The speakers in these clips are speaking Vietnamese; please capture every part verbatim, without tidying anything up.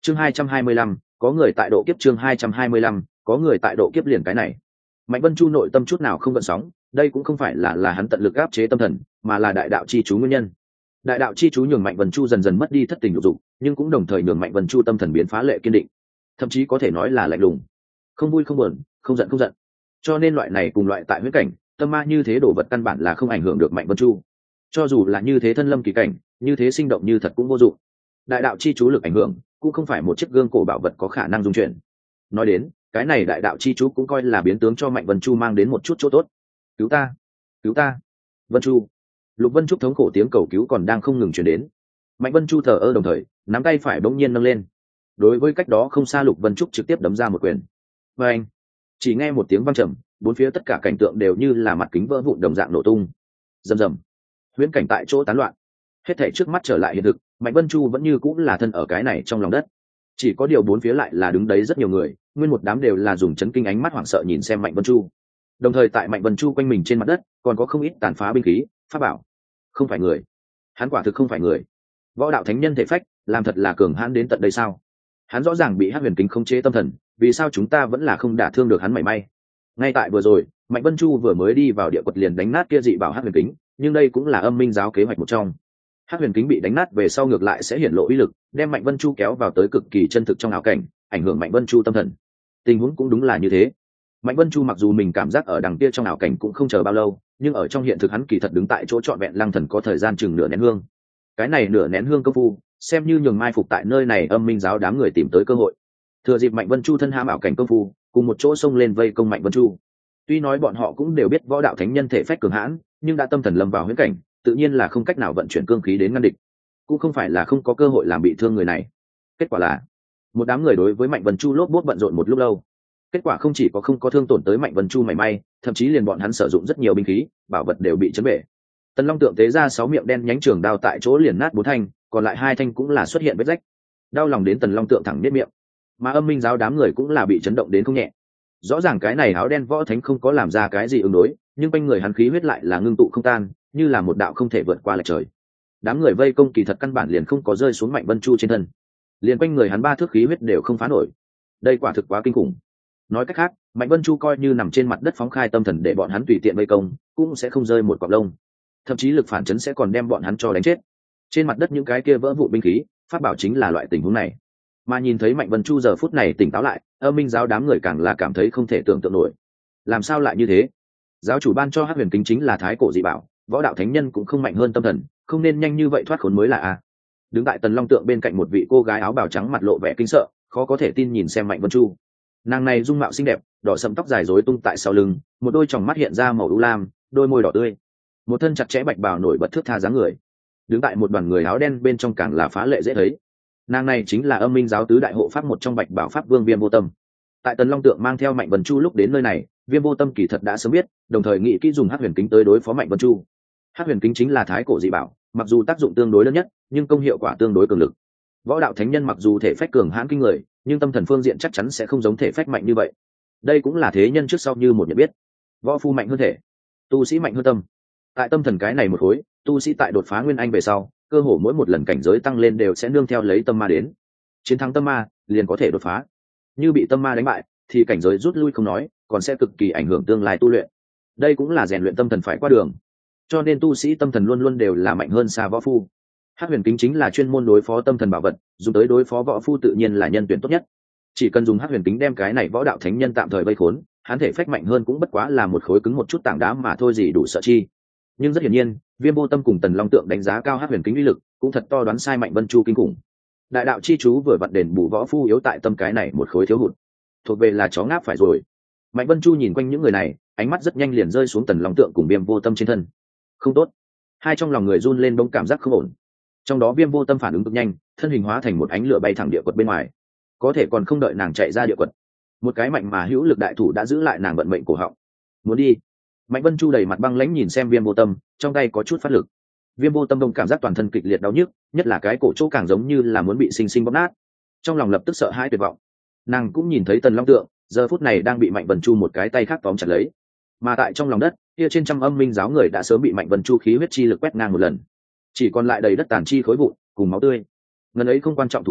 chương hai trăm hai mươi lăm có người tại độ kiếp. chương hai trăm hai mươi lăm có người tại độ kiếp. Liền cái này, Mạnh Vân Chu nội tâm chút nào không gợn sóng, đây cũng không phải là là hắn tận lực áp chế tâm thần, mà là đại đạo chi chú nguyên nhân. Đại đạo chi chú nhường Mạnh Vân Chu dần dần mất đi thất tình lục dục, nhưng cũng đồng thời nhường Mạnh Vân Chu tâm thần biến phá lệ kiên định, thậm chí có thể nói là lạnh lùng, không vui không buồn, không giận không giận. Cho nên loại này cùng loại tại huyết cảnh, tâm ma như thế đồ vật căn bản là không ảnh hưởng được Mạnh Vân Chu. Cho dù là như thế thân lâm kỳ cảnh, như thế sinh động như thật cũng vô dụng. Đại đạo chi chú lực ảnh hưởng cũng không phải một chiếc gương cổ bảo vật có khả năng dung chuyển. Nói đến cái này, đại đạo chi chú cũng coi là biến tướng cho Mạnh Vân Chu mang đến một chút chỗ tốt. Cứu ta, cứu ta, Vân Chu! Lục Vân Trúc thống khổ tiếng cầu cứu còn đang không ngừng truyền đến. Mạnh Vân Chu thờ ơ, đồng thời nắm tay phải bỗng nhiên nâng lên, đối với cách đó không xa Lục Vân Trúc trực tiếp đấm ra một quyền. Và anh, chỉ nghe một tiếng vang trầm, bốn phía tất cả cảnh tượng đều như là mặt kính vỡ vụn đồng dạng nổ tung. Rầm rầm, huyễn cảnh tại chỗ tán loạn, hết thảy trước mắt trở lại hiện thực. Mạnh Vân Chu vẫn như cũng là thân ở cái này trong lòng đất, chỉ có điều bốn phía lại là đứng đấy rất nhiều người, nguyên một đám đều là dùng chấn kinh ánh mắt hoảng sợ nhìn xem Mạnh Vân Chu. Đồng thời tại Mạnh Vân Chu quanh mình trên mặt đất còn có không ít tàn phá binh khí, pháp bảo. Không phải người, hắn quả thực không phải người. Võ đạo thánh nhân thể phách làm thật là cường hãn đến tận đây sao? Hắn rõ ràng bị Hắc Huyền Kính khống chế tâm thần, vì sao chúng ta vẫn là không đả thương được hắn mảy may? Ngay tại vừa rồi, Mạnh Vân Chu vừa mới đi vào địa quật liền đánh nát kia dị bảo Hắc Huyền Kính, nhưng đây cũng là âm minh giáo kế hoạch một trong. Hắc Huyền Kính bị đánh nát về sau ngược lại sẽ hiển lộ uy lực, đem Mạnh Vân Chu kéo vào tới cực kỳ chân thực trong ảo cảnh, ảnh hưởng Mạnh Vân Chu tâm thần. Tình huống cũng đúng là như thế. Mạnh Vân Chu mặc dù mình cảm giác ở đằng kia trong ảo cảnh cũng không chờ bao lâu, nhưng ở trong hiện thực hắn kỳ thật đứng tại chỗ trọn vẹn lăng thần có thời gian chừng nửa nén hương. Cái này nửa nén hương công phu, xem như nhường mai phục tại nơi này âm minh giáo đám người tìm tới cơ hội. Thừa dịp Mạnh Vân Chu thân hãm ảo cảnh công phu, cùng một chỗ xông lên vây công Mạnh Vân Chu. Tuy nói bọn họ cũng đều biết võ đạo thánh nhân thể phách cường hãn, nhưng đã tâm thần lâm vào huyễn cảnh, tự nhiên là không cách nào vận chuyển cương khí đến ngăn địch, cũng không phải là không có cơ hội làm bị thương người này. Kết quả là một đám người đối với Mạnh Vân Chu lốp bốt bận rộn một lúc lâu. Kết quả không chỉ có không có thương tổn tới Mạnh Vân Chu mảy may, thậm chí liền bọn hắn sử dụng rất nhiều binh khí, bảo vật đều bị chấn bể. Tần Long tượng tế ra sáu miệng đen nhánh trường đao tại chỗ liền nát bốn thanh, còn lại hai thanh cũng là xuất hiện vết rách. Đau lòng đến Tần Long tượng thẳng niết miệng. Mà âm minh giáo đám người cũng là bị chấn động đến không nhẹ. Rõ ràng cái này áo đen võ thánh không có làm ra cái gì ứng đối, nhưng quanh người hắn khí huyết lại là ngưng tụ không tan, như là một đạo không thể vượt qua lệch trời. Đám người vây công kỳ thật căn bản liền không có rơi xuống Mạnh Vân Chu trên thân, liền quanh người hắn ba thước khí huyết đều không phá nổi. Đây quả thực quá kinh khủng. Nói cách khác, Mạnh Vân Chu coi như nằm trên mặt đất phóng khai tâm thần để bọn hắn tùy tiện vây công, cũng sẽ không rơi một cọng lông, thậm chí lực phản chấn sẽ còn đem bọn hắn cho đánh chết. Trên mặt đất những cái kia vỡ vụn binh khí, pháp bảo chính là loại tình huống này. Mà nhìn thấy Mạnh Vân Chu giờ phút này tỉnh táo lại, âm minh giáo đám người càng là cảm thấy không thể tưởng tượng nổi. Làm sao lại như thế? Giáo chủ ban cho Hắc Huyền Kính chính là thái cổ dị bảo, võ đạo thánh nhân cũng không mạnh hơn tâm thần, không nên nhanh như vậy thoát khốn mới là a. Đứng tại Tần Long tượng bên cạnh một vị cô gái áo bào trắng mặt lộ vẻ kinh sợ, khó có thể tin nhìn xem Mạnh Vân Chu. Nàng này dung mạo xinh đẹp, đỏ sẫm tóc dài rối tung tại sau lưng, một đôi tròng mắt hiện ra màu u lam, đôi môi đỏ tươi, một thân chặt chẽ bạch bào nổi bật thước tha dáng người. Đứng tại một đoàn người áo đen bên trong càng là phá lệ dễ thấy. Nàng này chính là âm minh giáo tứ đại hộ pháp một trong Bạch Bảo Pháp Vương Viêm Vô Tâm. Tại Tần Long tượng mang theo Mạnh Vân Chu lúc đến nơi này, Viêm Vô Tâm kỳ thật đã sớm biết, đồng thời nghĩ kỹ dùng Hắc Huyền Kính tới đối phó Mạnh Vân Chu. Hắc Huyền Kính chính là thái cổ dị bảo, mặc dù tác dụng tương đối lớn nhất, nhưng công hiệu quả tương đối cường lực. Võ đạo thánh nhân mặc dù thể phách cường hãn kinh người, nhưng tâm thần phương diện chắc chắn sẽ không giống thể phách mạnh như vậy. Đây cũng là thế nhân trước sau như một nhận biết. Võ phu mạnh hơn thể, tu sĩ mạnh hơn tâm. Tại tâm thần cái này một khối, tu sĩ tại đột phá nguyên anh về sau, cơ hồ mỗi một lần cảnh giới tăng lên đều sẽ nương theo lấy tâm ma đến. Chiến thắng tâm ma, liền có thể đột phá. Như bị tâm ma đánh bại, thì cảnh giới rút lui không nói, còn sẽ cực kỳ ảnh hưởng tương lai tu luyện. Đây cũng là rèn luyện tâm thần phải qua đường. Cho nên tu sĩ tâm thần luôn luôn đều là mạnh hơn xa võ phu. Hắc Huyền Kính chính là chuyên môn đối phó tâm thần bảo vật, dùng tới đối phó võ phu tự nhiên là nhân tuyển tốt nhất. Chỉ cần dùng Hắc Huyền Kính đem cái này võ đạo thánh nhân tạm thời vây khốn, hắn thể phách mạnh hơn cũng bất quá là một khối cứng một chút tảng đá mà thôi, gì đủ sợ chi. Nhưng rất hiển nhiên, Viêm Vô Tâm cùng Tần Long tượng đánh giá cao Hắc Huyền Kính uy lực, cũng thật to đoán sai Mạnh Vân Chu kinh khủng. Đại đạo chi chú vừa vặn đền bù võ phu yếu tại tâm cái này một khối thiếu hụt, thuộc về là chó ngáp phải rồi. Mạnh Vân Chu nhìn quanh những người này, ánh mắt rất nhanh liền rơi xuống Tần Long tượng cùng Viêm Vô Tâm trên thân. Không tốt, hai trong lòng người run lên bỗng cảm giác không ổn. Trong đó Viêm Vô Tâm phản ứng cực nhanh, thân hình hóa thành một ánh lửa bay thẳng địa quật bên ngoài. Có thể còn không đợi nàng chạy ra địa quật, một cái mạnh mà hữu lực đại thủ đã giữ lại nàng vận mệnh cổ họng. Muốn đi. Mạnh Vân Chu đầy mặt băng lãnh nhìn xem Viêm Vô Tâm, trong tay có chút phát lực. Viêm Vô Tâm đông cảm giác toàn thân kịch liệt đau nhức, nhất là cái cổ chỗ càng giống như là muốn bị sinh sinh bóp nát. Trong lòng lập tức sợ hãi tuyệt vọng. Nàng cũng nhìn thấy Tần Long tượng, giờ phút này đang bị Mạnh Vân Chu một cái tay khác tóm chặt lấy. Mà tại trong lòng đất, kia trên trăm âm minh giáo người đã sớm bị Mạnh Vân Chu khí huyết chi lực quét ngang một lần. Chỉ còn lại đầy đất tàn chi khối vụn, cùng máu tươi. Ngần ấy không quan trọng thủ đoạn,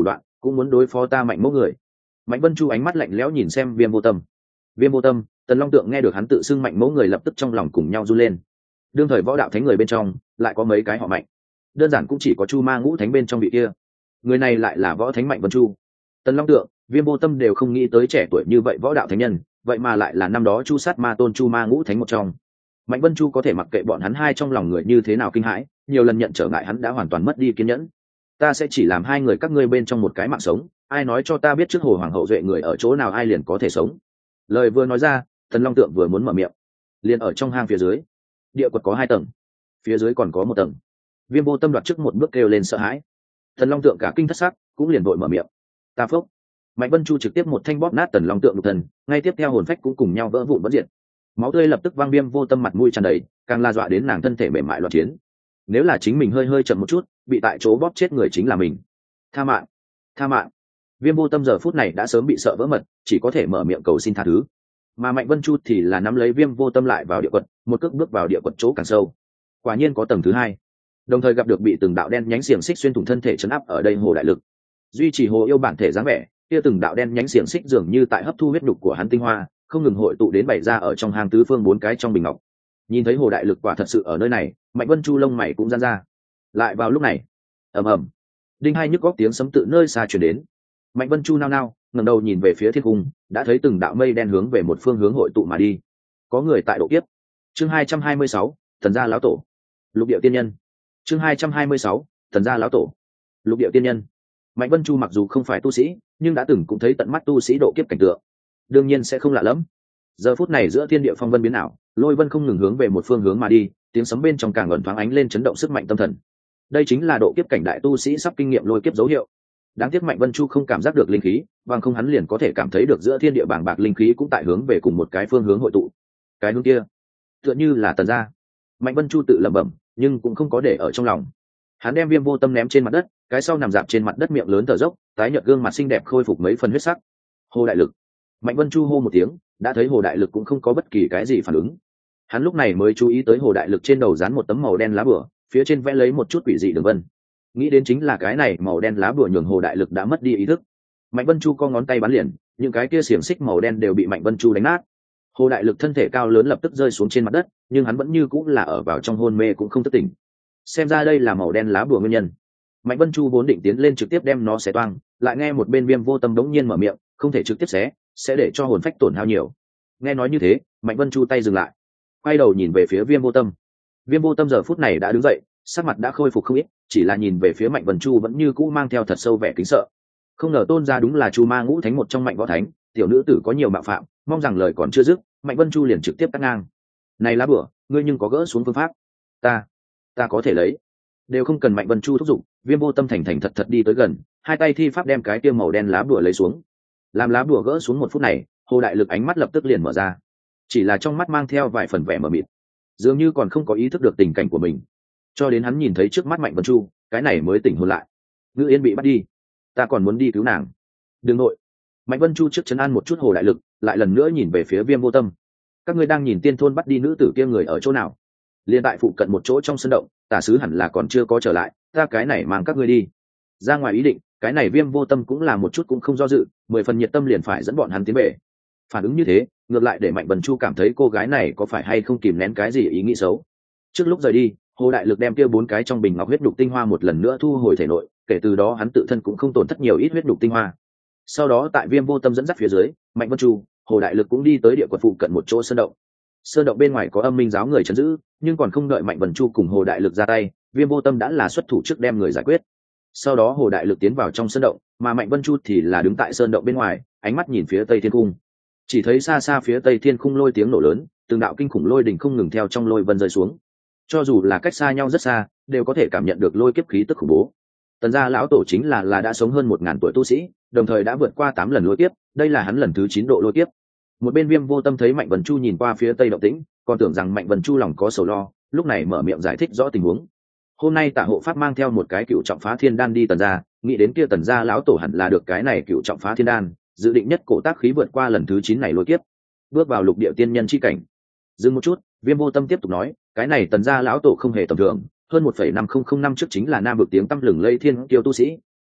cũng muốn đối phó ta mạnh mẫu người. Mạnh Vân Chu ánh mắt lạnh lẽo nhìn xem Viêm Vô Tâm. Viêm Vô Tâm, Tần Long Tượng nghe được hắn tự xưng mạnh mẫu người, lập tức trong lòng cùng nhau run lên. Đương thời võ đạo thánh người bên trong lại có mấy cái họ Mạnh, đơn giản cũng chỉ có Chu Ma Ngũ Thánh bên trong vị kia, người này lại là võ thánh Mạnh Vân Chu. Tần Long Tượng, Viêm Vô Tâm đều không nghĩ tới trẻ tuổi như vậy võ đạo thánh nhân, vậy mà lại là năm đó Chu Sát Ma Tôn Chu Ma Ngũ Thánh một trong. Mạnh Vân Chu có thể mặc kệ bọn hắn hai trong lòng người như thế nào kinh hãi, nhiều lần nhận trở ngại hắn đã hoàn toàn mất đi kiên nhẫn. Ta sẽ chỉ làm hai người các ngươi bên trong một cái mạng sống, ai nói cho ta biết trước Hồ Hoàng hậu duệ người ở chỗ nào ai liền có thể sống. Lời vừa nói ra, Tần Long Tượng vừa muốn mở miệng, liền ở trong hang phía dưới. Địa quật có hai tầng, phía dưới còn có một tầng. Viêm Vô Tâm đoạt trước một bước kêu lên sợ hãi. Tần Long Tượng cả kinh thất sắc, cũng liền vội mở miệng. Ta phốc. Mạnh Vân Chu trực tiếp một thanh bóp nát Tần Long Tượng nhục thân, ngay tiếp theo hồn phách cũng cùng nhau vỡ vụn vỡ diệt. Máu tươi lập tức văng. Viêm Vô Tâm mặt mũi tràn đầy, càng la dọa đến nàng thân thể mềm mại loạn chiến. Nếu là chính mình hơi hơi chậm một chút, bị tại chỗ bóp chết người chính là mình. Tha mạng, tha mạng. Viêm Vô Tâm giờ phút này đã sớm bị sợ vỡ mật, chỉ có thể mở miệng cầu xin tha thứ. Mà Mạnh Vân Chu thì là nắm lấy Viêm Vô Tâm lại vào địa quật, một cước bước vào địa quật chỗ càng sâu. Quả nhiên có tầng thứ hai, đồng thời gặp được bị từng đạo đen nhánh xiềng xích xuyên thủng thân thể chấn áp ở đây Hồ Đại Lực. Duy trì Hồ yêu bản thể dáng vẻ, kia từng đạo đen nhánh xiềng xích dường như tại hấp thu huyết nhục của hắn tinh hoa, không ngừng hội tụ đến bày ra ở trong hang tứ phương bốn cái trong bình ngọc. Nhìn thấy Hồ Đại Lực quả thật sự ở nơi này, Mạnh Vân Chu lông mày cũng giãn ra. Lại vào lúc này, ầm ầm, đinh hai nhức góc tiếng sấm tự nơi xa truyền đến. Mạnh Vân Chu nao nao ngẩng đầu nhìn về phía thiên cung, đã thấy từng đạo mây đen hướng về một phương hướng hội tụ mà đi. Có người tại độ kiếp. Chương hai trăm hai mươi sáu, Thần gia lão tổ. Lục địa tiên nhân. Chương hai trăm hai mươi sáu, Thần gia lão tổ. Lục địa tiên nhân. Mạnh Vân Chu mặc dù không phải tu sĩ, nhưng đã từng cũng thấy tận mắt tu sĩ độ kiếp cảnh tượng, đương nhiên sẽ không lạ lẫm. Giờ phút này giữa thiên địa phong vân biến ảo, lôi vân không ngừng hướng về một phương hướng mà đi, tiếng sấm bên trong càng ẩn thoáng ánh lên chấn động sức mạnh tâm thần. Đây chính là độ kiếp cảnh đại tu sĩ sắp kinh nghiệm lôi kiếp dấu hiệu. Đáng tiếc Mạnh Vân Chu không cảm giác được linh khí, bằng không hắn liền có thể cảm thấy được giữa thiên địa bàng bạc linh khí cũng tại hướng về cùng một cái phương hướng hội tụ. Cái hướng kia, tựa như là Tần gia. Mạnh Vân Chu tự lẩm bẩm, nhưng cũng không có để ở trong lòng. Hắn đem Viêm Vô Tâm ném trên mặt đất, cái sau nằm dạp trên mặt đất miệng lớn thở dốc, tái nhợt gương mặt xinh đẹp khôi phục mấy phần huyết sắc. Hồ Đại Lực. Mạnh Vân Chu hô một tiếng, đã thấy Hồ Đại Lực cũng không có bất kỳ cái gì phản ứng. Hắn lúc này mới chú ý tới Hồ Đại Lực trên đầu dán một tấm màu đen lá bùa, phía trên vẽ lấy một chút quỷ dị đường vân. Nghĩ đến chính là cái này màu đen lá bùa nhường Hồ Đại Lực đã mất đi ý thức. Mạnh Vân Chu co ngón tay bắn liền, những cái kia xiềng xích màu đen đều bị Mạnh Vân Chu đánh nát. Hồ Đại Lực thân thể cao lớn lập tức rơi xuống trên mặt đất, nhưng hắn vẫn như cũng là ở vào trong hôn mê cũng không thức tỉnh. Xem ra đây là màu đen lá bùa nguyên nhân. Mạnh Vân Chu vốn định tiến lên trực tiếp đem nó xé toang, lại nghe một bên Viêm Vô Tâm đống nhiên mở miệng, không thể trực tiếp xé, sẽ để cho hồn phách tổn hao nhiều. Nghe nói như thế, Mạnh Vân Chu tay dừng lại, quay đầu nhìn về phía Viêm Vô Tâm. Viêm Vô Tâm giờ phút này đã đứng dậy, sắc mặt đã khôi phục không ít, chỉ là nhìn về phía Mạnh Vân Chu vẫn như cũ mang theo thật sâu vẻ kính sợ. Không ngờ tôn gia đúng là Chu Ma Ngũ Thánh một trong Mạnh Võ Thánh, tiểu nữ tử có nhiều mạo phạm, mong rằng lời còn chưa dứt, Mạnh Vân Chu liền trực tiếp cắt ngang. Này lá bùa, ngươi nhưng có gỡ xuống phương pháp? Ta, ta có thể lấy. Đều không cần Mạnh Vân Chu thúc giục, Viêm Vô Tâm thành thành thật thật đi tới gần, hai tay thi pháp đem cái tiêu màu đen lá bùa lấy xuống. Làm lá bùa gỡ xuống một phút này, Hồ Đại Lực ánh mắt lập tức liền mở ra, chỉ là trong mắt mang theo vài phần vẻ mờ mịt, dường như còn không có ý thức được tình cảnh của mình. Cho đến hắn nhìn thấy trước mắt Mạnh Vân Chu, cái này mới tỉnh hồn lại. Ngữ Yên bị bắt đi, ta còn muốn đi cứu nàng. Đừng nội. Mạnh Vân Chu trước trấn an một chút Hồ Đại Lực, lại lần nữa nhìn về phía Viêm Vô Tâm. Các ngươi đang nhìn tiên thôn bắt đi nữ tử kia người ở chỗ nào? Liên tại phụ cận một chỗ trong sân động, tả sứ hẳn là còn chưa có trở lại, ta cái này mang các ngươi đi. Ra ngoài ý định, cái này Viêm Vô Tâm cũng là một chút cũng không do dự, mười phần nhiệt tâm liền phải dẫn bọn hắn tiến về. Phản ứng như thế, ngược lại để Mạnh Vân Chu cảm thấy cô gái này có phải hay không kìm nén cái gì ý nghĩ xấu. Trước lúc rời đi, Hồ Đại Lực đem kia bốn cái trong bình ngọc huyết đục tinh hoa một lần nữa thu hồi thể nội, kể từ đó hắn tự thân cũng không tổn thất nhiều ít huyết đục tinh hoa. Sau đó tại Viêm Vô Tâm dẫn dắt phía dưới, Mạnh Vân Chu, Hồ Đại Lực cũng đi tới địa quật phụ cận một chỗ sơn động. Sơn động bên ngoài có âm minh giáo người trấn giữ, nhưng còn không đợi Mạnh Vân Chu cùng Hồ Đại Lực ra tay, Viêm Vô Tâm đã là xuất thủ trước đem người giải quyết. Sau đó Hồ Đại Lực tiến vào trong sơn động, mà Mạnh Vân Chu thì là đứng tại sơn động bên ngoài, ánh mắt nhìn phía Tây Thiên Cung. Chỉ thấy xa xa phía Tây Thiên Cung lôi tiếng nổ lớn, từng đạo kinh khủng lôi đỉnh không ngừng theo trong lôi vân rơi xuống. Cho dù là cách xa nhau rất xa, đều có thể cảm nhận được lôi kiếp khí tức khủng bố. Tần gia lão tổ chính là là đã sống hơn một ngàn tuổi tu sĩ, đồng thời đã vượt qua tám lần lôi kiếp, đây là hắn lần thứ chín độ lôi kiếp. Một bên Viêm Vô Tâm thấy Mạnh Vân Chu nhìn qua phía tây động tĩnh, còn tưởng rằng Mạnh Vân Chu lòng có sầu lo, lúc này mở miệng giải thích rõ tình huống. Hôm nay Tả hộ pháp mang theo một cái cựu trọng phá thiên đan đi Tần gia, nghĩ đến kia Tần gia lão tổ hẳn là được cái này cựu trọng phá thiên đan, dự định nhất cổ tác khí vượt qua lần thứ chín này lôi kiếp, bước vào lục địa tiên nhân chi cảnh. Dừng một chút, Viêm Vô Tâm tiếp tục nói, cái này Tần gia lão tổ không hề tầm thường, hơn một phẩy năm không không năm trước chính là nam vực tiếng tăm lừng lây thiên kiêu tu sĩ,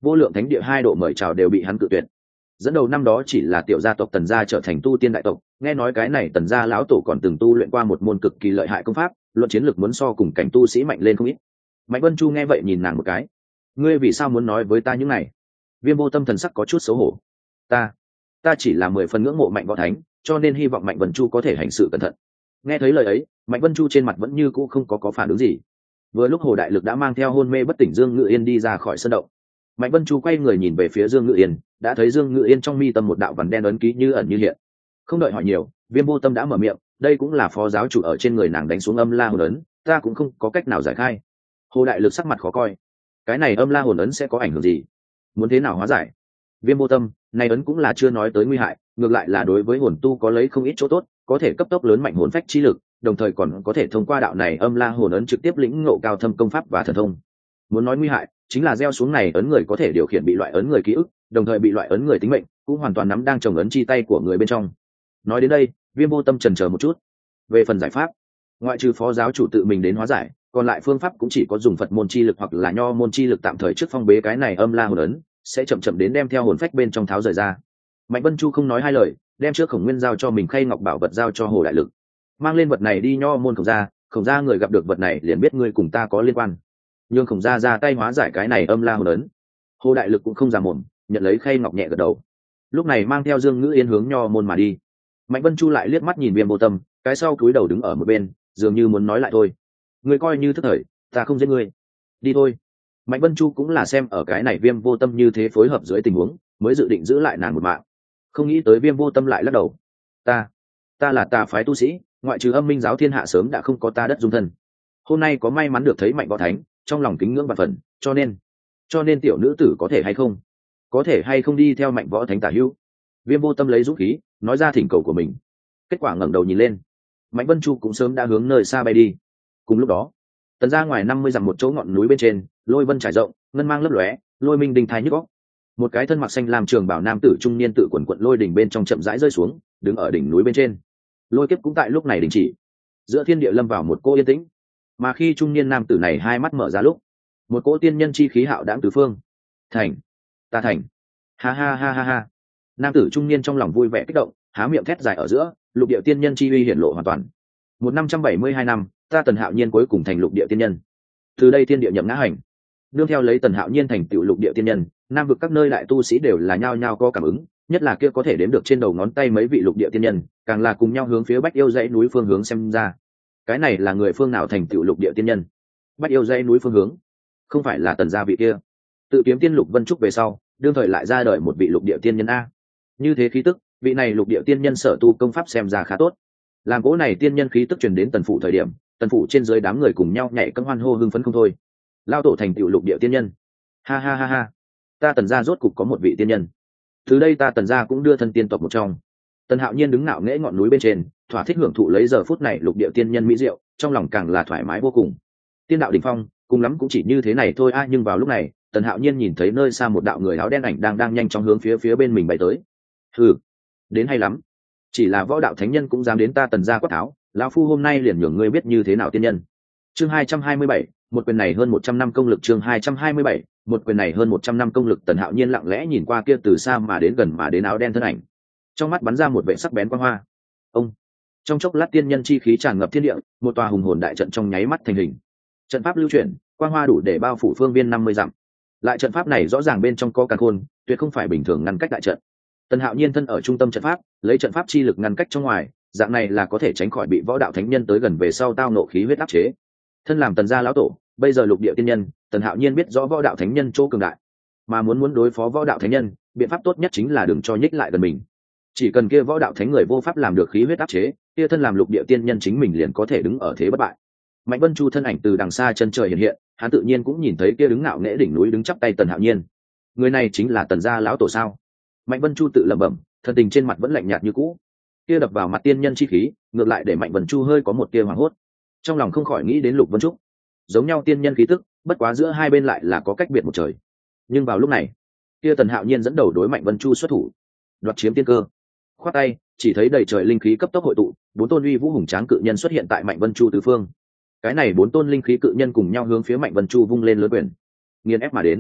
vô lượng thánh địa hai độ mời chào đều bị hắn cự tuyệt. Dẫn đầu năm đó chỉ là tiểu gia tộc Tần gia trở thành tu tiên đại tộc, nghe nói cái này Tần gia lão tổ còn từng tu luyện qua một môn cực kỳ lợi hại công pháp, luận chiến lược muốn so cùng cảnh tu sĩ mạnh lên không ít. Mạnh Vân Chu nghe vậy nhìn nàng một cái, ngươi vì sao muốn nói với ta những này? Viêm Vô Tâm thần sắc có chút xấu hổ. Ta, ta chỉ là mười phần ngưỡng mộ Mạnh Võ Thánh, cho nên hy vọng Mạnh Vân Chu có thể hành sự cẩn thận. Nghe thấy lời ấy, Mạnh Vân Chu trên mặt vẫn như cũ không có có phản ứng gì. Vừa lúc Hồ Đại Lực đã mang theo hôn mê bất tỉnh Dương Ngự Yên đi ra khỏi sân động, Mạnh Vân Chu quay người nhìn về phía Dương Ngự Yên, đã thấy Dương Ngự Yên trong mi tâm một đạo vằn đen ấn ký như ẩn như hiện. Không đợi hỏi nhiều, Viêm Vô Tâm đã mở miệng, đây cũng là phó giáo chủ ở trên người nàng đánh xuống âm la hồn ấn, ta cũng không có cách nào giải khai. Hồ Đại Lực sắc mặt khó coi, cái này âm la hồn ấn sẽ có ảnh hưởng gì? Muốn thế nào hóa giải? Viêm Vô Tâm, này ấn cũng là chưa nói tới nguy hại, ngược lại là đối với hồn tu có lấy không ít chỗ tốt, có thể cấp tốc lớn mạnh hồn phách chi lực, đồng thời còn có thể thông qua đạo này âm la hồn ấn trực tiếp lĩnh ngộ cao thâm công pháp và thần thông. Muốn nói nguy hại, chính là gieo xuống này ấn người có thể điều khiển bị loại ấn người ký ức, đồng thời bị loại ấn người tính mệnh, cũng hoàn toàn nắm đang trồng ấn chi tay của người bên trong. Nói đến đây, Viêm Vô Tâm chần chờ một chút. Về phần giải pháp, ngoại trừ phó giáo chủ tự mình đến hóa giải, còn lại phương pháp cũng chỉ có dùng Phật môn chi lực hoặc là nho môn chi lực tạm thời trước phong bế cái này âm la hồn ấn, sẽ chậm chậm đến đem theo hồn phách bên trong tháo rời ra. Mạnh Vân Chu không nói hai lời, đem trước Khổng Nguyên giao cho mình khay ngọc bảo vật giao cho Hồ Đại Lực. Mang lên vật này đi nho môn Khổng gia, Khổng gia người gặp được vật này liền biết ngươi cùng ta có liên quan. Nhưng Khổng gia ra tay hóa giải cái này âm la hồn ấn. Hồ Đại Lực cũng không già mồm, nhận lấy khay ngọc nhẹ gật đầu. Lúc này mang theo Dương Ngữ Yên hướng nho môn mà đi. Mạnh Vân Chu lại liếc mắt nhìn Viêm Vô Tâm, cái sau cúi đầu đứng ở một bên, dường như muốn nói lại thôi. Ngươi coi như thức thời, ta không giết ngươi. Đi thôi. Mạnh Vân Chu cũng là xem ở cái này Viêm Vô Tâm như thế phối hợp dưới tình huống, mới dự định giữ lại nàng một mạng. Không nghĩ tới Viêm Vô Tâm lại lắc đầu. Ta, ta là tà phái tu sĩ, ngoại trừ Âm Minh giáo thiên hạ sớm đã không có ta đất dung thân. Hôm nay có may mắn được thấy Mạnh Võ Thánh, trong lòng kính ngưỡng vạn phần, cho nên, cho nên tiểu nữ tử có thể hay không, có thể hay không đi theo Mạnh Võ Thánh tả hữu. Viêm Vô Tâm lấy dũng khí, nói ra thỉnh cầu của mình. Kết quả ngẩng đầu nhìn lên, Mạnh Vân Chu cũng sớm đã hướng nơi xa bay đi. Cùng lúc đó, Tần ra ngoài năm mươi dặm một chỗ ngọn núi bên trên, lôi vân trải rộng, ngân mang lấp lóe, lôi minh đình thái nhức óc. Một cái thân mặc xanh làm trường bảo nam tử trung niên tự quần quận lôi đỉnh bên trong chậm rãi rơi xuống, đứng ở đỉnh núi bên trên. Lôi kiếp cũng tại lúc này đình chỉ, giữa thiên địa lâm vào một cô yên tĩnh. Mà khi trung niên nam tử này hai mắt mở ra lúc, một cỗ tiên nhân chi khí hạo đãng tứ phương. Thành, ta thành, ha ha ha ha ha. Nam tử trung niên trong lòng vui vẻ kích động, há miệng thét dài ở giữa, lục địa tiên nhân chi uy hiển lộ hoàn toàn. Một năm trăm bảy mươi hai năm, ta Tần Hạo Nhiên cuối cùng thành lục địa tiên nhân. Từ đây thiên địa nhậm ngã hành. Nương theo lấy Tần Hạo Nhiên thành tựu lục địa tiên nhân, nam vực các nơi đại tu sĩ đều là nhao nhao có cảm ứng, nhất là kia có thể đếm được trên đầu ngón tay mấy vị lục địa tiên nhân, càng là cùng nhau hướng phía Bách Yêu dãy núi phương hướng xem ra. Cái này là người phương nào thành tựu lục địa tiên nhân? Bách Yêu dãy núi phương hướng, không phải là Tần gia vị kia. Tự kiếm tiên Lục Vân Trúc về sau, đương thời lại ra đời một vị lục địa tiên nhân a. Như thế khí tức, vị này lục địa tiên nhân sở tu công pháp xem ra khá tốt. Làm cỗ này tiên nhân khí tức truyền đến Tần phủ thời điểm, Tần phủ trên dưới đám người cùng nhau nhảy cẫng hoan hô hưng phấn không thôi. Lao tổ thành tựu lục địa tiên nhân. Ha ha ha ha. Ta Tần gia rốt cục có một vị tiên nhân. Từ đây ta Tần gia cũng đưa thân tiên tộc một trong. Tần Hạo Nhiên đứng ngạo nghễ ngọn núi bên trên, thỏa thích hưởng thụ lấy giờ phút này lục địa tiên nhân mỹ diệu, trong lòng càng là thoải mái vô cùng. Tiên đạo đỉnh phong, cùng lắm cũng chỉ như thế này thôi a. Nhưng vào lúc này, Tần Hạo Nhiên nhìn thấy nơi xa một đạo người áo đen ảnh đang đang nhanh chóng hướng phía phía bên mình bay tới. Hừ, đến hay lắm. Chỉ là võ đạo thánh nhân cũng dám đến ta Tần gia quát tháo, lão phu hôm nay liền nhường ngươi biết như thế nào tiên nhân. Chương hai trăm hai mươi bảy, một quyền này hơn một trăm năm công lực. Chương hai trăm hai mươi bảy, một quyền này hơn một trăm năm công lực. Tần Hạo Nhiên lặng lẽ nhìn qua kia từ xa mà đến gần mà đến áo đen thân ảnh, trong mắt bắn ra một vệ sắc bén quang hoa. Ông, trong chốc lát tiên nhân chi khí tràn ngập thiên địa, một tòa hùng hồn đại trận trong nháy mắt thành hình. Trận pháp lưu chuyển, quang hoa đủ để bao phủ phương viên năm mươi dặm. Lại trận pháp này rõ ràng bên trong có càn khôn, tuyệt không phải bình thường ngăn cách đại trận. Tần Hạo Nhiên thân ở trung tâm trận pháp, lấy trận pháp chi lực ngăn cách trong ngoài, dạng này là có thể tránh khỏi bị võ đạo thánh nhân tới gần về sau tao nộ khí huyết áp chế. Thân làm Tần gia lão tổ, bây giờ lục địa tiên nhân, Tần Hạo Nhiên biết rõ võ đạo thánh nhân chỗ cường đại, mà muốn muốn đối phó võ đạo thánh nhân, biện pháp tốt nhất chính là đừng cho nhích lại gần mình. Chỉ cần kia võ đạo thánh người vô pháp làm được khí huyết áp chế, kia thân làm lục địa tiên nhân chính mình liền có thể đứng ở thế bất bại. Mạnh Vân Chu thân ảnh từ đằng xa chân trời hiện hiện, hắn tự nhiên cũng nhìn thấy kia đứng ngạo nghễ đỉnh núi đứng chắp tay Tần Hạo Nhiên. Người này chính là Tần gia lão tổ sao? Mạnh Vân Chu tự lẩm bẩm, thân tình trên mặt vẫn lạnh nhạt như cũ. Kia đập vào mặt tiên nhân chi khí, ngược lại để Mạnh Vân Chu hơi có một tia hoảng hốt. Trong lòng không khỏi nghĩ đến Lục Vân Trúc. Giống nhau tiên nhân khí tức, bất quá giữa hai bên lại là có cách biệt một trời. Nhưng vào lúc này, kia Tần Hạo Nhiên dẫn đầu đối Mạnh Vân Chu xuất thủ, đoạt chiếm tiên cơ. Khoát tay, chỉ thấy đầy trời linh khí cấp tốc hội tụ, bốn tôn uy vũ hùng tráng cự nhân xuất hiện tại Mạnh Vân Chu tứ phương. Cái này bốn tôn linh khí cự nhân cùng nhau hướng phía Mạnh Vân Chu vung lên lớn quyền, nghiền ép mà đến.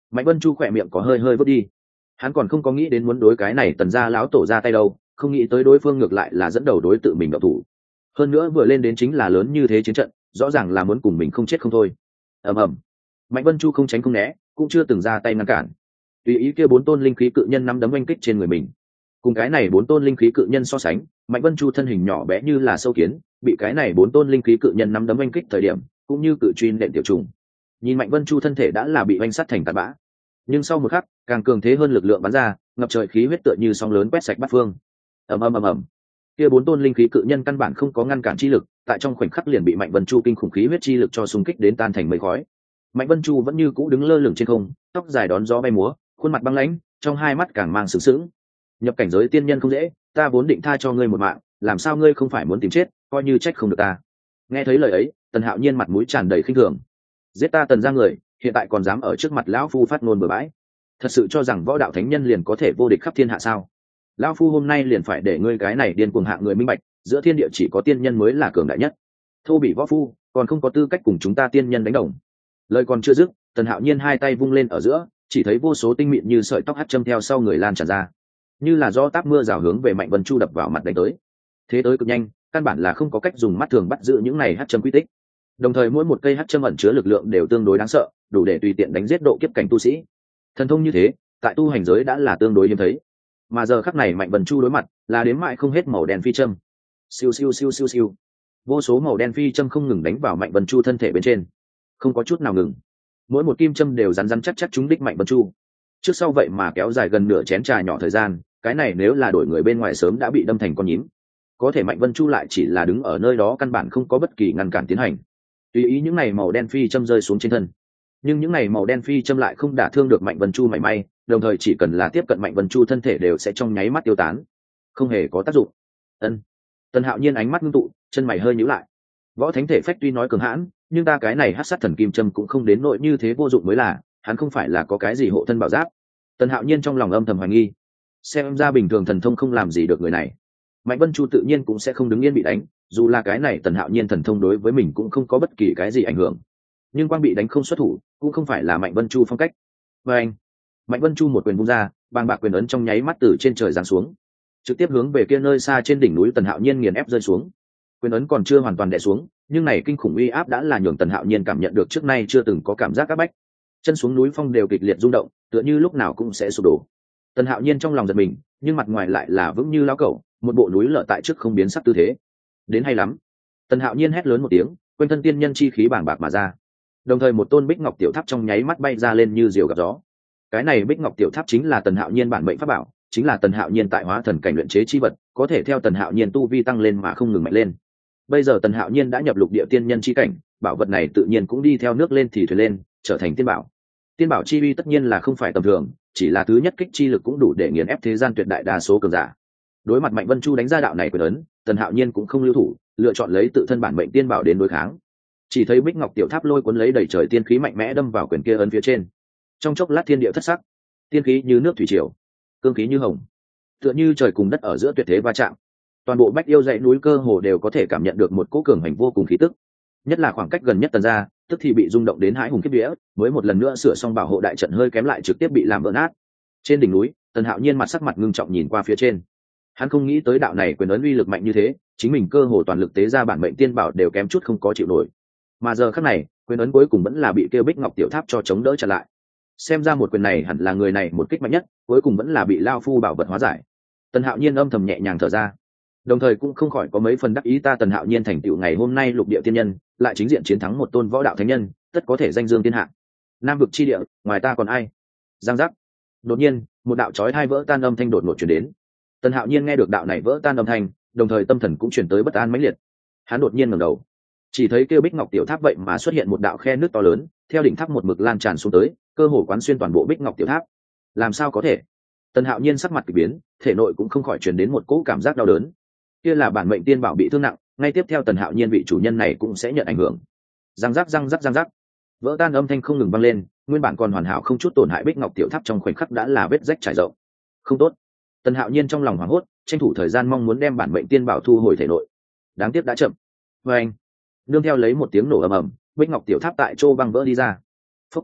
Mạnh Vân Chu khỏe miệng có hơi hơi vứt đi, hắn còn không có nghĩ đến muốn đối cái này tần gia lão tổ ra tay đâu, không nghĩ tới đối phương ngược lại là dẫn đầu đối tự mình động thủ, hơn nữa vừa lên đến chính là lớn như thế chiến trận, rõ ràng là muốn cùng mình không chết không thôi. Ầm ầm. Mạnh Vân Chu không tránh không né, cũng chưa từng ra tay ngăn cản, tùy ý kia bốn tôn linh khí cự nhân nắm đấm oanh kích trên người mình. Cùng cái này bốn tôn linh khí cự nhân so sánh, Mạnh Vân Chu thân hình nhỏ bé như là sâu kiến, bị cái này bốn tôn linh khí cự nhân nắm đấm oanh kích thời điểm cũng như cự truy nện tiểu trùng. Nhìn Mạnh Vân Chu thân thể đã là bị oanh sắt thành tạt bã, nhưng sau một khắc càng cường thế hơn lực lượng bắn ra, ngập trời khí huyết tựa như sóng lớn quét sạch bát phương. Ầm ầm ầm ầm. Kia bốn tôn linh khí cự nhân căn bản không có ngăn cản chi lực, tại trong khoảnh khắc liền bị Mạnh Vân Chu kinh khủng khí huyết chi lực cho xung kích đến tan thành mây khói. Mạnh Vân Chu vẫn như cũ đứng lơ lửng trên không, tóc dài đón gió bay múa, khuôn mặt băng lãnh, trong hai mắt càng mang sướng sướng. Nhập cảnh giới tiên nhân không dễ, ta vốn định tha cho ngươi một mạng, làm sao ngươi không phải muốn tìm chết, coi như trách không được ta. Nghe thấy lời ấy, Tần Hạo Nhiên mặt mũi tràn đầy khinh thường. Giết ta Tần gia người, hiện tại còn dám ở trước mặt lão phu phát ngôn bừa bãi, thật sự cho rằng võ đạo thánh nhân liền có thể vô địch khắp thiên hạ sao? Lão phu hôm nay liền phải để ngươi cái này điên cuồng hạ người minh bạch, giữa thiên địa chỉ có tiên nhân mới là cường đại nhất. Thô bị võ phu, còn không có tư cách cùng chúng ta tiên nhân đánh đồng. Lời còn chưa dứt, Tần Hạo Nhiên hai tay vung lên ở giữa, chỉ thấy vô số tinh mịn như sợi tóc hắt châm theo sau người lan tràn ra, như là do táp mưa rào hướng về Mạnh Vân Chu đập vào mặt đánh tới. Thế tới cực nhanh, căn bản là không có cách dùng mắt thường bắt giữ những này hắt châm quy tích. Đồng thời mỗi một cây hắt châm ẩn chứa lực lượng đều tương đối đáng sợ, đủ để tùy tiện đánh giết độ kiếp cảnh tu sĩ. Thần thông như thế, tại tu hành giới đã là tương đối hiếm thấy. Mà giờ khắc này Mạnh Vân Chu đối mặt là đếm mãi không hết màu đen phi châm. Siêu siêu siêu siêu siêu. Vô số màu đen phi châm không ngừng đánh vào Mạnh Vân Chu thân thể bên trên, không có chút nào ngừng. Mỗi một kim châm đều rắn rắn chắc chắc trúng đích Mạnh Vân Chu. Trước sau vậy mà kéo dài gần nửa chén trà nhỏ thời gian, cái này nếu là đổi người bên ngoài sớm đã bị đâm thành con nhím. Có thể Mạnh Vân Chu lại chỉ là đứng ở nơi đó căn bản không có bất kỳ ngăn cản tiến hành. Tùy ý những này màu đen phi châm rơi xuống trên thân. Nhưng những này màu đen phi châm lại không đả thương được Mạnh Vân Chu mảy may, đồng thời chỉ cần là tiếp cận Mạnh Vân Chu thân thể đều sẽ trong nháy mắt tiêu tán, không hề có tác dụng. Ân. Tần Hạo Nhiên ánh mắt ngưng tụ, chân mày hơi nhíu lại. Võ thánh thể phách tuy nói cường hãn, nhưng ta cái này hắc sát thần kim châm cũng không đến nỗi như thế vô dụng mới là, hắn không phải là có cái gì hộ thân bảo giáp. Tần Hạo Nhiên trong lòng âm thầm hoài nghi, xem ra bình thường thần thông không làm gì được người này. Mạnh Vân Chu tự nhiên cũng sẽ không đứng yên bị đánh, dù là cái này Tần Hạo Nhiên thần thông đối với mình cũng không có bất kỳ cái gì ảnh hưởng, nhưng quang bị đánh không xuất thủ cũng không phải là Mạnh Vân Chu phong cách. Và anh, Mạnh Vân Chu một quyền vung ra, bàng bạc quyền ấn trong nháy mắt từ trên trời giáng xuống, trực tiếp hướng về kia nơi xa trên đỉnh núi Tần Hạo Nhiên nghiền ép rơi xuống. Quyền ấn còn chưa hoàn toàn đè xuống, nhưng này kinh khủng uy áp đã là nhường Tần Hạo Nhiên cảm nhận được trước nay chưa từng có cảm giác áp bách. Chân xuống núi phong đều kịch liệt rung động, tựa như lúc nào cũng sẽ sụp đổ. Tần Hạo Nhiên trong lòng giật mình, nhưng mặt ngoài lại là vững như lão cẩu, một bộ núi lở tại trước không biến sắc tư thế. Đến hay lắm. Tần Hạo Nhiên hét lớn một tiếng, quanh thân tiên nhân chi khí bàng bạc mà ra. Đồng thời một tôn bích ngọc tiểu tháp trong nháy mắt bay ra lên như diều gặp gió. Cái này bích ngọc tiểu tháp chính là Tần Hạo Nhiên bản mệnh pháp bảo, chính là Tần Hạo Nhiên tại hóa thần cảnh luyện chế chi vật, có thể theo Tần Hạo Nhiên tu vi tăng lên mà không ngừng mạnh lên. Bây giờ Tần Hạo Nhiên đã nhập lục địa tiên nhân chi cảnh, bảo vật này tự nhiên cũng đi theo nước lên thì thuyền lên, trở thành tiên bảo. Tiên bảo chi uy tất nhiên là không phải tầm thường, chỉ là thứ nhất kích chi lực cũng đủ để nghiền ép thế gian tuyệt đại đa số cường giả. Đối mặt Mạnh Vân Chu đánh ra đạo này quyền ấn, Tần Hạo Nhiên cũng không lưu thủ, lựa chọn lấy tự thân bản mệnh tiên bảo đến đối kháng. Chỉ thấy bích ngọc tiểu tháp lôi cuốn lấy đầy trời tiên khí mạnh mẽ đâm vào quyền kia ấn phía trên. Trong chốc lát thiên địa thất sắc, tiên khí như nước thủy triều, cương khí như hồng, tựa như trời cùng đất ở giữa tuyệt thế va chạm. Toàn bộ Bách Yêu dãy núi cơ hồ đều có thể cảm nhận được một cỗ cường hành vô cùng khí tức. Nhất là khoảng cách gần nhất Tần gia, tức thì bị rung động đến hãi hùng kiếp vía, mới một lần nữa sửa xong bảo hộ đại trận hơi kém lại trực tiếp bị làm vỡ nát. Trên đỉnh núi, Tần Hạo Nhiên mặt sắc mặt ngưng trọng nhìn qua phía trên. Hắn không nghĩ tới đạo này quyền ấn uy lực mạnh như thế, chính mình cơ hồ toàn lực tế ra bản mệnh tiên bảo đều kém chút không có chịu nổi. Mà giờ khắc này, quyền ấn cuối cùng vẫn là bị kêu bích ngọc tiểu tháp cho chống đỡ chặn lại. Xem ra một quyền này hẳn là người này một kích mạnh nhất, cuối cùng vẫn là bị lao phu bảo vật hóa giải. Tần Hạo Nhiên âm thầm nhẹ nhàng thở ra, đồng thời cũng không khỏi có mấy phần đắc ý, ta Tần Hạo Nhiên thành tựu ngày hôm nay lục địa tiên nhân, lại chính diện chiến thắng một tôn võ đạo thánh nhân, tất có thể danh dương thiên hạ. Nam vực chi địa, ngoài ta còn ai? Giang giác. Đột nhiên, một đạo chói tai vỡ tan âm thanh đột ngột truyền đến. Tần Hạo Nhiên nghe được đạo này vỡ tan âm thanh, đồng thời tâm thần cũng chuyển tới bất an mãnh liệt. Hắn đột nhiên ngẩng đầu, chỉ thấy kêu bích ngọc tiểu tháp vậy mà xuất hiện một đạo khe nước to lớn, theo đỉnh tháp một mực lan tràn xuống tới, cơ hồ quán xuyên toàn bộ bích ngọc tiểu tháp. Làm sao có thể? Tần Hạo Nhiên sắc mặt kỳ biến, thể nội cũng không khỏi truyền đến một cỗ cảm giác đau đớn. Kia là bản mệnh tiên bảo bị thương nặng, ngay tiếp theo Tần Hạo Nhiên vị chủ nhân này cũng sẽ nhận ảnh hưởng. Răng rắc răng rắc răng rắc, vỡ tan âm thanh không ngừng vang lên, nguyên bản còn hoàn hảo không chút tổn hại bích ngọc tiểu tháp trong khoảnh khắc đã là vết rách trải rộng. Không tốt. Tần Hạo Nhiên trong lòng hoảng hốt, tranh thủ thời gian mong muốn đem bản mệnh tiên bảo thu hồi thể nội. Đáng tiếc đã chậm. Và anh, nương theo lấy một tiếng nổ ầm ầm, bích ngọc tiểu tháp tại chỗ băng vỡ đi ra. Phúc.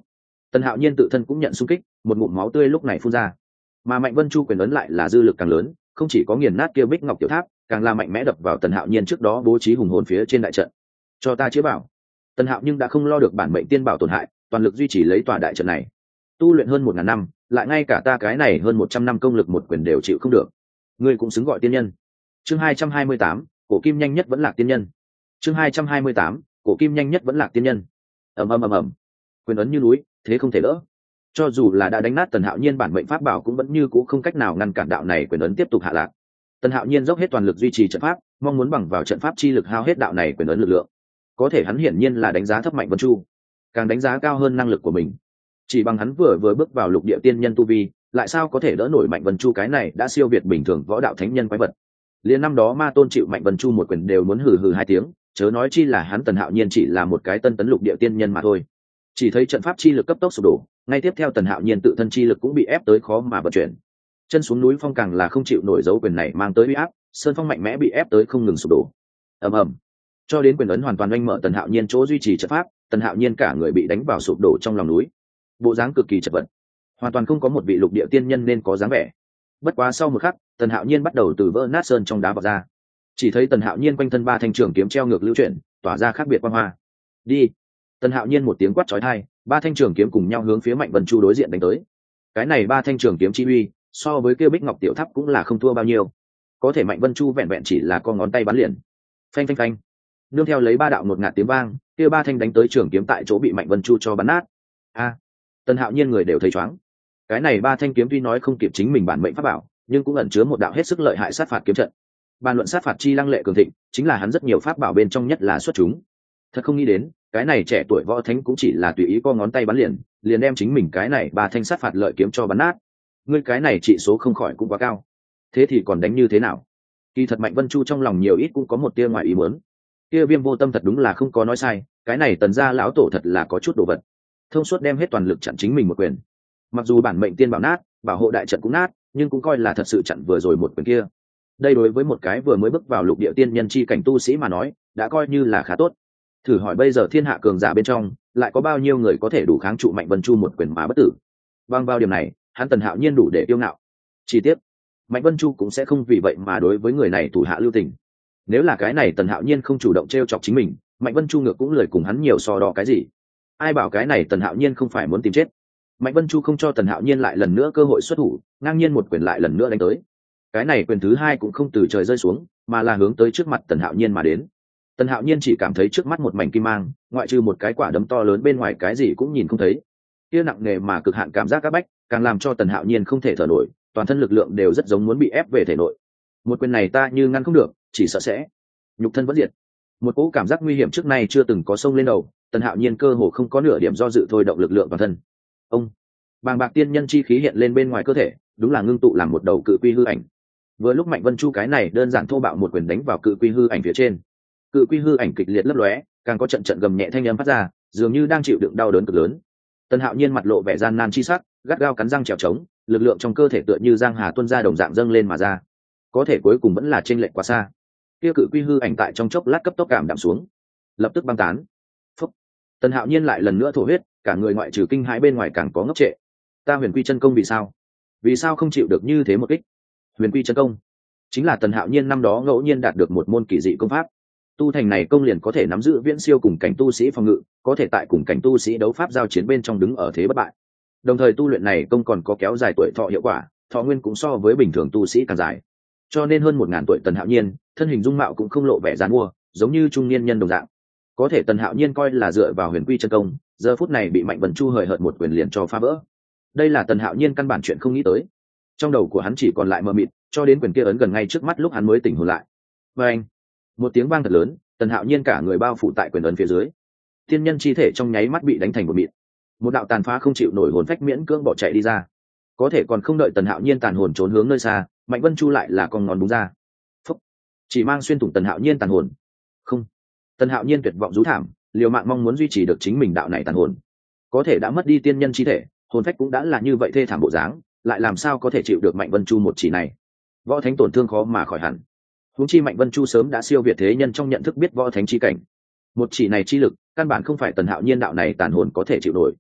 Tần Hạo Nhiên tự thân cũng nhận xung kích, một ngụm máu tươi lúc này phun ra. Mà Mạnh Vân Chu quyền ấn lại là dư lực càng lớn, không chỉ có nghiền nát kia Bích Ngọc tiểu tháp, càng là mạnh mẽ đập vào Tần Hạo Nhiên trước đó bố trí hùng hồn phía trên đại trận. Cho ta chữa bảo. Tần Hạo nhưng đã không lo được bản mệnh tiên bảo tổn hại, toàn lực duy trì lấy tòa đại trận này. Tu luyện hơn một ngàn năm, lại ngay cả ta cái này hơn một trăm năm công lực một quyền đều chịu không được. Ngươi cũng xứng gọi tiên nhân. Chương hai trăm hai mươi tám, cổ kim nhanh nhất vẫn là tiên nhân. Chương hai trăm hai mươi tám, cổ kim nhanh nhất vẫn là tiên nhân. Ầm ầm ầm ầm. Quyền ấn như núi, thế không thể đỡ. Cho dù là đã đánh nát Tần Hạo Nhiên bản mệnh pháp bảo cũng vẫn như cũ không cách nào ngăn cản đạo này quyền ấn tiếp tục hạ lạc. Tần Hạo Nhiên dốc hết toàn lực duy trì trận pháp, mong muốn bằng vào trận pháp chi lực hao hết đạo này quyền ấn lực lượng. Có thể hắn hiển nhiên là đánh giá thấp Mạnh Vân Chu, càng đánh giá cao hơn năng lực của mình. Chỉ bằng hắn vừa vừa bước vào lục địa tiên nhân tu vi, lại sao có thể đỡ nổi Mạnh Vân Chu cái này đã siêu việt bình thường võ đạo thánh nhân quái vật. Liên năm đó Ma Tôn chịu Mạnh Vân Chu một quyền đều muốn hừ hừ hai tiếng, chớ nói chi là hắn Tần Hạo Nhiên chỉ là một cái tân tấn lục địa tiên nhân mà thôi. Chỉ thấy trận pháp chi lực cấp tốc sụp đổ, ngay tiếp theo Tần Hạo Nhiên tự thân chi lực cũng bị ép tới khó mà vận chuyển. Chân xuống núi phong càng là không chịu nổi dấu quyền này mang tới uy áp, sơn phong mạnh mẽ bị ép tới không ngừng sụp đổ. Ầm ầm. Cho đến quyền ấn hoàn toàn oanh mở Tần Hạo Nhiên chỗ duy trì trận pháp, Tần Hạo Nhiên cả người bị đánh vào sụp đổ trong lòng núi. Bộ dáng cực kỳ chật vật, hoàn toàn không có một vị lục địa tiên nhân nên có dáng vẻ. Bất quá sau một khắc, Tần Hạo Nhiên bắt đầu từ vỡ nát sơn trong đá vọt ra. Chỉ thấy Tần Hạo Nhiên quanh thân ba thanh trường kiếm treo ngược lưu chuyển, tỏa ra khác biệt quang hoa. Đi. Tần Hạo Nhiên một tiếng quát chói tai, ba thanh trường kiếm cùng nhau hướng phía Mạnh Vân Chu đối diện đánh tới. Cái này ba thanh trường kiếm chi uy, so với kia Bích Ngọc tiểu tháp cũng là không thua bao nhiêu. Có thể Mạnh Vân Chu vẹn vẹn chỉ là con ngón tay bắn liền. Phanh phanh phanh. Nương theo lấy ba đạo một ngạt tiếng vang, kia ba thanh đánh tới trường kiếm tại chỗ bị Mạnh Vân Chu cho bắn nát. A. Tần Hạo Nhiên người đều thấy chóng. Cái này ba thanh kiếm tuy nói không kịp chính mình bản mệnh pháp bảo, nhưng cũng ẩn chứa một đạo hết sức lợi hại sát phạt kiếm trận. Bàn luận sát phạt chi lăng lệ cường thịnh, chính là hắn rất nhiều pháp bảo bên trong nhất là xuất chúng. Thật không nghĩ đến, cái này trẻ tuổi võ thánh cũng chỉ là tùy ý co ngón tay bắn liền, liền đem chính mình cái này ba thanh sát phạt lợi kiếm cho bắn nát. Ngươi cái này trị số không khỏi cũng quá cao. Thế thì còn đánh như thế nào? Kỳ thật Mạnh Vân Chu trong lòng nhiều ít cũng có một tia ngoài ý muốn. Kia Viêm Vô Tâm thật đúng là không có nói sai, cái này Tần gia lão tổ thật là có chút đồ vật. Thông suốt đem hết toàn lực chặn chính mình một quyền. Mặc dù bản mệnh tiên bảo nát, bảo hộ đại trận cũng nát, nhưng cũng coi là thật sự chặn vừa rồi một quyền kia. Đây đối với một cái vừa mới bước vào lục địa tiên nhân chi cảnh tu sĩ mà nói, đã coi như là khá tốt. Thử hỏi bây giờ thiên hạ cường giả bên trong, lại có bao nhiêu người có thể đủ kháng trụ Mạnh Vân Chu một quyền mà bất tử? Bằng vào điểm này, hắn Tần Hạo Nhiên đủ để kiêu ngạo. Chi tiết, Mạnh Vân Chu cũng sẽ không vì vậy mà đối với người này thủ hạ lưu tình. Nếu là cái này Tần Hạo Nhiên không chủ động t r e o chọc chính mình, Mạnh Vân Chu ngược cũng lười cùng hắn nhiều so đo cái gì. Ai bảo cái này Tần Hạo Nhiên không phải muốn tìm chết. Mạnh Vân Chu không cho Tần Hạo Nhiên lại lần nữa cơ hội xuất thủ, ngang nhiên một quyền lại lần nữa đánh tới. Cái này quyền thứ hai cũng không từ trời rơi xuống, mà là hướng tới trước mặt Tần Hạo Nhiên mà đến. Tần Hạo Nhiên chỉ cảm thấy trước mắt một mảnh kim mang, ngoại trừ một cái quả đấm to lớn bên ngoài cái gì cũng nhìn không thấy. Kia nặng nề mà cực hạn cảm giác áp bách, càng làm cho Tần Hạo Nhiên không thể thở nổi, toàn thân lực lượng đều rất giống muốn bị ép về thể nội. Một quyền này ta như ngăn không được, chỉ sợ sẽ nhục thân vẫn diệt. Một cỗ cảm giác nguy hiểm trước nay chưa từng có sông lên đầu, Tần Hạo Nhiên cơ hồ không có nửa điểm do dự thôi động lực lượng toàn thân. Ông bàng bạc tiên nhân chi khí hiện lên bên ngoài cơ thể, đúng là ngưng tụ làm một đầu cự quy hư ảnh. Vừa lúc Mạnh Vân Chu cái này đơn giản thô bạo một quyền đánh vào cự quy hư ảnh phía trên, cự quy hư ảnh kịch liệt lấp lóe, càng có trận trận gầm nhẹ thanh âm phát ra, dường như đang chịu đựng đau đớn cực lớn. Tần Hạo Nhiên mặt lộ vẻ gian nan chi sắc, gắt gao cắn răng trèo trống, lực lượng trong cơ thể tựa như giang hà tuôn ra đồng dạng dâng lên mà ra. Có thể cuối cùng vẫn là chênh lệch quá xa. Kia cự quy hư ảnh tại trong chốc lát cấp tốc cảm đạm xuống, lập tức băng tán. Phúc. Tần Hạo Nhiên lại lần nữa thổ huyết, cả người ngoại trừ kinh hãi bên ngoài càng có ngốc trệ. Ta Huyền Quy chân công vì sao? Vì sao không chịu được như thế một kích? Huyền Quy chân công chính là Tần Hạo Nhiên năm đó ngẫu nhiên đạt được một môn kỳ dị công pháp. Tu thành này công liền có thể nắm giữ viễn siêu cùng cảnh tu sĩ phòng ngự, có thể tại cùng cảnh tu sĩ đấu pháp giao chiến bên trong đứng ở thế bất bại. Đồng thời tu luyện này công còn có kéo dài tuổi thọ hiệu quả, thọ nguyên cũng so với bình thường tu sĩ càng dài. Cho nên hơn một ngàn tuổi Tần Hạo Nhiên, thân hình dung mạo cũng không lộ vẻ giàn mua, giống như trung niên nhân đồng dạng. Có thể Tần Hạo Nhiên coi là dựa vào Huyền Quy chân công, giờ phút này bị Mạnh Vân Chu hời hợt một quyền liền cho phá vỡ. Đây là Tần Hạo Nhiên căn bản chuyện không nghĩ tới. Trong đầu của hắn chỉ còn lại mờ mịt, cho đến quyền kia ấn gần ngay trước mắt lúc hắn mới tỉnh hồn lại. Và anh, một tiếng vang thật lớn, Tần Hạo Nhiên cả người bao phủ tại quyền ấn phía dưới. Tiên nhân chi thể trong nháy mắt bị đánh thành một mịn. Một đạo tàn phá không chịu nổi hồn phách miễn cưỡng bỏ chạy đi ra. Có thể còn không đợi Tần Hạo Nhiên tàn hồn trốn hướng nơi xa, Mạnh Vân Chu lại là con ngón búng ra. Phúc. Chỉ mang xuyên thủng Tần Hạo Nhiên tàn hồn. Không. Tần Hạo Nhiên tuyệt vọng rú thảm, liều mạng mong muốn duy trì được chính mình đạo này tàn hồn. Có thể đã mất đi tiên nhân chi thể, hồn phách cũng đã là như vậy thê thảm bộ dáng, lại làm sao có thể chịu được Mạnh Vân Chu một chỉ này? Võ thánh tổn thương khó mà khỏi hẳn. Huống chi Mạnh Vân Chu sớm đã siêu việt thế nhân trong nhận thức biết võ thánh chi cảnh. Một chỉ này chi lực, căn bản không phải Tần Hạo Nhiên đạo này tàn hồn có thể chịu nổi.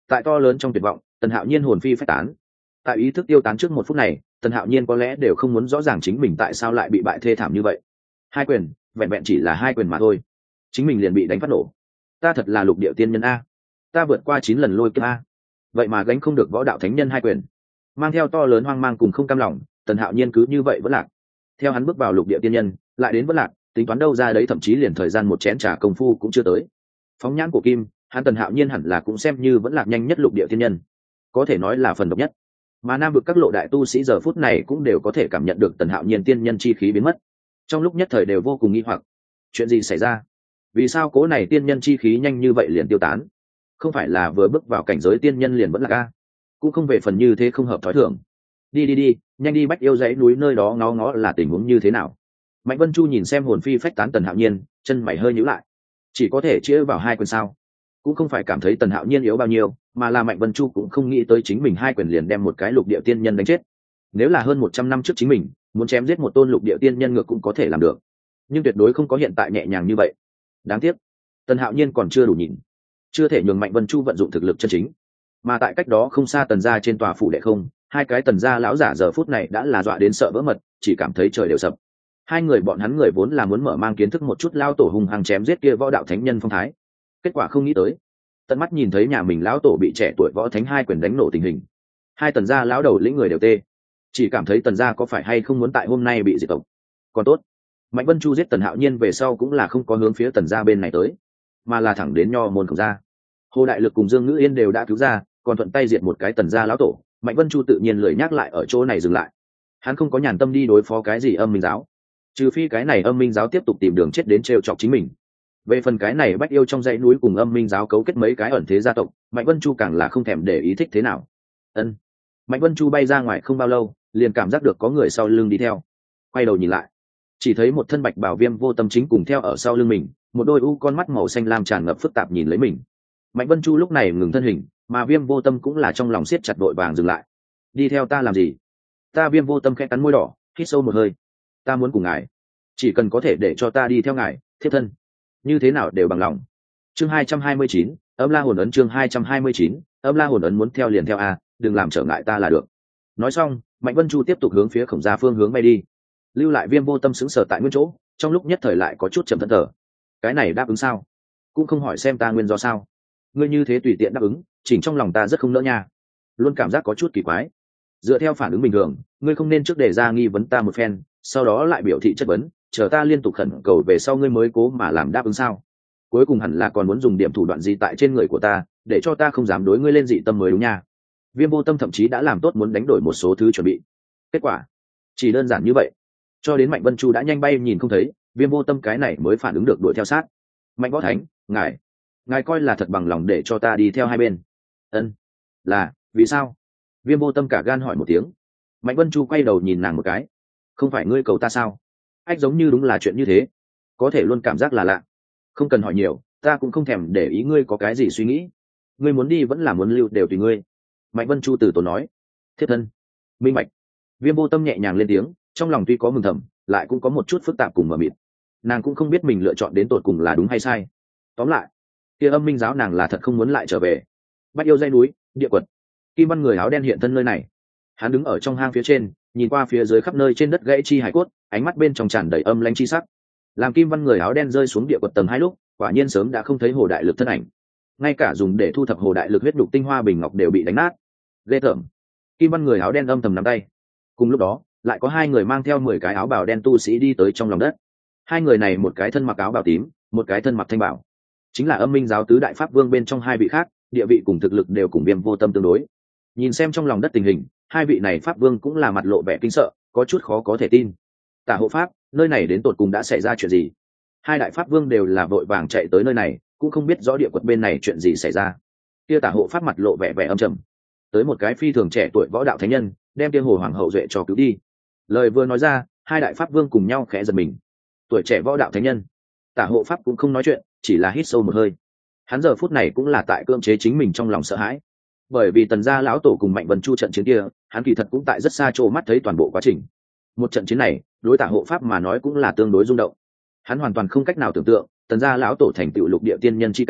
Tại to lớn trong tuyệt vọng, Tần Hạo Nhiên hồn phi phách tán. Tại ý thức tiêu tán trước một phút này, Tần Hạo Nhiên có lẽ đều không muốn rõ ràng chính mình tại sao lại bị bại thê thảm như vậy. Hai quyền, vẹn vẹn chỉ là hai quyền mà thôi, chính mình liền bị đánh phát nổ. Ta thật là lục địa tiên nhân a, ta vượt qua chín lần lôi kiếp a, vậy mà gánh không được võ đạo thánh nhân hai quyền. Mang theo to lớn hoang mang cùng không cam lòng, Tần Hạo Nhiên cứ như vậy vẫn lạc. Theo hắn bước vào lục địa tiên nhân, lại đến vẫn lạc, tính toán đâu ra đấy thậm chí liền thời gian một chén trà công phu cũng chưa tới. Phóng nhãn của Kim, hắn Tần Hạo Nhiên hẳn là cũng xem như vẫn lạc nhanh nhất lục địa tiên nhân, có thể nói là phần độc nhất. Mà nam vực các lộ đại tu sĩ giờ phút này cũng đều có thể cảm nhận được Tần Hạo Nhiên tiên nhân chi khí biến mất, trong lúc nhất thời đều vô cùng nghi hoặc, chuyện gì xảy ra? Vì sao cố này tiên nhân chi khí nhanh như vậy liền tiêu tán? Không phải là vừa bước vào cảnh giới tiên nhân liền vẫn là a? Cũng không về phần như thế không hợp thói thường. Đi đi đi, nhanh đi Bách Yêu dãy núi nơi đó ngó ngó là tình huống như thế nào. Mạnh Vân Chu nhìn xem hồn phi phách tán Tần Hạo Nhiên, chân mày hơi nhíu lại. Chỉ có thể chia vào hai quyền sao? Cũng không phải cảm thấy Tần Hạo Nhiên yếu bao nhiêu, mà là Mạnh Vân Chu cũng không nghĩ tới chính mình hai quyền liền đem một cái lục địa tiên nhân đánh chết. Nếu là hơn một trăm năm trước chính mình muốn chém giết một tôn lục địa tiên nhân ngược cũng có thể làm được, nhưng tuyệt đối không có hiện tại nhẹ nhàng như vậy. Đáng tiếc, Tần Hạo Nhiên còn chưa đủ nhìn, chưa thể nhường Mạnh Vân Chu vận dụng thực lực chân chính. Mà tại cách đó không xa Tần gia trên tòa phủ đệ không, hai cái Tần gia lão giả giờ phút này đã là dọa đến sợ vỡ mật, chỉ cảm thấy trời đều sập. Hai người bọn hắn người vốn là muốn mở mang kiến thức một chút lao tổ hung hăng chém giết kia võ đạo thánh nhân phong thái, kết quả không nghĩ tới, tận mắt nhìn thấy nhà mình lão tổ bị trẻ tuổi võ thánh hai quyền đánh nổ tình hình, hai Tần gia lão đầu lĩnh người đều tê, chỉ cảm thấy Tần gia có phải hay không muốn tại hôm nay bị diệt tộc. Còn tốt, Mạnh Vân Chu giết Tần Hạo Nhiên về sau cũng là không có hướng phía Tần gia bên này tới, mà là thẳng đến nho môn Khổng gia. Hồ Đại Lực cùng Dương Ngữ Yên đều đã cứu ra, còn thuận tay diệt một cái Tần gia lão tổ. Mạnh Vân Chu tự nhiên lười nhắc lại ở chỗ này dừng lại, hắn không có nhàn tâm đi đối phó cái gì âm minh giáo, trừ phi cái này âm minh giáo tiếp tục tìm đường chết đến trêu chọc chính mình. Về phần cái này Bách Yêu trong dãy núi cùng âm minh giáo cấu kết mấy cái ẩn thế gia tộc, Mạnh Vân Chu càng là không thèm để ý thích thế nào. Ân. Mạnh Vân Chu bay ra ngoài không bao lâu, liền cảm giác được có người sau lưng đi theo. Quay đầu nhìn lại, chỉ thấy một thân bạch bào Viêm Vô Tâm chính cùng theo ở sau lưng mình, một đôi u con mắt màu xanh lam tràn ngập phức tạp nhìn lấy mình. Mạnh Vân Chu lúc này ngừng thân hình, mà Viêm Vô Tâm cũng là trong lòng siết chặt đội vàng dừng lại. Đi theo ta làm gì? Ta Viêm Vô Tâm khẽ cắn môi đỏ, hít sâu một hơi. Ta muốn cùng ngài, chỉ cần có thể để cho ta đi theo ngài, thiết thân, như thế nào đều bằng lòng. Chương hai trăm hai mươi chín, Âm La Hồn Ấn. Chương hai trăm hai mươi chín, Âm La Hồn Ấn. Muốn theo liền theo a, đừng làm trở ngại ta là được. Nói xong, Mạnh Vân Chu tiếp tục hướng phía Khổng gia phương hướng bay đi, lưu lại Viêm Vô Tâm sững sờ tại nguyên chỗ, trong lúc nhất thời lại có chút chậm thẫn thờ. Cái này đáp ứng sao? Cũng không hỏi xem ta nguyên do sao? Ngươi như thế tùy tiện đáp ứng, chỉnh trong lòng ta rất không nỡ nha, luôn cảm giác có chút kỳ quái. Dựa theo phản ứng bình thường, ngươi không nên trước đề ra nghi vấn ta một phen, sau đó lại biểu thị chất vấn, chờ ta liên tục khẩn cầu về sau ngươi mới cố mà làm đáp ứng sao? Cuối cùng hẳn là còn muốn dùng điểm thủ đoạn gì tại trên người của ta, để cho ta không dám đối ngươi lên dị tâm mới đúng nha. Viêm Vô Tâm thậm chí đã làm tốt muốn đánh đổi một số thứ chuẩn bị. Kết quả chỉ đơn giản như vậy, cho đến Mạnh Vân Chu đã nhanh bay nhìn không thấy, Viêm Vô Tâm cái này mới phản ứng được đuổi theo sát. Mạnh Võ Thánh, ngài ngài coi là thật bằng lòng để cho ta đi theo hai bên? Ân, là vì sao? Viêm Vô Tâm cả gan hỏi một tiếng. Mạnh Vân Chu quay đầu nhìn nàng một cái. Không phải ngươi cầu ta sao? Ách giống như đúng là chuyện như thế, có thể luôn cảm giác là lạ. Không cần hỏi nhiều, ta cũng không thèm để ý ngươi có cái gì suy nghĩ. Ngươi muốn đi vẫn là muốn lưu đều tùy ngươi. Mạnh Vân Chu từ tốn nói. Thiết thân, minh bạch. Viêm Vô Tâm nhẹ nhàng lên tiếng, trong lòng tuy có mừng thầm, lại cũng có một chút phức tạp cùng mờ mịt. Nàng cũng không biết mình lựa chọn đến tột cùng là đúng hay sai. Tóm lại, kia âm minh giáo nàng là thật không muốn lại trở về. Bách Yêu dãy núi, địa quật. Kim Văn người áo đen hiện thân nơi này, hắn đứng ở trong hang phía trên, nhìn qua phía dưới khắp nơi trên đất gãy chi hải cốt, ánh mắt bên trong tràn đầy âm lãnh chi sắc. Làm Kim Văn người áo đen rơi xuống địa quật tầng hai lúc, quả nhiên sớm đã không thấy Hồ Đại Lực thân ảnh, ngay cả dùng để thu thập Hồ Đại Lực huyết đục tinh hoa bình ngọc đều bị đánh nát. Ghê tởm. Kim Văn người áo đen âm thầm nắm tay. Cùng lúc đó, lại có hai người mang theo mười cái áo bào đen tu sĩ đi tới trong lòng đất. Hai người này một cái thân mặc áo bào tím, một cái thân mặc thanh bảo, chính là âm minh giáo tứ đại pháp vương bên trong hai vị khác, địa vị cùng thực lực đều cùng Viêm Vô Tâm tương đối. Nhìn xem trong lòng đất tình hình, hai vị này pháp vương cũng là mặt lộ vẻ kinh sợ, có chút khó có thể tin. Tả hộ pháp, nơi này đến tột cùng đã xảy ra chuyện gì? Hai đại pháp vương đều là vội vàng chạy tới nơi này, cũng không biết rõ địa quật bên này chuyện gì xảy ra. Kia tả hộ pháp mặt lộ vẻ vẻ âm trầm, tới một cái phi thường trẻ tuổi võ đạo thánh nhân, đem kia hồ hoàng hậu duệ cho cứu đi. Lời vừa nói ra, hai đại pháp vương cùng nhau khẽ giật mình. Tuổi trẻ võ đạo thánh nhân, tả hộ pháp cũng không nói chuyện, chỉ là hít sâu một hơi. Hắn giờ phút này cũng là tại cưỡng chế chính mình trong lòng sợ hãi, bởi vì Tần gia lão tổ cùng Mạnh Vân Chu trận chiến kia, hắn kỳ thật cũng tại rất xa chỗ mắt thấy toàn bộ quá trình. Một trận chiến này, đối tả hộ pháp mà nói cũng là tương đối rung động. Hắn hoàn toàn không cách nào tưởng tượng, Tần gia lão tổ thành tựu lục địa tiên nhân chi cảnh,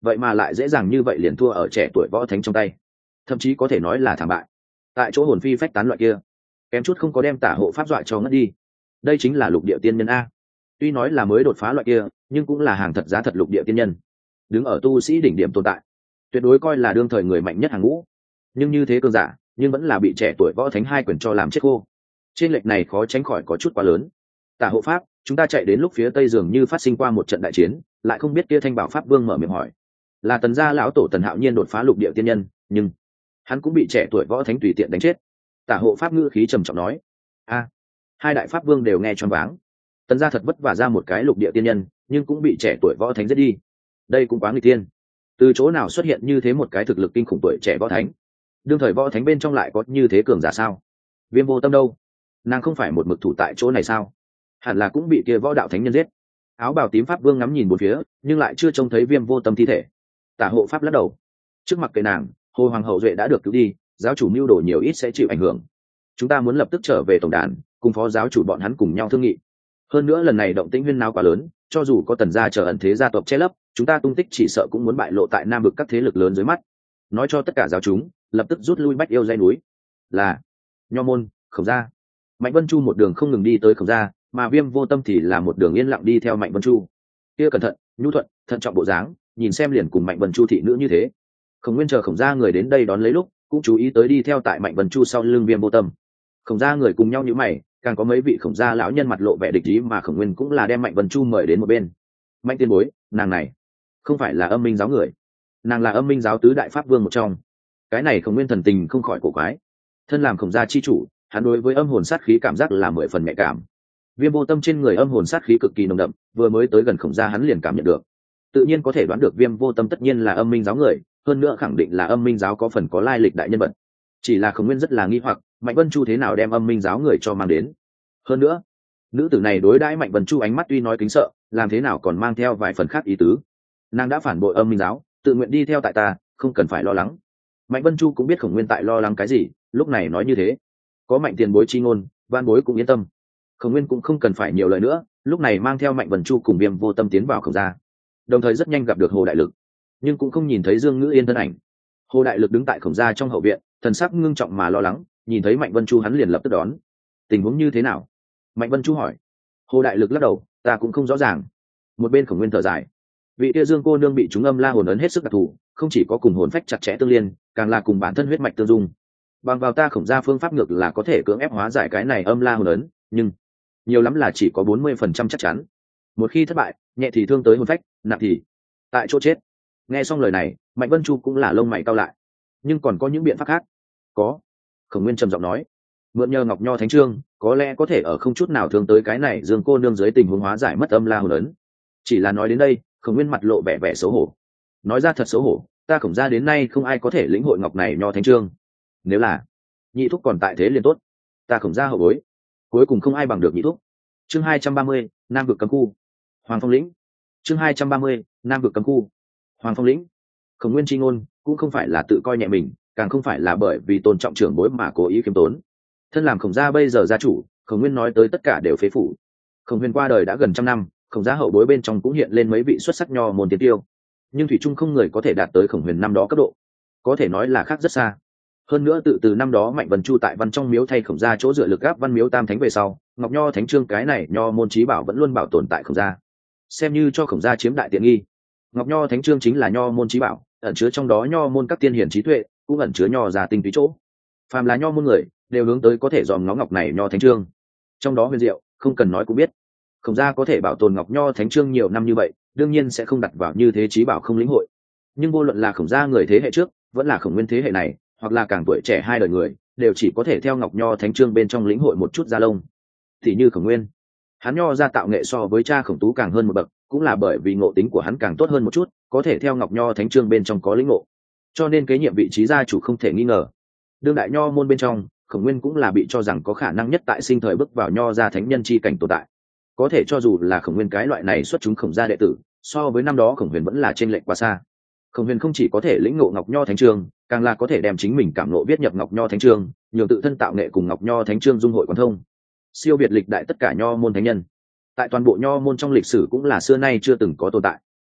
vậy mà lại dễ dàng như vậy liền thua ở trẻ tuổi võ thánh trong tay, thậm chí có thể nói là thảm bại. Tại chỗ hồn phi phách tán loại kia, kém chút không có đem tả hộ pháp dọa cho ngất đi. Đây chính là lục địa tiên nhân a. Tuy nói là mới đột phá loại kia, nhưng cũng là hàng thật giá thật lục địa tiên nhân, đứng ở tu sĩ đỉnh điểm tồn tại, tuyệt đối coi là đương thời người mạnh nhất hàng ngũ. Nhưng như thế cơn giả, nhưng vẫn là bị trẻ tuổi võ thánh hai quyền cho làm chết khô. Trên lệch này khó tránh khỏi có chút quá lớn. Tả hộ pháp, chúng ta chạy đến lúc phía tây dường như phát sinh qua một trận đại chiến, lại không biết kia Thanh Bảo Pháp Vương mở miệng hỏi, là Tần gia lão tổ Tần Hạo Nhiên đột phá lục địa tiên nhân, nhưng hắn cũng bị trẻ tuổi võ thánh tùy tiện đánh chết. Tả hộ pháp ngữ khí trầm trọng nói. A, hai đại pháp vương đều nghe choáng váng. Tần gia thật vất vả ra một cái lục địa tiên nhân, nhưng cũng bị trẻ tuổi võ thánh giết đi. Đây cũng quá nguy tiên. Từ chỗ nào xuất hiện như thế một cái thực lực kinh khủng tuổi trẻ võ thánh? Đương thời võ thánh bên trong lại có như thế cường giả sao? Viêm Vô Tâm đâu? Nàng không phải một mực thủ tại chỗ này sao? Hẳn là cũng bị kia võ đạo thánh nhân giết. Áo bào tím pháp vương ngắm nhìn bốn phía, nhưng lại chưa trông thấy Viêm Vô Tâm thi thể. Tả hộ pháp lắc đầu. Trước mặt cây nàng, Hồ Hoàng hậu duệ đã được cứu đi, giáo chủ mưu đồ nhiều ít sẽ chịu ảnh hưởng. Chúng ta muốn lập tức trở về tổng đàn, cùng phó giáo chủ bọn hắn cùng nhau thương nghị. Hơn nữa lần này động tĩnh huyên náo quá lớn, cho dù có Tần gia chờ ẩn thế gia tộc che lấp, chúng ta tung tích chỉ sợ cũng muốn bại lộ tại nam vực các thế lực lớn dưới mắt. Nói cho tất cả giáo chúng lập tức rút lui bách yêu dãy núi. Là Nho môn, Khổng gia. Mạnh Vân Chu một đường không ngừng đi tới Khổng gia, mà Viêm Vô Tâm thì là một đường yên lặng đi theo Mạnh Vân Chu. Kia cẩn thận, nhu thuận, thận trọng bộ dáng, nhìn xem liền cùng Mạnh Vân Chu thị nữ như thế. Khổng Nguyên chờ Khổng gia người đến đây đón lấy lúc, cũng chú ý tới đi theo tại Mạnh Vân Chu sau lưng Viêm Vô Tâm. Khổng gia người cùng nhau như mày, càng có mấy vị Khổng gia lão nhân mặt lộ vẻ địch ý, mà Khổng Nguyên cũng là đem Mạnh Vân Chu mời đến một bên. Mạnh tiên bối, nàng này không phải là Âm Minh giáo người, nàng là Âm Minh giáo tứ đại pháp vương một trong. Cái này Khổng Nguyên thần tình không khỏi cổ quái. Thân làm Khổng gia chi chủ, hắn đối với âm hồn sát khí cảm giác là mười phần nhạy cảm. Viêm Vô Tâm trên người âm hồn sát khí cực kỳ nồng đậm, vừa mới tới gần Khổng gia hắn liền cảm nhận được, tự nhiên có thể đoán được Viêm Vô Tâm tất nhiên là Âm Minh giáo người, hơn nữa khẳng định là Âm Minh giáo có phần có lai lịch đại nhân vật. Chỉ là Khổng Nguyên rất là nghi hoặc, Mạnh Vân Chu thế nào đem Âm Minh giáo người cho mang đến? Hơn nữa, nữ tử này đối đãi Mạnh Vân Chu ánh mắt tuy nói kính sợ, làm thế nào còn mang theo vài phần khác ý tứ. Nàng đã phản bội Âm Minh giáo, tự nguyện đi theo tại ta, không cần phải lo lắng. Mạnh Vân Chu cũng biết Khổng Nguyên tại lo lắng cái gì, lúc này nói như thế, có Mạnh tiền bối chi ngôn, van bối cũng yên tâm. Khổng Nguyên cũng không cần phải nhiều lời nữa, lúc này mang theo Mạnh Vân Chu cùng Viêm Vô Tâm tiến vào Khổng gia, đồng thời rất nhanh gặp được Hồ Đại Lực, nhưng cũng không nhìn thấy Dương Ngữ Yên thân ảnh. Hồ Đại Lực đứng tại Khổng gia trong hậu viện, thần sắc ngưng trọng mà lo lắng, nhìn thấy Mạnh Vân Chu hắn liền lập tức đón. Tình huống như thế nào? Mạnh Vân Chu hỏi. Hồ Đại Lực lắc đầu, ta cũng không rõ ràng. Một bên Khổng Nguyên thở dài, vị kia Dương cô nương bị chúng âm la hồn ấn hết sức đặc thù, không chỉ có cùng hồn phách chặt chẽ tương liên, càng là cùng bản thân huyết mạch tương dung. Bằng vào ta Khổng gia phương pháp ngược là có thể cưỡng ép hóa giải cái này âm la hồn ấn, nhưng nhiều lắm là chỉ có bốn mươi phần trăm chắc chắn. Một khi thất bại, nhẹ thì thương tới hồn phách, nặng thì tại chỗ chết. Nghe xong lời này, Mạnh Vân Chu cũng là lông mày cau lại. Nhưng còn có những biện pháp khác? Có. Khổng Nguyên trầm giọng nói, mượn nhờ Ngọc Nho Thánh Trương, có lẽ có thể ở không chút nào thương tới cái này Dương cô nương dưới tình huống hóa giải mất âm la hồn ấn. Chỉ là nói đến đây, Khổng Nguyên mặt lộ vẻ vẻ xấu hổ. Nói ra thật xấu hổ, ta Khổng gia đến nay không ai có thể lĩnh hội Ngọc này Nho Thánh Trương. Nếu là nhị thúc còn tại thế liền tốt, ta Khổng gia hậu bối, cuối cùng không ai bằng được nhị thúc. Chương hai trăm ba mươi, Nam vực cấm khu. Hoàng Phong lĩnh. Chương hai trăm ba mươi, Nam vực cấm khu. Hoàng Phong lĩnh. Khổng Nguyên chi ngôn cũng không phải là tự coi nhẹ mình, càng không phải là bởi vì tôn trọng trưởng bối mà cố ý khiêm tốn. Thân làm Khổng gia bây giờ gia chủ, Khổng Nguyên nói tới tất cả đều phế phủ. Khổng Nguyên qua đời đã gần trăm năm, Khổng gia hậu bối bên trong cũng hiện lên mấy vị xuất sắc nho môn tiến tiêu, nhưng thủy chung không người có thể đạt tới Khổng Huyền năm đó cấp độ, có thể nói là khác rất xa. Hơn nữa tự từ năm đó Mạnh Vân Chu tại Văn trong miếu thay Khổng gia chỗ dựa lực áp Văn miếu Tam Thánh về sau, Ngọc Nho Thánh Trương cái này nho môn chí bảo vẫn luôn bảo tồn tại Khổng gia, xem như cho Khổng gia chiếm đại tiện nghi. Ngọc Nho Thánh Trương chính là nho môn chí bảo, ẩn chứa trong đó nho môn các tiên hiển trí tuệ, cũng ẩn chứa nho gia tinh túy chỗ. Phàm là nho môn người đều hướng tới có thể dòm ngó ngọc này nho thánh trương, trong đó huyền diệu không cần nói cũng biết. Khổng gia có thể bảo tồn Ngọc Nho Thánh Trương nhiều năm như vậy, đương nhiên sẽ không đặt vào như thế chí bảo không lĩnh hội. Nhưng vô luận là Khổng gia người thế hệ trước, vẫn là Khổng Nguyên thế hệ này, hoặc là càng tuổi trẻ hai đời người, đều chỉ có thể theo Ngọc Nho Thánh Trương bên trong lĩnh hội một chút gia lông. Thì như Khổng Nguyên, hắn nho gia tạo nghệ so với cha Khổng Tú càng hơn một bậc, cũng là bởi vì ngộ tính của hắn càng tốt hơn một chút, có thể theo Ngọc Nho Thánh Trương bên trong có lĩnh ngộ, cho nên kế nhiệm vị trí gia chủ không thể nghi ngờ. Đương đại nho môn bên trong, Khổng Nguyên cũng là bị cho rằng có khả năng nhất tại sinh thời bước vào nho gia thánh nhân chi cảnh tồn tại. Có thể cho dù là Khổng Nguyên cái loại này xuất chúng Khổng gia đệ tử, so với năm đó Khổng Huyền vẫn là chênh lệch quá xa. Khổng Huyền không chỉ có thể lĩnh ngộ Ngọc Nho Thánh Trương, càng là có thể đem chính mình cảm ngộ viết nhập Ngọc Nho Thánh Trương, nhường tự thân tạo nghệ cùng Ngọc Nho Thánh Trương dung hội quan thông, siêu việt lịch đại tất cả nho môn thánh nhân. Tại toàn bộ nho môn trong lịch sử cũng là xưa nay chưa từng có tồn tại.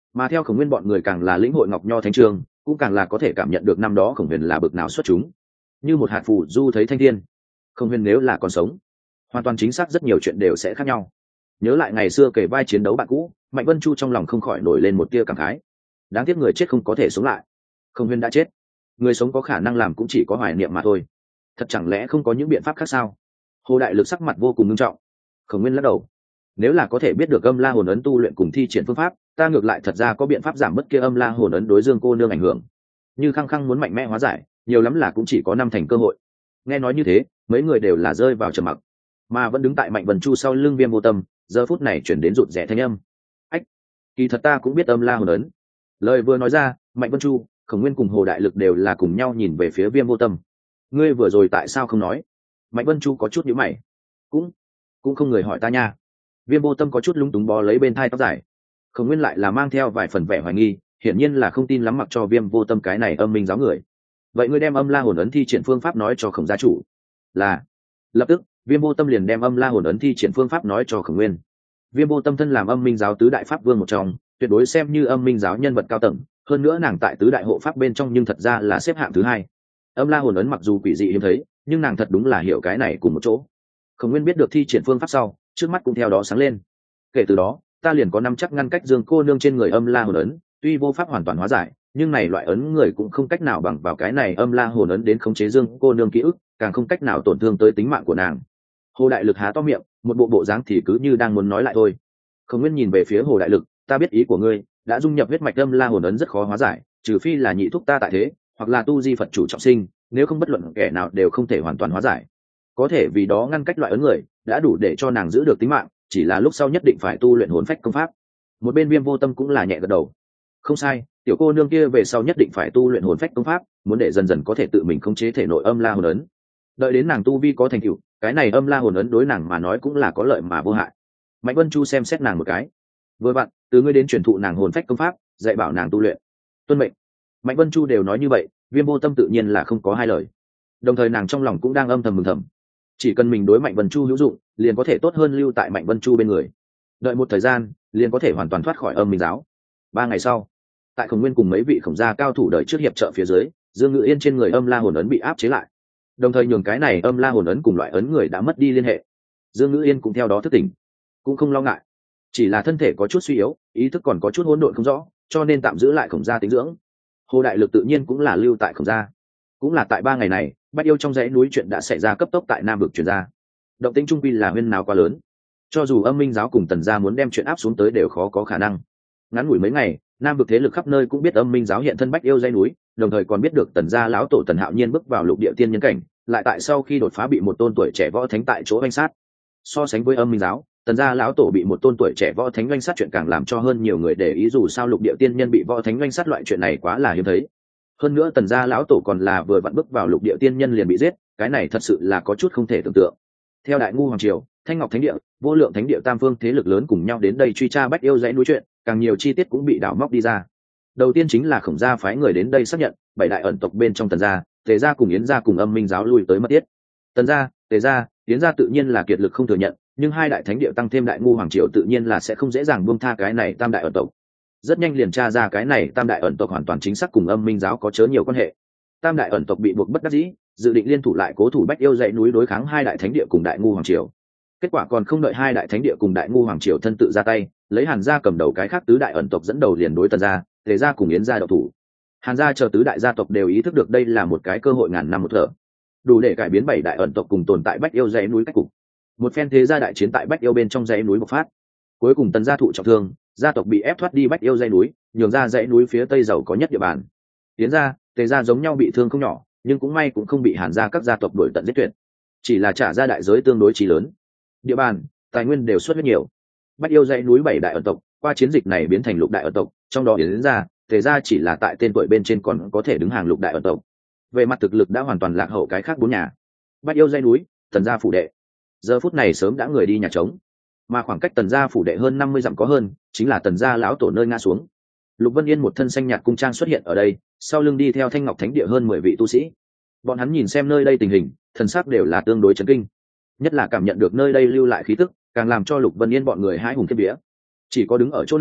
mà theo Khổng Nguyên bọn người càng là lĩnh hội Ngọc Nho Thánh Trường, cũng càng là có thể cảm nhận được năm đó Khổng Huyền là bực nào xuất chúng. Như một hạt phù du thấy thanh thiên, Khổng Huyền nếu là còn sống, hoàn toàn chính xác rất nhiều chuyện đều sẽ khác nhau. Nhớ lại ngày xưa kể vai chiến đấu bạn cũ, Mạnh Vân Chu trong lòng không khỏi nổi lên một tia cảm khái. Đáng tiếc người chết không có thể sống lại. Khổng Huyền đã chết, người sống có khả năng làm cũng chỉ có hoài niệm mà thôi. Thật chẳng lẽ không có những biện pháp khác sao? Hồ Đại Lực sắc mặt vô cùng nghiêm trọng. Khổng Nguyên lắc đầu. Nếu là có thể biết được âm la hồn ấn tu luyện cùng thi triển phương pháp, ta ngược lại thật ra có biện pháp giảm bớt kia âm la hồn ấn đối Dương cô nương ảnh hưởng. Như khăng khăng muốn mạnh mẽ hóa giải, nhiều lắm là cũng chỉ có năm thành cơ hội. Nghe nói như thế, mấy người đều là rơi vào trầm mặc, mà vẫn đứng tại Mạnh Vân Chu sau lưng Viêm Vô Tâm, giờ phút này chuyển đến rụt rè thanh âm. Ách, kỳ thật ta cũng biết âm la hồn ấn. Lời vừa nói ra, Mạnh Vân Chu, Khổng Nguyên cùng Hồ Đại Lực đều là cùng nhau nhìn về phía Viêm Vô Tâm. Ngươi vừa rồi tại sao không nói? Mạnh Vân Chu có chút nhíu mày. Cũng, cũng không người hỏi ta nha. Viêm Vô Tâm có chút lúng túng bó lấy bên thai tóc dài. Khổng Nguyên lại là mang theo vài phần vẻ hoài nghi, hiển nhiên là không tin lắm mặc cho Viêm Vô Tâm cái này âm minh giáo người. Vậy ngươi đem âm la hồn ấn thi triển phương pháp nói cho Khổng gia chủ. Là. Lập tức, Viêm Vô Tâm liền đem âm la hồn ấn thi triển phương pháp nói cho Khổng Nguyên. Viêm Vô Tâm thân làm âm minh giáo tứ đại pháp vương một trong, tuyệt đối xem như âm minh giáo nhân vật cao tầng, hơn nữa nàng tại tứ đại hộ pháp bên trong nhưng thật ra là xếp hạng thứ hai. Âm la hồn ấn mặc dù quỷ dị hiếm thấy, nhưng nàng thật đúng là hiểu cái này cùng một chỗ. Khổng Nguyên biết được thi triển phương pháp sau, trước mắt cũng theo đó sáng lên. Kể từ đó, ta liền có năm chắc ngăn cách Dương cô nương trên người âm la hồn ấn, tuy vô pháp hoàn toàn hóa giải, nhưng này loại ấn người cũng không cách nào bằng vào cái này âm la hồn ấn đến khống chế Dương cô nương ký ức, càng không cách nào tổn thương tới tính mạng của nàng. Hồ Đại Lực há to miệng, một bộ bộ dáng thì cứ như đang muốn nói lại thôi. Khổng Nguyên nhìn về phía Hồ Đại Lực, ta biết ý của ngươi, đã dung nhập huyết mạch âm la hồn ấn rất khó hóa giải, trừ phi là nhị thúc ta tại thế, hoặc là tu di Phật chủ trọng sinh, nếu không bất luận kẻ nào đều không thể hoàn toàn hóa giải. Có thể vì đó ngăn cách loại ấn người, đã đủ để cho nàng giữ được tính mạng, chỉ là lúc sau nhất định phải tu luyện hồn phách công pháp. Một bên Viêm Vô Tâm cũng là nhẹ gật đầu. Không sai, tiểu cô nương kia về sau nhất định phải tu luyện hồn phách công pháp, muốn để dần dần có thể tự mình khống chế thể nội âm la hồn ấn. Đợi đến nàng tu vi có thành tựu, cái này âm la hồn ấn đối nàng mà nói cũng là có lợi mà vô hại. Mạnh Vân Chu xem xét nàng một cái. Vừa vặn, từ ngươi đến truyền thụ nàng hồn phách công pháp, dạy bảo nàng tu luyện. Tuân mệnh. Mạnh Vân Chu đều nói như vậy, Viêm Vô Tâm tự nhiên là không có hai lời. Đồng thời nàng trong lòng cũng đang âm thầm mừng thầm. Chỉ cần mình đối Mạnh Vân Chu hữu dụng, liền có thể tốt hơn lưu tại Mạnh Vân Chu bên người. Đợi một thời gian, liền có thể hoàn toàn thoát khỏi âm minh giáo. Ba ngày sau, tại Khổng Nguyên cùng mấy vị khổng gia cao thủ đợi trước hiệp trợ phía dưới, Dương Ngự Yên trên người âm la hồn ấn bị áp chế lại, đồng thời nhường cái này âm la hồn ấn cùng loại ấn người đã mất đi liên hệ. Dương Ngự Yên cũng theo đó thức tỉnh, cũng không lo ngại, chỉ là thân thể có chút suy yếu, ý thức còn có chút hỗn độn không rõ, cho nên tạm giữ lại khổng gia tính dưỡng. Hồ Đại Lực tự nhiên cũng là lưu tại khổng gia. Cũng là tại ba ngày này, Bách Yêu trong dãy núi chuyện đã xảy ra cấp tốc tại Nam Vực truyền ra. Động tĩnh trung quy là huyên nào quá lớn, cho dù âm minh giáo cùng Tần gia muốn đem chuyện áp xuống tới đều khó có khả năng. Ngắn ngủi mấy ngày, Nam Vực thế lực khắp nơi cũng biết âm minh giáo hiện thân Bách Yêu dãy núi, đồng thời còn biết được Tần gia lão tổ Tần Hạo Nhiên bước vào lục địa tiên nhân cảnh, lại tại sau khi đột phá bị một tôn tuổi trẻ võ thánh tại chỗ oanh sát. So sánh với âm minh giáo, Tần gia lão tổ bị một tôn tuổi trẻ võ thánh oanh sát chuyện càng làm cho hơn nhiều người để ý, dù sao lục địa tiên nhân bị võ thánh oanh sát loại chuyện này quá là hiếm thấy. Hơn nữa Tần gia lão tổ còn là vừa vặn bước vào lục địa tiên nhân liền bị giết, cái này thật sự là có chút không thể tưởng tượng. Theo Đại Ngu hoàng triều, Thanh Ngọc Thánh Địa, Vô Lượng Thánh Địa tam phương thế lực lớn cùng nhau đến đây truy tra Bách Yêu dãy núi chuyện, càng nhiều chi tiết cũng bị đào móc đi ra. Đầu tiên chính là Khổng gia phái người đến đây xác nhận, bảy đại ẩn tộc bên trong Tần gia, Tề gia cùng Yến gia cùng âm minh giáo lui tới mất tiết. Tần gia, Tề gia, Yến gia tự nhiên là kiệt lực không thừa nhận, nhưng hai đại thánh địa tăng thêm Đại Ngu hoàng triều tự nhiên là sẽ không dễ dàng buông tha cái này tam đại ẩn tộc. Rất nhanh liền tra ra cái này tam đại ẩn tộc hoàn toàn chính xác cùng âm minh giáo có chớ nhiều quan hệ. Tam đại ẩn tộc bị buộc bất đắc dĩ, dự định liên thủ lại cố thủ Bách Yêu dãy núi đối kháng hai đại thánh địa cùng Đại Ngu hoàng triều. Kết quả còn không đợi hai đại thánh địa cùng Đại Ngu hoàng triều thân tự ra tay, lấy Hàn gia cầm đầu cái khác tứ đại ẩn tộc dẫn đầu liền đối Tần gia, Tề gia cùng Yến gia độc thủ. Hàn gia chờ tứ đại gia tộc đều ý thức được đây là một cái cơ hội ngàn năm một thở, đủ để cải biến bảy đại ẩn tộc cùng tồn tại Bách Yêu dãy núi cách cục. Một phen thế gia đại chiến tại Bách Yêu bên trong dãy núi bộc phát. Cuối cùng Tần gia thụ trọng thương, gia tộc bị ép thoát đi Bách Yêu dãy núi, nhường ra dãy núi phía tây giàu có nhất địa bàn. Yến gia, Tề gia giống nhau bị thương không nhỏ, nhưng cũng may cũng không bị Hàn gia các gia tộc đuổi tận giết tuyệt, chỉ là trả ra đại giới tương đối chí lớn. Địa bàn, tài nguyên đều xuất rất nhiều. Bách Yêu dãy núi bảy đại ẩn tộc, qua chiến dịch này biến thành lục đại ẩn tộc, trong đó Yến gia, Tề gia chỉ là tại tên tuổi bên trên còn có thể đứng hàng lục đại ẩn tộc. Về mặt thực lực đã hoàn toàn lạc hậu cái khác bốn nhà. Bách Yêu dãy núi, Tần gia phủ đệ. Giờ phút này sớm đã người đi nhà trống, mà khoảng cách Tần gia phủ đệ hơn năm mươi dặm có hơn, chính là Tần gia lão tổ nơi ngã xuống. Lục Vân Yên một thân xanh nhạt cung trang xuất hiện ở đây, sau lưng đi theo Thanh Ngọc Thánh Địa hơn mười vị tu sĩ. Bọn hắn nhìn xem nơi đây tình hình, thần sắc đều là tương đối chấn kinh, nhất là cảm nhận được nơi đây lưu lại khí tức, càng làm cho Lục Vân Yên bọn người hãi hùng khiếp vía. Chỉ có đứng ở chỗ này,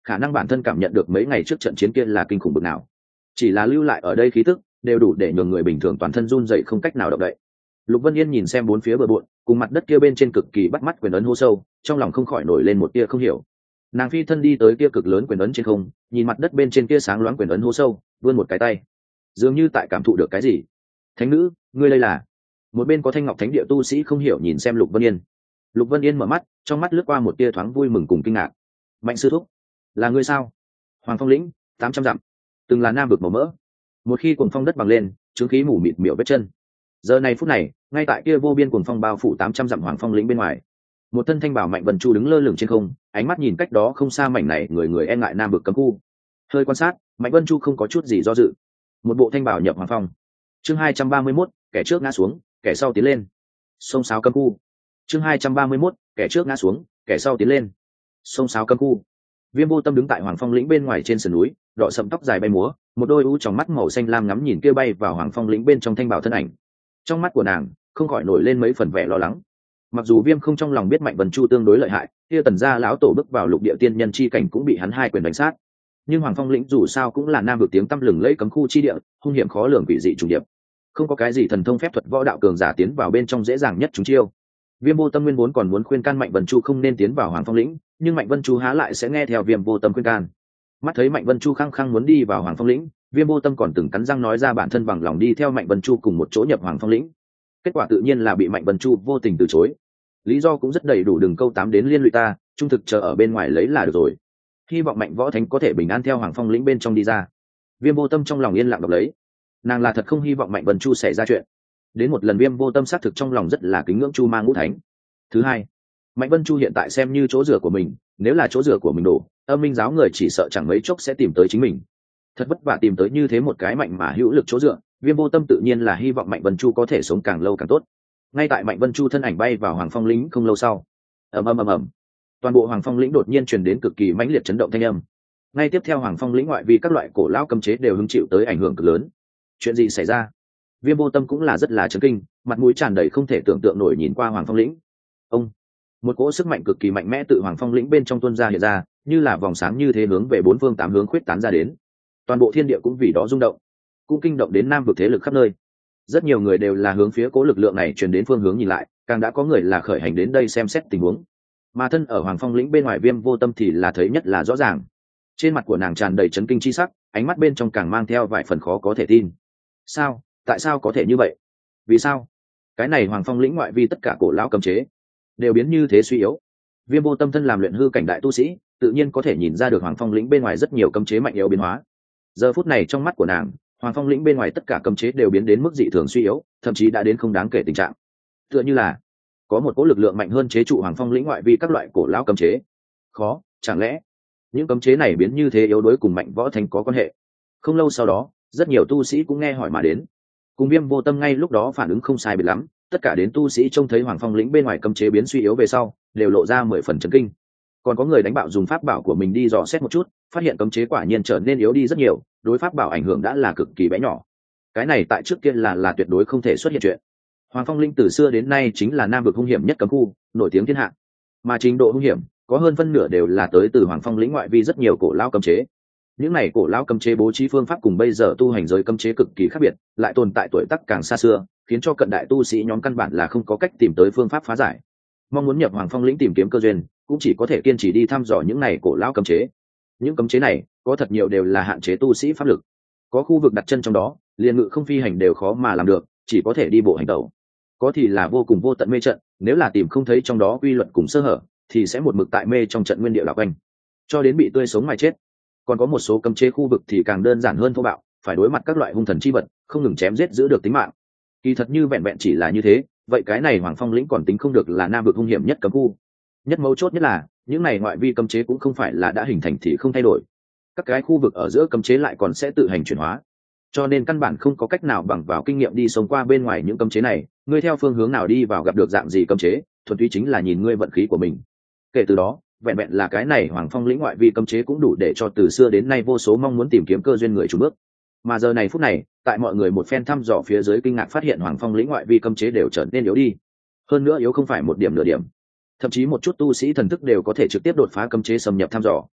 khả năng bản thân cảm nhận được mấy ngày trước trận chiến kia là kinh khủng bực nào, chỉ là lưu lại ở đây khí tức đều đủ để nhường người bình thường toàn thân run dậy không cách nào động đậy. Lục Vân Yên nhìn xem bốn phía bờ bộn cùng mặt đất kia bên trên cực kỳ bắt mắt quyền ấn hô sâu, trong lòng không khỏi nổi lên một tia không hiểu. Nàng phi thân đi tới kia cực lớn quyền ấn trên không, nhìn mặt đất bên trên kia sáng loáng quyền ấn hô sâu, vươn một cái tay, dường như tại cảm thụ được cái gì. Thánh nữ, ngươi đây là? Một bên có Thanh Ngọc Thánh địa tu sĩ không hiểu nhìn xem Lục Vân Yên. Lục Vân Yên mở mắt, trong mắt lướt qua một tia thoáng vui mừng cùng kinh ngạc. Mạnh sư thúc, là ngươi sao? Hoàng Phong lĩnh tám trăm dặm, từng là nam vực màu mỡ, một khi cuồng phong đất bằng lên, chứng khí mù mịt miểu vết chân. Giờ này phút này, ngay tại kia vô biên cuồng phong bao phủ tám trăm dặm Hoàng Phong lĩnh bên ngoài, một thân thanh bảo Mạnh Vân Chu đứng lơ lửng trên không, ánh mắt nhìn cách đó không xa mảnh này người người e ngại nam vực cấm khu. Hơi quan sát, Mạnh Vân Chu không có chút gì do dự, một bộ thanh bảo nhập Hoàng Phong. Chương hai trăm ba mươi mốt, kẻ trước ngã xuống, kẻ sau tiến lên. Sông sáo cấm khu. Chương hai trăm ba mươi mốt, kẻ trước ngã xuống, kẻ sau tiến lên. Sông sáo cấm khu. Viêm Vô Tâm đứng tại Hoàng Phong lĩnh bên ngoài trên sườn núi, đỏ sẫm tóc dài bay múa, một đôi u trong mắt màu xanh lam ngắm nhìn kia bay vào Hoàng Phong lĩnh bên trong thanh bảo thân ảnh. Trong mắt của nàng không khỏi nổi lên mấy phần vẻ lo lắng. Mặc dù Viêm không trong lòng biết Mạnh Vân Chu tương đối lợi hại, kia Tần gia lão tổ bước vào lục địa tiên nhân chi cảnh cũng bị hắn hai quyền đánh sát, nhưng Hoàng Phong lĩnh dù sao cũng là nam vực tiếng tăm lừng lẫy cấm khu chi địa, hung hiểm khó lường quỷ dị trùng điệp, không có cái gì thần thông phép thuật võ đạo cường giả tiến vào bên trong dễ dàng nhất chúng chiêu. Viêm Vô Tâm nguyên vốn còn muốn khuyên can Mạnh Vân Chu không nên tiến vào Hoàng Phong lĩnh, nhưng Mạnh Vân Chu há lại sẽ nghe theo Viêm Vô Tâm khuyên can. Mắt thấy Mạnh Vân Chu khăng khăng muốn đi vào Hoàng Phong lĩnh, Viêm Vô Tâm còn từng cắn răng nói ra bản thân bằng lòng đi theo Mạnh Vân Chu cùng một chỗ nhập Hoàng Phong lĩnh. Kết quả tự nhiên là bị Mạnh Vân Chu vô tình từ chối. Lý do cũng rất đầy đủ, đừng câu tám đến liên lụy ta, trung thực chờ ở bên ngoài lấy là được rồi. Hy vọng Mạnh Võ Thánh có thể bình an theo Hoàng Phong lĩnh bên trong đi ra. Viêm Vô Tâm trong lòng yên lặng đọc lấy, nàng là thật không hy vọng Mạnh Vân Chu xảy ra chuyện. Đến một lần Viêm Vô Tâm xác thực trong lòng rất là kính ngưỡng Chu Ma Ngũ Thánh. Thứ hai, Mạnh Vân Chu hiện tại xem như chỗ dựa của mình, nếu là chỗ dựa của mình đổ, Âm Minh giáo người chỉ sợ chẳng mấy chốc sẽ tìm tới chính mình. Thật vất vả tìm tới như thế một cái mạnh mà hữu lực chỗ dựa, Viêm Vô Tâm tự nhiên là hy vọng Mạnh Vân Chu có thể sống càng lâu càng tốt. Ngay tại Mạnh Vân Chu thân ảnh bay vào Hoàng Phong lĩnh không lâu sau, ầm ầm ầm ầm, toàn bộ Hoàng Phong lĩnh đột nhiên truyền đến cực kỳ mãnh liệt chấn động thanh âm. Ngay tiếp theo Hoàng Phong lĩnh ngoại vi các loại cổ lão cấm chế đều hứng chịu tới ảnh hưởng cực lớn. Chuyện gì xảy ra? Viêm Vô Tâm cũng là rất là chấn kinh, mặt mũi tràn đầy không thể tưởng tượng nổi nhìn qua Hoàng Phong lĩnh. Ông, một cỗ sức mạnh cực kỳ mạnh mẽ tự Hoàng Phong lĩnh bên trong tuôn ra hiện ra, như là vòng sáng như thế hướng về bốn phương tám hướng khuyết tán ra đến. Toàn bộ thiên địa cũng vì đó rung động, cũng kinh động đến nam vực thế lực khắp nơi. Rất nhiều người đều là hướng phía cố lực lượng này truyền đến phương hướng nhìn lại, càng đã có người là khởi hành đến đây xem xét tình huống. Mà thân ở Hoàng Phong lĩnh bên ngoài Viêm Vô Tâm thì là thấy nhất là rõ ràng. Trên mặt của nàng tràn đầy chấn kinh chi sắc, ánh mắt bên trong càng mang theo vài phần khó có thể tin. Sao? Tại sao có thể như vậy? Vì sao? Cái này Hoàng Phong lĩnh ngoại vi tất cả cổ lão cấm chế đều biến như thế suy yếu. Viêm Vô Tâm thân làm luyện hư cảnh đại tu sĩ, tự nhiên có thể nhìn ra được Hoàng Phong lĩnh bên ngoài rất nhiều cấm chế mạnh yếu biến hóa. Giờ phút này trong mắt của nàng, Hoàng Phong lĩnh bên ngoài tất cả cấm chế đều biến đến mức dị thường suy yếu, thậm chí đã đến không đáng kể tình trạng. Tựa như là có một cỗ lực lượng mạnh hơn chế trụ Hoàng Phong lĩnh ngoại vi các loại cổ lão cấm chế. Khó, chẳng lẽ những cấm chế này biến như thế yếu đuối cùng Mạnh Võ Thánh có quan hệ? Không lâu sau đó, rất nhiều tu sĩ cũng nghe hỏi mà đến. Cùng Viêm Vô Tâm ngay lúc đó phản ứng không sai biệt lắm, tất cả đến tu sĩ trông thấy Hoàng Phong lĩnh bên ngoài cấm chế biến suy yếu về sau, đều lộ ra mười phần chấn kinh. Còn có người đánh bạo dùng pháp bảo của mình đi dò xét một chút, phát hiện cấm chế quả nhiên trở nên yếu đi rất nhiều, đối pháp bảo ảnh hưởng đã là cực kỳ bé nhỏ. Cái này tại trước kia là là tuyệt đối không thể xuất hiện chuyện. Hoàng Phong lĩnh từ xưa đến nay chính là nam vực hung hiểm nhất cấm khu, nổi tiếng thiên hạ. Mà trình độ hung hiểm, có hơn phân nửa đều là tới từ Hoàng Phong lĩnh ngoại vi rất nhiều cổ lão cấm chế. Những này cổ lão cấm chế bố trí phương pháp cùng bây giờ tu hành giới cấm chế cực kỳ khác biệt, lại tồn tại tuổi tác càng xa xưa, khiến cho cận đại tu sĩ nhóm căn bản là không có cách tìm tới phương pháp phá giải. Mong muốn nhập Hoàng Phong lĩnh tìm kiếm cơ duyên, cũng chỉ có thể kiên trì đi thăm dò những này cổ lão cấm chế. Những cấm chế này, có thật nhiều đều là hạn chế tu sĩ pháp lực. Có khu vực đặt chân trong đó, liền ngự không phi hành đều khó mà làm được, chỉ có thể đi bộ hành tẩu. Có thì là vô cùng vô tận mê trận, nếu là tìm không thấy trong đó quy luật cùng sơ hở, thì sẽ một mực tại mê trong trận nguyên địa lạc quanh, cho đến bị tươi sống mà chết. Còn có một số cấm chế khu vực thì càng đơn giản hơn thô bạo, phải đối mặt các loại hung thần chi vật, không ngừng chém giết giữ được tính mạng. Kỳ thật như vẹn vẹn chỉ là như thế, vậy cái này Hoàng Phong lĩnh còn tính không được là nam vực hung hiểm nhất cấm khu. Nhất mấu chốt nhất là, những này ngoại vi cấm chế cũng không phải là đã hình thành thì không thay đổi. Các cái khu vực ở giữa cấm chế lại còn sẽ tự hành chuyển hóa. Cho nên căn bản không có cách nào bằng vào kinh nghiệm đi sống qua bên ngoài những cấm chế này, ngươi theo phương hướng nào đi vào gặp được dạng gì cấm chế, thuần túy chính là nhìn ngươi vận khí của mình. Kể từ đó, vẹn vẹn là cái này Hoàng Phong lĩnh ngoại vi cấm chế cũng đủ để cho từ xưa đến nay vô số mong muốn tìm kiếm cơ duyên người chủ bước. Mà giờ này phút này, tại mọi người một phen thăm dò phía dưới kinh ngạc phát hiện Hoàng Phong lĩnh ngoại vi cấm chế đều trở nên yếu đi. Hơn nữa yếu không phải một điểm nửa điểm, thậm chí một chút tu sĩ thần thức đều có thể trực tiếp đột phá cấm chế xâm nhập thăm dò.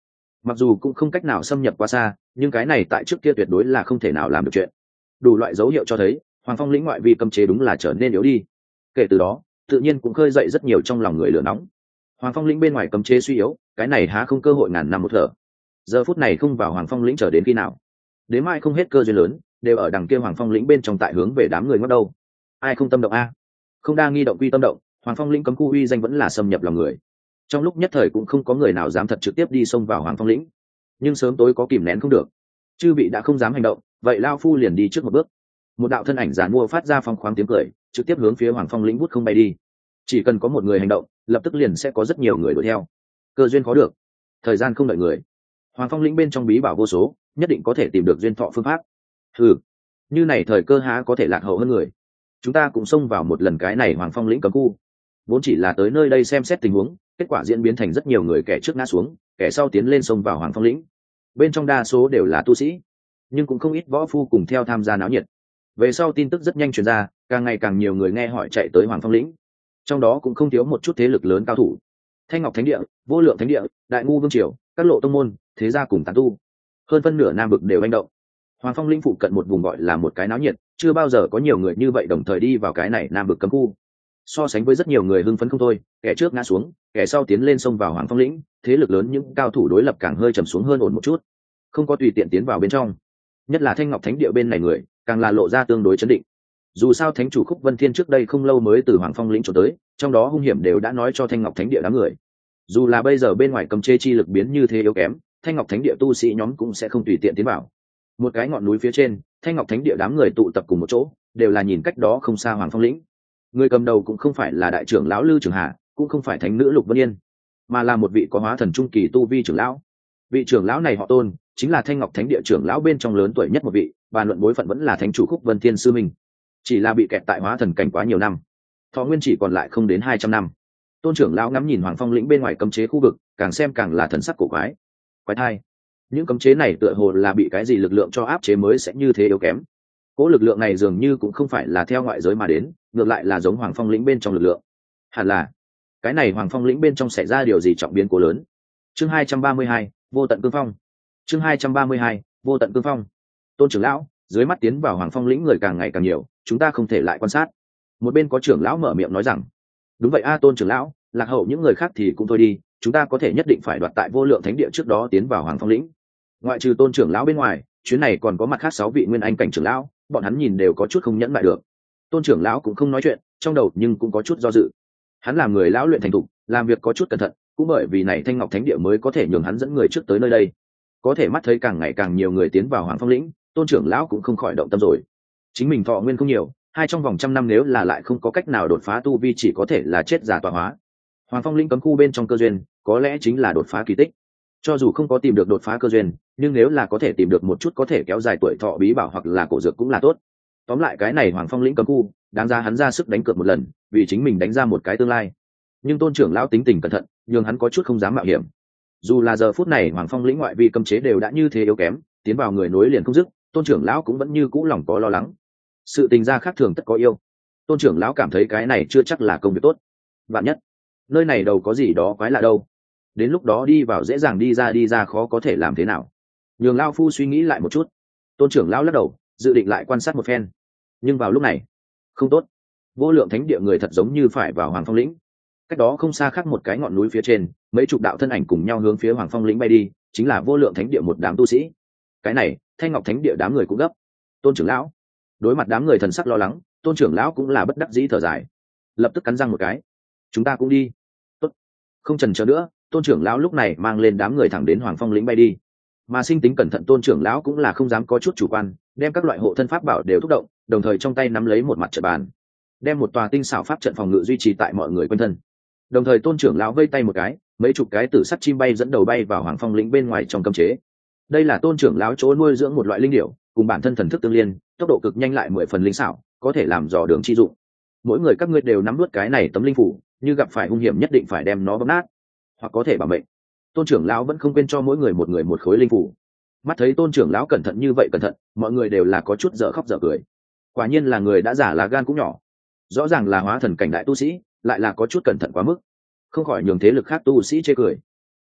mặc dù cũng không cách nào xâm nhập quá xa, nhưng cái này tại trước kia tuyệt đối là không thể nào làm được chuyện. Đủ loại dấu hiệu cho thấy Hoàng Phong lĩnh ngoại vi cấm chế đúng là trở nên yếu đi. Kể từ đó tự nhiên cũng khơi dậy rất nhiều trong lòng người lửa nóng. Hoàng Phong lĩnh bên ngoài cấm chế suy yếu, cái này há không cơ hội ngàn năm một thở. Giờ phút này không vào Hoàng Phong lĩnh chờ đến khi nào? Đến mai không hết cơ duyên lớn đều ở đằng kia Hoàng Phong lĩnh bên trong tại hướng về đám người ngóc đâu. Ai không tâm động a? Không đa nghi động quy tâm động, Hoàng Phong lĩnh cấm khu uy danh vẫn là xâm nhập lòng người. Trong lúc nhất thời cũng không có người nào dám thật trực tiếp đi xông vào Hoàng Phong lĩnh, nhưng sớm tối có kìm nén không được. Chư vị đã không dám hành động, vậy lao phu liền đi trước một bước. Một đạo thân ảnh giàn mua phát ra phong khoáng tiếng cười, trực tiếp hướng phía Hoàng Phong lĩnh vút không bay đi. Chỉ cần có một người hành động, lập tức liền sẽ có rất nhiều người đuổi theo. Cơ duyên khó được, thời gian không đợi người. Hoàng Phong lĩnh bên trong bí bảo vô số, nhất định có thể tìm được duyên thọ phương pháp. Ừ, như này thời cơ há có thể lạc hậu hơn người. Chúng ta cũng xông vào một lần cái này Hoàng Phong lĩnh cấm khu, vốn chỉ là tới nơi đây xem xét tình huống, kết quả diễn biến thành rất nhiều người, kẻ trước ngã xuống, kẻ sau tiến lên xông vào Hoàng Phong lĩnh. Bên trong đa số đều là tu sĩ, nhưng cũng không ít võ phu cùng theo tham gia náo nhiệt. Về sau tin tức rất nhanh truyền ra, càng ngày càng nhiều người nghe hỏi chạy tới Hoàng Phong lĩnh, trong đó cũng không thiếu một chút thế lực lớn cao thủ. Thanh Ngọc Thánh Địa, Vô Lượng Thánh Địa, Đại Ngu Vương Triều, các lộ tông môn, thế gia cùng tán tu, hơn phân nửa Nam Vực đều hành động. Hoàng Phong lĩnh phụ cận một vùng gọi là một cái náo nhiệt, chưa bao giờ có nhiều người như vậy đồng thời đi vào cái này Nam Vực cấm khu. So sánh với rất nhiều người hưng phấn không thôi, kẻ trước ngã xuống, kẻ sau tiến lên xông vào Hoàng Phong lĩnh, thế lực lớn những cao thủ đối lập càng hơi trầm xuống hơn ổn một chút, không có tùy tiện tiến vào bên trong. Nhất là Thanh Ngọc Thánh Địa bên này người, càng là lộ ra tương đối chấn định. Dù sao thánh chủ Khúc Vân Thiên trước đây không lâu mới từ Hoàng Phong lĩnh trốn tới, trong đó hung hiểm đều đã nói cho Thanh Ngọc Thánh Địa đám người. Dù là bây giờ bên ngoài cấm chế chi lực biến như thế yếu kém, Thanh Ngọc Thánh Địa tu sĩ nhóm cũng sẽ không tùy tiện tiến vào. Một cái ngọn núi phía trên, Thanh Ngọc Thánh Địa đám người tụ tập cùng một chỗ, đều là nhìn cách đó không xa Hoàng Phong lĩnh. Người cầm đầu cũng không phải là đại trưởng lão Lư Trường Hà, cũng không phải thánh nữ Lục Vân Yên, mà là một vị có hóa thần trung kỳ tu vi trưởng lão. Vị trưởng lão này họ Tôn, chính là Thanh Ngọc Thánh Địa trưởng lão bên trong lớn tuổi nhất một vị, bàn luận bối phận vẫn là thánh chủ Khúc Vân Thiên sư minh. Chỉ là bị kẹt tại hóa thần cảnh quá nhiều năm, thọ nguyên chỉ còn lại không đến hai trăm năm. Tôn trưởng lão ngắm nhìn Hoàng Phong lĩnh bên ngoài cấm chế khu vực, càng xem càng là thần sắc cổ quái. Quái thai, những cấm chế này tựa hồ là bị cái gì lực lượng cho áp chế mới sẽ như thế yếu kém. Cỗ lực lượng này dường như cũng không phải là theo ngoại giới mà đến, ngược lại là giống Hoàng Phong lĩnh bên trong lực lượng. Hẳn là cái này Hoàng Phong lĩnh bên trong xảy ra điều gì trọng biến cố lớn. Chương hai trăm ba mươi hai, vô tận cương phong. Chương hai trăm ba mươi hai, vô tận cương phong. Tôn trưởng lão, dưới mắt tiến vào Hoàng Phong lĩnh người càng ngày càng nhiều, chúng ta không thể lại quan sát. Một bên có trưởng lão mở miệng nói rằng, đúng vậy a Tôn trưởng lão, lạc hậu những người khác thì cũng thôi đi, chúng ta có thể nhất định phải đoạt tại Vô Lượng Thánh Địa trước đó tiến vào Hoàng Phong lĩnh. Ngoại trừ Tôn trưởng lão bên ngoài, chuyến này còn có mặt khác sáu vị nguyên anh cảnh trưởng lão, bọn hắn nhìn đều có chút không nhẫn lại được. Tôn trưởng lão cũng không nói chuyện, trong đầu nhưng cũng có chút do dự. Hắn làm người lão luyện thành thục, làm việc có chút cẩn thận, cũng bởi vì này Thanh Ngọc Thánh Địa mới có thể nhường hắn dẫn người trước tới nơi đây. Có thể mắt thấy càng ngày càng nhiều người tiến vào Hoàng Phong lĩnh, Tôn trưởng lão cũng không khỏi động tâm rồi. Chính mình thọ nguyên không nhiều, hai trong vòng trăm năm nếu là lại không có cách nào đột phá tu vi, chỉ có thể là chết giả tọa hóa. Hoàng Phong lĩnh cấm khu bên trong cơ duyên, có lẽ chính là đột phá kỳ tích. Cho dù không có tìm được đột phá cơ duyên, nhưng nếu là có thể tìm được một chút có thể kéo dài tuổi thọ bí bảo hoặc là cổ dược cũng là tốt. Tóm lại cái này Hoàng Phong lĩnh cấm khu, đáng ra hắn ra sức đánh cược một lần, vì chính mình đánh ra một cái tương lai. Nhưng Tôn trưởng lão tính tình cẩn thận, nhưng hắn có chút không dám mạo hiểm. Dù là giờ phút này Hoàng Phong lĩnh ngoại vi cấm chế đều đã như thế yếu kém, tiến vào người nối liền không dứt, Tôn trưởng lão cũng vẫn như cũ lòng có lo lắng. Sự tình gia khác thường tất có yêu. Tôn trưởng lão cảm thấy cái này chưa chắc là công việc tốt. Vạn nhất, nơi này đâu có gì đó quái lạ đâu. Đến lúc đó đi vào dễ dàng, đi ra đi ra khó có thể làm thế nào. Nhường lão phu suy nghĩ lại một chút. Tôn trưởng lão lắc đầu, dự định lại quan sát một phen. Nhưng vào lúc này, không tốt. Vô Lượng Thánh Địa người thật giống như phải vào Hoàng Phong lĩnh. Cách đó không xa khác một cái ngọn núi phía trên, mấy chục đạo thân ảnh cùng nhau hướng phía Hoàng Phong lĩnh bay đi, chính là Vô Lượng Thánh Địa một đám tu sĩ. Cái này, Thanh Ngọc Thánh Địa đám người cũng gấp. Tôn trưởng lão, đối mặt đám người thần sắc lo lắng, Tôn trưởng lão cũng là bất đắc dĩ thở dài, lập tức cắn răng một cái. Chúng ta cũng đi. Tốt. Không chần chờ nữa, Tôn trưởng lão lúc này mang lên đám người thẳng đến Hoàng Phong lĩnh bay đi. Mà sinh tính cẩn thận Tôn trưởng lão cũng là không dám có chút chủ quan, đem các loại hộ thân pháp bảo đều thúc động, đồng thời trong tay nắm lấy một mặt trận bàn, đem một tòa tinh xảo pháp trận phòng ngự duy trì tại mọi người quanh thân. Đồng thời Tôn trưởng lão vây tay một cái, mấy chục cái tử sắt chim bay dẫn đầu bay vào Hoàng Phong lĩnh bên ngoài trong cấm chế. Đây là Tôn trưởng lão chỗ nuôi dưỡng một loại linh điểu, cùng bản thân thần thức tương liên, tốc độ cực nhanh lại mười phần linh xảo, có thể làm dò đường chi dụng. Mỗi người các ngươi đều nắm nuốt cái này tấm linh phủ, như gặp phải hung hiểm nhất định phải đem nó bóp nát, hoặc có thể bảo mệnh. Tôn trưởng lão vẫn không quên cho mỗi người một người một khối linh phủ. Mắt thấy Tôn trưởng lão cẩn thận như vậy cẩn thận, mọi người đều là có chút dở khóc dở cười. Quả nhiên là người đã giả là gan cũng nhỏ. Rõ ràng là hóa thần cảnh đại tu sĩ, lại là có chút cẩn thận quá mức, không khỏi nhường thế lực khác tu sĩ chê cười.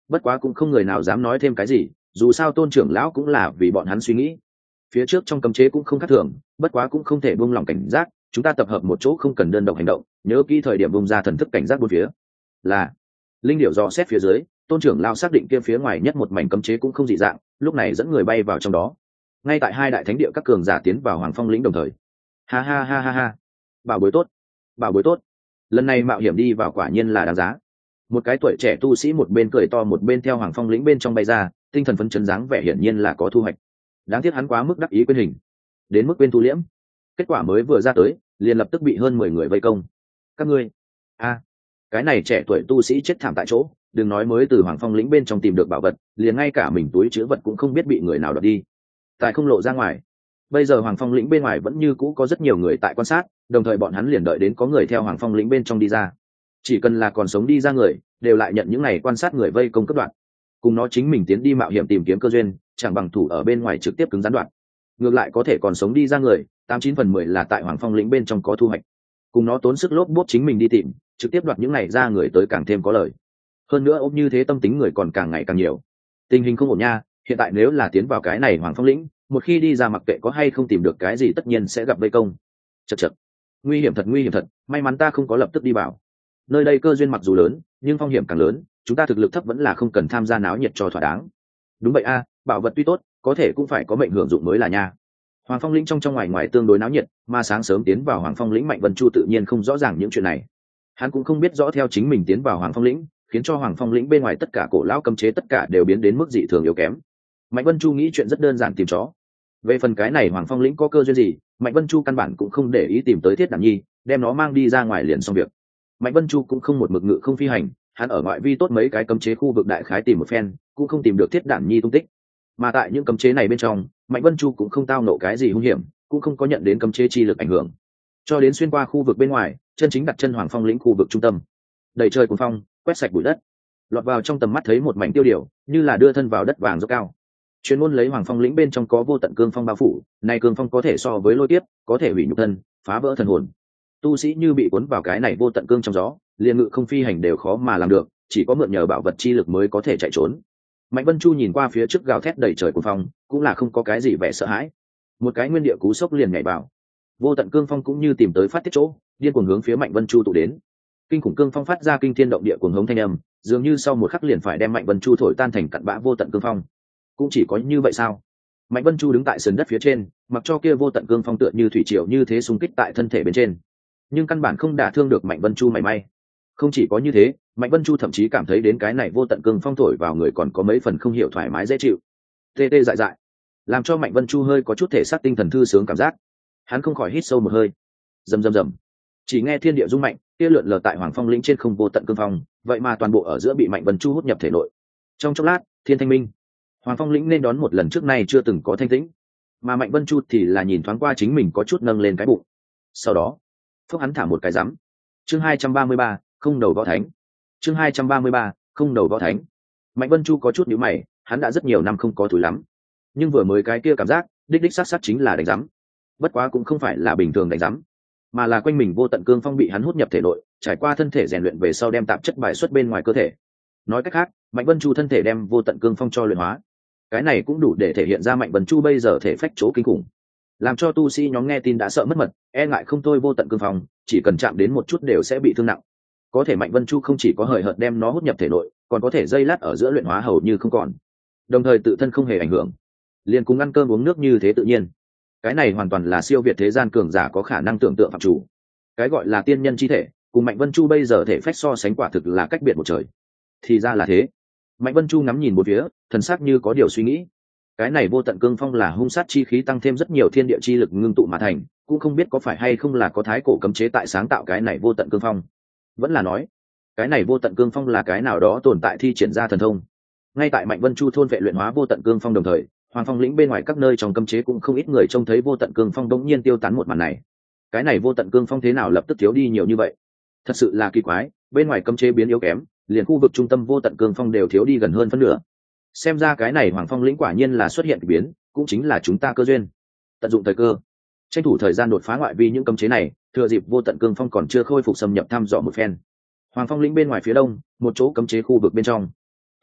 bất quá cũng không người nào dám nói thêm cái gì, dù sao tôn trưởng lão cũng là vì bọn hắn suy nghĩ. Phía trước trong cấm chế cũng không khác thường, bất quá cũng không thể buông lỏng cảnh giác, chúng ta tập hợp một chỗ không cần đơn độc hành động, nhớ kỹ thời điểm bung ra thần thức cảnh giác bốn phía. Là linh điểu dò xét phía dưới, tôn trưởng lão xác định kia phía ngoài nhất một mảnh cấm chế cũng không dị dạng, lúc này dẫn người bay vào trong đó. Ngay tại hai đại thánh địa các cường giả tiến vào Hoàng Phong lĩnh đồng thời. Ha ha ha ha ha, bảo bối tốt, bảo bối tốt, lần này mạo hiểm đi vào quả nhiên là đáng giá. Một cái tuổi trẻ tu sĩ một bên cười to một bên theo Hoàng Phong lĩnh bên trong bay ra, tinh thần phấn chấn dáng vẻ hiển nhiên là có thu hoạch. Đáng tiếc hắn quá mức đắc ý quên hình, đến mức quên thu liễm. Kết quả mới vừa ra tới, liền lập tức bị hơn mười người vây công. Các ngươi, a, cái này trẻ tuổi tu sĩ chết thảm tại chỗ, đừng nói mới từ Hoàng Phong lĩnh bên trong tìm được bảo vật, liền ngay cả mình túi chứa vật cũng không biết bị người nào đoạt đi. Tại không lộ ra ngoài. Bây giờ Hoàng Phong lĩnh bên ngoài vẫn như cũ có rất nhiều người tại quan sát, đồng thời bọn hắn liền đợi đến có người theo Hoàng Phong lĩnh bên trong đi ra. Chỉ cần là còn sống đi ra người, đều lại nhận những này quan sát người vây công cấp đoạn. Cùng nó chính mình tiến đi mạo hiểm tìm kiếm cơ duyên, chẳng bằng thủ ở bên ngoài trực tiếp cứng rắn đoạn. Ngược lại có thể còn sống đi ra người, tám chín phần mười là tại Hoàng Phong lĩnh bên trong có thu hoạch. Cùng nó tốn sức lốp bốp chính mình đi tìm, trực tiếp đoạt những này ra người tới càng thêm có lời. Hơn nữa ôm như thế tâm tính người còn càng ngày càng nhiều. Tình hình không ổn nha, hiện tại nếu là tiến vào cái này Hoàng Phong lĩnh, một khi đi ra mặc kệ có hay không tìm được cái gì tất nhiên sẽ gặp vây công. Chậc chậc, nguy hiểm thật nguy hiểm thật, may mắn ta không có lập tức đi vào. Nơi đây cơ duyên mặc dù lớn, nhưng phong hiểm càng lớn, chúng ta thực lực thấp vẫn là không cần tham gia náo nhiệt cho thỏa đáng. Đúng vậy a, bảo vật tuy tốt, có thể cũng phải có mệnh hưởng dụng mới là nha. Hoàng Phong lĩnh trong trong ngoài ngoài tương đối náo nhiệt, mà sáng sớm tiến vào Hoàng Phong lĩnh Mạnh Vân Chu tự nhiên không rõ ràng những chuyện này. Hắn cũng không biết rõ theo chính mình tiến vào Hoàng Phong lĩnh, khiến cho Hoàng Phong lĩnh bên ngoài tất cả cổ lão cấm chế tất cả đều biến đến mức dị thường yếu kém. Mạnh Vân Chu nghĩ chuyện rất đơn giản tìm chó. Về phần cái này Hoàng Phong lĩnh có cơ duyên gì, Mạnh Vân Chu căn bản cũng không để ý tìm tới Thiết Đản Nhi, đem nó mang đi ra ngoài liền xong việc. Mạnh Vân Chu cũng không một mực ngự không phi hành, hắn ở ngoại vi tốt mấy cái cấm chế khu vực đại khái tìm một phen, cũng không tìm được Thiết Đản Nhi tung tích. Mà tại những cấm chế này bên trong, Mạnh Vân Chu cũng không tao nộ cái gì hung hiểm, cũng không có nhận đến cấm chế chi lực ảnh hưởng. Cho đến xuyên qua khu vực bên ngoài, chân chính đặt chân Hoàng Phong lĩnh khu vực trung tâm. Đầy trời cuồng phong, quét sạch bụi đất. Lọt vào trong tầm mắt thấy một mảnh tiêu điều, như là đưa thân vào đất vàng dốc cao. Chuyên môn lấy Hoàng Phong lĩnh bên trong có vô tận cương phong bao phủ, này cương phong có thể so với lôi tiếp, có thể hủy nhục thân, phá vỡ thần hồn. Tu sĩ như bị cuốn vào cái này vô tận cương trong gió, liền ngự không phi hành đều khó mà làm được, chỉ có mượn nhờ bảo vật chi lực mới có thể chạy trốn. Mạnh Vân Chu nhìn qua phía trước gào thét đầy trời cuồng phong, cũng là không có cái gì vẻ sợ hãi. Một cái nguyên địa cú sốc liền nhảy vào. Vô tận cương phong cũng như tìm tới phát tiết chỗ, điên cuồng hướng phía Mạnh Vân Chu tụ đến. Kinh khủng cương phong phát ra kinh thiên động địa cuồng hống thanh âm, dường như sau một khắc liền phải đem Mạnh Vân Chu thổi tan thành cặn bã vô tận cương phong. Cũng chỉ có như vậy sao? Mạnh Vân Chu đứng tại sườn đất phía trên, mặc cho kia vô tận cương phong tựa như thủy triều như thế xung kích tại thân thể bên trên, nhưng căn bản không đả thương được Mạnh Vân Chu mảy may. Không chỉ có như thế, Mạnh Vân Chu thậm chí cảm thấy đến cái này vô tận cương phong thổi vào người còn có mấy phần không hiểu thoải mái dễ chịu, tê tê dại dại, làm cho Mạnh Vân Chu hơi có chút thể xác tinh thần thư sướng cảm giác. Hắn không khỏi hít sâu một hơi, rầm rầm rầm, chỉ nghe thiên địa rung mạnh, kia lượn lờ tại Hoàng Phong lĩnh trên không vô tận cương phong, vậy mà toàn bộ ở giữa bị Mạnh Vân Chu hút nhập thể nội. Trong chốc lát, thiên thanh minh, Hoàng Phong lĩnh nên đón một lần trước nay chưa từng có thanh tĩnh, mà Mạnh Vân Chu thì là nhìn thoáng qua chính mình có chút nâng lên cái bụng. Sau đó, phúc hắn thả một cái rắm. Chương hai trăm ba mươi ba, không đầu võ thánh. Chương hai trăm ba mươi ba, không đầu võ thánh. Mạnh Vân Chu có chút nhíu mày, hắn đã rất nhiều năm không có thủi lắm, nhưng vừa mới cái kia cảm giác, đích đích sát sát chính là đánh rắm. Bất quá cũng không phải là bình thường đánh rắm, mà là quanh mình vô tận cương phong bị hắn hút nhập thể nội, trải qua thân thể rèn luyện về sau đem tạp chất bài xuất bên ngoài cơ thể. Nói cách khác, Mạnh Vân Chu thân thể đem vô tận cương phong cho luyện hóa. Cái này cũng đủ để thể hiện ra Mạnh Vân Chu bây giờ thể phách chỗ kinh khủng, làm cho tu sĩ nhóm nghe tin đã sợ mất mật, e ngại không thôi vô tận cương phong, chỉ cần chạm đến một chút đều sẽ bị thương nặng. Có thể Mạnh Vân Chu không chỉ có hời hợt đem nó hút nhập thể nội, còn có thể dây lát ở giữa luyện hóa hầu như không còn, đồng thời tự thân không hề ảnh hưởng, liền cùng ăn cơm uống nước như thế tự nhiên. Cái này hoàn toàn là siêu việt thế gian cường giả có khả năng tưởng tượng phạm chủ. Cái gọi là tiên nhân chi thể, cùng Mạnh Vân Chu bây giờ thể phách so sánh quả thực là cách biệt một trời. Thì ra là thế. Mạnh Vân Chu ngắm nhìn một phía, thần sắc như có điều suy nghĩ. Cái này vô tận cương phong là hung sát chi khí tăng thêm rất nhiều thiên địa chi lực ngưng tụ mà thành, cũng không biết có phải hay không là có thái cổ cấm chế tại sáng tạo cái này vô tận cương phong. Vẫn là nói, cái này vô tận cương phong là cái nào đó tồn tại thi triển ra thần thông. Ngay tại Mạnh Vân Chu thôn vệ luyện hóa vô tận cương phong đồng thời, Hoàng Phong lĩnh bên ngoài các nơi trong cấm chế cũng không ít người trông thấy vô tận cương phong đống nhiên tiêu tán một màn này. Cái này vô tận cương phong thế nào lập tức thiếu đi nhiều như vậy? Thật sự là kỳ quái, bên ngoài cấm chế biến yếu kém, liền khu vực trung tâm vô tận cương phong đều thiếu đi gần hơn phân nửa. Xem ra cái này Hoàng Phong lĩnh quả nhiên là xuất hiện kỳ biến, cũng chính là chúng ta cơ duyên. Tận dụng thời cơ, tranh thủ thời gian đột phá ngoại vi những cấm chế này, thừa dịp vô tận cương phong còn chưa khôi phục xâm nhập thăm dò một phen. Hoàng Phong lĩnh bên ngoài phía đông, một chỗ cấm chế khu vực bên trong,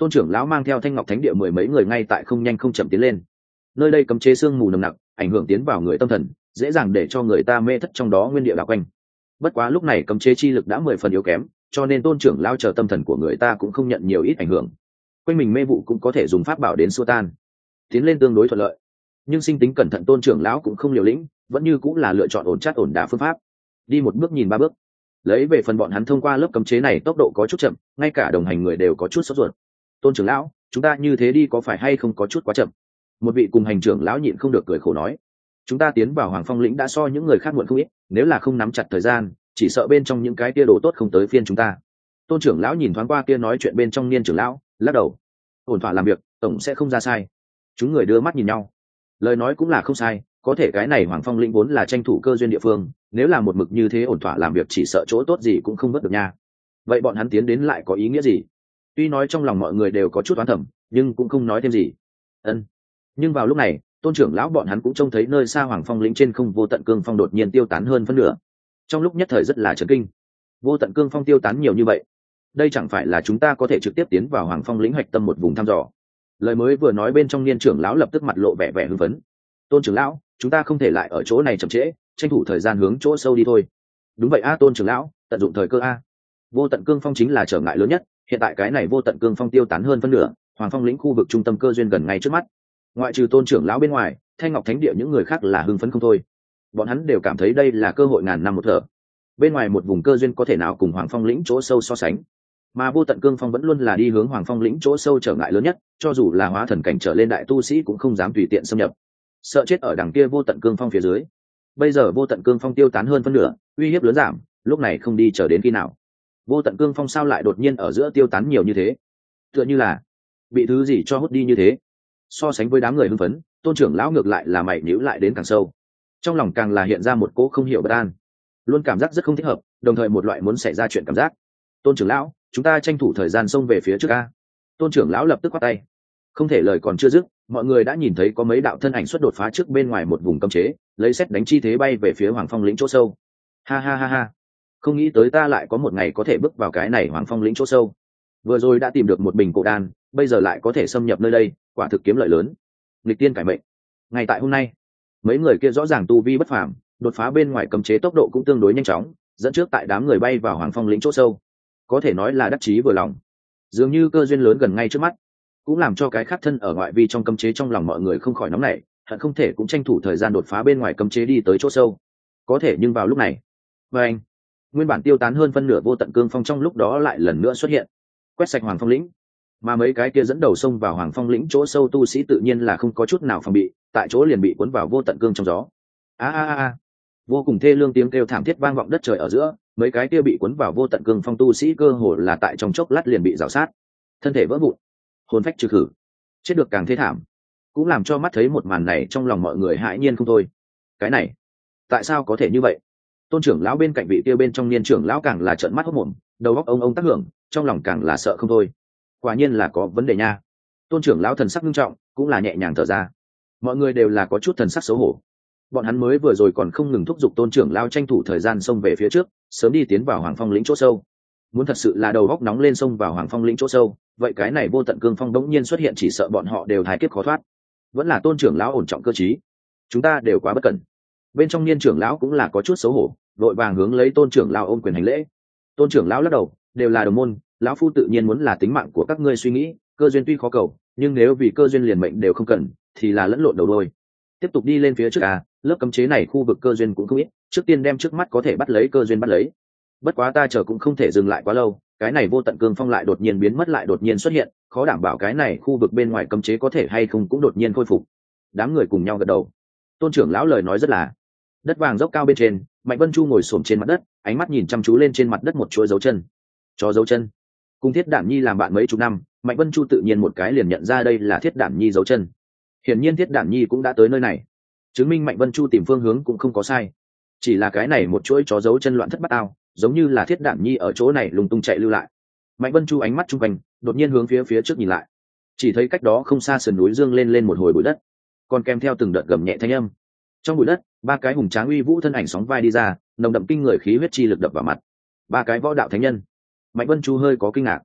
Tôn trưởng lão mang theo Thanh Ngọc Thánh Địa mười mấy người ngay tại không nhanh không chậm tiến lên. Nơi đây cấm chế sương mù nồng nặc, ảnh hưởng tiến vào người tâm thần, dễ dàng để cho người ta mê thất trong đó nguyên địa đảo quanh. Bất quá lúc này cấm chế chi lực đã mười phần yếu kém, cho nên Tôn trưởng lão chờ tâm thần của người ta cũng không nhận nhiều ít ảnh hưởng. Quanh mình mê vụ cũng có thể dùng pháp bảo đến xua tan, tiến lên tương đối thuận lợi. Nhưng sinh tính cẩn thận Tôn trưởng lão cũng không liều lĩnh, vẫn như cũng là lựa chọn ổn chắc ổn đả phương pháp, đi một bước nhìn ba bước. Lấy về phần bọn hắn thông qua lớp cấm chế này tốc độ có chút chậm, ngay cả đồng hành người đều có chút sốt ruột. Tôn trưởng lão, chúng ta như thế đi có phải hay không có chút quá chậm? Một vị cùng hành trưởng lão nhịn không được cười khổ nói. Chúng ta tiến vào Hoàng Phong lĩnh đã so những người khác muộn không ít, nếu là không nắm chặt thời gian, chỉ sợ bên trong những cái tia đồ tốt không tới phiên chúng ta. Tôn trưởng lão nhìn thoáng qua kia nói chuyện bên trong niên trưởng lão, lắc đầu. Ổn thỏa làm việc, tổng sẽ không ra sai. Chúng người đưa mắt nhìn nhau. Lời nói cũng là không sai, có thể cái này Hoàng Phong lĩnh vốn là tranh thủ cơ duyên địa phương, nếu là một mực như thế ổn thỏa làm việc chỉ sợ chỗ tốt gì cũng không vớt được nha. Vậy bọn hắn tiến đến lại có ý nghĩa gì? Tuy nói trong lòng mọi người đều có chút oán thầm, nhưng cũng không nói thêm gì. Ân. Nhưng vào lúc này, Tôn trưởng lão bọn hắn cũng trông thấy nơi xa Hoàng Phong lĩnh trên không vô tận cương phong đột nhiên tiêu tán hơn phân nửa. Trong lúc nhất thời rất là chấn kinh. Vô tận cương phong tiêu tán nhiều như vậy, đây chẳng phải là chúng ta có thể trực tiếp tiến vào Hoàng Phong lĩnh hoạch tâm một vùng thăm dò? Lời mới vừa nói bên trong niên trưởng lão lập tức mặt lộ vẻ vẻ hưng phấn. Tôn trưởng lão, chúng ta không thể lại ở chỗ này chậm trễ, tranh thủ thời gian hướng chỗ sâu đi thôi. Đúng vậy a Tôn trưởng lão, tận dụng thời cơ a. Vô tận cương phong chính là trở ngại lớn nhất, hiện tại cái này vô tận cương phong tiêu tán hơn phân nửa, Hoàng Phong lĩnh khu vực trung tâm cơ duyên gần ngay trước mắt. Ngoại trừ Tôn trưởng lão bên ngoài, Thanh Ngọc Thánh Địa những người khác là hưng phấn không thôi. Bọn hắn đều cảm thấy đây là cơ hội ngàn năm một thở. Bên ngoài một vùng cơ duyên có thể nào cùng Hoàng Phong lĩnh chỗ sâu so sánh? Mà vô tận cương phong vẫn luôn là đi hướng Hoàng Phong lĩnh chỗ sâu trở ngại lớn nhất, cho dù là hóa thần cảnh trở lên đại tu sĩ cũng không dám tùy tiện xâm nhập, sợ chết ở đằng kia vô tận cương phong phía dưới. Bây giờ vô tận cương phong tiêu tán hơn phân nửa, uy hiếp lớn giảm, lúc này không đi chờ đến khi nào? Vô tận cương phong sao lại đột nhiên ở giữa tiêu tán nhiều như thế? Tựa như là bị thứ gì cho hút đi như thế. So sánh với đám người hưng phấn, Tôn trưởng lão ngược lại là mày nhíu lại đến càng sâu, trong lòng càng là hiện ra một cỗ không hiểu bất an, luôn cảm giác rất không thích hợp, đồng thời một loại muốn xảy ra chuyện cảm giác. Tôn trưởng lão, chúng ta tranh thủ thời gian xông về phía trước a. Tôn trưởng lão lập tức quát tay. Không thể lời còn chưa dứt, mọi người đã nhìn thấy có mấy đạo thân ảnh xuất đột phá trước bên ngoài một vùng cấm chế, lấy xét đánh chi thế bay về phía Hoàng Phong lĩnh chỗ sâu. Ha ha ha ha, không nghĩ tới ta lại có một ngày có thể bước vào cái này Hoàng Phong lĩnh chỗ sâu. Vừa rồi đã tìm được một bình cổ đan, bây giờ lại có thể xâm nhập nơi đây, quả thực kiếm lợi lớn. Nghịch tiên cải mệnh. Ngày tại hôm nay, mấy người kia rõ ràng tu vi bất phàm, đột phá bên ngoài cấm chế tốc độ cũng tương đối nhanh chóng, dẫn trước tại đám người bay vào Hoàng Phong lĩnh chỗ sâu, có thể nói là đắc chí vừa lòng. Dường như cơ duyên lớn gần ngay trước mắt, cũng làm cho cái khác thân ở ngoại vi trong cấm chế trong lòng mọi người không khỏi nóng nảy, hận không thể cũng tranh thủ thời gian đột phá bên ngoài cấm chế đi tới chỗ sâu. Có thể nhưng vào lúc này, và anh, nguyên bản tiêu tán hơn phân nửa vô tận cương phong trong lúc đó lại lần nữa xuất hiện, quét sạch Hoàng Phong lĩnh. Mà mấy cái kia dẫn đầu xông vào Hoàng Phong lĩnh chỗ sâu tu sĩ tự nhiên là không có chút nào phòng bị, tại chỗ liền bị cuốn vào vô tận cương trong gió. A a a, vô cùng thê lương tiếng kêu thảm thiết vang vọng đất trời ở giữa, mấy cái kia bị cuốn vào vô tận cương phong tu sĩ cơ hồ là tại trong chốc lát liền bị rào sát, thân thể vỡ vụn, hồn phách trừ khử, chết được càng thê thảm, cũng làm cho mắt thấy một màn này trong lòng mọi người hãi nhiên không thôi. Cái này, tại sao có thể như vậy? Tôn trưởng lão bên cạnh vị kia bên trong niên trưởng lão càng là trợn mắt hốt mồm, đầu óc ông ông tác hưởng, trong lòng càng là sợ không thôi. Quả nhiên là có vấn đề nha. Tôn trưởng lão thần sắc nghiêm trọng, cũng là nhẹ nhàng thở ra. Mọi người đều là có chút thần sắc xấu hổ. Bọn hắn mới vừa rồi còn không ngừng thúc giục Tôn trưởng lão tranh thủ thời gian xông về phía trước, sớm đi tiến vào Hoàng Phong lĩnh chỗ sâu. Muốn thật sự là đầu óc nóng lên xông vào Hoàng Phong lĩnh chỗ sâu, vậy cái này vô tận cương phong đống nhiên xuất hiện chỉ sợ bọn họ đều thái kiếp khó thoát. Vẫn là Tôn trưởng lão ổn trọng cơ trí, chúng ta đều quá bất cẩn. Bên trong niên trưởng lão cũng là có chút xấu hổ, vội vàng hướng lấy Tôn trưởng lão ôm quyền hành lễ. Tôn trưởng lão lắc đầu, đều là đồng môn, lão phu tự nhiên muốn là tính mạng của các ngươi suy nghĩ, cơ duyên tuy khó cầu, nhưng nếu vì cơ duyên liền mệnh đều không cần, thì là lẫn lộn đầu đôi. Tiếp tục đi lên phía trước à, lớp cấm chế này khu vực cơ duyên cũng không ít, trước tiên đem trước mắt có thể bắt lấy cơ duyên bắt lấy. Bất quá ta chờ cũng không thể dừng lại quá lâu, cái này vô tận cương phong lại đột nhiên biến mất lại đột nhiên xuất hiện, khó đảm bảo cái này khu vực bên ngoài cấm chế có thể hay không cũng đột nhiên khôi phục. Đám người cùng nhau gật đầu. Tôn trưởng lão lời nói rất là. Đất vàng dốc cao bên trên, Mạnh Vân Chu ngồi xổm trên mặt đất, ánh mắt nhìn chăm chú lên trên mặt đất một chuỗi dấu chân. Cho dấu chân. Cùng Thiết Đản Nhi làm bạn mấy chục năm, Mạnh Vân Chu tự nhiên một cái liền nhận ra đây là Thiết Đản Nhi dấu chân. Hiển nhiên Thiết Đản Nhi cũng đã tới nơi này, chứng minh Mạnh Vân Chu tìm phương hướng cũng không có sai. Chỉ là cái này một chuỗi chó dấu chân loạn thất bát ao, giống như là Thiết Đản Nhi ở chỗ này lung tung chạy lưu lại. Mạnh Vân Chu ánh mắt trung quanh, đột nhiên hướng phía phía trước nhìn lại, chỉ thấy cách đó không xa sườn núi dương lên lên một hồi bụi đất, còn kèm theo từng đợt gầm nhẹ thanh âm. Trong bụi đất, ba cái hùng tráng uy vũ thân ảnh sóng vai đi ra, nồng đậm kinh người khí huyết chi lực đập vào mặt. Ba cái võ đạo thánh nhân. Mạnh Vân Chu hơi có kinh ngạc.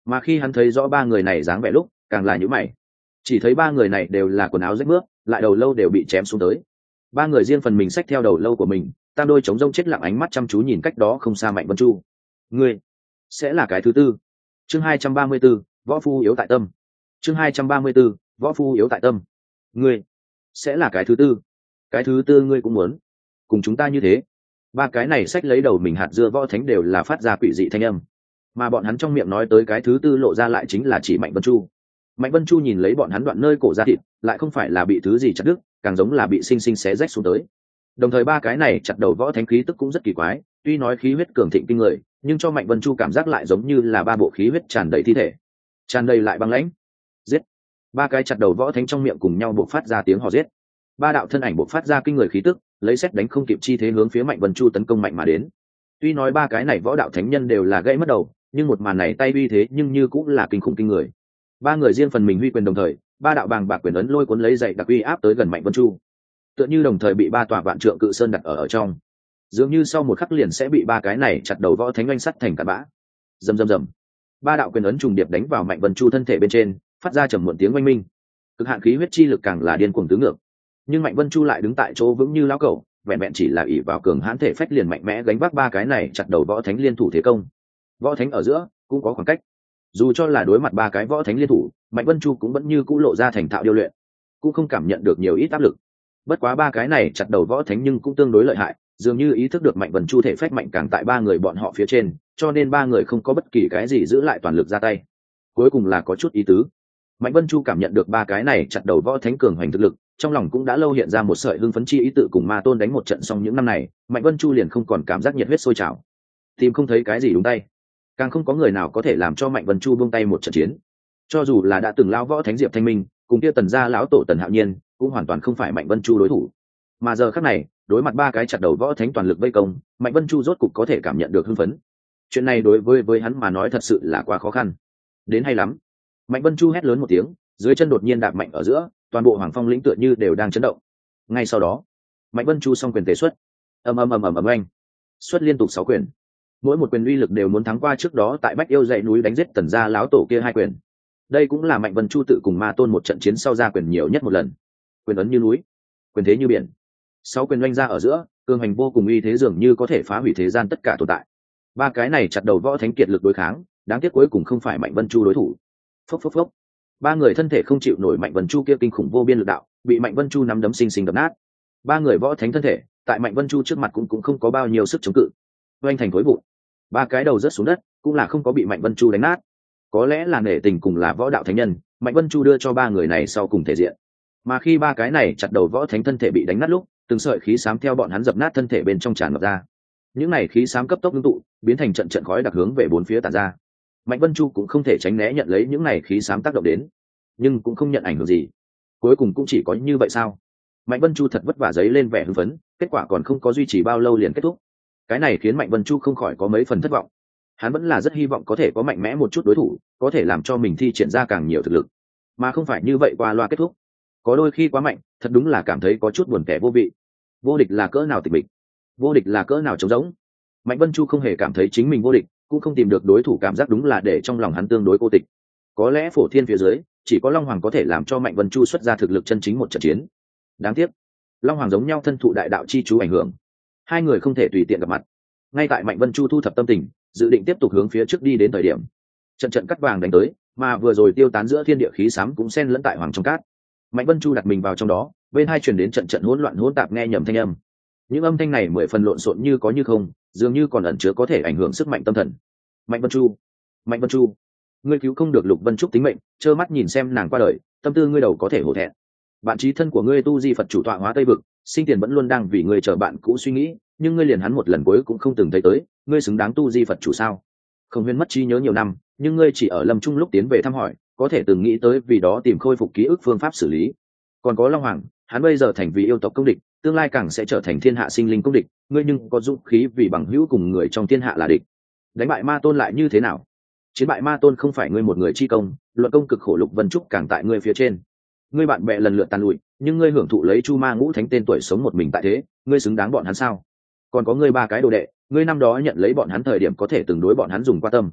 mà khi hắn thấy rõ ba người này dáng vẻ lúc càng là nhữ mày. Chỉ thấy ba người này đều là quần áo rách mướp, lại đầu lâu đều bị chém xuống tới. Ba người riêng phần mình xách theo đầu lâu của mình, tam đôi trống rông chết lặng ánh mắt chăm chú nhìn cách đó không xa Mạnh Vân Chu. Ngươi sẽ là cái thứ tư. Chương hai trăm ba mươi 234, võ phu yếu tại tâm. Chương hai trăm ba mươi 234, võ phu yếu tại tâm. Ngươi sẽ là cái thứ tư. Cái thứ tư ngươi cũng muốn cùng chúng ta như thế. Ba cái này xách lấy đầu mình hạt dưa võ thánh đều là phát ra quỷ dị thanh âm, mà bọn hắn trong miệng nói tới cái thứ tư lộ ra lại chính là chỉ Mạnh Vân Chu. Mạnh Vân Chu nhìn lấy bọn hắn đoạn nơi cổ ra thịt, lại không phải là bị thứ gì chặt đứt, càng giống là bị sinh sinh xé rách xuống tới. Đồng thời ba cái này chặt đầu võ thánh khí tức cũng rất kỳ quái, tuy nói khí huyết cường thịnh kinh người, nhưng cho Mạnh Vân Chu cảm giác lại giống như là ba bộ khí huyết tràn đầy thi thể, tràn đầy lại băng lãnh. Giết! Ba cái chặt đầu võ thánh trong miệng cùng nhau bộc phát ra tiếng hò giết. Ba đạo thân ảnh bộc phát ra kinh người khí tức, lấy xét đánh không kịp chi thế hướng phía Mạnh Vân Chu tấn công mạnh mà đến. Tuy nói ba cái này võ đạo thánh nhân đều là gãy mất đầu, nhưng một màn này tay uy thế nhưng như cũng là kinh khủng kinh người. Ba người riêng phần mình huy quyền đồng thời, ba đạo bàng bạc quyền ấn lôi cuốn lấy dậy đặc uy áp tới gần Mạnh Vân Chu, tựa như đồng thời bị ba tòa vạn trượng cự sơn đặt ở ở trong, dường như sau một khắc liền sẽ bị ba cái này chặt đầu võ thánh oanh sắt thành cát bã. Rầm rầm rầm, ba đạo quyền ấn trùng điệp đánh vào Mạnh Vân Chu thân thể bên trên, phát ra trầm muộn tiếng oanh minh. Cực hạn khí huyết chi lực càng là điên cuồng tứ ngược, nhưng Mạnh Vân Chu lại đứng tại chỗ vững như lão cẩu, vẹn vẹn chỉ là ỷ vào cường hãn thể phách liền mạnh mẽ gánh vác ba cái này chặt đầu võ thánh liên thủ thế công. Võ thánh ở giữa cũng có khoảng cách, dù cho là đối mặt ba cái võ thánh liên thủ, Mạnh Vân Chu cũng vẫn như cũ lộ ra thành thạo điêu luyện, cũng không cảm nhận được nhiều ít áp lực. Bất quá ba cái này chặt đầu võ thánh nhưng cũng tương đối lợi hại, dường như ý thức được Mạnh Vân Chu thể phách mạnh càng tại ba người bọn họ phía trên, cho nên ba người không có bất kỳ cái gì giữ lại toàn lực ra tay. Cuối cùng là có chút ý tứ. Mạnh Vân Chu cảm nhận được ba cái này chặt đầu võ thánh cường hoành thực lực, trong lòng cũng đã lâu hiện ra một sợi hưng phấn chi ý tự cùng Ma Tôn đánh một trận xong những năm này, Mạnh Vân Chu liền không còn cảm giác nhiệt huyết sôi trào, tìm không thấy cái gì đúng tay, càng không có người nào có thể làm cho Mạnh Vân Chu buông tay một trận chiến. Cho dù là đã từng lao võ thánh Diệp Thanh Minh cùng kia Tần gia lão tổ Tần Hạo Nhiên cũng hoàn toàn không phải Mạnh Vân Chu đối thủ. Mà giờ khắc này, đối mặt ba cái chặt đầu võ thánh toàn lực vây công, Mạnh Vân Chu rốt cục có thể cảm nhận được hưng phấn. Chuyện này đối với với hắn mà nói thật sự là quá khó khăn. Đến hay lắm. Mạnh Vân Chu hét lớn một tiếng, dưới chân đột nhiên đạp mạnh ở giữa, toàn bộ Hoàng Phong lĩnh tựa như đều đang chấn động. Ngay sau đó, Mạnh Vân Chu song quyền tề xuất, ầm ầm ầm ầm ầm oanh, xuất liên tục sáu quyền. Mỗi một quyền uy lực đều muốn thắng qua trước đó tại Bách Yêu dãy núi đánh giết Tần gia lão tổ kia hai quyền. Đây cũng là Mạnh Vân Chu tự cùng Ma Tôn một trận chiến sau ra quyền nhiều nhất một lần. Quyền ấn như núi, quyền thế như biển. Sáu quyền oanh ra ở giữa, cường hành vô cùng uy thế dường như có thể phá hủy thế gian tất cả tồn tại. Ba cái này chặt đầu võ thánh kiệt lực đối kháng, đáng tiếc cuối cùng không phải Mạnh Vân Chu đối thủ. Phốc phốc phốc. Ba người thân thể không chịu nổi Mạnh Vân Chu kia kinh khủng vô biên lực đạo, bị Mạnh Vân Chu nắm đấm sinh sinh đập nát. Ba người võ thánh thân thể, tại Mạnh Vân Chu trước mặt cũng cũng không có bao nhiêu sức chống cự. Oanh thành khối vụn. Ba cái đầu rớt xuống đất, cũng là không có bị Mạnh Vân Chu đánh nát. Có lẽ là nể tình cùng là võ đạo thánh nhân, Mạnh Vân Chu đưa cho ba người này sau cùng thể diện. Mà khi ba cái này chặt đầu võ thánh thân thể bị đánh nát lúc, từng sợi khí xám theo bọn hắn dập nát thân thể bên trong tràn ngập ra. Những này khí xám cấp tốc ngưng tụ, biến thành trận trận khói đặc hướng về bốn phía tản ra. Mạnh Vân Chu cũng không thể tránh né nhận lấy những này khí xám tác động đến, nhưng cũng không nhận ảnh hưởng gì. Cuối cùng cũng chỉ có như vậy sao? Mạnh Vân Chu thật vất vả giấy lên vẻ hưng phấn, kết quả còn không có duy trì bao lâu liền kết thúc. Cái này khiến Mạnh Vân Chu không khỏi có mấy phần thất vọng. Hắn vẫn là rất hy vọng có thể có mạnh mẽ một chút đối thủ, có thể làm cho mình thi triển ra càng nhiều thực lực, mà không phải như vậy qua loa kết thúc. Có đôi khi quá mạnh, thật đúng là cảm thấy có chút buồn tẻ vô vị. Vô địch là cỡ nào tịch mịch, vô địch là cỡ nào trống rỗng. Mạnh Vân Chu không hề cảm thấy chính mình vô địch, cũng không tìm được đối thủ, cảm giác đúng là để trong lòng hắn tương đối cô tịch. Có lẽ phổ thiên phía dưới, chỉ có Long Hoàng có thể làm cho Mạnh Vân Chu xuất ra thực lực chân chính một trận chiến. Đáng tiếc, Long Hoàng giống nhau thân thụ đại đạo chi chú ảnh hưởng, hai người không thể tùy tiện gặp mặt. Ngay tại Mạnh Vân Chu thu thập tâm tình, dự định tiếp tục hướng phía trước đi đến thời điểm, trận trận cắt vàng đánh tới, mà vừa rồi tiêu tán giữa thiên địa khí xám cũng xen lẫn tại hoàng trong cát. Mạnh Vân Chu đặt mình vào trong đó, bên hai truyền đến trận trận hỗn loạn hỗn tạp nghe nhầm thanh âm. Những âm thanh này mười phần lộn xộn như có như không, dường như còn ẩn chứa có thể ảnh hưởng sức mạnh tâm thần. Mạnh Vân Chu, Mạnh Vân Chu, ngươi cứu không được Lục Vân Trúc tính mệnh, trơ mắt nhìn xem nàng qua đời, tâm tư ngươi đầu có thể hổ thẹn. Bạn trí thân của ngươi Tu Di Phật chủ tọa hóa Tây vực, sinh tiền vẫn luôn đang vì ngươi chờ bạn cũ suy nghĩ, nhưng ngươi liền hắn một lần cuối cũng không từng thấy tới, ngươi xứng đáng Tu Di Phật chủ sao? Không huyên mất trí nhớ nhiều năm, nhưng ngươi chỉ ở lâm trung lúc tiến về thăm hỏi, có thể từng nghĩ tới vì đó tìm khôi phục ký ức phương pháp xử lý. Còn có Long Hoàng, hắn bây giờ thành vì yêu tộc công địch, tương lai càng sẽ trở thành thiên hạ sinh linh công địch, ngươi nhưng có dũng khí vì bằng hữu cùng người trong thiên hạ là địch. Đánh bại Ma Tôn lại như thế nào? Chiến bại Ma Tôn không phải ngươi một người chi công, luận công cực khổ Lục Vân Trúc càng tại ngươi phía trên. Ngươi bạn bè lần lượt tàn lụi, nhưng ngươi hưởng thụ lấy Chu Ma Ngũ Thánh tên tuổi sống một mình tại thế, ngươi xứng đáng bọn hắn sao? Còn có ngươi ba cái đồ đệ, ngươi năm đó nhận lấy bọn hắn thời điểm có thể từng đối bọn hắn dùng qua tâm.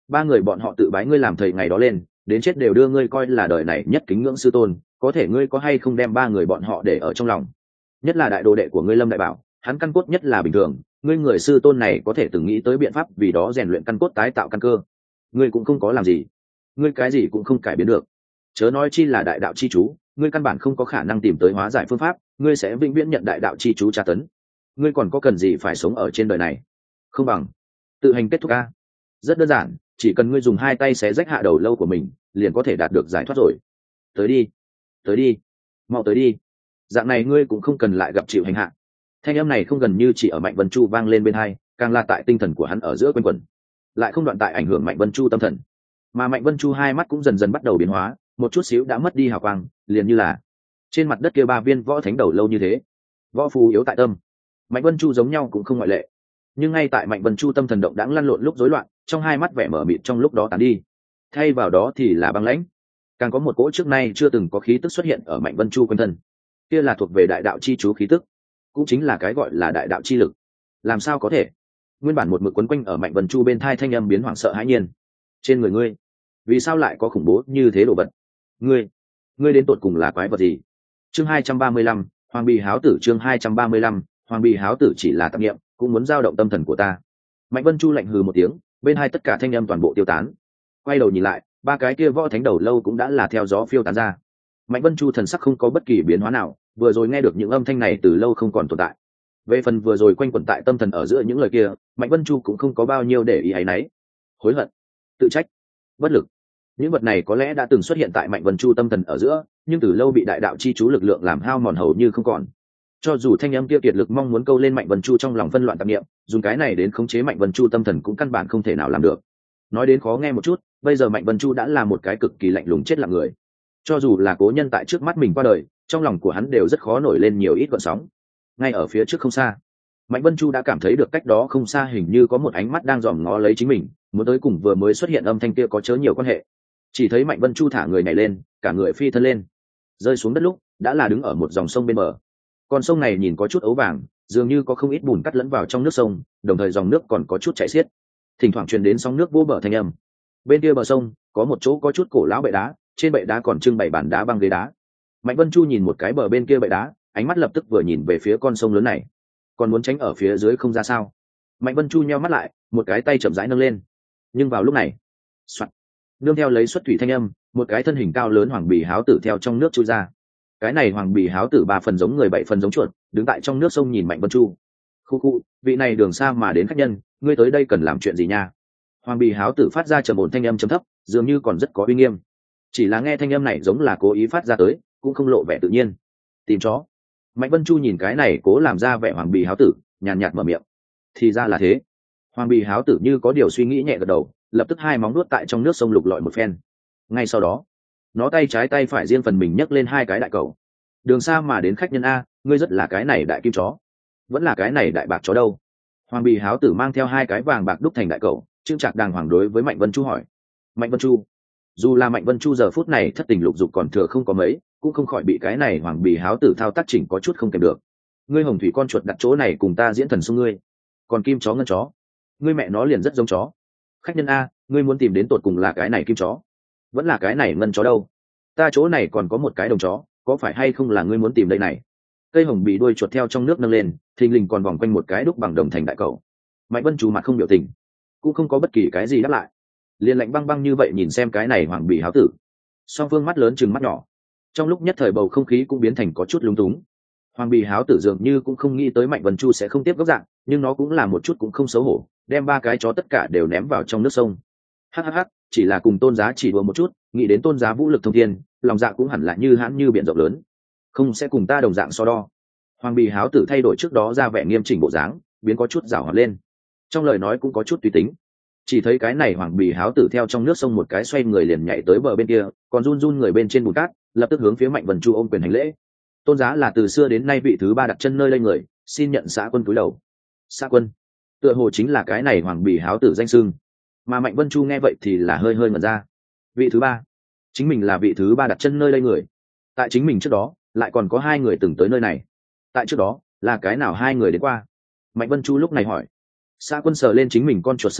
ba người bọn họ tự bái ngươi làm thầy ngày đó lên, đến chết đều đưa ngươi coi là đời này nhất kính ngưỡng sư tôn, có thể ngươi có hay không đem ba người bọn họ để ở trong lòng? Nhất là đại đồ đệ của ngươi Lâm Đại Bảo, hắn căn cốt nhất là bình thường, ngươi người sư tôn này có thể từng nghĩ tới biện pháp vì đó rèn luyện căn cốt tái tạo căn cơ, ngươi cũng không có làm gì, ngươi cái gì cũng không cải biến được, chớ nói chi là đại đạo chi chú, ngươi căn bản không có khả năng tìm tới hóa giải phương pháp, ngươi sẽ vĩnh viễn nhận đại đạo chi chú tra tấn, ngươi còn có cần gì phải sống ở trên đời này? Không bằng tự hành kết thúc a. Rất đơn giản, chỉ cần ngươi dùng hai tay xé rách hạ đầu lâu của mình, liền có thể đạt được giải thoát rồi. Tới đi, tới đi, mau tới đi, dạng này ngươi cũng không cần lại gặp chịu hành hạ. Thanh âm này không gần như chỉ ở Mạnh Vân Chu vang lên bên hai, càng là tại tinh thần của hắn ở giữa quanh quẩn, lại không đoạn tại ảnh hưởng Mạnh Vân Chu tâm thần. Mà Mạnh Vân Chu hai mắt cũng dần dần bắt đầu biến hóa, một chút xíu đã mất đi hào quang, liền như là trên mặt đất kia ba viên võ thánh đầu lâu như thế. Võ phù yếu tại tâm, Mạnh Vân Chu giống nhau cũng không ngoại lệ. Nhưng ngay tại Mạnh Vân Chu tâm thần động đãng lăn lộn lúc rối loạn, trong hai mắt vẻ mở mịt trong lúc đó tán đi, thay vào đó thì là băng lãnh. Càng có một cỗ trước nay chưa từng có khí tức xuất hiện ở Mạnh Vân Chu quanh thân, kia là thuộc về đại đạo chi chú khí tức, cũng chính là cái gọi là đại đạo chi lực. Làm sao có thể? Nguyên bản một mực quấn quanh ở Mạnh Vân Chu bên thai thanh âm biến hoảng sợ hãi nhiên. Trên người ngươi, vì sao lại có khủng bố như thế đồ vật? Ngươi, ngươi đến tột cùng là quái vật gì? Chương hai trăm ba mươi lăm, Hoàng Bì Háo Tử. Chương hai trăm ba mươi lăm, Hoàng Bì Háo Tử chỉ là tạp niệm, cũng muốn dao động tâm thần của ta. Mạnh Vân Chu lạnh hừ một tiếng, bên hai tất cả thanh âm toàn bộ tiêu tán. Quay đầu nhìn lại, ba cái kia võ thánh đầu lâu cũng đã là theo gió phiêu tán ra. Mạnh Vân Chu thần sắc không có bất kỳ biến hóa nào, vừa rồi nghe được những âm thanh này từ lâu không còn tồn tại. Về phần vừa rồi quanh quẩn tại tâm thần ở giữa những lời kia, Mạnh Vân Chu cũng không có bao nhiêu để ý áy náy, hối hận, tự trách, bất lực. Những vật này có lẽ đã từng xuất hiện tại Mạnh Vân Chu tâm thần ở giữa, nhưng từ lâu bị đại đạo chi chú lực lượng làm hao mòn hầu như không còn. Cho dù thanh âm kia kiệt lực mong muốn câu lên Mạnh Vân Chu trong lòng phân loạn tạp niệm, dùng cái này đến khống chế Mạnh Vân Chu tâm thần cũng căn bản không thể nào làm được. Nói đến khó nghe một chút, bây giờ Mạnh Vân Chu đã là một cái cực kỳ lạnh lùng chết lặng người. Cho dù là cố nhân tại trước mắt mình qua đời, trong lòng của hắn đều rất khó nổi lên nhiều ít gợn sóng. Ngay ở phía trước không xa, Mạnh Vân Chu đã cảm thấy được cách đó không xa hình như có một ánh mắt đang dòm ngó lấy chính mình, muốn tới cùng vừa mới xuất hiện âm thanh kia có chớ nhiều quan hệ. Chỉ thấy Mạnh Vân Chu thả người nhảy lên, cả người phi thân lên, rơi xuống đất lúc đã là đứng ở một dòng sông bên bờ. Con sông này nhìn có chút ấu vàng, dường như có không ít bùn cắt lẫn vào trong nước sông, đồng thời dòng nước còn có chút chảy xiết, thỉnh thoảng truyền đến sóng nước vô bờ thanh âm. Bên kia bờ sông có một chỗ có chút cổ lão bệ đá, trên bệ đá còn trưng bày bàn đá băng ghế đá. Mạnh Vân Chu nhìn một cái bờ bên kia bệ đá, ánh mắt lập tức vừa nhìn về phía con sông lớn này, còn muốn tránh ở phía dưới không ra sao. Mạnh Vân Chu nheo mắt lại, một cái tay chậm rãi nâng lên. Nhưng vào lúc này, soạt, nương theo lấy xuất thủy thanh âm, một cái thân hình cao lớn Hoàng Bì Háo Tử theo trong nước chui ra. Cái này Hoàng Bì Háo Tử ba phần giống người bảy phần giống chuột, đứng tại trong nước sông nhìn Mạnh Vân Chu. Khu khu, vị này đường xa mà đến khách nhân, ngươi tới đây cần làm chuyện gì nha? Hoàng Bì Háo Tử phát ra trầm ổn thanh âm trầm thấp, dường như còn rất có uy nghiêm. Chỉ là nghe thanh âm này giống là cố ý phát ra tới, cũng không lộ vẻ tự nhiên. Tìm chó. Mạnh Vân Chu nhìn cái này cố làm ra vẻ Hoàng Bì Háo Tử, nhàn nhạt mở miệng. Thì ra là thế. Hoàng Bì Háo Tử như có điều suy nghĩ nhẹ gật đầu, lập tức hai móng nuốt tại trong nước sông lục lọi một phen. Ngay sau đó, nó tay trái tay phải riêng phần mình nhấc lên hai cái đại cầu. Đường xa mà đến khách nhân a, ngươi rất là cái này đại kim chó, vẫn là cái này đại bạc chó đâu? Hoàng Bì Háo Tử mang theo hai cái vàng bạc đúc thành đại cầu, trưng trạc đàng hoàng đối với Mạnh Vân Chu hỏi. Mạnh Vân Chu, dù là Mạnh Vân Chu giờ phút này thất tình lục dục còn thừa không có mấy, cũng không khỏi bị cái này Hoàng Bì Háo Tử thao tác chỉnh có chút không kèm được. Ngươi hồng thủy con chuột đặt chỗ này cùng ta diễn thần xung ngươi, còn kim chó ngân chó, ngươi mẹ nó liền rất giống chó. Khách nhân a, ngươi muốn tìm đến tột cùng là cái này kim chó, vẫn là cái này ngân chó đâu? Ta chỗ này còn có một cái đồng chó, có phải hay không là ngươi muốn tìm đây này? Cây hồng bị đuôi chuột theo trong nước nâng lên, thình lình còn vòng quanh một cái đúc bằng đồng thành đại cầu. Mạnh Vân Chu mặt không biểu tình, cũng không có bất kỳ cái gì đáp lại, liền lạnh băng băng như vậy nhìn xem cái này Hoàng Bì Háo Tử. Song phương mắt lớn chừng mắt nhỏ, trong lúc nhất thời bầu không khí cũng biến thành có chút lúng túng. Hoàng Bì Háo Tử dường như cũng không nghĩ tới Mạnh Vân Chu sẽ không tiếp góc dạng, nhưng nó cũng là một chút cũng không xấu hổ, đem ba cái chó tất cả đều ném vào trong nước sông. Hhh, chỉ là cùng Tôn Giá chỉ đùa một chút, nghĩ đến Tôn Giá vũ lực thông thiên, lòng dạ cũng hẳn là như hãn như biển rộng lớn, không sẽ cùng ta đồng dạng so đo. Hoàng Bì Háo Tử thay đổi trước đó ra vẻ nghiêm chỉnh bộ dáng, biến có chút giảo hoạt lên, trong lời nói cũng có chút tùy tính. Chỉ thấy cái này Hoàng Bì Háo Tử theo trong nước sông một cái xoay người liền nhảy tới bờ bên kia, còn run run người bên trên bùn cát, lập tức hướng phía Mạnh Vân Chu ôm quyền hành lễ. Tôn Giá là từ xưa đến nay vị thứ ba đặt chân nơi đây người, xin nhận xã quân cúi đầu. Xã quân, tựa hồ chính là cái này Hoàng Bì Háo Tử danh xưng. Mà Mạnh Vân Chu nghe vậy thì là hơi hơi ngẩn ra. Vị thứ ba, chính mình là vị thứ ba đặt chân nơi đây người. Tại chính mình trước đó lại còn có hai người từng tới nơi này. Tại trước đó là cái nào hai người đến qua? Mạnh Vân Chu lúc này hỏi. Xã quân sờ lên chính mình con chuột sợi dâu,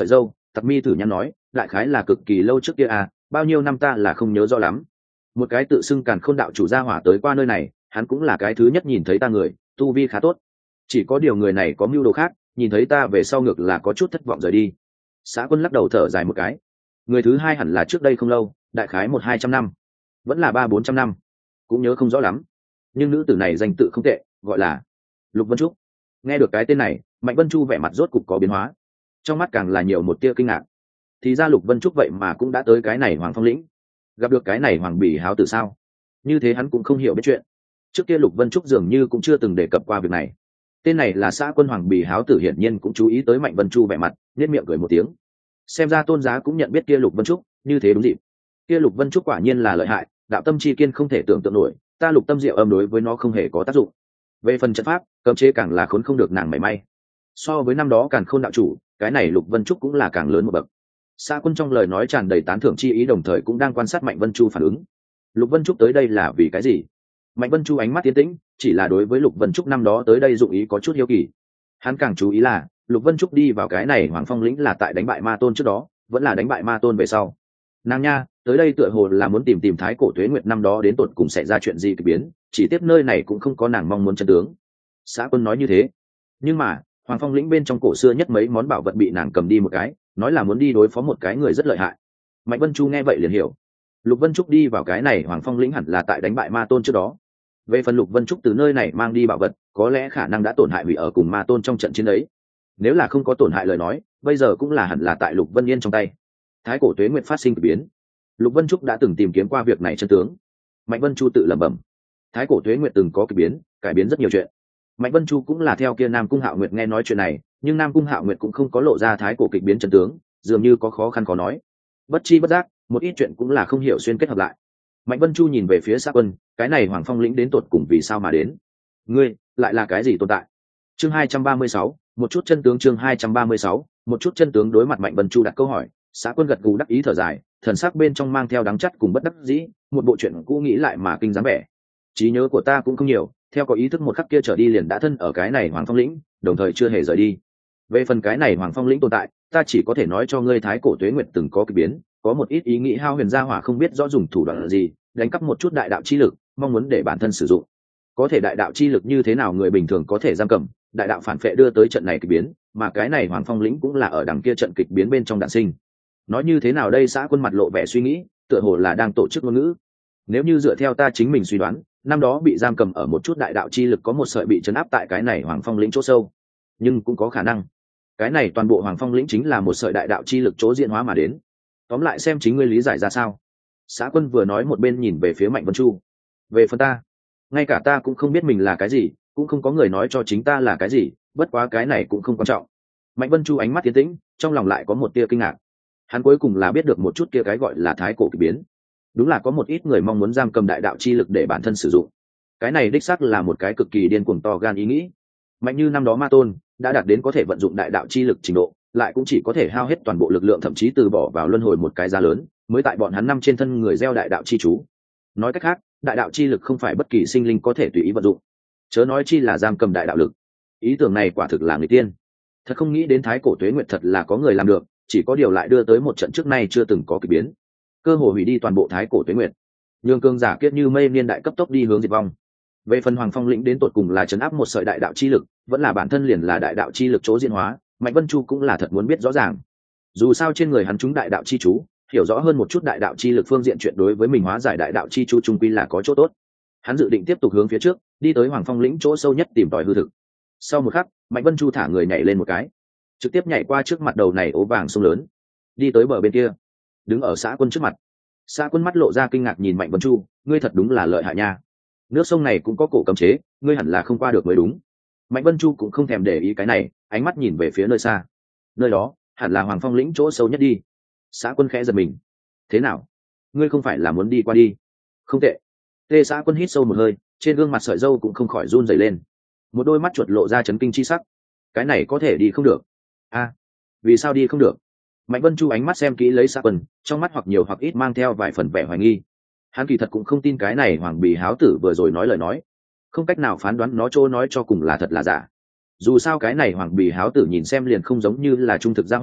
Tặc Mi thử nhăn nói, đại khái là cực kỳ lâu trước kia à, bao nhiêu năm ta là không nhớ rõ lắm. Một cái tự xưng Càn Khôn đạo chủ gia hỏa tới qua nơi này, hắn cũng là cái thứ nhất nhìn thấy ta người, tu vi khá tốt. Chỉ có điều người này có mưu đồ khác, nhìn thấy ta về sau ngược là có chút thất vọng rời đi. Xã Quân lắc đầu thở dài một cái. Người thứ hai hẳn là trước đây không lâu, đại khái một hai trăm năm, vẫn là ba bốn trăm năm, cũng nhớ không rõ lắm. Nhưng nữ tử này danh tự không tệ, gọi là Lục Vân Trúc. Nghe được cái tên này, Mạnh Vân Chu vẻ mặt rốt cục có biến hóa, trong mắt càng là nhiều một tia kinh ngạc. Thì ra Lục Vân Trúc vậy mà cũng đã tới cái này Hoàng Phong lĩnh, gặp được cái này Hoàng Bỉ Háo tử sao? Như thế hắn cũng không hiểu biết chuyện. Trước kia Lục Vân Trúc dường như cũng chưa từng đề cập qua việc này. Tên này là Xã Quân Hoàng Bỉ Háo tử, hiển nhiên cũng chú ý tới Mạnh Vân Chu vẻ mặt, nhếch miệng cười một tiếng. Xem ra Tôn Giá cũng nhận biết kia Lục Vân Trúc, như thế đúng dịp. Kia Lục Vân Trúc quả nhiên là lợi hại, đạo tâm chi kiên không thể tưởng tượng nổi, ta Lục Tâm Diệu âm đối với nó không hề có tác dụng. Về phần trận pháp, cấm chế càng là khốn không được nàng mảy may. So với năm đó Càn Khôn đạo chủ, cái này Lục Vân Trúc cũng là càng lớn một bậc. Xã Quân trong lời nói tràn đầy tán thưởng chi ý, đồng thời cũng đang quan sát Mạnh Vân Chu phản ứng. Lục Vân Trúc tới đây là vì cái gì? Mạnh Vân Chu ánh mắt tiến tĩnh, chỉ là đối với Lục Vân Trúc năm đó tới đây dụng ý có chút hiếu kỳ. Hắn càng chú ý là Lục Vân Trúc đi vào cái này Hoàng Phong lĩnh là tại đánh bại Ma Tôn trước đó, vẫn là đánh bại Ma Tôn về sau. Nàng nha, tới đây tựa hồ là muốn tìm tìm Thái Cổ Tuế Nguyệt năm đó đến tột cùng xảy ra chuyện gì kỳ biến, chỉ tiếp nơi này cũng không có nàng mong muốn chân tướng. Xã Quân nói như thế, nhưng mà Hoàng Phong lĩnh bên trong cổ xưa nhất mấy món bảo vật bị nàng cầm đi một cái, nói là muốn đi đối phó một cái người rất lợi hại. Mạnh Vân Chu nghe vậy liền hiểu, Lục Vân Trúc đi vào cái này Hoàng Phong lĩnh hẳn là tại đánh bại Ma Tôn trước đó. Về phần Lục Vân Trúc từ nơi này mang đi bảo vật, có lẽ khả năng đã tổn hại hủy ở cùng Ma Tôn trong trận chiến ấy. Nếu là không có tổn hại lời nói, bây giờ cũng là hẳn là tại Lục Vân Yên trong tay. Thái Cổ Tuế Nguyệt phát sinh kỳ biến, Lục Vân Trúc đã từng tìm kiếm qua việc này chân tướng. Mạnh Vân Chu tự lẩm bẩm, Thái Cổ Tuế Nguyệt từng có kỳ biến, cải biến rất nhiều chuyện. Mạnh Vân Chu cũng là theo kia Nam Cung Hạo Nguyệt nghe nói chuyện này, nhưng Nam Cung Hạo Nguyệt cũng không có lộ ra Thái Cổ kịch biến chân tướng, dường như có khó khăn khó nói. Bất chi bất giác, một ít chuyện cũng là không hiểu xuyên kết hợp lại. Mạnh Vân Chu nhìn về phía Xã Quân, cái này Hoàng Phong lĩnh đến tột cùng vì sao mà đến? Ngươi, lại là cái gì tồn tại? Chương hai trăm ba mươi sáu, một chút chân tướng. Chương hai trăm ba mươi sáu, một chút chân tướng. Đối mặt Mạnh Vân Chu đặt câu hỏi, Xã Quân gật gù đắc ý thở dài, thần sắc bên trong mang theo đắng chắt cùng bất đắc dĩ, một bộ chuyện cũ nghĩ lại mà kinh dáng vẻ. Trí nhớ của ta cũng không nhiều, theo có ý thức một khắc kia trở đi liền đã thân ở cái này Hoàng Phong lĩnh, đồng thời chưa hề rời đi. Về phần cái này Hoàng Phong lĩnh tồn tại, ta chỉ có thể nói cho ngươi Thái Cổ Tuế Nguyệt từng có kỳ biến, có một ít ý nghĩ hao huyền gia hỏa không biết rõ dùng thủ đoạn gì, đánh cắp một chút đại đạo chi lực, mong muốn để bản thân sử dụng. Có thể đại đạo chi lực như thế nào người bình thường có thể giam cầm, đại đạo phản phệ đưa tới trận này kỳ biến, mà cái này Hoàng Phong lĩnh cũng là ở đằng kia trận kịch biến bên trong đạn sinh. Nói như thế nào đây? Xã Quân mặt lộ vẻ suy nghĩ, tựa hồ là đang tổ chức ngôn ngữ. Nếu như dựa theo ta chính mình suy đoán, năm đó bị giam cầm ở một chút đại đạo chi lực có một sợi bị trấn áp tại cái này Hoàng Phong lĩnh chỗ sâu, nhưng cũng có khả năng cái này toàn bộ Hoàng Phong lĩnh chính là một sợi đại đạo chi lực chỗ diễn hóa mà đến. Tóm lại xem chính ngươi lý giải ra sao. Xã Quân vừa nói một bên nhìn về phía Mạnh Vân Chu. Về phần ta, ngay cả ta cũng không biết mình là cái gì, cũng không có người nói cho chính ta là cái gì, bất quá cái này cũng không quan trọng. Mạnh Vân Chu ánh mắt tiến tĩnh, trong lòng lại có một tia kinh ngạc. Hắn cuối cùng là biết được một chút kia cái gọi là Thái Cổ kỳ biến. Đúng là có một ít người mong muốn giam cầm đại đạo chi lực để bản thân sử dụng. Cái này đích xác là một cái cực kỳ điên cuồng to gan ý nghĩ. Mạnh như năm đó Ma Tôn đã đạt đến có thể vận dụng đại đạo chi lực trình độ, lại cũng chỉ có thể hao hết toàn bộ lực lượng, thậm chí từ bỏ vào luân hồi một cái giá lớn, mới tại bọn hắn năm trên thân người gieo đại đạo chi chú. Nói cách khác, đại đạo chi lực không phải bất kỳ sinh linh có thể tùy ý vận dụng, chớ nói chi là giam cầm đại đạo lực. Ý tưởng này quả thực là người tiên. Thật không nghĩ đến Thái Cổ Tuế Nguyệt thật là có người làm được, chỉ có điều lại đưa tới một trận trước nay chưa từng có kỳ biến, cơ hồ hủy đi toàn bộ Thái Cổ Tuế Nguyệt, nhường cương giả kiết như mây niên đại cấp tốc đi hướng diệt vong. Về phần Hoàng Phong lĩnh đến tột cùng là trấn áp một sợi đại đạo chi lực, vẫn là bản thân liền là đại đạo chi lực chỗ diễn hóa, Mạnh Vân Chu cũng là thật muốn biết rõ ràng. Dù sao trên người hắn chúng đại đạo chi chú, hiểu rõ hơn một chút đại đạo chi lực phương diện chuyện đối với mình hóa giải đại đạo chi chú trung quy là có chỗ tốt. Hắn dự định tiếp tục hướng phía trước, đi tới Hoàng Phong lĩnh chỗ sâu nhất tìm tòi hư thực. Sau một khắc, Mạnh Vân Chu thả người nhảy lên một cái, trực tiếp nhảy qua trước mặt đầu này ố vàng sông lớn, đi tới bờ bên kia, đứng ở Xã Quân trước mặt. Xã Quân mắt lộ ra kinh ngạc nhìn Mạnh Vân Chu, ngươi thật đúng là lợi hại nha. Nước sông này cũng có cổ cấm chế, ngươi hẳn là không qua được mới đúng. Mạnh Vân Chu cũng không thèm để ý cái này, ánh mắt nhìn về phía nơi xa. Nơi đó hẳn là Hoàng Phong lĩnh chỗ sâu nhất đi. Xã Quân khẽ giật mình. Thế nào? Ngươi không phải là muốn đi qua đi? Không tệ. Tê Xã Quân hít sâu một hơi, trên gương mặt sợi râu cũng không khỏi run rẩy lên. Một đôi mắt chuột lộ ra chấn kinh chi sắc. Cái này có thể đi không được? A, à, vì sao đi không được? Mạnh Vân Chu ánh mắt xem kỹ lấy Xã Quân, trong mắt hoặc nhiều hoặc ít mang theo vài phần vẻ hoài nghi. Hắn kỳ thật cũng không tin cái này Hoàng Bì Háo tử vừa rồi nói lời nói, không cách nào phán đoán nó chỗ nói cho cùng là thật là giả. Dù sao cái này Hoàng Bì Háo tử nhìn xem liền không giống như là trung thực gia hỏa,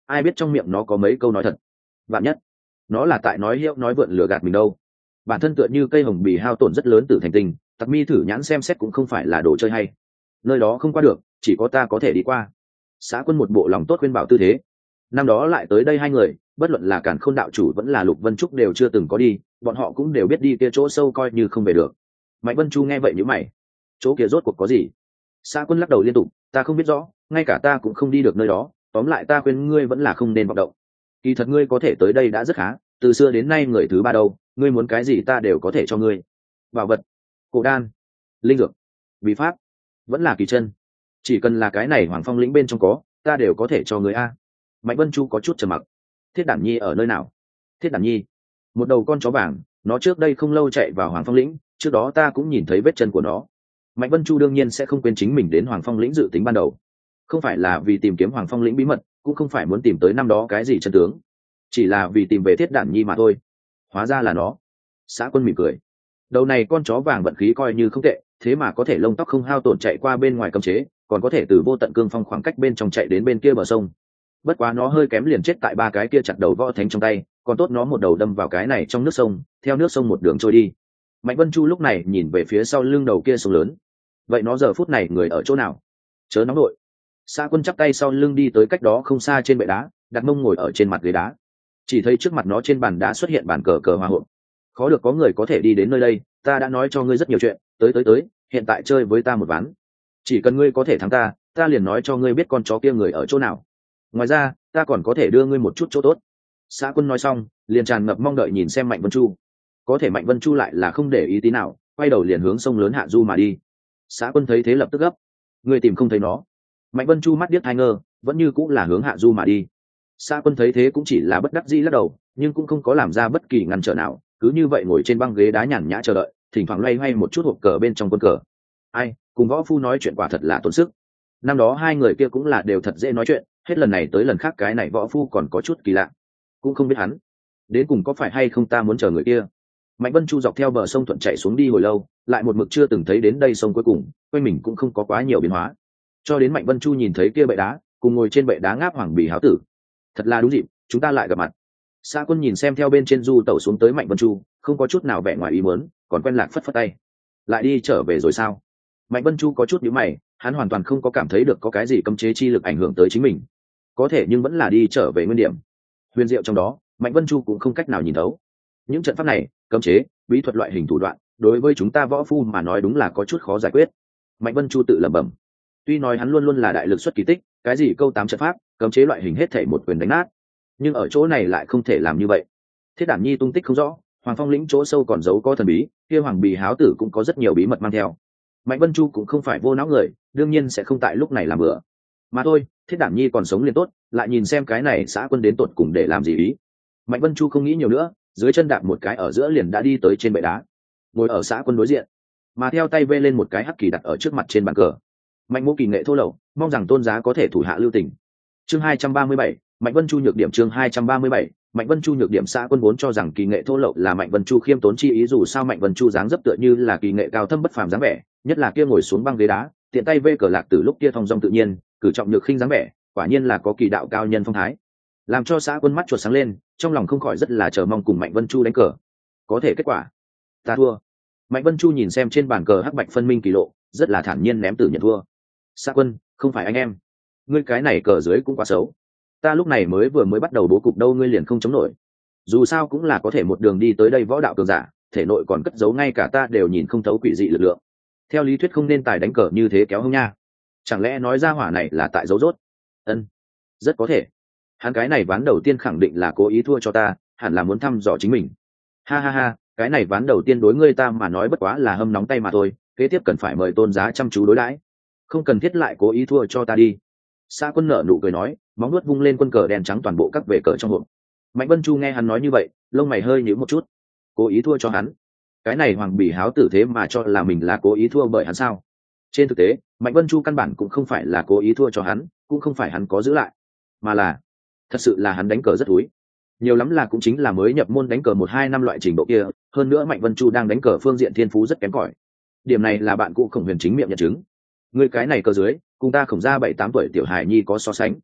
ai biết trong miệng nó có mấy câu nói thật. Vạn nhất nó là tại nói hiệu nói vượn lừa gạt mình đâu. Bản thân tựa như cây hồng bì hao tổn rất lớn từ thành tình, Tặc Mi thử nhãn xem xét cũng không phải là đồ chơi hay. Nơi đó không qua được, chỉ có ta có thể đi qua. Xã Quân một bộ lòng tốt khuyên bảo tư thế. Năm đó lại tới đây hai người, bất luận là Càn Khôn đạo chủ vẫn là Lục Vân Trúc đều chưa từng có đi, bọn họ cũng đều biết đi kia chỗ sâu coi như không về được. Mạnh Vân Chu nghe vậy nhíu mày, chỗ kia rốt cuộc có gì? Xã Quân lắc đầu liên tục, ta không biết rõ, ngay cả ta cũng không đi được nơi đó, tóm lại ta khuyên ngươi vẫn là không nên vọng động. Kỳ thật ngươi có thể tới đây đã rất khá, từ xưa đến nay người thứ ba đâu, ngươi muốn cái gì ta đều có thể cho ngươi. Bảo vật, cổ đan, linh dược, bí pháp, vẫn là kỳ chân, chỉ cần là cái này Hoàng Phong lĩnh bên trong có, ta đều có thể cho ngươi a. Mạnh Vân Chu có chút trầm mặc. Thiết Đản Nhi ở nơi nào? Thiết Đản Nhi, một đầu con chó vàng, nó trước đây không lâu chạy vào Hoàng Phong lĩnh, trước đó ta cũng nhìn thấy vết chân của nó. Mạnh Vân Chu đương nhiên sẽ không quên chính mình đến Hoàng Phong lĩnh dự tính ban đầu, không phải là vì tìm kiếm Hoàng Phong lĩnh bí mật, cũng không phải muốn tìm tới năm đó cái gì chân tướng, chỉ là vì tìm về Thiết Đản Nhi mà thôi. Hóa ra là nó. Xã Quân mỉm cười. Đầu này con chó vàng vận khí coi như không tệ, thế mà có thể lông tóc không hao tổn chạy qua bên ngoài cấm chế, còn có thể từ vô tận cương phong khoảng cách bên trong chạy đến bên kia bờ sông. Bất quá nó hơi kém liền chết tại ba cái kia chặt đầu võ thánh trong tay, còn tốt nó một đầu đâm vào cái này trong nước sông, theo nước sông một đường trôi đi. Mạnh Vân Chu lúc này nhìn về phía sau lưng đầu kia sông lớn. Vậy nó giờ phút này người ở chỗ nào? Chớ nóng đội. Xã Quân chắp tay sau lưng đi tới cách đó không xa trên bệ đá, đặt mông ngồi ở trên mặt ghế đá. Chỉ thấy trước mặt nó trên bàn đá xuất hiện bàn cờ cờ hoa hộp. Khó được có người có thể đi đến nơi đây, ta đã nói cho ngươi rất nhiều chuyện, tới tới tới, hiện tại chơi với ta một ván. Chỉ cần ngươi có thể thắng ta, ta liền nói cho ngươi biết con chó kia người ở chỗ nào. Ngoài ra, ta còn có thể đưa ngươi một chút chỗ tốt. Xã Quân nói xong, liền tràn ngập mong đợi nhìn xem Mạnh Vân Chu. Có thể Mạnh Vân Chu lại là không để ý tí nào, quay đầu liền hướng sông lớn hạ du mà đi. Xã Quân thấy thế lập tức gấp. Ngươi tìm không thấy nó? Mạnh Vân Chu mắt điếc hai ngơ, vẫn như cũng là hướng hạ du mà đi. Xã Quân thấy thế cũng chỉ là bất đắc dĩ lắc đầu, nhưng cũng không có làm ra bất kỳ ngăn trở nào, cứ như vậy ngồi trên băng ghế đá nhàn nhã chờ đợi, thỉnh thoảng loay hoay một chút hộp cờ bên trong quân cờ. Ai, cùng võ phu nói chuyện quả thật là tốn sức. Năm đó hai người kia cũng là đều thật dễ nói chuyện, hết lần này tới lần khác cái này võ phu còn có chút kỳ lạ, cũng không biết hắn đến cùng có phải hay không ta muốn chờ người kia. Mạnh Vân Chu dọc theo bờ sông thuận chạy xuống đi hồi lâu, lại một mực chưa từng thấy đến đây sông cuối cùng, quanh mình cũng không có quá nhiều biến hóa, cho đến Mạnh Vân Chu nhìn thấy kia bệ đá, cùng ngồi trên bệ đá ngáp Hoàng Bì háo tử. Thật là đúng dịp, chúng ta lại gặp mặt. Xã Quân nhìn xem theo bên trên du tẩu xuống tới Mạnh Vân Chu, không có chút nào vẻ ngoài ý muốn, còn quen lạc phất phất tay. Lại đi trở về rồi sao? Mạnh Vân Chu có chút nhíu mày, hắn hoàn toàn không có cảm thấy được có cái gì cấm chế chi lực ảnh hưởng tới chính mình, có thể nhưng vẫn là đi trở về nguyên điểm. Huyền diệu trong đó, Mạnh Vân Chu cũng không cách nào nhìn thấu. Những trận pháp này, cấm chế, bí thuật loại hình thủ đoạn, đối với chúng ta võ phu mà nói đúng là có chút khó giải quyết. Mạnh Vân Chu tự lẩm bẩm. Tuy nói hắn luôn luôn là đại lực xuất kỳ tích, cái gì câu tám trận pháp, cấm chế loại hình hết thảy một quyền đánh nát, nhưng ở chỗ này lại không thể làm như vậy. Thiết Đản Nhi tung tích không rõ, Hoàng Phong lĩnh chỗ sâu còn giấu có thần bí, kia Hoàng Bì háo tử cũng có rất nhiều bí mật mang theo. Mạnh Vân Chu cũng không phải vô não người, đương nhiên sẽ không tại lúc này làm bừa. Mà thôi, Thiết Đản Nhi còn sống liền tốt, lại nhìn xem cái này Xã Quân đến tột cùng để làm gì ý. Mạnh Vân Chu không nghĩ nhiều nữa, dưới chân đạp một cái ở giữa liền đã đi tới trên bệ đá, ngồi ở Xã Quân đối diện, mà theo tay vê lên một cái hắc kỳ đặt ở trước mặt trên bàn cờ. Mạnh Mỗ kỳ nghệ thô lậu, mong rằng tôn giá có thể thủ hạ lưu tình. Chương hai trăm ba mươi bảy, Mạnh Vân Chu nhược điểm. Chương hai trăm ba mươi bảy, Mạnh Vân Chu nhược điểm. Xã Quân vốn cho rằng kỳ nghệ thô lậu là Mạnh Vân Chu khiêm tốn chi ý, dù sao Mạnh Vân Chu dáng dấp tựa như là kỳ nghệ cao thâm bất phàm dáng vẻ, nhất là kia ngồi xuống băng ghế đá, tiện tay vê cờ lạc từ lúc kia thong dong tự nhiên, cử trọng nhược khinh dáng vẻ, quả nhiên là có kỳ đạo cao nhân phong thái, làm cho Xã Quân mắt chuột sáng lên, trong lòng không khỏi rất là chờ mong cùng Mạnh Vân Chu đánh cờ. Có thể kết quả, ta thua. Mạnh Vân Chu nhìn xem trên bàn cờ hắc bạch phân minh kỳ lộ, rất là thản nhiên ném từ nhận thua. Xã Quân, không phải anh em, ngươi cái này cờ dưới cũng quá xấu. Ta lúc này mới vừa mới bắt đầu bố cục đâu, ngươi liền không chống nổi. Dù sao cũng là có thể một đường đi tới đây võ đạo cường giả, thể nội còn cất giấu ngay cả ta đều nhìn không thấu quỷ dị lực lượng. Theo lý thuyết không nên tài đánh cờ như thế kéo hông nha. Chẳng lẽ nói ra hỏa này là tại dấu rốt? Ân, rất có thể. Hắn cái này ván đầu tiên khẳng định là cố ý thua cho ta, hẳn là muốn thăm dò chính mình. Ha ha ha, cái này ván đầu tiên đối ngươi ta mà nói bất quá là hâm nóng tay mà thôi, kế tiếp cần phải mời tôn giá chăm chú đối đãi, không cần thiết lại cố ý thua cho ta đi. Xã Quân nở nụ cười nói, móng nuốt vung lên quân cờ đen trắng toàn bộ các về cờ trong hộp. Mạnh Vân Chu nghe hắn nói như vậy, lông mày hơi nhíu một chút. Cố ý thua cho hắn? Cái này Hoàng Bì háo tử thế mà cho là mình là cố ý thua bởi hắn sao? Trên thực tế, Mạnh Vân Chu căn bản cũng không phải là cố ý thua cho hắn, cũng không phải hắn có giữ lại, mà là thật sự là hắn đánh cờ rất thúi. Nhiều lắm là cũng chính là mới nhập môn đánh cờ một hai năm loại trình độ kia, hơn nữa Mạnh Vân Chu đang đánh cờ phương diện thiên phú rất kém cỏi. Điểm này là bạn cũ Khổng Huyền chính miệng nhận chứng. Ngươi cái này cờ dưới, cùng ta Khổng gia bảy tám tuổi tiểu hài nhi có so sánh.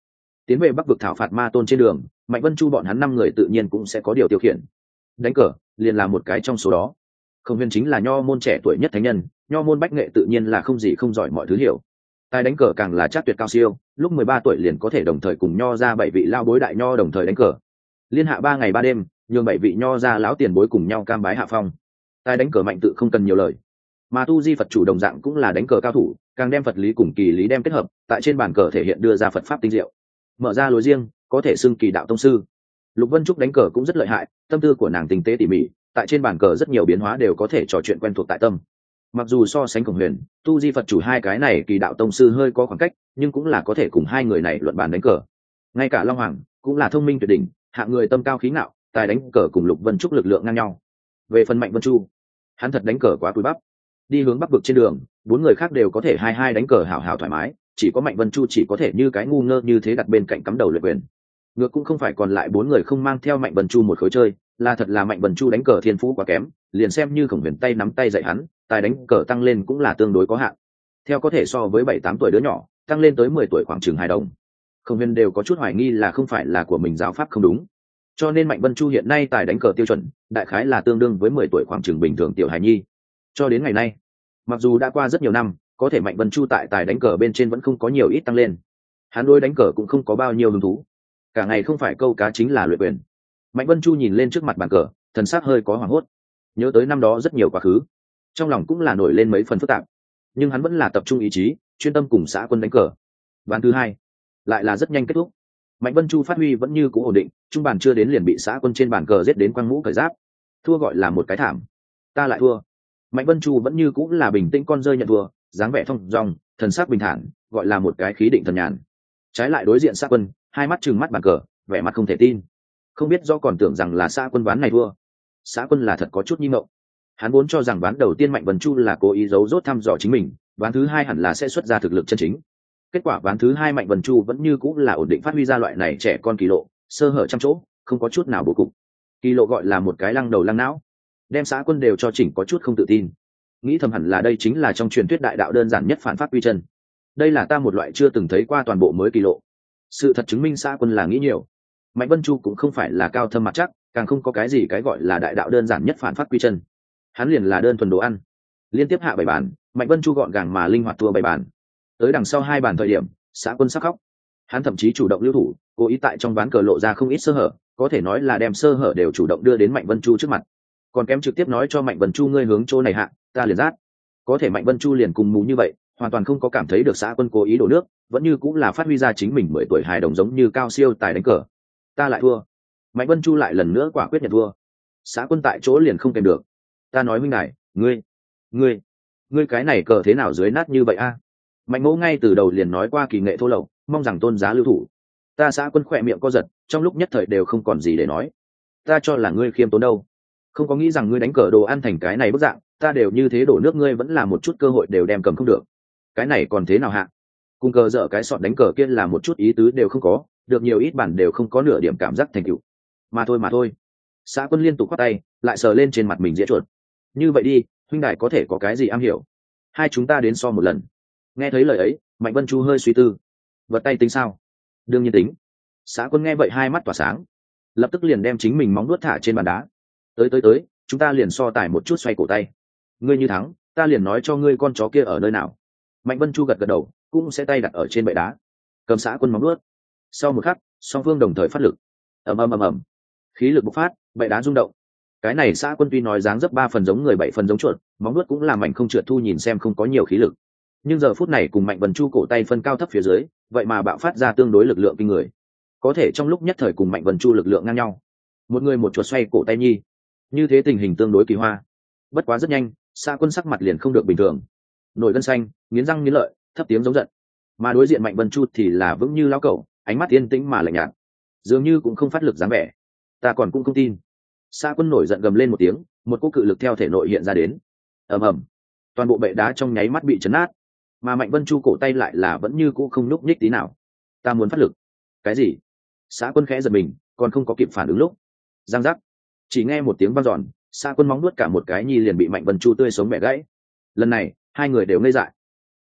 Tiến về bắc vực thảo phạt ma tôn trên đường, Mạnh Vân Chu bọn hắn năm người tự nhiên cũng sẽ có điều tiêu khiển. Đánh cờ liền là một cái trong số đó. Khổng Huyền chính là nho môn trẻ tuổi nhất thánh nhân, nho môn bách nghệ tự nhiên là không gì không giỏi mọi thứ hiểu. Tài đánh cờ càng là chắc tuyệt cao siêu, lúc mười ba tuổi liền có thể đồng thời cùng nho ra bảy vị lao bối đại nho đồng thời đánh cờ. Liên hạ ba ngày ba đêm, nhường bảy vị nho ra lão tiền bối cùng nhau cam bái hạ phong. Tài đánh cờ mạnh tự không cần nhiều lời. Mà tu di Phật chủ đồng dạng cũng là đánh cờ cao thủ, càng đem Phật lý cùng kỳ lý đem kết hợp, tại trên bàn cờ thể hiện đưa ra Phật pháp tinh diệu. Mở ra lối riêng, có thể xưng kỳ đạo tông sư. Lục Vân Trúc đánh cờ cũng rất lợi hại, tâm tư của nàng tinh tế tỉ mỉ, tại trên bàn cờ rất nhiều biến hóa đều có thể trò chuyện quen thuộc tại tâm. Mặc dù so sánh Khổng Huyền, tu di Phật chủ hai cái này kỳ đạo tông sư hơi có khoảng cách, nhưng cũng là có thể cùng hai người này luận bàn đánh cờ. Ngay cả Long Hoàng cũng là thông minh tuyệt đỉnh, hạng người tâm cao khí ngạo, tài đánh cờ cùng Lục Vân Trúc lực lượng ngang nhau. Về phần Mạnh Vân Chu, hắn thật đánh cờ quá cúi bắp. Đi hướng bắc vực trên đường, bốn người khác đều có thể hai hai đánh cờ hảo hảo thoải mái, chỉ có Mạnh Vân Chu chỉ có thể như cái ngu ngơ như thế đặt bên cạnh cắm đầu luyện quyền. Ngược cũng không phải còn lại bốn người không mang theo Mạnh Vân Chu một khối chơi, là thật là Mạnh Vân Chu đánh cờ thiên phú quá kém, liền xem như Khổng Huyền tay nắm tay dạy hắn, tài đánh cờ tăng lên cũng là tương đối có hạn. Theo có thể so với bảy tám tuổi đứa nhỏ, tăng lên tới mười tuổi khoảng chừng hài đồng. Khổng Huyền đều có chút hoài nghi là không phải là của mình giáo pháp không đúng. Cho nên Mạnh Vân Chu hiện nay tài đánh cờ tiêu chuẩn, đại khái là tương đương với mười tuổi khoảng chừng bình thường tiểu hài nhi. Cho đến ngày nay, mặc dù đã qua rất nhiều năm, có thể Mạnh Vân Chu tại tài đánh cờ bên trên vẫn không có nhiều ít tăng lên. Hắn đối đánh cờ cũng không có bao nhiêu hứng thú, cả ngày không phải câu cá chính là luyện quyền. Mạnh Vân Chu nhìn lên trước mặt bàn cờ, thần sắc hơi có hoảng hốt, nhớ tới năm đó rất nhiều quá khứ, trong lòng cũng là nổi lên mấy phần phức tạp, nhưng hắn vẫn là tập trung ý chí, chuyên tâm cùng xã quân đánh cờ. Ván thứ hai lại là rất nhanh kết thúc. Mạnh Vân Chu phát huy vẫn như cũ ổn định, trung bàn chưa đến liền bị xã quân trên bàn cờ giết đến quăng mũ cởi giáp. Thua gọi là một cái thảm. Ta lại thua. Mạnh Vân Chu vẫn như cũng là bình tĩnh con rơi nhận thua, dáng vẻ thông dong, thần sắc bình thản, gọi là một cái khí định thần nhàn. Trái lại đối diện xã quân, hai mắt trừng mắt bàn cờ, vẻ mặt không thể tin, không biết do còn tưởng rằng là xã quân ván này thua. Xã quân là thật có chút nghi ngộ, hắn vốn cho rằng ván đầu tiên Mạnh Vân Chu là cố ý giấu rốt thăm dò chính mình, ván thứ hai hẳn là sẽ xuất ra thực lực chân chính. Kết quả ván thứ hai Mạnh Vân Chu vẫn như cũng là ổn định phát huy ra loại này trẻ con kỳ lộ, sơ hở trăm chỗ, không có chút nào bố cục. Kỳ lộ gọi là một cái lăng đầu lăng não, đem xã quân đều cho chỉnh có chút không tự tin, nghĩ thầm hẳn là đây chính là trong truyền thuyết đại đạo đơn giản nhất phản pháp quy chân. Đây là ta một loại chưa từng thấy qua toàn bộ mới kỳ lộ. Sự thật chứng minh xã quân là nghĩ nhiều. Mạnh Vân Chu cũng không phải là cao thâm mặt chắc, càng không có cái gì cái gọi là đại đạo đơn giản nhất phản pháp quy chân. Hắn liền là đơn thuần đồ ăn. Liên tiếp hạ bảy bàn, Mạnh Vân Chu gọn gàng mà linh hoạt thua bảy bàn. Tới đằng sau hai bàn thời điểm, xã quân sắc khóc. Hắn thậm chí chủ động lưu thủ, cố ý tại trong ván cờ lộ ra không ít sơ hở, có thể nói là đem sơ hở đều chủ động đưa đến Mạnh Vân Chu trước mặt. Còn kém trực tiếp nói cho Mạnh Vân Chu ngươi hướng chỗ này hạ, ta liền rát. Có thể Mạnh Vân Chu liền cùng mù như vậy, hoàn toàn không có cảm thấy được xã quân cố ý đổ nước, vẫn như cũng là phát huy ra chính mình mười tuổi hài đồng giống như cao siêu tài đánh cờ. Ta lại thua. Mạnh Vân Chu lại lần nữa quả quyết nhận thua. Xã quân tại chỗ liền không kèm được. Ta nói huynh đài, ngươi, ngươi, ngươi cái này cờ thế nào dưới nát như vậy a? Mạnh Mỗ ngay từ đầu liền nói qua kỳ nghệ thô lậu, mong rằng tôn giá lưu thủ. Ta xã quân khỏe miệng co giật, trong lúc nhất thời đều không còn gì để nói. Ta cho là ngươi khiêm tốn đâu, không có nghĩ rằng ngươi đánh cờ đồ ăn thành cái này bức dạng, ta đều như thế đổ nước ngươi vẫn là một chút cơ hội đều đem cầm không được. Cái này còn thế nào hạ? Cùng cờ dở cái sọt đánh cờ kia là một chút ý tứ đều không có, được nhiều ít bản đều không có nửa điểm cảm giác thành tựu. Mà thôi mà thôi. Xã quân liên tục quát tay, lại sờ lên trên mặt mình dĩa chuột. Như vậy đi, huynh đài có thể có cái gì am hiểu? Hai chúng ta đến so một lần. Nghe thấy lời ấy, Mạnh Vân Chu hơi suy tư. Vật tay tính sao? Đương nhiên tính. Xã quân nghe vậy hai mắt tỏa sáng, lập tức liền đem chính mình móng nuốt thả trên bàn đá. Tới tới tới, chúng ta liền so tài một chút xoay cổ tay. Ngươi như thắng, ta liền nói cho ngươi con chó kia ở nơi nào. Mạnh Vân Chu gật gật đầu, cũng sẽ tay đặt ở trên bệ đá, cầm xã quân móng nuốt. Sau một khắc, song phương đồng thời phát lực. Ầm ầm ầm ầm, khí lực bộc phát, bệ đá rung động. Cái này xã quân tuy nói dáng dấp ba phần giống người bảy phần giống chuột, móng nuốt cũng làm Mạnh không trượt thu nhìn xem không có nhiều khí lực. Nhưng giờ phút này cùng Mạnh Vân Chu cổ tay phân cao thấp phía dưới, vậy mà bạo phát ra tương đối lực lượng kinh người. Có thể trong lúc nhất thời cùng Mạnh Vân Chu lực lượng ngang nhau. Một người một chuột xoay cổ tay nhi. Như thế tình hình tương đối kỳ hoa. Bất quá rất nhanh, xã quân sắc mặt liền không được bình thường. Nổi gân xanh, nghiến răng nghiến lợi, thấp tiếng giống giận. Mà đối diện Mạnh Vân Chu thì là vững như lão cẩu, ánh mắt yên tĩnh mà lạnh nhạt, dường như cũng không phát lực dáng vẻ. Ta còn cũng không tin. Xã quân nổi giận gầm lên một tiếng, một cỗ cự lực theo thể nội hiện ra đến. Ầm ầm, toàn bộ bệ đá trong nháy mắt bị chấn nát. Mà Mạnh Vân Chu cổ tay lại là vẫn như cũ không nhúc nhích tí nào. Ta muốn phát lực. Cái gì? Xã quân khẽ giật mình, còn không có kịp phản ứng lúc. Giang giác, chỉ nghe một tiếng vang dọn, xã quân móng nuốt cả một cái nhi liền bị Mạnh Vân Chu tươi sống bẻ gãy. Lần này hai người đều ngây dại.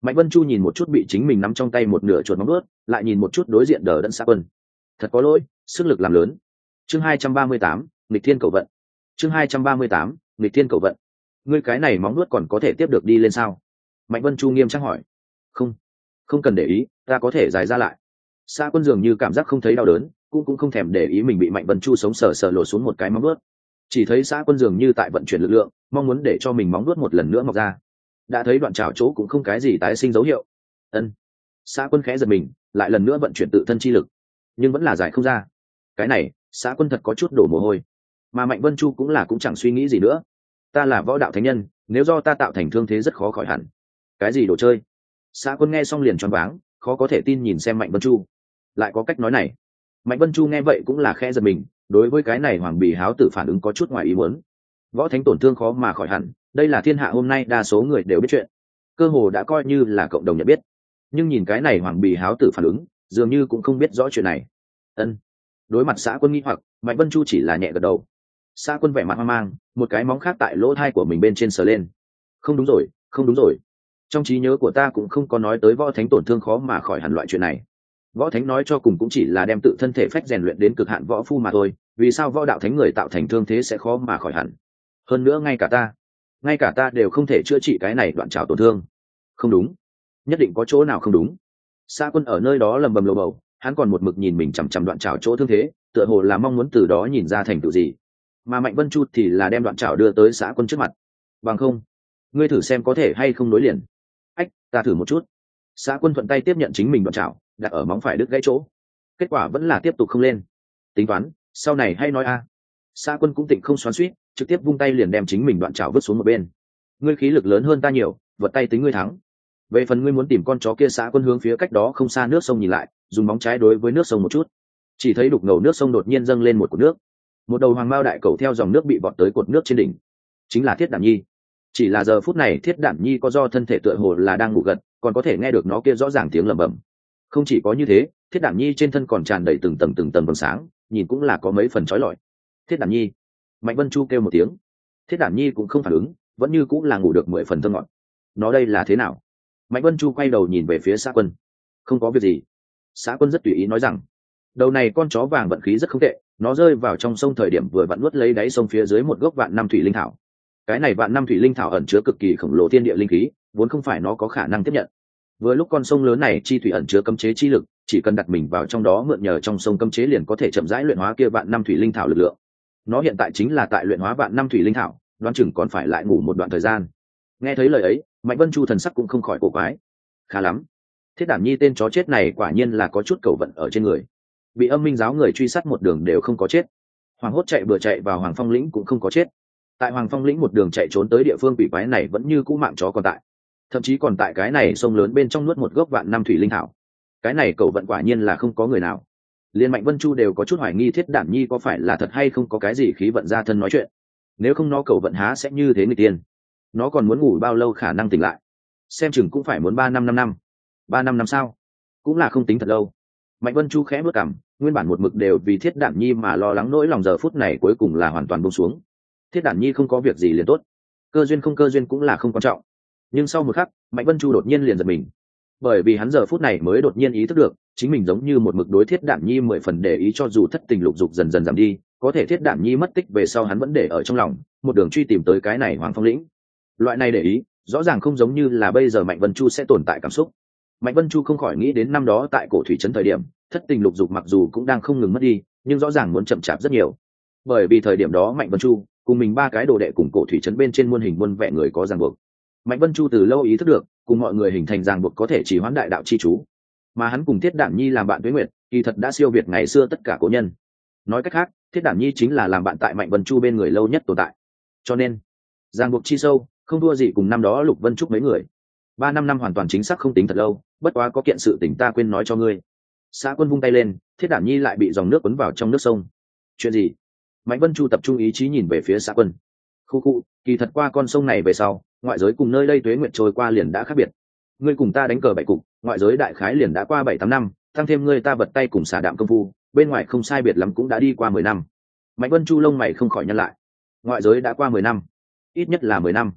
Mạnh Vân Chu nhìn một chút bị chính mình nắm trong tay một nửa chuột móng ướt, lại nhìn một chút đối diện Đờ Đẫn Xã Quân. Thật có lỗi, sức lực làm lớn. Chương hai trăm ba mươi tám, nghịch thiên cầu vận. Chương hai trăm ba mươi tám, nghịch thiên cầu vận. Ngươi cái này móng nuốt còn có thể tiếp được đi lên sao? Mạnh Vân Chu nghiêm trang hỏi. Không, không cần để ý, ta có thể dài ra lại. Xã Quân dường như cảm giác không thấy đau đớn, cũng cũng không thèm để ý mình bị Mạnh Vân Chu sống sờ sờ lột xuống một cái móng nuốt. Chỉ thấy Xã Quân dường như tại vận chuyển lực lượng, mong muốn để cho mình móng nuốt một lần nữa mọc ra. Đã thấy đoạn trảo chỗ cũng không cái gì tái sinh dấu hiệu. Ân. Xã Quân khẽ giật mình, lại lần nữa vận chuyển tự thân chi lực, nhưng vẫn là giải không ra. Cái này, Xã Quân thật có chút đổ mồ hôi. Mà Mạnh Vân Chu cũng là cũng chẳng suy nghĩ gì nữa. Ta là võ đạo thánh nhân, nếu do ta tạo thành thương thế rất khó khỏi hẳn. Cái gì đồ chơi? Xã Quân nghe xong liền choáng váng, khó có thể tin nhìn xem Mạnh Vân Chu. Lại có cách nói này. Mạnh Vân Chu nghe vậy cũng là khẽ giật mình, đối với cái này Hoàng Bì Háo tử phản ứng có chút ngoài ý muốn. Võ thánh tổn thương khó mà khỏi hẳn, đây là thiên hạ hôm nay đa số người đều biết chuyện, cơ hồ đã coi như là cộng đồng nhận biết. Nhưng nhìn cái này Hoàng Bì Háo tử phản ứng, dường như cũng không biết rõ chuyện này. Ân. Đối mặt Xã Quân nghi hoặc, Mạnh Vân Chu chỉ là nhẹ gật đầu. Xã Quân vẻ mặt hoang mang, một cái móng khác tại lỗ thai của mình bên trên sờ lên. Không đúng rồi, không đúng rồi. Trong trí nhớ của ta cũng không có nói tới võ thánh tổn thương khó mà khỏi hẳn loại chuyện này. Võ thánh nói cho cùng cũng chỉ là đem tự thân thể phách rèn luyện đến cực hạn võ phu mà thôi, vì sao võ đạo thánh người tạo thành thương thế sẽ khó mà khỏi hẳn? Hơn nữa ngay cả ta, ngay cả ta đều không thể chữa trị cái này đoạn trảo tổn thương. Không đúng, nhất định có chỗ nào không đúng. Xã Quân ở nơi đó lầm bầm lầu bầu, hắn còn một mực nhìn mình chằm chằm đoạn trảo chỗ thương thế, tựa hồ là mong muốn từ đó nhìn ra thành tựu gì. Mà Mạnh Vân Chu thì là đem đoạn trảo đưa tới Xã Quân trước mặt. Bằng không, ngươi thử xem có thể hay không nối liền. Ách, ta thử một chút. Xã Quân thuận tay tiếp nhận chính mình đoạn trảo, đặt ở móng phải đứt gãy chỗ. Kết quả vẫn là tiếp tục không lên. Tính toán, sau này hay nói a. À. Xã Quân cũng tịnh không xoắn xuýt, trực tiếp vung tay liền đem chính mình đoạn trảo vứt xuống một bên. Ngươi khí lực lớn hơn ta nhiều, vật tay tính ngươi thắng. Về phần ngươi muốn tìm con chó kia, Xã Quân hướng phía cách đó không xa nước sông nhìn lại, dùng móng trái đối với nước sông một chút. Chỉ thấy đục ngầu nước sông đột nhiên dâng lên một cột nước. Một đầu hoàng mao đại cầu theo dòng nước bị vọt tới cột nước trên đỉnh, chính là Thiết Đản Nhi. Chỉ là giờ phút này Thiết Đản Nhi có do thân thể tựa hồ là đang ngủ gật, còn có thể nghe được nó kia rõ ràng tiếng lẩm bẩm. Không chỉ có như thế, Thiết Đản Nhi trên thân còn tràn đầy từng tầng từng tầng vầng sáng, nhìn cũng là có mấy phần chói lọi. Thiết Đản Nhi. Mạnh Vân Chu kêu một tiếng. Thiết Đản Nhi cũng không phản ứng, vẫn như cũng là ngủ được mười phần thơ ngọt. Nó đây là thế nào? Mạnh Vân Chu quay đầu nhìn về phía Xã Quân. Không có việc gì. Xã Quân rất tùy ý nói rằng, đầu này con chó vàng vận khí rất không tệ, nó rơi vào trong sông thời điểm vừa vặn nuốt lấy đáy sông phía dưới một gốc vạn năm thủy linh thảo. Cái này vạn năm thủy linh thảo ẩn chứa cực kỳ khổng lồ thiên địa linh khí, vốn không phải nó có khả năng tiếp nhận. Vừa lúc con sông lớn này chi thủy ẩn chứa cấm chế chi lực, chỉ cần đặt mình vào trong đó mượn nhờ trong sông cấm chế liền có thể chậm rãi luyện hóa kia vạn năm thủy linh thảo lực lượng. Nó hiện tại chính là tại luyện hóa vạn năm thủy linh thảo, đoán chừng còn phải lại ngủ một đoạn thời gian. Nghe thấy lời ấy, Mạnh Vân Chu thần sắc cũng không khỏi cổ quái. Khá lắm, Thiết Đản Nhi tên chó chết này quả nhiên là có chút cầu vận ở trên người. Bị Âm Minh giáo người truy sát một đường đều không có chết, Hoàng Hốt chạy bừa chạy vào Hoàng Phong lĩnh cũng không có chết. Tại Hoàng Phong lĩnh một đường chạy trốn tới địa phương quỷ quái này vẫn như cũ mạng chó còn tại, thậm chí còn tại cái này sông lớn bên trong nuốt một gốc vạn năm thủy linh thảo. Cái này cầu vận quả nhiên là không có người nào. Liên Mạnh Vân Chu đều có chút hoài nghi Thiết Đản Nhi có phải là thật hay không có cái gì khí vận ra thân nói chuyện. Nếu không nó cầu vận há sẽ như thế người tiên. Nó còn muốn ngủ bao lâu khả năng tỉnh lại? Xem chừng cũng phải muốn ba năm năm năm. Ba năm năm sao? Cũng là không tính thật lâu. Mạnh Vân Chu khẽ bước cằm, nguyên bản một mực đều vì Thiết Đản Nhi mà lo lắng nỗi lòng giờ phút này cuối cùng là hoàn toàn buông xuống. Thiết Đản Nhi không có việc gì liền tốt, cơ duyên không cơ duyên cũng là không quan trọng. Nhưng sau một khắc, Mạnh Vân Chu đột nhiên liền giật mình, bởi vì hắn giờ phút này mới đột nhiên ý thức được, chính mình giống như một mực đối Thiết Đản Nhi mười phần để ý, cho dù thất tình lục dục dần dần giảm đi, có thể Thiết Đản Nhi mất tích về sau hắn vẫn để ở trong lòng, một đường truy tìm tới cái này Hoàng Phong lĩnh. Loại này để ý, rõ ràng không giống như là bây giờ Mạnh Vân Chu sẽ tồn tại cảm xúc. Mạnh Vân Chu không khỏi nghĩ đến năm đó tại cổ thủy trấn thời điểm, thất tình lục dục mặc dù cũng đang không ngừng mất đi, nhưng rõ ràng muốn chậm chạp rất nhiều. Bởi vì thời điểm đó Mạnh Vân Chu cùng mình ba cái đồ đệ cùng cổ thủy trấn bên trên muôn hình muôn vẻ người có ràng buộc. Mạnh Vân Chu từ lâu ý thức được, cùng mọi người hình thành ràng buộc có thể chỉ hoãn đại đạo chi chú, mà hắn cùng Thiết Đản Nhi làm bạn tuế nguyệt, kỳ thật đã siêu việt ngày xưa tất cả cố nhân. Nói cách khác, Thiết Đản Nhi chính là làm bạn tại Mạnh Vân Chu bên người lâu nhất tồn tại. Cho nên, ràng buộc chi sâu, không đua gì cùng năm đó Lục Vân Trúc mấy người. Ba năm năm hoàn toàn chính xác không tính thật lâu, bất quá có kiện sự tình ta quên nói cho ngươi. Xã Quân vung tay lên, Thiết Đản Nhi lại bị dòng nước cuốn vào trong nước sông. Chuyện gì? Mạnh Vân Chu tập trung ý chí nhìn về phía Xã Quân. Khu khu, kỳ thật qua con sông này về sau, ngoại giới cùng nơi đây tuế nguyệt trôi qua liền đã khác biệt. Ngươi cùng ta đánh cờ bảy cục, ngoại giới đại khái liền đã qua bảy tám năm, tăng thêm ngươi ta vật tay cùng xả đạm công phu, bên ngoài không sai biệt lắm cũng đã đi qua mười năm. Mạnh Vân Chu lông mày không khỏi nhăn lại. Ngoại giới đã qua mười năm, ít nhất là mười năm.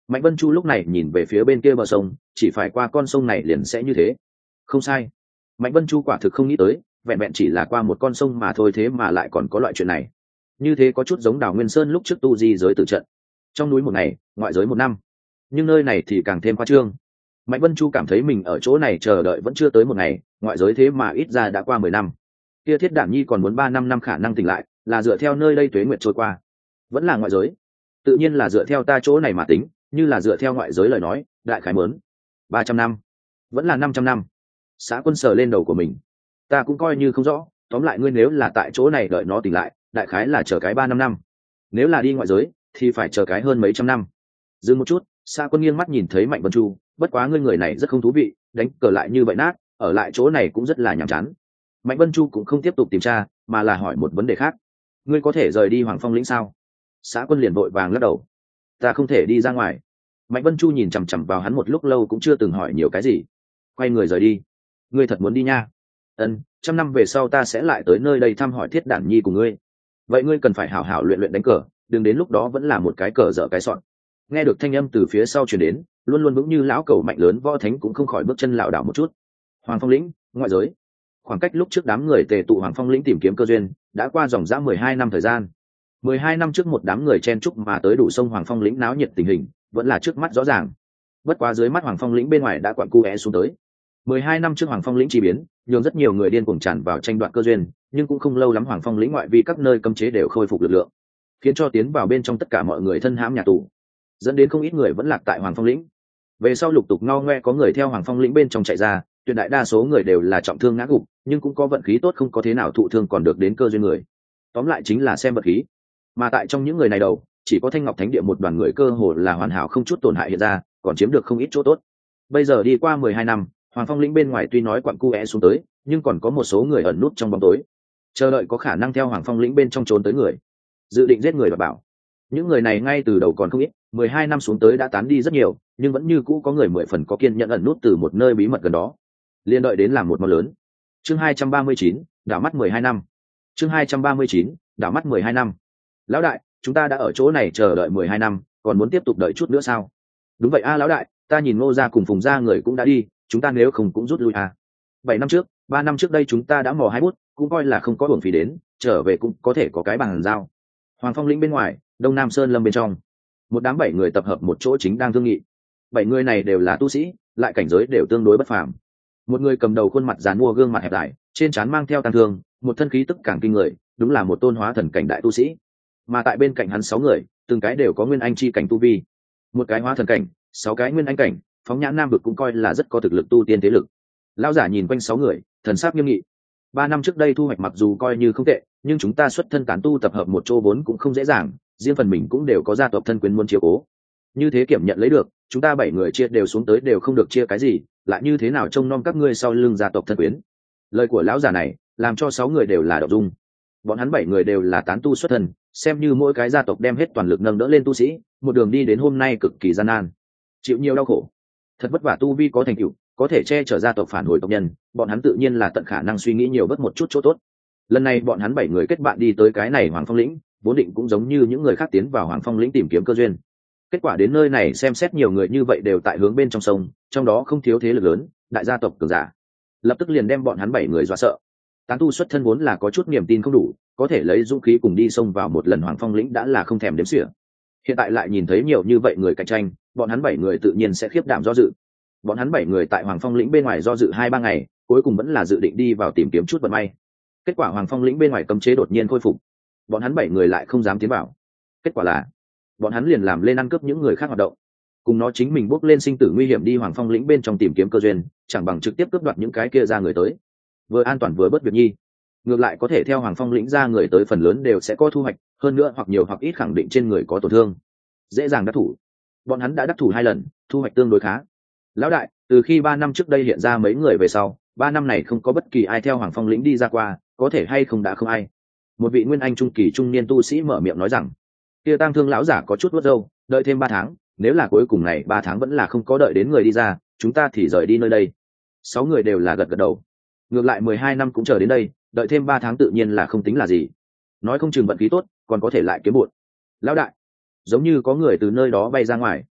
Mạnh Vân Chu lúc này nhìn về phía bên kia bờ sông, chỉ phải qua con sông này liền sẽ như thế. Không sai. Mạnh Vân Chu quả thực không nghĩ tới, vẹn vẹn chỉ là qua một con sông mà thôi thế mà lại còn có loại chuyện này. Như thế có chút giống Đào Nguyên Sơn lúc trước tu di giới tử trận. Trong núi một ngày, ngoại giới một năm. Nhưng nơi này thì càng thêm khoa trương. Mạnh Vân Chu cảm thấy mình ở chỗ này chờ đợi vẫn chưa tới một ngày, ngoại giới thế mà ít ra đã qua mười năm. Kia Thiết Đản Nhi còn muốn ba năm năm khả năng tỉnh lại, là dựa theo nơi đây tuế nguyệt trôi qua. Vẫn là ngoại giới. Tự nhiên là dựa theo ta chỗ này mà tính, như là dựa theo ngoại giới lời nói, đại khái mớn ba trăm năm, vẫn là năm trăm năm. Xã Quân sờ lên đầu của mình. Ta cũng coi như không rõ, tóm lại ngươi nếu là tại chỗ này đợi nó tỉnh lại, đại khái là chờ cái ba năm năm. Nếu là đi ngoại giới, thì phải chờ cái hơn mấy trăm năm. Dừng một chút, Xã Quân nghiêng mắt nhìn thấy Mạnh Vân Chu, bất quá ngươi người này rất không thú vị, đánh cờ lại như vậy nát, ở lại chỗ này cũng rất là nhàm chán. Mạnh Vân Chu cũng không tiếp tục tìm tra, mà là hỏi một vấn đề khác. Ngươi có thể rời đi Hoàng Phong lĩnh sao? Xã Quân liền vội vàng lắc đầu. Ta không thể đi ra ngoài. Mạnh Vân Chu nhìn chằm chằm vào hắn một lúc lâu cũng chưa từng hỏi nhiều cái gì. Quay người rời đi. Ngươi thật muốn đi nha? Ân, trăm năm về sau ta sẽ lại tới nơi đây thăm hỏi Thiết Đản Nhi của ngươi. Vậy ngươi cần phải hảo hảo luyện luyện đánh cờ, đừng đến lúc đó vẫn là một cái cờ dở cái sọn. Nghe được thanh âm từ phía sau truyền đến, luôn luôn vững như lão cầu mạnh lớn Võ Thánh cũng không khỏi bước chân lảo đảo một chút. Hoàng Phong lĩnh, ngoại giới. Khoảng cách lúc trước đám người tề tụ Hoàng Phong lĩnh tìm kiếm cơ duyên, đã qua dòng dã mười hai năm thời gian. Mười hai năm trước một đám người chen chúc mà tới đủ sông Hoàng Phong lĩnh náo nhiệt tình hình, vẫn là trước mắt rõ ràng. Bất quá dưới mắt Hoàng Phong lĩnh bên ngoài đã quặn cu é xuống tới. Mười hai năm trước Hoàng Phong lĩnh chi biến, nhường rất nhiều người điên cuồng tràn vào tranh đoạt cơ duyên, nhưng cũng không lâu lắm Hoàng Phong lĩnh ngoại vi các nơi cấm chế đều khôi phục lực lượng, khiến cho tiến vào bên trong tất cả mọi người thân hãm nhà tù, dẫn đến không ít người vẫn lạc tại Hoàng Phong lĩnh. Về sau lục tục ngao ngoe có người theo Hoàng Phong lĩnh bên trong chạy ra, tuyệt đại đa số người đều là trọng thương ngã gục, nhưng cũng có vận khí tốt không có thế nào thụ thương còn được đến cơ duyên người. Tóm lại chính là xem vận khí. Mà tại trong những người này đầu, chỉ có Thanh Ngọc Thánh Địa một đoàn người cơ hồ là hoàn hảo không chút tổn hại hiện ra, còn chiếm được không ít chỗ tốt. Bây giờ đi qua mười hai năm, Hoàng Phong lĩnh bên ngoài tuy nói quặn cu é xuống tới, nhưng còn có một số người ẩn nút trong bóng tối, chờ đợi có khả năng theo Hoàng Phong lĩnh bên trong trốn tới người, dự định giết người và bảo. Những người này ngay từ đầu còn không ít, mười hai năm xuống tới đã tán đi rất nhiều, nhưng vẫn như cũ có người mười phần có kiên nhẫn ẩn nút từ một nơi bí mật gần đó, liên đợi đến làm một món lớn. Chương hai trăm ba mươi chín, đảo mắt mười hai năm. Chương hai trăm ba mươi chín, đảo mắt mười hai năm. Lão đại, chúng ta đã ở chỗ này chờ đợi mười hai năm, còn muốn tiếp tục đợi chút nữa sao? Đúng vậy a lão đại, ta nhìn Ngô gia cùng Phùng gia người cũng đã đi, chúng ta nếu không cũng rút lui à? Bảy năm trước, ba năm trước đây chúng ta đã mò hai bút, cũng coi là không có uổng phí đến, trở về cũng có thể có cái bằng giao. Hoàng Phong lĩnh bên ngoài, Đông Nam Sơn Lâm bên trong, một đám bảy người tập hợp một chỗ chính đang thương nghị. Bảy người này đều là tu sĩ, lại cảnh giới đều tương đối bất phàm. Một người cầm đầu khuôn mặt giàn mua gương mặt hẹp dài, trên trán mang theo tàn thương, một thân khí tức càng kinh người, đúng là một tôn hóa thần cảnh đại tu sĩ. Mà tại bên cạnh hắn sáu người, từng cái đều có nguyên anh chi cảnh tu vi, một cái hóa thần cảnh, sáu cái nguyên anh cảnh, phóng nhãn Nam vực cũng coi là rất có thực lực tu tiên thế lực. Lão giả nhìn quanh sáu người, thần sắc nghiêm nghị. Ba năm trước đây thu hoạch mặc dù coi như không tệ, nhưng chúng ta xuất thân tán tu tập hợp một chỗ vốn cũng không dễ dàng, riêng phần mình cũng đều có gia tộc thân quyến muốn chiếu cố. Như thế kiểm nhận lấy được, chúng ta bảy người chia đều xuống tới đều không được chia cái gì, lại như thế nào trông nom các ngươi sau lưng gia tộc thân quyến. Lời của lão già này làm cho sáu người đều là động dung. Bọn hắn bảy người đều là tán tu xuất thân, xem như mỗi cái gia tộc đem hết toàn lực nâng đỡ lên tu sĩ, một đường đi đến hôm nay cực kỳ gian nan, chịu nhiều đau khổ, thật vất vả tu vi có thành tựu, có thể che chở gia tộc phản hồi tộc nhân, bọn hắn tự nhiên là tận khả năng suy nghĩ nhiều bất một chút chỗ tốt. Lần này bọn hắn bảy người kết bạn đi tới cái này Hoàng Phong lĩnh, vốn định cũng giống như những người khác tiến vào Hoàng Phong lĩnh tìm kiếm cơ duyên. Kết quả đến nơi này xem xét nhiều người như vậy đều tại hướng bên trong sông, trong đó không thiếu thế lực lớn, đại gia tộc cường giả, lập tức liền đem bọn hắn bảy người dọa sợ. Tán tu xuất thân vốn là có chút niềm tin không đủ, có thể lấy dũng khí cùng đi xông vào một lần Hoàng Phong lĩnh đã là không thèm đếm xỉa. Hiện tại lại nhìn thấy nhiều như vậy người cạnh tranh, bọn hắn bảy người tự nhiên sẽ khiếp đảm do dự. Bọn hắn bảy người tại Hoàng Phong lĩnh bên ngoài do dự hai ba ngày, cuối cùng vẫn là dự định đi vào tìm kiếm chút vận may. Kết quả Hoàng Phong lĩnh bên ngoài cấm chế đột nhiên khôi phục, bọn hắn bảy người lại không dám tiến vào. Kết quả là bọn hắn liền làm lên ăn cướp những người khác hoạt động, cùng nó chính mình bước lên sinh tử nguy hiểm đi Hoàng Phong lĩnh bên trong tìm kiếm cơ duyên, chẳng bằng trực tiếp cướp đoạt những cái kia ra người tới, vừa an toàn vừa bất việc nhi. Ngược lại có thể theo Hoàng Phong lĩnh ra người tới phần lớn đều sẽ có thu hoạch, hơn nữa hoặc nhiều hoặc ít khẳng định trên người có tổn thương, dễ dàng đắc thủ. Bọn hắn đã đắc thủ hai lần, thu hoạch tương đối khá. Lão đại, từ khi ba năm trước đây hiện ra mấy người về sau, ba năm này không có bất kỳ ai theo Hoàng Phong lĩnh đi ra qua, có thể hay không đã không ai. Một vị nguyên anh trung kỳ trung niên tu sĩ mở miệng nói rằng, kia tang thương lão giả có chút vớt râu, đợi thêm ba tháng, nếu là cuối cùng này ba tháng vẫn là không có đợi đến người đi ra, chúng ta thì rời đi nơi đây. Sáu người đều là gật gật đầu. Ngược lại mười hai năm cũng chờ đến đây, đợi thêm ba tháng tự nhiên là không tính là gì. Nói không chừng vận khí tốt, còn có thể lại kiếm bội. Lão đại, giống như có người từ nơi đó bay ra ngoài.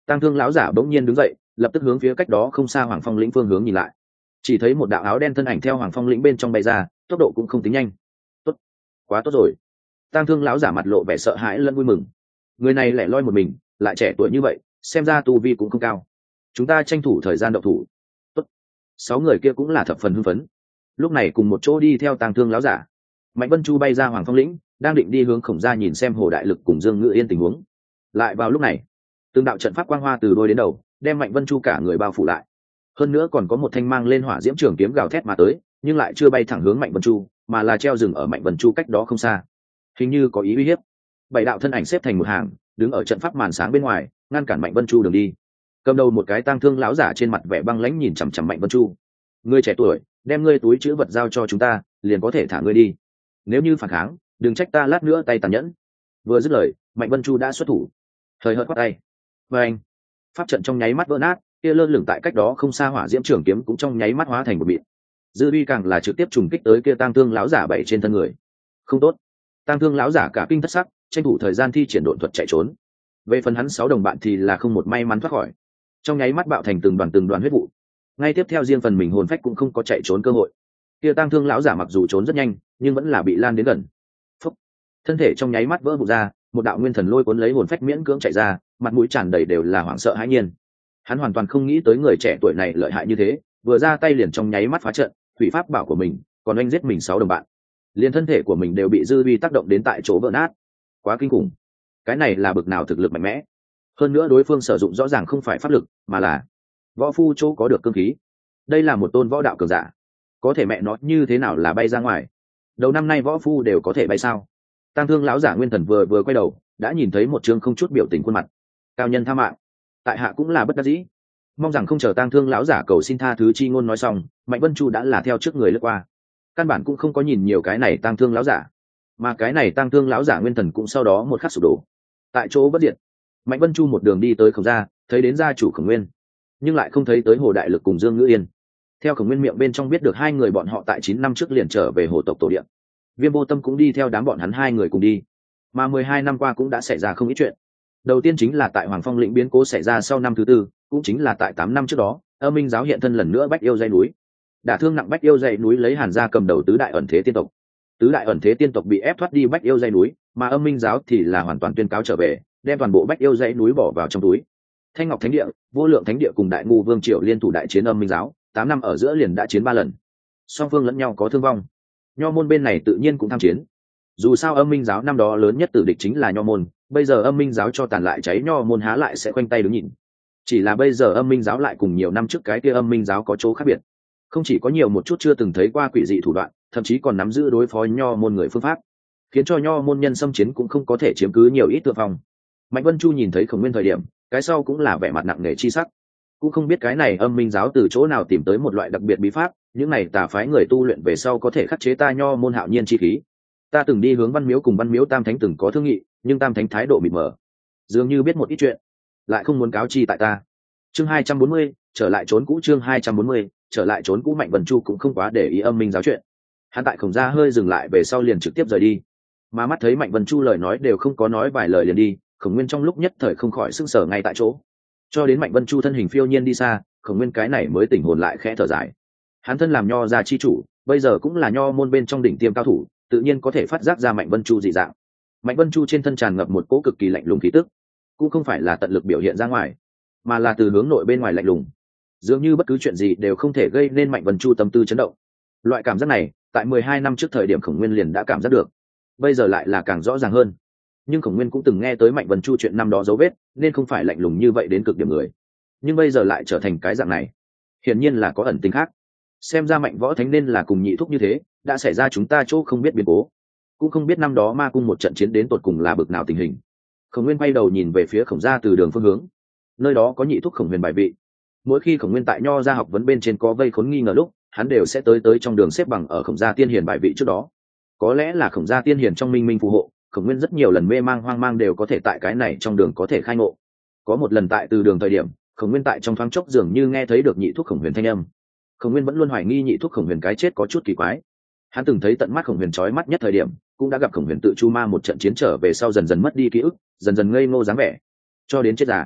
Tang Thương lão giả bỗng nhiên đứng dậy, lập tức hướng phía cách đó không xa Hoàng Phong lĩnh phương hướng nhìn lại. Chỉ thấy một đạo áo đen thân ảnh theo Hoàng Phong lĩnh bên trong bay ra, tốc độ cũng không tính nhanh. Tốt, quá tốt rồi. Tang Thương lão giả mặt lộ vẻ sợ hãi lẫn vui mừng. Người này lẻ loi một mình, lại trẻ tuổi như vậy, xem ra tu vi cũng không cao. Chúng ta tranh thủ thời gian động thủ. Tốt. Sáu người kia cũng là thập phần hưng phấn. Lúc này cùng một chỗ đi theo Tang Thương lão giả. Mạnh Vân Chu bay ra Hoàng Phong lĩnh, đang định đi hướng Khổng gia nhìn xem Hồ Đại Lực cùng Dương Ngự Yên tình huống. Lại vào lúc này, từng đạo trận pháp quang hoa từ đôi đến đầu, đem Mạnh Vân Chu cả người bao phủ lại. Hơn nữa còn có một thanh mang lên hỏa diễm trường kiếm gào thét mà tới, nhưng lại chưa bay thẳng hướng Mạnh Vân Chu, mà là treo dừng ở Mạnh Vân Chu cách đó không xa. Hình như có ý uy hiếp. Bảy đạo thân ảnh xếp thành một hàng, đứng ở trận pháp màn sáng bên ngoài, ngăn cản Mạnh Vân Chu đường đi. Cầm đầu một cái Tang Thương lão giả trên mặt vẻ băng lãnh nhìn chằm chằm Mạnh Vân Chu. Ngươi trẻ tuổi, đem ngươi túi trữ vật giao cho chúng ta, liền có thể thả ngươi đi. Nếu như phản kháng, đừng trách ta lát nữa tay tàn nhẫn. Vừa dứt lời, Mạnh Vân Chu đã xuất thủ, thời hợt quát tay. Và anh, pháp trận trong nháy mắt vỡ nát, kia lơ lửng tại cách đó không xa hỏa diễm trường kiếm cũng trong nháy mắt hóa thành một mịn. Dư uy càng là trực tiếp trùng kích tới kia Tang Thương lão giả bảy trên thân người. Không tốt. Tang Thương lão giả cả kinh thất sắc, tranh thủ thời gian thi triển độn thuật chạy trốn. Về phần hắn sáu đồng bạn thì là không một may mắn thoát khỏi, trong nháy mắt bạo thành từng đoàn từng đoàn huyết vụ. Ngay tiếp theo riêng phần mình hồn phách cũng không có chạy trốn cơ hội. Kia Tang Thương lão giả mặc dù trốn rất nhanh, nhưng vẫn là bị lan đến gần. Phúc. Thân thể trong nháy mắt vỡ vụn ra, một đạo nguyên thần lôi cuốn lấy hồn phách miễn cưỡng chạy ra, mặt mũi tràn đầy đều là hoảng sợ hãi nhiên. Hắn hoàn toàn không nghĩ tới người trẻ tuổi này lợi hại như thế, vừa ra tay liền trong nháy mắt phá trận, thủy pháp bảo của mình, còn anh giết mình sáu đồng bạn. Liên thân thể của mình đều bị dư vi tác động đến tại chỗ vỡ nát. Quá kinh khủng. Cái này là bực nào thực lực mạnh mẽ. Hơn nữa đối phương sử dụng rõ ràng không phải pháp lực, mà là võ phu chỗ có được cương khí. Đây là một tôn võ đạo cường giả. Có thể mẹ nó như thế nào là bay ra ngoài? Đầu năm nay võ phu đều có thể bay sao? Tang Thương lão giả nguyên thần vừa vừa quay đầu, đã nhìn thấy một chương không chút biểu tình khuôn mặt. Cao nhân tha mạng, tại hạ cũng là bất đắc dĩ. Mong rằng không chờ Tang Thương lão giả cầu xin tha thứ chi ngôn nói xong, Mạnh Vân Chu đã là theo trước người lướt qua. Căn bản cũng không có nhìn nhiều cái này Tang Thương lão giả, mà cái này Tang Thương lão giả nguyên thần cũng sau đó một khắc sụp đổ. Tại chỗ bất diệt. Mạnh Vân Chu một đường đi tới Khổng gia, thấy đến gia chủ Khổng Nguyên, nhưng lại không thấy tới Hồ Đại Lực cùng Dương Ngữ Yên. Theo Khổng Nguyên miệng bên trong biết được hai người bọn họ tại chín năm trước liền trở về Hồ tộc tổ địa. Viêm Vô Tâm cũng đi theo đám bọn hắn hai người cùng đi, mà mười hai năm qua cũng đã xảy ra không ít chuyện. Đầu tiên chính là tại Hoàng Phong lĩnh biến cố xảy ra sau năm thứ tư, cũng chính là tại tám năm trước đó, Âm Minh giáo hiện thân lần nữa bách yêu dây núi, đả thương nặng bách yêu dây núi lấy Hàn gia cầm đầu tứ đại ẩn thế tiên tộc. Tứ đại ẩn thế tiên tộc bị ép thoát đi bách yêu dây núi, mà Âm Minh giáo thì là hoàn toàn tuyên cáo trở về, đem toàn bộ bách yêu dãy núi bỏ vào trong túi. Thanh Ngọc Thánh Địa, Vô Lượng Thánh Địa cùng Đại Ngu Vương Triều liên thủ đại chiến Âm Minh giáo, tám năm ở giữa liền đã chiến ba lần, song phương lẫn nhau có thương vong. Nho môn bên này tự nhiên cũng tham chiến. Dù sao Âm Minh giáo năm đó lớn nhất tử địch chính là Nho môn, bây giờ Âm Minh giáo cho tàn lại cháy Nho môn há lại sẽ khoanh tay đứng nhìn. Chỉ là bây giờ Âm Minh giáo lại cùng nhiều năm trước cái kia Âm Minh giáo có chỗ khác biệt, không chỉ có nhiều một chút chưa từng thấy qua quỷ dị thủ đoạn, thậm chí còn nắm giữ đối phó Nho môn người phương pháp, khiến cho Nho môn nhân xâm chiến cũng không có thể chiếm cứ nhiều ít thượng phong. Mạnh Vân Chu nhìn thấy Khổng Nguyên thời điểm, cái sau cũng là vẻ mặt nặng nề chi sắc, cũng không biết cái này Âm Minh giáo từ chỗ nào tìm tới một loại đặc biệt bí pháp, những này tà phái người tu luyện về sau có thể khắc chế ta Nho môn hạo nhiên chi khí. Ta từng đi hướng Văn Miếu cùng Văn Miếu Tam Thánh từng có thương nghị, nhưng Tam Thánh thái độ mịt mờ, dường như biết một ít chuyện, lại không muốn cáo chi tại ta. Chương hai trăm bốn mươi, trở lại trốn cũ. Chương hai trăm bốn mươi, trở lại trốn cũ. Mạnh Vân Chu cũng không quá để ý Âm Minh giáo chuyện, hắn tại Khổng gia hơi dừng lại về sau liền trực tiếp rời đi, mà mắt thấy Mạnh Vân Chu lời nói đều không có nói vài lời liền đi, Khổng Nguyên trong lúc nhất thời không khỏi sững sờ ngay tại chỗ. Cho đến Mạnh Vân Chu thân hình phiêu nhiên đi xa, Khổng Nguyên cái này mới tỉnh hồn lại, khẽ thở dài. Hắn thân làm Nho gia chi chủ, bây giờ cũng là Nho môn bên trong đỉnh tiêm cao thủ, tự nhiên có thể phát giác ra Mạnh Vân Chu dị dạng. Mạnh Vân Chu trên thân tràn ngập một cỗ cực kỳ lạnh lùng khí tức, cũng không phải là tận lực biểu hiện ra ngoài, mà là từ hướng nội bên ngoài lạnh lùng, dường như bất cứ chuyện gì đều không thể gây nên Mạnh Vân Chu tâm tư chấn động. Loại cảm giác này, tại mười hai năm trước thời điểm Khổng Nguyên liền đã cảm giác được, bây giờ lại là càng rõ ràng hơn. Nhưng Khổng Nguyên cũng từng nghe tới Mạnh Vân Chu chuyện năm đó dấu vết, nên không phải lạnh lùng như vậy đến cực điểm người, nhưng bây giờ lại trở thành cái dạng này, hiển nhiên là có ẩn tình khác. Xem ra Mạnh Võ Thánh nên là cùng nhị thúc như thế, đã xảy ra chúng ta chỗ không biết biến cố, cũng không biết năm đó ma cung một trận chiến đến tột cùng là bực nào tình hình. Khổng Nguyên quay đầu nhìn về phía Khổng gia từ đường phương hướng, nơi đó có nhị thúc Khổng Huyền bài vị. Mỗi khi Khổng Nguyên tại Nho gia học vấn bên trên có vây khốn nghi ngờ lúc, hắn đều sẽ tới tới trong đường xếp bằng ở Khổng gia tiên hiền bài vị trước đó. Có lẽ là Khổng gia tiên hiền trong minh minh phù hộ, Khổng Nguyên rất nhiều lần mê mang hoang mang đều có thể tại cái này trong đường có thể khai ngộ. Có một lần tại từ đường thời điểm, Khổng Nguyên tại trong thoáng chốc dường như nghe thấy được nhị thúc Khổng Huyền thanh âm. Khổng Nguyên vẫn luôn hoài nghi nhị thúc Khổng Huyền cái chết có chút kỳ quái. Hắn từng thấy tận mắt Khổng Huyền chói mắt nhất thời điểm, cũng đã gặp Khổng Huyền tự chu ma một trận chiến trở về sau dần dần mất đi ký ức, dần dần ngây ngô dáng vẻ, cho đến chết già.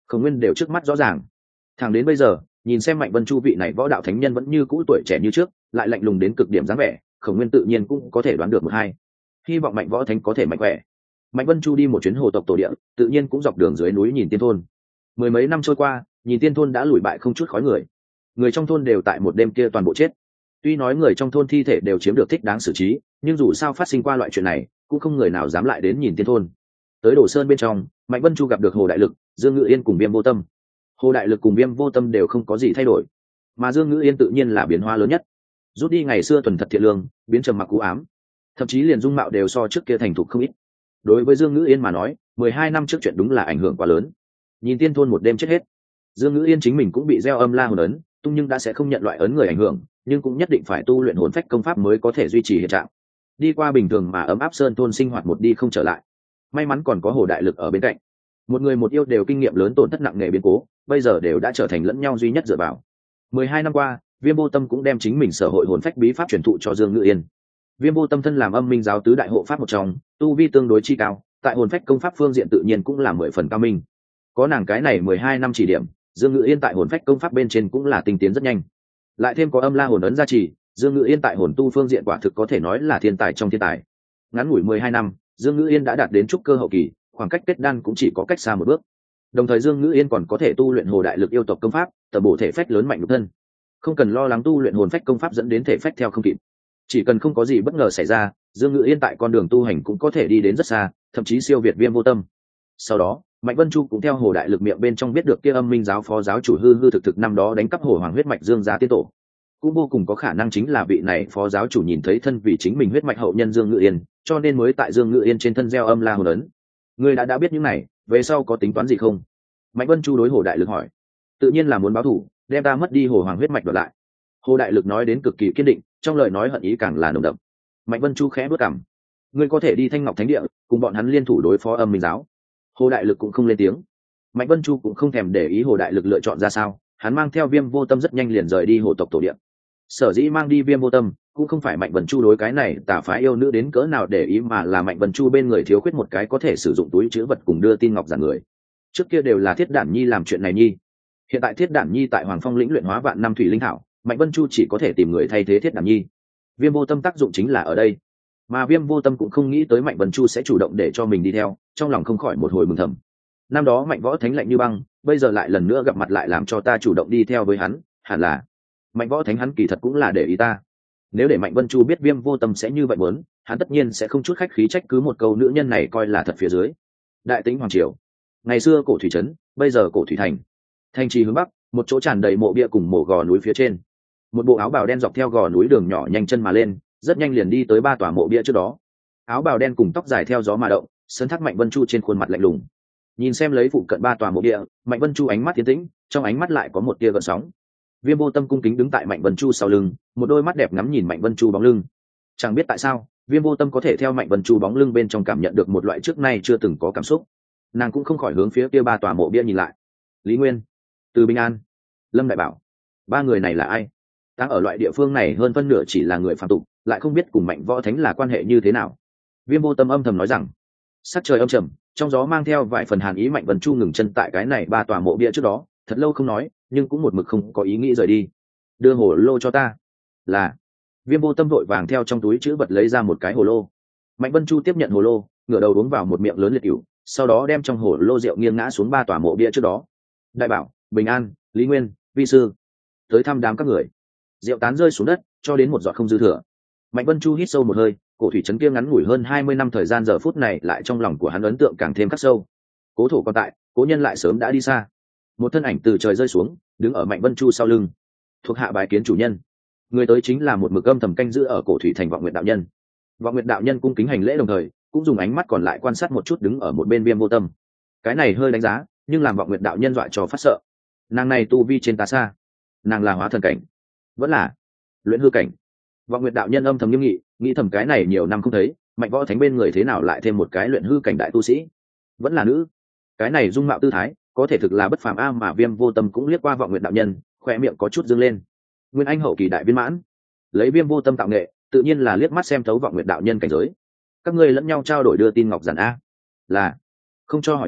Khổng Nguyên đều trước mắt rõ ràng. Thẳng đến bây giờ, nhìn xem Mạnh Vân Chu vị này võ đạo thánh nhân vẫn như cũ tuổi trẻ như trước, lại lạnh lùng đến cực điểm dáng vẻ, Khổng Nguyên tự nhiên cũng có thể đoán được một hai. Hy vọng Mạnh Võ Thánh có thể mạnh khỏe. Mạnh Vân Chu đi một chuyến hồ tộc tổ địa, tự nhiên cũng dọc đường dưới núi nhìn tiên thôn. Mười mấy năm trôi qua, nhìn tiên thôn đã lùi bại không chút khói người. Người trong thôn đều tại một đêm kia toàn bộ chết. Tuy nói người trong thôn thi thể đều chiếm được thích đáng xử trí, nhưng dù sao phát sinh qua loại chuyện này, cũng không người nào dám lại đến nhìn tiên thôn. Tới Đồ Sơn bên trong, Mạnh Vân Chu gặp được Hồ Đại Lực, Dương Ngự Yên cùng Viêm Vô Tâm. Hồ Đại Lực cùng Viêm Vô Tâm đều không có gì thay đổi, mà Dương Ngự Yên tự nhiên là biến hóa lớn nhất. Rút đi ngày xưa thuần thật thiện lương, biến trầm mặc cú ám, thậm chí liền dung mạo đều so trước kia thành thục không ít. Đối với Dương Ngữ Yên mà nói, mười hai năm trước chuyện đúng là ảnh hưởng quá lớn. Nhìn tiên thôn một đêm chết hết, Dương Ngữ Yên chính mình cũng bị gieo âm la hồn ấn, tung nhưng đã sẽ không nhận loại ấn người ảnh hưởng, nhưng cũng nhất định phải tu luyện hồn phách công pháp mới có thể duy trì hiện trạng. Đi qua bình thường mà ấm áp sơn thôn sinh hoạt một đi không trở lại. May mắn còn có Hồ Đại Lực ở bên cạnh. Một người một yêu đều kinh nghiệm lớn tổn thất nặng nề biến cố, bây giờ đều đã trở thành lẫn nhau duy nhất dựa vào. mười hai năm qua, Viêm Vô Tâm cũng đem chính mình sở hội hồn phách bí pháp truyền thụ cho Dương Ngữ Yên. Viêm Vô Tâm thân làm âm minh giáo tứ đại hộ pháp một trong, tu vi tương đối chi cao, tại hồn phách công pháp phương diện tự nhiên cũng là mười phần cao minh. Có nàng cái này mười hai năm chỉ điểm, Dương Ngữ Yên tại hồn phách công pháp bên trên cũng là tinh tiến rất nhanh. Lại thêm có âm la hồn ấn gia trì, Dương Ngữ Yên tại hồn tu phương diện quả thực có thể nói là thiên tài trong thiên tài. Ngắn ngủi mười hai năm, Dương Ngữ Yên đã đạt đến trúc cơ hậu kỳ, khoảng cách kết đan cũng chỉ có cách xa một bước. Đồng thời Dương Ngữ Yên còn có thể tu luyện Hồ Đại Lực yêu tộc công pháp, tầm bổ thể phách lớn mạnh nhục thân. Không cần lo lắng tu luyện hồn phách công pháp dẫn đến thể phách theo không kịp. Chỉ cần không có gì bất ngờ xảy ra, Dương Ngữ Yên tại con đường tu hành cũng có thể đi đến rất xa, thậm chí siêu việt Viêm Vô Tâm. Sau đó, Mạnh Vân Chu cũng theo Hồ Đại Lực miệng bên trong biết được kia âm minh giáo phó giáo chủ hư hư thực thực năm đó đánh cắp Hồ Hoàng huyết mạch Dương gia tiên tổ. Cũng vô cùng có khả năng chính là vị này phó giáo chủ nhìn thấy thân vì chính mình huyết mạch hậu nhân Dương Ngữ Yên, cho nên mới tại Dương Ngữ Yên trên thân gieo âm la hồn ấn. Ngươi đã đã biết những này, về sau có tính toán gì không? Mạnh Vân Chu đối Hồ Đại Lực hỏi. Tự nhiên là muốn báo thù, đem ta mất đi Hồ Hoàng huyết mạch đoạt lại. Hồ Đại Lực nói đến cực kỳ kiên định, trong lời nói hận ý càng là nồng đậm. Mạnh Vân Chu khẽ bước cằm. Ngươi có thể đi Thanh Ngọc Thánh Địa, cùng bọn hắn liên thủ đối phó âm minh giáo. Hồ Đại Lực cũng không lên tiếng. Mạnh Vân Chu cũng không thèm để ý Hồ Đại Lực lựa chọn ra sao, hắn mang theo Viêm Vô Tâm rất nhanh liền rời đi Hồ tộc tổ địa. Sở dĩ mang đi Viêm Vô Tâm, cũng không phải Mạnh Vân Chu đối cái này tà phái yêu nữ đến cỡ nào để ý, mà là Mạnh Vân Chu bên người thiếu khuyết một cái có thể sử dụng túi trữ vật cùng đưa tin ngọc giản người. Trước kia đều là Thiết Đản Nhi làm chuyện này nhi. Hiện tại Thiết Đản Nhi tại Hoàng Phong lĩnh luyện hóa vạn năm thủy linh thảo, Mạnh Vân Chu chỉ có thể tìm người thay thế Thiết Đản Nhi. Viêm Vô Tâm tác dụng chính là ở đây, mà Viêm Vô Tâm cũng không nghĩ tới Mạnh Vân Chu sẽ chủ động để cho mình đi theo, trong lòng không khỏi một hồi mừng thầm. Năm đó Mạnh Võ Thánh lạnh như băng, bây giờ lại lần nữa gặp mặt lại làm cho ta chủ động đi theo với hắn, hẳn là Mạnh Võ Thánh hắn kỳ thật cũng là để ý ta. Nếu để Mạnh Vân Chu biết Viêm Vô Tâm sẽ như vậy muốn, hắn tất nhiên sẽ không chút khách khí trách cứ một câu nữ nhân này coi là thật phía dưới. Đại Tĩnh Hoàng Triều, ngày xưa cổ thủy trấn, bây giờ cổ thủy thành. Thành trì hướng bắc, một chỗ tràn đầy mộ bia cùng mộ gò núi phía trên. Một bộ áo bào đen dọc theo gò núi đường nhỏ nhanh chân mà lên, rất nhanh liền đi tới ba tòa mộ bia trước đó. Áo bào đen cùng tóc dài theo gió mà động, sấn thác Mạnh Vân Chu trên khuôn mặt lạnh lùng. Nhìn xem lấy phụ cận ba tòa mộ bia, Mạnh Vân Chu ánh mắt tiến tĩnh, trong ánh mắt lại có một tia gợn sóng. Viêm Vô Tâm cung kính đứng tại Mạnh Vân Chu sau lưng, một đôi mắt đẹp ngắm nhìn Mạnh Vân Chu bóng lưng. Chẳng biết tại sao, Viêm Vô Tâm có thể theo Mạnh Vân Chu bóng lưng bên trong cảm nhận được một loại trước nay chưa từng có cảm xúc. Nàng cũng không khỏi hướng phía kia ba tòa mộ bia nhìn lại. Lý Nguyên, Từ Bình An, Lâm Đại Bảo, ba người này là ai? Đang ở loại địa phương này hơn phân nửa chỉ là người phàm tục, lại không biết cùng Mạnh Võ Thánh là quan hệ như thế nào. Viêm Vô Tâm âm thầm nói rằng, sắc trời âm trầm, trong gió mang theo vài phần hàn ý. Mạnh Vân Chu ngừng chân tại cái này ba tòa mộ bia trước đó, thật lâu không nói, nhưng cũng một mực không có ý nghĩ rời đi. Đưa hồ lô cho ta. Là. Viêm Vô Tâm vội vàng theo trong túi chữ vật lấy ra một cái hồ lô. Mạnh Vân Chu tiếp nhận hồ lô, ngửa đầu uống vào một miệng lớn liệt cửu, sau đó đem trong hồ lô rượu nghiêng ngã xuống ba tòa mộ bia trước đó. Đại Bảo, Bình An, Lý Nguyên, Vi Sư, tới thăm đám các người. Rượu tán rơi xuống đất, cho đến một giọt không dư thừa. Mạnh Vân Chu hít sâu một hơi, cổ thủy trấn kia ngắn ngủi hơn hai mươi năm thời gian giờ phút này lại trong lòng của hắn ấn tượng càng thêm khắc sâu. Cố thủ còn tại, cố nhân lại sớm đã đi xa. Một thân ảnh từ trời rơi xuống, đứng ở Mạnh Vân Chu sau lưng. Thuộc hạ bái kiến chủ nhân. Người tới chính là một mực âm thầm canh giữ ở cổ thủy thành Vọng Nguyệt đạo nhân. Vọng Nguyệt đạo nhân cung kính hành lễ, đồng thời cũng dùng ánh mắt còn lại quan sát một chút đứng ở một bên Viêm Vô Tâm. Cái này hơi đánh giá, nhưng làm Vọng Nguyệt đạo nhân dọa cho phát sợ. Nàng này tu vi trên ta xa, nàng là hóa thần cảnh, vẫn là luyện hư cảnh. Vọng Nguyệt đạo nhân âm thầm nghiêm nghị, nghĩ thầm cái này nhiều năm không thấy, Mạnh Võ Thánh bên người thế nào lại thêm một cái luyện hư cảnh đại tu sĩ, vẫn là nữ. Cái này dung mạo tư thái, có thể thực là bất phàm a. Mà Viêm Vô Tâm cũng liếc qua Vọng Nguyệt đạo nhân, khoe miệng có chút dương lên. Nguyên anh hậu kỳ đại viên mãn, lấy Viêm Vô Tâm tạo nghệ, tự nhiên là liếc mắt xem thấu Vọng Nguyệt đạo nhân cảnh giới. Các ngươi lẫn nhau trao đổi đưa tin ngọc giản a. Là. Không cho hỏi nhiều,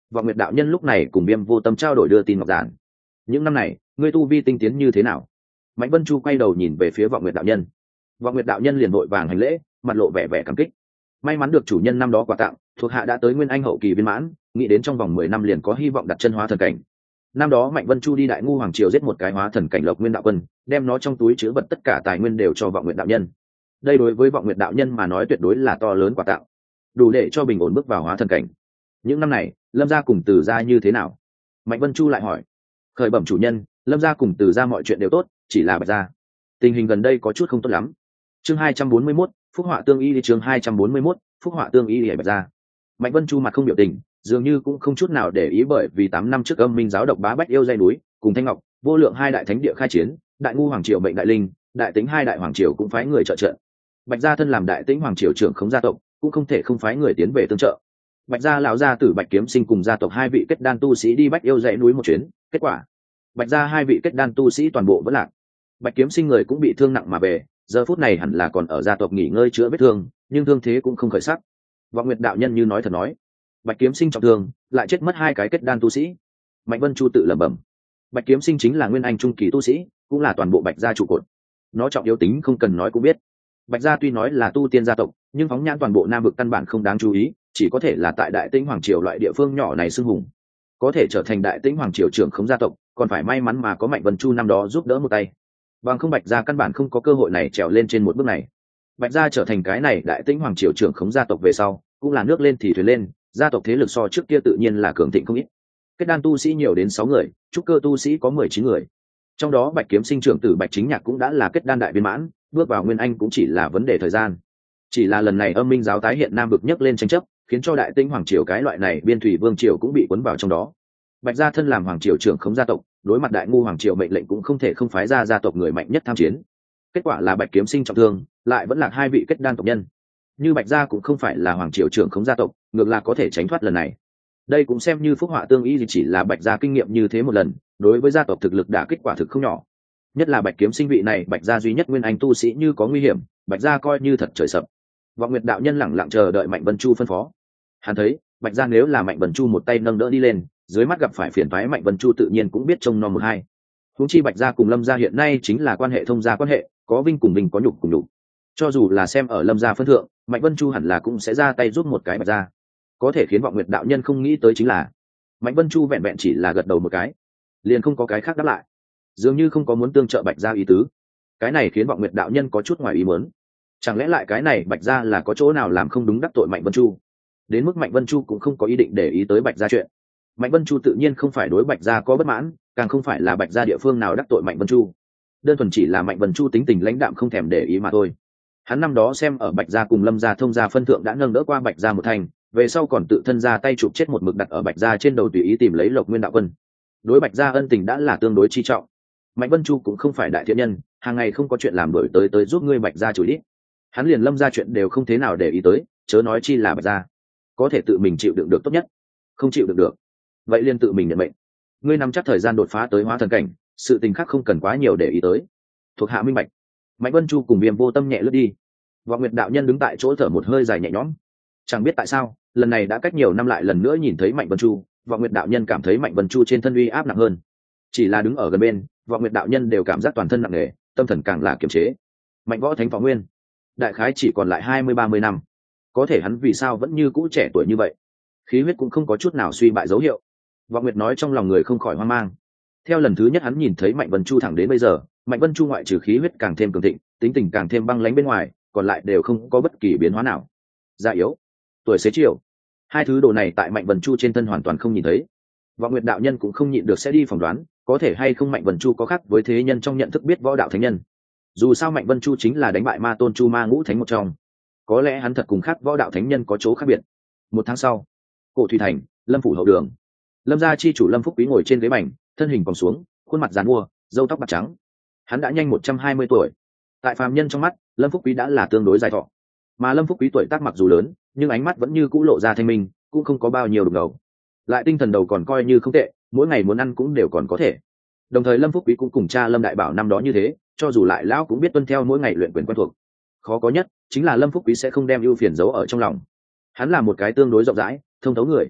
Vọng Nguyệt đạo nhân lúc này cùng Viêm Vô Tâm trao đổi đưa tin ngọc giản. Những năm này ngươi tu vi tinh tiến như thế nào? Mạnh Vân Chu quay đầu nhìn về phía Vọng Nguyệt đạo nhân. Vọng Nguyệt đạo nhân liền vội vàng hành lễ, mặt lộ vẻ vẻ cảm kích. May mắn được chủ nhân năm đó quà tặng, thuộc hạ đã tới nguyên anh hậu kỳ viên mãn, nghĩ đến trong vòng mười năm liền có hy vọng đặt chân hóa thần cảnh. Năm đó Mạnh Vân Chu đi Đại Ngu hoàng triều giết một cái hóa thần cảnh Lộc Nguyên đạo quân, đem nó trong túi chứa vật tất cả tài nguyên đều cho Vọng Nguyệt đạo nhân. Đây đối với Vọng Nguyệt đạo nhân mà nói tuyệt đối là to lớn quà tặng, đủ để cho bình ổn bước vào hóa thần cảnh. Những năm này Lâm gia cùng Từ gia như thế nào? Mạnh Vân Chu lại hỏi. Khởi bẩm chủ nhân, Lâm gia cùng Từ gia mọi chuyện đều tốt, chỉ là Bạch gia tình hình gần đây có chút không tốt lắm. Chương hai trăm bốn mươi mốt, Phúc Họa Tương Y đi chương hai trăm bốn mươi mốt, Phúc Họa Tương Y đi Bạch gia. Mạnh Vân Chu mặt không biểu tình, dường như cũng không chút nào để ý, bởi vì tám năm trước Âm Minh giáo độc bá Bách Yêu dây núi, cùng Thanh Ngọc, Vô Lượng hai đại thánh địa khai chiến, Đại Ngu hoàng triều mệnh Đại Linh, Đại Tĩnh hai đại hoàng triều cũng phái người trợ trợ. Bạch gia thân làm Đại Tĩnh hoàng triều trưởng khống gia tộc, cũng không thể không phái người tiến về tương trợ. Bạch gia lão gia tử Bạch Kiếm Sinh cùng gia tộc hai vị kết đan tu sĩ đi Bách Yêu dãy núi một chuyến, kết quả Bạch gia hai vị kết đan tu sĩ toàn bộ vẫn lạc. Bạch Kiếm Sinh người cũng bị thương nặng mà về, giờ phút này hẳn là còn ở gia tộc nghỉ ngơi chữa vết thương, nhưng thương thế cũng không khởi sắc. Vọng Nguyệt đạo nhân như nói thật nói, Bạch Kiếm Sinh trọng thương, lại chết mất hai cái kết đan tu sĩ. Mạnh Vân Chu tự lẩm bẩm, Bạch Kiếm Sinh chính là nguyên anh trung kỳ tu sĩ, cũng là toàn bộ Bạch gia trụ cột. Nó trọng yếu tính không cần nói cũng biết. Bạch gia tuy nói là tu tiên gia tộc, nhưng phóng nhãn toàn bộ Nam vực căn bản không đáng chú ý, chỉ có thể là tại Đại Tĩnh hoàng triều loại địa phương nhỏ này xưng hùng. Có thể trở thành Đại Tĩnh hoàng triều trưởng khống gia tộc, còn phải may mắn mà có Mạnh Vân Chu năm đó giúp đỡ một tay. Bằng không Bạch gia căn bản không có cơ hội này trèo lên trên một bước này. Bạch gia trở thành cái này Đại Tĩnh hoàng triều trưởng khống gia tộc về sau, cũng là nước lên thì thuyền lên, gia tộc thế lực so trước kia tự nhiên là cường thịnh không ít. Kết đan tu sĩ nhiều đến sáu người, trúc cơ tu sĩ có mười chín người. Trong đó Bạch Kiếm Sinh trưởng tử Bạch Chính Nhạc cũng đã là kết đan đại viên mãn, bước vào nguyên anh cũng chỉ là vấn đề thời gian. Chỉ là lần này Âm Minh giáo tái hiện Nam vực nhấc lên tranh chấp, khiến cho Đại Tĩnh hoàng triều cái loại này biên thủy vương triều cũng bị cuốn vào trong đó. Bạch gia thân làm hoàng triều trưởng khống gia tộc, đối mặt Đại Ngu hoàng triều mệnh lệnh cũng không thể không phái ra gia tộc người mạnh nhất tham chiến. Kết quả là Bạch Kiếm Sinh trọng thương, lại vẫn là hai vị kết đan tộc nhân. Như Bạch gia cũng không phải là hoàng triều trưởng khống gia tộc, ngược là có thể tránh thoát lần này. Đây cũng xem như Phúc Họa Tương Y, chỉ là Bạch gia kinh nghiệm như thế một lần, đối với gia tộc thực lực đã kết quả thực không nhỏ. Nhất là Bạch Kiếm Sinh vị này Bạch gia duy nhất nguyên anh tu sĩ như có nguy hiểm, Bạch gia coi như thật trời sập. Vọng Nguyệt đạo nhân lẳng lặng chờ đợi Mạnh Vân Chu phân phó. Hắn thấy Bạch gia nếu là Mạnh Vân Chu một tay nâng đỡ đi lên, dưới mắt gặp phải phiền toái Mạnh Vân Chu tự nhiên cũng biết trông nom một hai. Huống chi Bạch gia cùng Lâm gia hiện nay chính là quan hệ thông gia quan hệ, có vinh cùng vinh, có nhục cùng nhục. Cho dù là xem ở Lâm gia phân thượng, Mạnh Vân Chu hẳn là cũng sẽ ra tay giúp một cái Bạch gia. Có thể khiến Vọng Nguyệt đạo nhân không nghĩ tới chính là Mạnh Vân Chu vẹn vẹn chỉ là gật đầu một cái, liền không có cái khác đáp lại, dường như không có muốn tương trợ Bạch gia ý tứ. Cái này khiến Vọng Nguyệt đạo nhân có chút ngoài ý muốn. Chẳng lẽ lại cái này Bạch gia là có chỗ nào làm không đúng đắc tội Mạnh Vân Chu? Đến mức Mạnh Vân Chu cũng không có ý định để ý tới Bạch gia chuyện. Mạnh Vân Chu tự nhiên không phải đối Bạch gia có bất mãn, càng không phải là Bạch gia địa phương nào đắc tội Mạnh Vân Chu. Đơn thuần chỉ là Mạnh Vân Chu tính tình lãnh đạm không thèm để ý mà thôi. Hắn năm đó xem ở Bạch gia cùng Lâm gia thông gia phân thượng đã nâng đỡ qua Bạch gia một thành, về sau còn tự thân ra tay chụp chết một mực đặt ở Bạch gia trên đầu tùy ý tìm lấy Lộc Nguyên đạo quân. Đối Bạch gia ân tình đã là tương đối chi trọng. Mạnh Vân Chu cũng không phải đại thiện nhân, hàng ngày không có chuyện làm đổi tới tới giúp ngươi Bạch gia chửi đi. Hắn liền Lâm gia chuyện đều không thế nào để ý tới, chớ nói chi là Bạch gia. Có thể tự mình chịu đựng được tốt nhất, không chịu đựng được, vậy liền tự mình nhận mệnh. Ngươi nắm chắc thời gian đột phá tới hóa thần cảnh, sự tình khác không cần quá nhiều để ý tới. Thuộc hạ minh bạch. Mạnh Vân Chu cùng Viêm Vô Tâm nhẹ lướt đi. Vọng Nguyệt đạo nhân đứng tại chỗ thở một hơi dài nhẹ nhõm. Chẳng biết tại sao, lần này đã cách nhiều năm lại lần nữa nhìn thấy Mạnh Vân Chu, Vọng Nguyệt đạo nhân cảm thấy Mạnh Vân Chu trên thân uy áp nặng hơn. Chỉ là đứng ở gần bên, Vọng Nguyệt đạo nhân đều cảm giác toàn thân nặng nề, tâm thần càng là kiềm chế. Mạnh Võ Thánh Võ Nguyên, đại khái chỉ còn lại hai mươi ba mươi năm. Có thể hắn vì sao vẫn như cũ trẻ tuổi như vậy? Khí huyết cũng không có chút nào suy bại dấu hiệu. Vọng Nguyệt nói trong lòng người không khỏi hoang mang. Theo lần thứ nhất hắn nhìn thấy Mạnh Vân Chu thẳng đến bây giờ, Mạnh Vân Chu ngoại trừ khí huyết càng thêm cường thịnh, tính tình càng thêm băng lãnh bên ngoài, còn lại đều không có bất kỳ biến hóa nào. Già yếu, tuổi xế chiều, hai thứ đồ này tại Mạnh Vân Chu trên thân hoàn toàn không nhìn thấy. Vọng Nguyệt đạo nhân cũng không nhịn được sẽ đi phỏng đoán, có thể hay không Mạnh Vân Chu có khác với thế nhân trong nhận thức biết võ đạo thánh nhân. Dù sao Mạnh Vân Chu chính là đánh bại Ma Tôn Chu Ma Ngũ Thánh một trong, có lẽ hắn thật cùng khác võ đạo thánh nhân có chỗ khác biệt. Một tháng sau, Cổ Thủy Thành, Lâm phủ hậu đường, Lâm gia chi chủ Lâm Phúc Quý ngồi trên ghế bành, thân hình còn xuống, khuôn mặt giàn mua, râu tóc bạc trắng. Hắn đã nhanh một trăm hai mươi tuổi. Tại phàm nhân trong mắt, Lâm Phúc Quý đã là tương đối dài thọ. Mà Lâm Phúc Quý tuổi tác mặc dù lớn, nhưng ánh mắt vẫn như cũ lộ ra thanh minh, cũng không có bao nhiêu đục ngầu. Lại tinh thần đầu còn coi như không tệ, mỗi ngày muốn ăn cũng đều còn có thể. Đồng thời Lâm Phúc Quý cũng cùng cha Lâm Đại Bảo năm đó như thế, cho dù lại lão cũng biết tuân theo mỗi ngày luyện quyền quen thuộc. Khó có nhất chính là Lâm Phúc Quý sẽ không đem ưu phiền giấu ở trong lòng. Hắn là một cái tương đối rộng rãi, thông thấu người.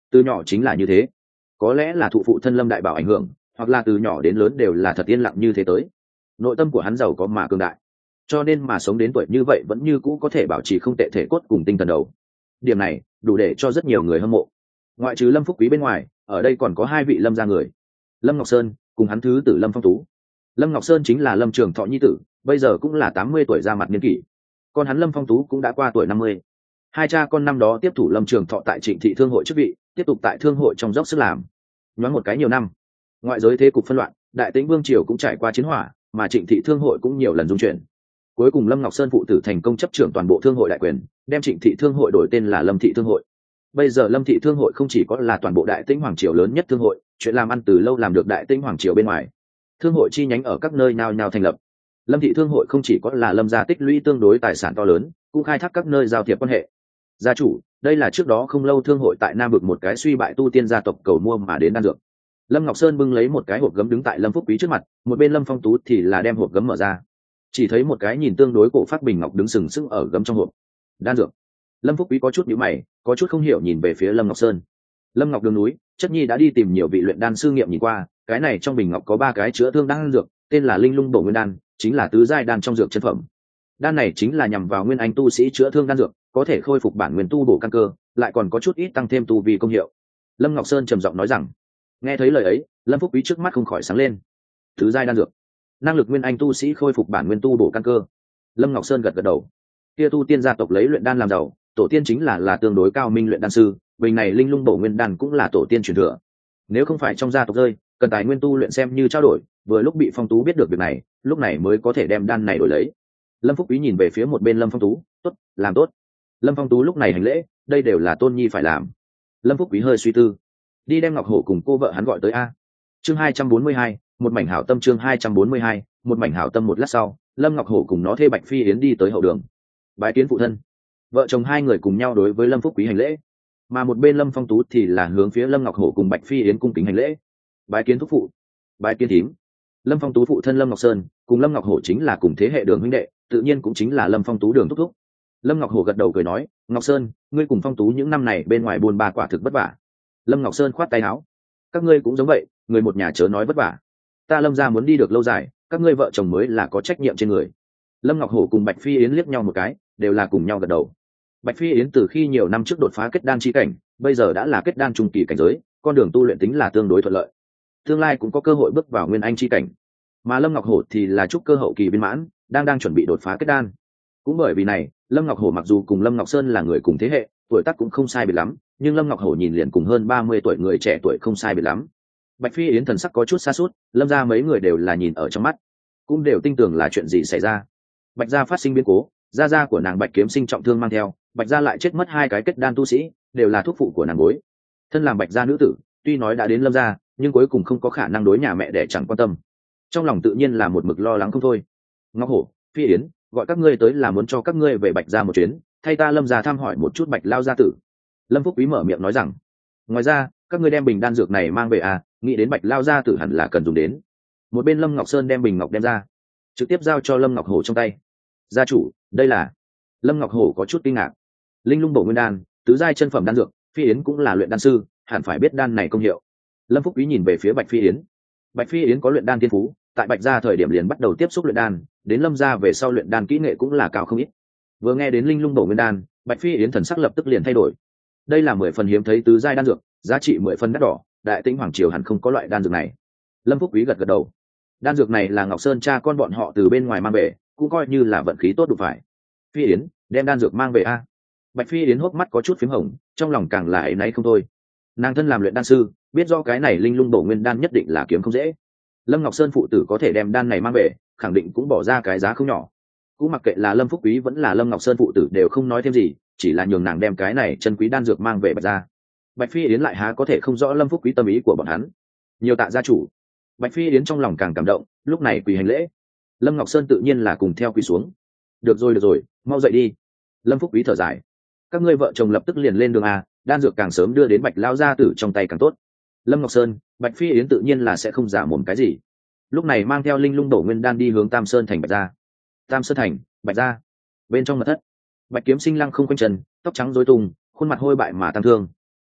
từ nhỏ chính là như thế, có lẽ là thụ phụ thân Lâm Đại Bảo ảnh hưởng, hoặc là từ nhỏ đến lớn đều là thật yên lặng như thế tới. Nội tâm của hắn giàu có mà cường đại, cho nên mà sống đến tuổi như vậy vẫn như cũ có thể bảo trì không tệ thể cốt cùng tinh thần đầu. Điểm này đủ để cho rất nhiều người hâm mộ. Ngoại trừ Lâm Phúc Quý bên ngoài, ở đây còn có hai vị Lâm gia người. Lâm Ngọc Sơn cùng hắn thứ tử Lâm Phong Tú. Lâm Ngọc Sơn chính là Lâm Trường Thọ nhi tử, bây giờ cũng là tám mươi tuổi ra mặt niên kỷ. Còn hắn Lâm Phong Tú cũng đã qua tuổi năm mươi. Hai cha con năm đó tiếp thủ Lâm Trường Thọ tại Trịnh thị thương hội chức vị, tiếp tục tại thương hội trong dốc sức làm. Nhoáng một cái nhiều năm, ngoại giới thế cục phân loạn, Đại Tĩnh vương triều cũng trải qua chiến hỏa, mà Trịnh thị thương hội cũng nhiều lần dung chuyển. Cuối cùng Lâm Ngọc Sơn phụ tử thành công chấp trưởng toàn bộ thương hội đại quyền, đem Trịnh thị thương hội đổi tên là Lâm thị thương hội. Bây giờ Lâm thị thương hội không chỉ có là toàn bộ Đại Tĩnh hoàng triều lớn nhất thương hội, chuyện làm ăn từ lâu làm được Đại Tĩnh hoàng triều bên ngoài. Thương hội chi nhánh ở các nơi nào nào thành lập. Lâm thị thương hội không chỉ có là Lâm gia tích lũy tương đối tài sản to lớn, cũng khai thác các nơi giao thiệp quan hệ. Gia chủ, đây là trước đó không lâu thương hội tại Nam Vực một cái suy bại tu tiên gia tộc cầu mua mà đến đan dược. Lâm Ngọc Sơn bưng lấy một cái hộp gấm đứng tại Lâm Phúc Quý trước mặt, một bên Lâm Phong Tú thì là đem hộp gấm mở ra. Chỉ thấy một cái nhìn tương đối cổ phát bình ngọc đứng sừng sững ở gấm trong hộp. Đan dược. Lâm Phúc Quý có chút nhíu mày, có chút không hiểu nhìn về phía Lâm Ngọc Sơn. Lâm Ngọc đường núi, chất nhi đã đi tìm nhiều vị luyện đan sư nghiệm nhìn qua, cái này trong bình ngọc có ba cái chữa thương đan dược, tên là Linh Lung Bổ Nguyên đan, chính là tứ giai đan trong dược chân phẩm. Đan này chính là nhằm vào nguyên anh tu sĩ chữa thương đan dược, có thể khôi phục bản nguyên tu bổ căn cơ, lại còn có chút ít tăng thêm tu vi công hiệu. Lâm Ngọc Sơn trầm giọng nói rằng. Nghe thấy lời ấy, Lâm Phúc Quý trước mắt không khỏi sáng lên. Tứ giai đan dược, năng lực nguyên anh tu sĩ khôi phục bản nguyên tu bổ căn cơ. Lâm Ngọc Sơn gật gật đầu. Kia tu tiên gia tộc lấy luyện đan làm giàu, tổ tiên chính là là tương đối cao minh luyện đan sư, bình này Linh Lung Bổ Nguyên đan cũng là tổ tiên truyền thừa. Nếu không phải trong gia tộc rơi, cần tài nguyên tu luyện xem như trao đổi, vừa lúc bị Phong Tú biết được việc này, lúc này mới có thể đem đan này đổi lấy. Lâm Phúc Quý nhìn về phía một bên Lâm Phong Tú, tốt, làm tốt. Lâm Phong Tú lúc này hành lễ, đây đều là tôn nhi phải làm. Lâm Phúc Quý hơi suy tư, đi đem Ngọc Hổ cùng cô vợ hắn gọi tới a. Chương hai trăm bốn mươi hai, một mảnh hảo tâm. Chương hai trăm bốn mươi hai, một mảnh hảo tâm. Một lát sau, Lâm Ngọc Hổ cùng nó thê Bạch Phi Yến đi tới hậu đường. Bái kiến phụ thân. Vợ chồng hai người cùng nhau đối với Lâm Phúc Quý hành lễ, mà một bên Lâm Phong Tú thì là hướng phía Lâm Ngọc Hổ cùng Bạch Phi Yến cung kính hành lễ. Bái kiến thúc phụ. Bái kiến thím. Lâm Phong Tú phụ thân Lâm Ngọc Sơn cùng Lâm Ngọc Hổ chính là cùng thế hệ đường huynh đệ, tự nhiên cũng chính là Lâm Phong Tú đường thúc thúc. Lâm Ngọc Hổ gật đầu cười nói, Ngọc Sơn, ngươi cùng Phong Tú những năm này bên ngoài buôn ba quả thực vất vả. Lâm Ngọc Sơn khoát tay áo, các ngươi cũng giống vậy, người một nhà chớ nói vất vả. Ta Lâm gia muốn đi được lâu dài, các ngươi vợ chồng mới là có trách nhiệm trên người. Lâm Ngọc Hổ cùng Bạch Phi Yến liếc nhau một cái, đều là cùng nhau gật đầu. Bạch Phi Yến từ khi nhiều năm trước đột phá kết đan chi cảnh, bây giờ đã là kết đan trung kỳ cảnh giới, con đường tu luyện tính là tương đối thuận lợi, tương lai cũng có cơ hội bước vào nguyên anh chi cảnh. Mà Lâm Ngọc Hổ thì là trúc cơ hậu kỳ viên mãn, đang đang chuẩn bị đột phá kết đan. Cũng bởi vì này, Lâm Ngọc Hổ mặc dù cùng Lâm Ngọc Sơn là người cùng thế hệ, tuổi tác cũng không sai biệt lắm, nhưng Lâm Ngọc Hổ nhìn liền cùng hơn ba mươi tuổi người trẻ tuổi không sai biệt lắm. Bạch Phi Yến thần sắc có chút xa sút, Lâm gia mấy người đều là nhìn ở trong mắt, cũng đều tin tưởng là chuyện gì xảy ra. Bạch gia phát sinh biến cố, gia gia của nàng Bạch Kiếm Sinh trọng thương mang theo, Bạch gia lại chết mất hai cái kết đan tu sĩ, đều là thuốc phụ của nàng bối. Thân làm Bạch gia nữ tử, tuy nói đã đến Lâm gia, nhưng cuối cùng không có khả năng đối nhà mẹ để chẳng quan tâm. Trong lòng tự nhiên là một mực lo lắng không thôi. Ngọc Hổ, Phi Yến, gọi các ngươi tới là muốn cho các ngươi về Bạch gia một chuyến, thay ta Lâm gia thăm hỏi một chút Bạch lao gia tử. Lâm Phúc Quý mở miệng nói rằng, ngoài ra, các ngươi đem bình đan dược này mang về à, nghĩ đến Bạch lao gia tử hẳn là cần dùng đến. Một bên Lâm Ngọc Sơn đem bình ngọc đem ra, trực tiếp giao cho Lâm Ngọc Hổ trong tay. Gia chủ, đây là. Lâm Ngọc Hổ có chút kinh ngạc. Linh Lung Bổ Nguyên đan, tứ giai chân phẩm đan dược, Phi Yến cũng là luyện đan sư, hẳn phải biết đan này công hiệu. Lâm Phúc Quý nhìn về phía Bạch Phi Yến. Bạch Phi Yến có luyện đan thiên phú, tại Bạch gia thời điểm liền bắt đầu tiếp xúc luyện đan, đến Lâm gia về sau luyện đan kỹ nghệ cũng là cao không ít. Vừa nghe đến Linh Lung Bổ Nguyên đan, Bạch Phi Yến thần sắc lập tức liền thay đổi. Đây là mười phần hiếm thấy tứ giai đan dược, giá trị mười phần đắt đỏ, Đại Tĩnh hoàng triều hẳn không có loại đan dược này. Lâm Phúc Quý gật gật đầu. Đan dược này là Ngọc Sơn cha con bọn họ từ bên ngoài mang về, cũng coi như là vận khí tốt đủ phải. Phi Yến, đem đan dược mang về a. Bạch Phi Yến hốc mắt có chút phím hồng, trong lòng càng là áy náy không thôi. Nàng thân làm luyện đan sư, biết do cái này Linh Lung Bổ Nguyên đan nhất định là kiếm không dễ. Lâm Ngọc Sơn phụ tử có thể đem đan này mang về, khẳng định cũng bỏ ra cái giá không nhỏ. Cũng mặc kệ là Lâm Phúc Quý vẫn là Lâm Ngọc Sơn phụ tử đều không nói thêm gì, chỉ là nhường nàng đem cái này chân quý đan dược mang về Bạch gia. Bạch Phi Yến lại há có thể không rõ Lâm Phúc Quý tâm ý của bọn hắn. Nhiều tạ gia chủ. Bạch Phi Yến trong lòng càng cảm động, lúc này quỳ hành lễ. Lâm Ngọc Sơn tự nhiên là cùng theo quỳ xuống. Được rồi được rồi, mau dậy đi. Lâm Phúc Quý thở dài. Các ngươi vợ chồng lập tức liền lên đường à, đan dược càng sớm đưa đến Bạch lao gia tử trong tay càng tốt. Lâm Ngọc Sơn, Bạch Phi Yến tự nhiên là sẽ không giả mồm cái gì. Lúc này mang theo Linh Lung Bổ Nguyên đan đi hướng Tam Sơn thành Bạch gia. Tam Sơn thành, Bạch gia. Bên trong mật thất, Bạch Kiếm Sinh lăng không quanh chân, tóc trắng rối tung, khuôn mặt hôi bại mà tăng thương.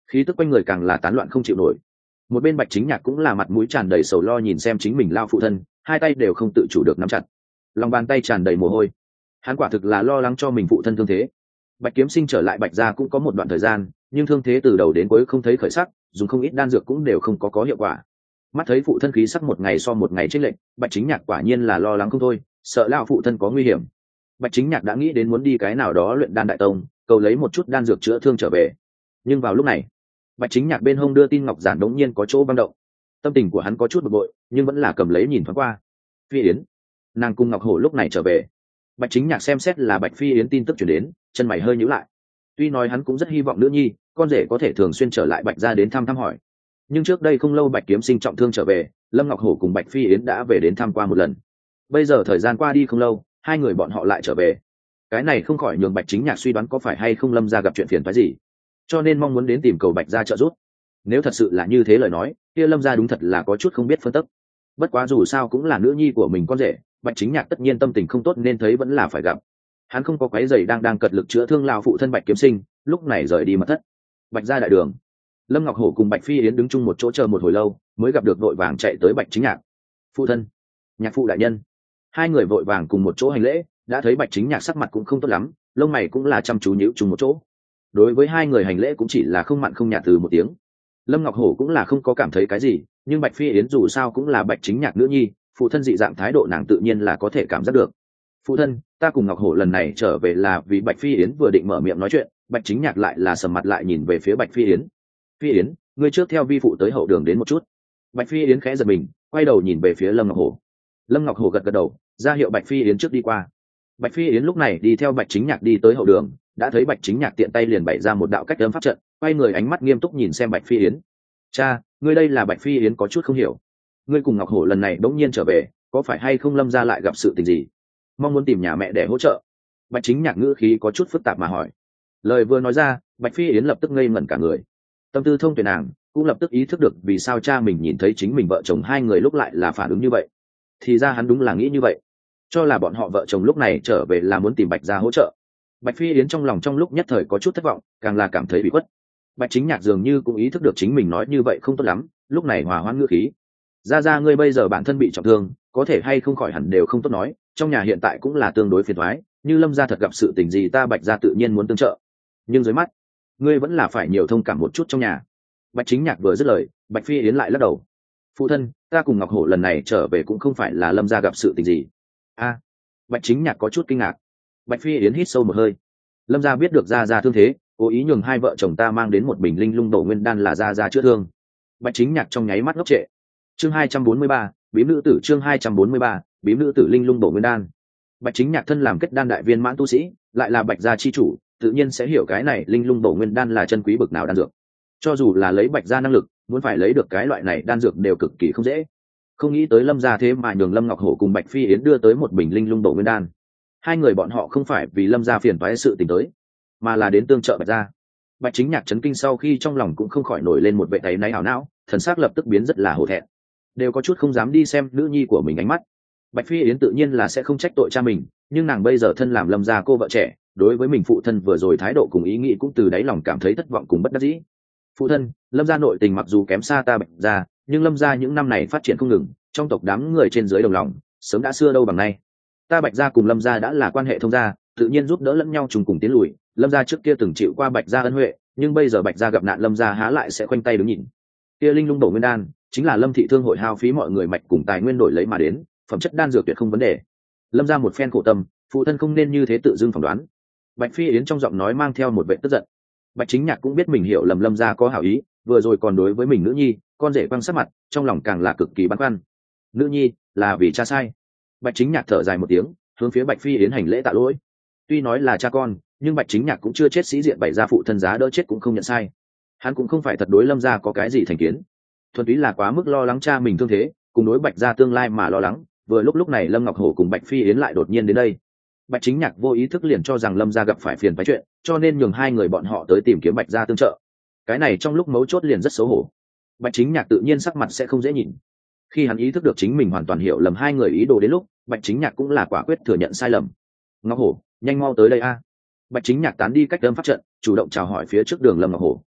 khí tức quanh người càng là tán loạn không chịu nổi. Một bên Bạch Chính Nhạc cũng là mặt mũi tràn đầy sầu lo nhìn xem chính mình lao phụ thân, hai tay đều không tự chủ được nắm chặt, lòng bàn tay tràn đầy mồ hôi. Hắn quả thực là lo lắng cho mình phụ thân thương thế. Bạch Kiếm Sinh trở lại Bạch gia cũng có một đoạn thời gian, nhưng thương thế từ đầu đến cuối không thấy khởi sắc, dùng không ít đan dược cũng đều không có có hiệu quả. Mắt thấy phụ thân khí sắc một ngày so một ngày chênh lệch, Bạch Chính Nhạc quả nhiên là lo lắng không thôi, sợ lão phụ thân có nguy hiểm. Bạch Chính Nhạc đã nghĩ đến muốn đi cái nào đó luyện đan đại tông, cầu lấy một chút đan dược chữa thương trở về. Nhưng vào lúc này, Bạch Chính Nhạc bên hông đưa tin ngọc giản đống nhiên có chỗ băng động. Tâm tình của hắn có chút bực bội, nhưng vẫn là cầm lấy nhìn thoáng qua. Phi Yến, nàng cung Ngọc Hổ lúc này trở về. Bạch Chính Nhạc xem xét là Bạch Phi Yến tin tức truyền đến, chân mày hơi nhíu lại. Tuy nói hắn cũng rất hy vọng nữ nhi, con rể có thể thường xuyên trở lại Bạch gia đến thăm thăm hỏi. Nhưng trước đây không lâu Bạch Kiếm Sinh trọng thương trở về, Lâm Ngọc Hổ cùng Bạch Phi Yến đã về đến thăm qua một lần. Bây giờ thời gian qua đi không lâu, hai người bọn họ lại trở về. Cái này không khỏi nhường Bạch Chính Nhạc suy đoán có phải hay không Lâm gia gặp chuyện phiền phức gì, cho nên mong muốn đến tìm cầu Bạch gia trợ giúp. Nếu thật sự là như thế lời nói, kia Lâm gia đúng thật là có chút không biết phân tích. Bất quá dù sao cũng là nữ nhi của mình con rể, Bạch Chính Nhạc tất nhiên tâm tình không tốt nên thấy vẫn là phải gặp. Hắn không có quấy rầy đang đang cật lực chữa thương lão phụ thân Bạch Kiếm Sinh, lúc này rời đi mật thất. Bạch gia đại đường, Lâm Ngọc Hổ cùng Bạch Phi Yến đứng chung một chỗ chờ một hồi lâu, mới gặp được vội vàng chạy tới Bạch Chính Nhạc. Phụ thân, Nhạc phụ đại nhân. Hai người vội vàng cùng một chỗ hành lễ, đã thấy Bạch Chính Nhạc sắc mặt cũng không tốt lắm, lông mày cũng là chăm chú nhíu chung một chỗ. Đối với hai người hành lễ cũng chỉ là không mặn không nhạt từ một tiếng. Lâm Ngọc Hổ cũng là không có cảm thấy cái gì, nhưng Bạch Phi Yến dù sao cũng là Bạch Chính Nhạc nữ nhi, phụ thân dị dạng thái độ nàng tự nhiên là có thể cảm giác được. Phụ thân, ta cùng Ngọc Hổ lần này trở về là vì Bạch Phi Yến vừa định mở miệng nói chuyện, Bạch Chính Nhạc lại là sầm mặt lại nhìn về phía Bạch Phi Yến. Phi Yến, ngươi trước theo vi phụ tới hậu đường đến một chút. Bạch Phi Yến khẽ giật mình, quay đầu nhìn về phía Lâm Ngọc Hổ. Lâm Ngọc Hổ gật gật đầu, ra hiệu Bạch Phi Yến trước đi qua. Bạch Phi Yến lúc này đi theo Bạch Chính Nhạc đi tới hậu đường, đã thấy Bạch Chính Nhạc tiện tay liền bày ra một đạo cách âm pháp trận, quay người ánh mắt nghiêm túc nhìn xem Bạch Phi Yến. Cha, ngươi đây là Bạch Phi Yến có chút không hiểu. Ngươi cùng Ngọc Hổ lần này bỗng nhiên trở về, có phải hay không Lâm gia lại gặp sự tình gì? Mong muốn tìm nhà mẹ để hỗ trợ. Bạch Chính Nhạc ngữ khí có chút phức tạp mà hỏi. Lời vừa nói ra, Bạch Phi Yến lập tức ngây ngẩn cả người. Tâm tư thông tuệ nàng cũng lập tức ý thức được vì sao cha mình nhìn thấy chính mình vợ chồng hai người lúc lại là phản ứng như vậy. Thì ra hắn đúng là nghĩ như vậy, cho là bọn họ vợ chồng lúc này trở về là muốn tìm Bạch gia hỗ trợ. Bạch Phi Yến trong lòng trong lúc nhất thời có chút thất vọng, càng là cảm thấy bị khuất. Bạch Chính Nhạc dường như cũng ý thức được chính mình nói như vậy không tốt lắm, lúc này hòa hoãn ngữ khí. Ra ra ngươi bây giờ bản thân bị trọng thương, có thể hay không khỏi hẳn đều không tốt nói, trong nhà hiện tại cũng là tương đối phiền toái, như Lâm gia thật gặp sự tình gì ta Bạch gia tự nhiên muốn tương trợ. Nhưng dưới mắt, ngươi vẫn là phải nhiều thông cảm một chút trong nhà. Bạch Chính Nhạc vừa dứt lời, Bạch Phi Yến lại lắc đầu. Phụ thân, ta cùng Ngọc Hổ lần này trở về cũng không phải là Lâm gia gặp sự tình gì. A, Bạch Chính Nhạc có chút kinh ngạc. Bạch Phi Yến hít sâu một hơi. Lâm gia biết được gia gia thương thế, cố ý nhường hai vợ chồng ta mang đến một bình linh lung đổ nguyên đan là gia gia chữa thương. Bạch Chính Nhạc trong nháy mắt ngốc trệ. Chương hai trăm bốn mươi ba, bím nữ tử chương hai trăm bốn mươi ba, bím nữ tử linh lung đổ nguyên đan. Bạch Chính Nhạc thân làm kết đan đại viên mãn tu sĩ, lại là Bạch gia chi chủ, tự nhiên sẽ hiểu cái này linh lung đổ nguyên đan là chân quý bực nào đan dược. Cho dù là lấy Bạch gia năng lực, muốn phải lấy được cái loại này đan dược đều cực kỳ không dễ. Không nghĩ tới Lâm gia thế mà nhường Lâm Ngọc Hổ cùng Bạch Phi Yến đưa tới một bình linh lung đổ nguyên đan. Hai người bọn họ không phải vì Lâm gia phiền toái sự tình tới, mà là đến tương trợ Bạch gia. Bạch Chính Nhạc chấn kinh sau khi trong lòng cũng không khỏi nổi lên một vệ táy náy ảo não, thần sắc lập tức biến rất là hổ thẹn, đều có chút không dám đi xem nữ nhi của mình ánh mắt. Bạch Phi Yến tự nhiên là sẽ không trách tội cha mình, nhưng nàng bây giờ thân làm Lâm gia cô vợ trẻ, đối với mình phụ thân vừa rồi thái độ cùng ý nghĩ cũng từ đáy lòng cảm thấy thất vọng cùng bất đắc dĩ. Phụ thân, Lâm gia nội tình mặc dù kém xa ta Bạch gia, nhưng Lâm gia những năm này phát triển không ngừng, trong tộc đám người trên dưới đồng lòng, sớm đã xưa đâu bằng nay. Ta Bạch gia cùng Lâm gia đã là quan hệ thông gia, tự nhiên giúp đỡ lẫn nhau trùng cùng tiến lùi. Lâm gia trước kia từng chịu qua Bạch gia ân huệ, nhưng bây giờ Bạch gia gặp nạn Lâm gia há lại sẽ khoanh tay đứng nhìn. Kia linh lung đổ nguyên đan chính là Lâm thị thương hội hao phí mọi người mạch cùng tài nguyên đổi lấy mà đến, phẩm chất đan dược tuyệt không vấn đề. Lâm gia một phen khổ tâm, phụ thân không nên như thế tự dưng phỏng đoán. Bạch Phi Yến trong giọng nói mang theo một vẻ tức giận. Bạch Chính Nhạc cũng biết mình hiểu lầm Lâm gia có hảo ý, vừa rồi còn đối với mình nữ nhi, con rể quăng sát mặt, trong lòng càng là cực kỳ băn khoăn. Nữ nhi, là vì cha sai. Bạch Chính Nhạc thở dài một tiếng, hướng phía Bạch Phi Yến hành lễ tạ lỗi. Tuy nói là cha con, nhưng Bạch Chính Nhạc cũng chưa chết sĩ diện bày ra phụ thân giá đỡ chết cũng không nhận sai. Hắn cũng không phải thật đối Lâm gia có cái gì thành kiến, thuần túy là quá mức lo lắng cha mình thương thế, cùng đối Bạch gia tương lai mà lo lắng. Vừa lúc lúc này Lâm Ngọc Hổ cùng Bạch Phi Yến lại đột nhiên đến đây. Bạch Chính Nhạc vô ý thức liền cho rằng Lâm gia gặp phải phiền phức chuyện, cho nên nhường hai người bọn họ tới tìm kiếm Bạch gia tương trợ. Cái này trong lúc mấu chốt liền rất xấu hổ. Bạch Chính Nhạc tự nhiên sắc mặt sẽ không dễ nhìn. Khi hắn ý thức được chính mình hoàn toàn hiểu lầm hai người ý đồ đến lúc, Bạch Chính Nhạc cũng là quả quyết thừa nhận sai lầm. Ngọc Hổ, nhanh mau tới đây a. Bạch Chính Nhạc tán đi cách âm pháp trận, chủ động chào hỏi phía trước đường Lâm Ngọc Hổ.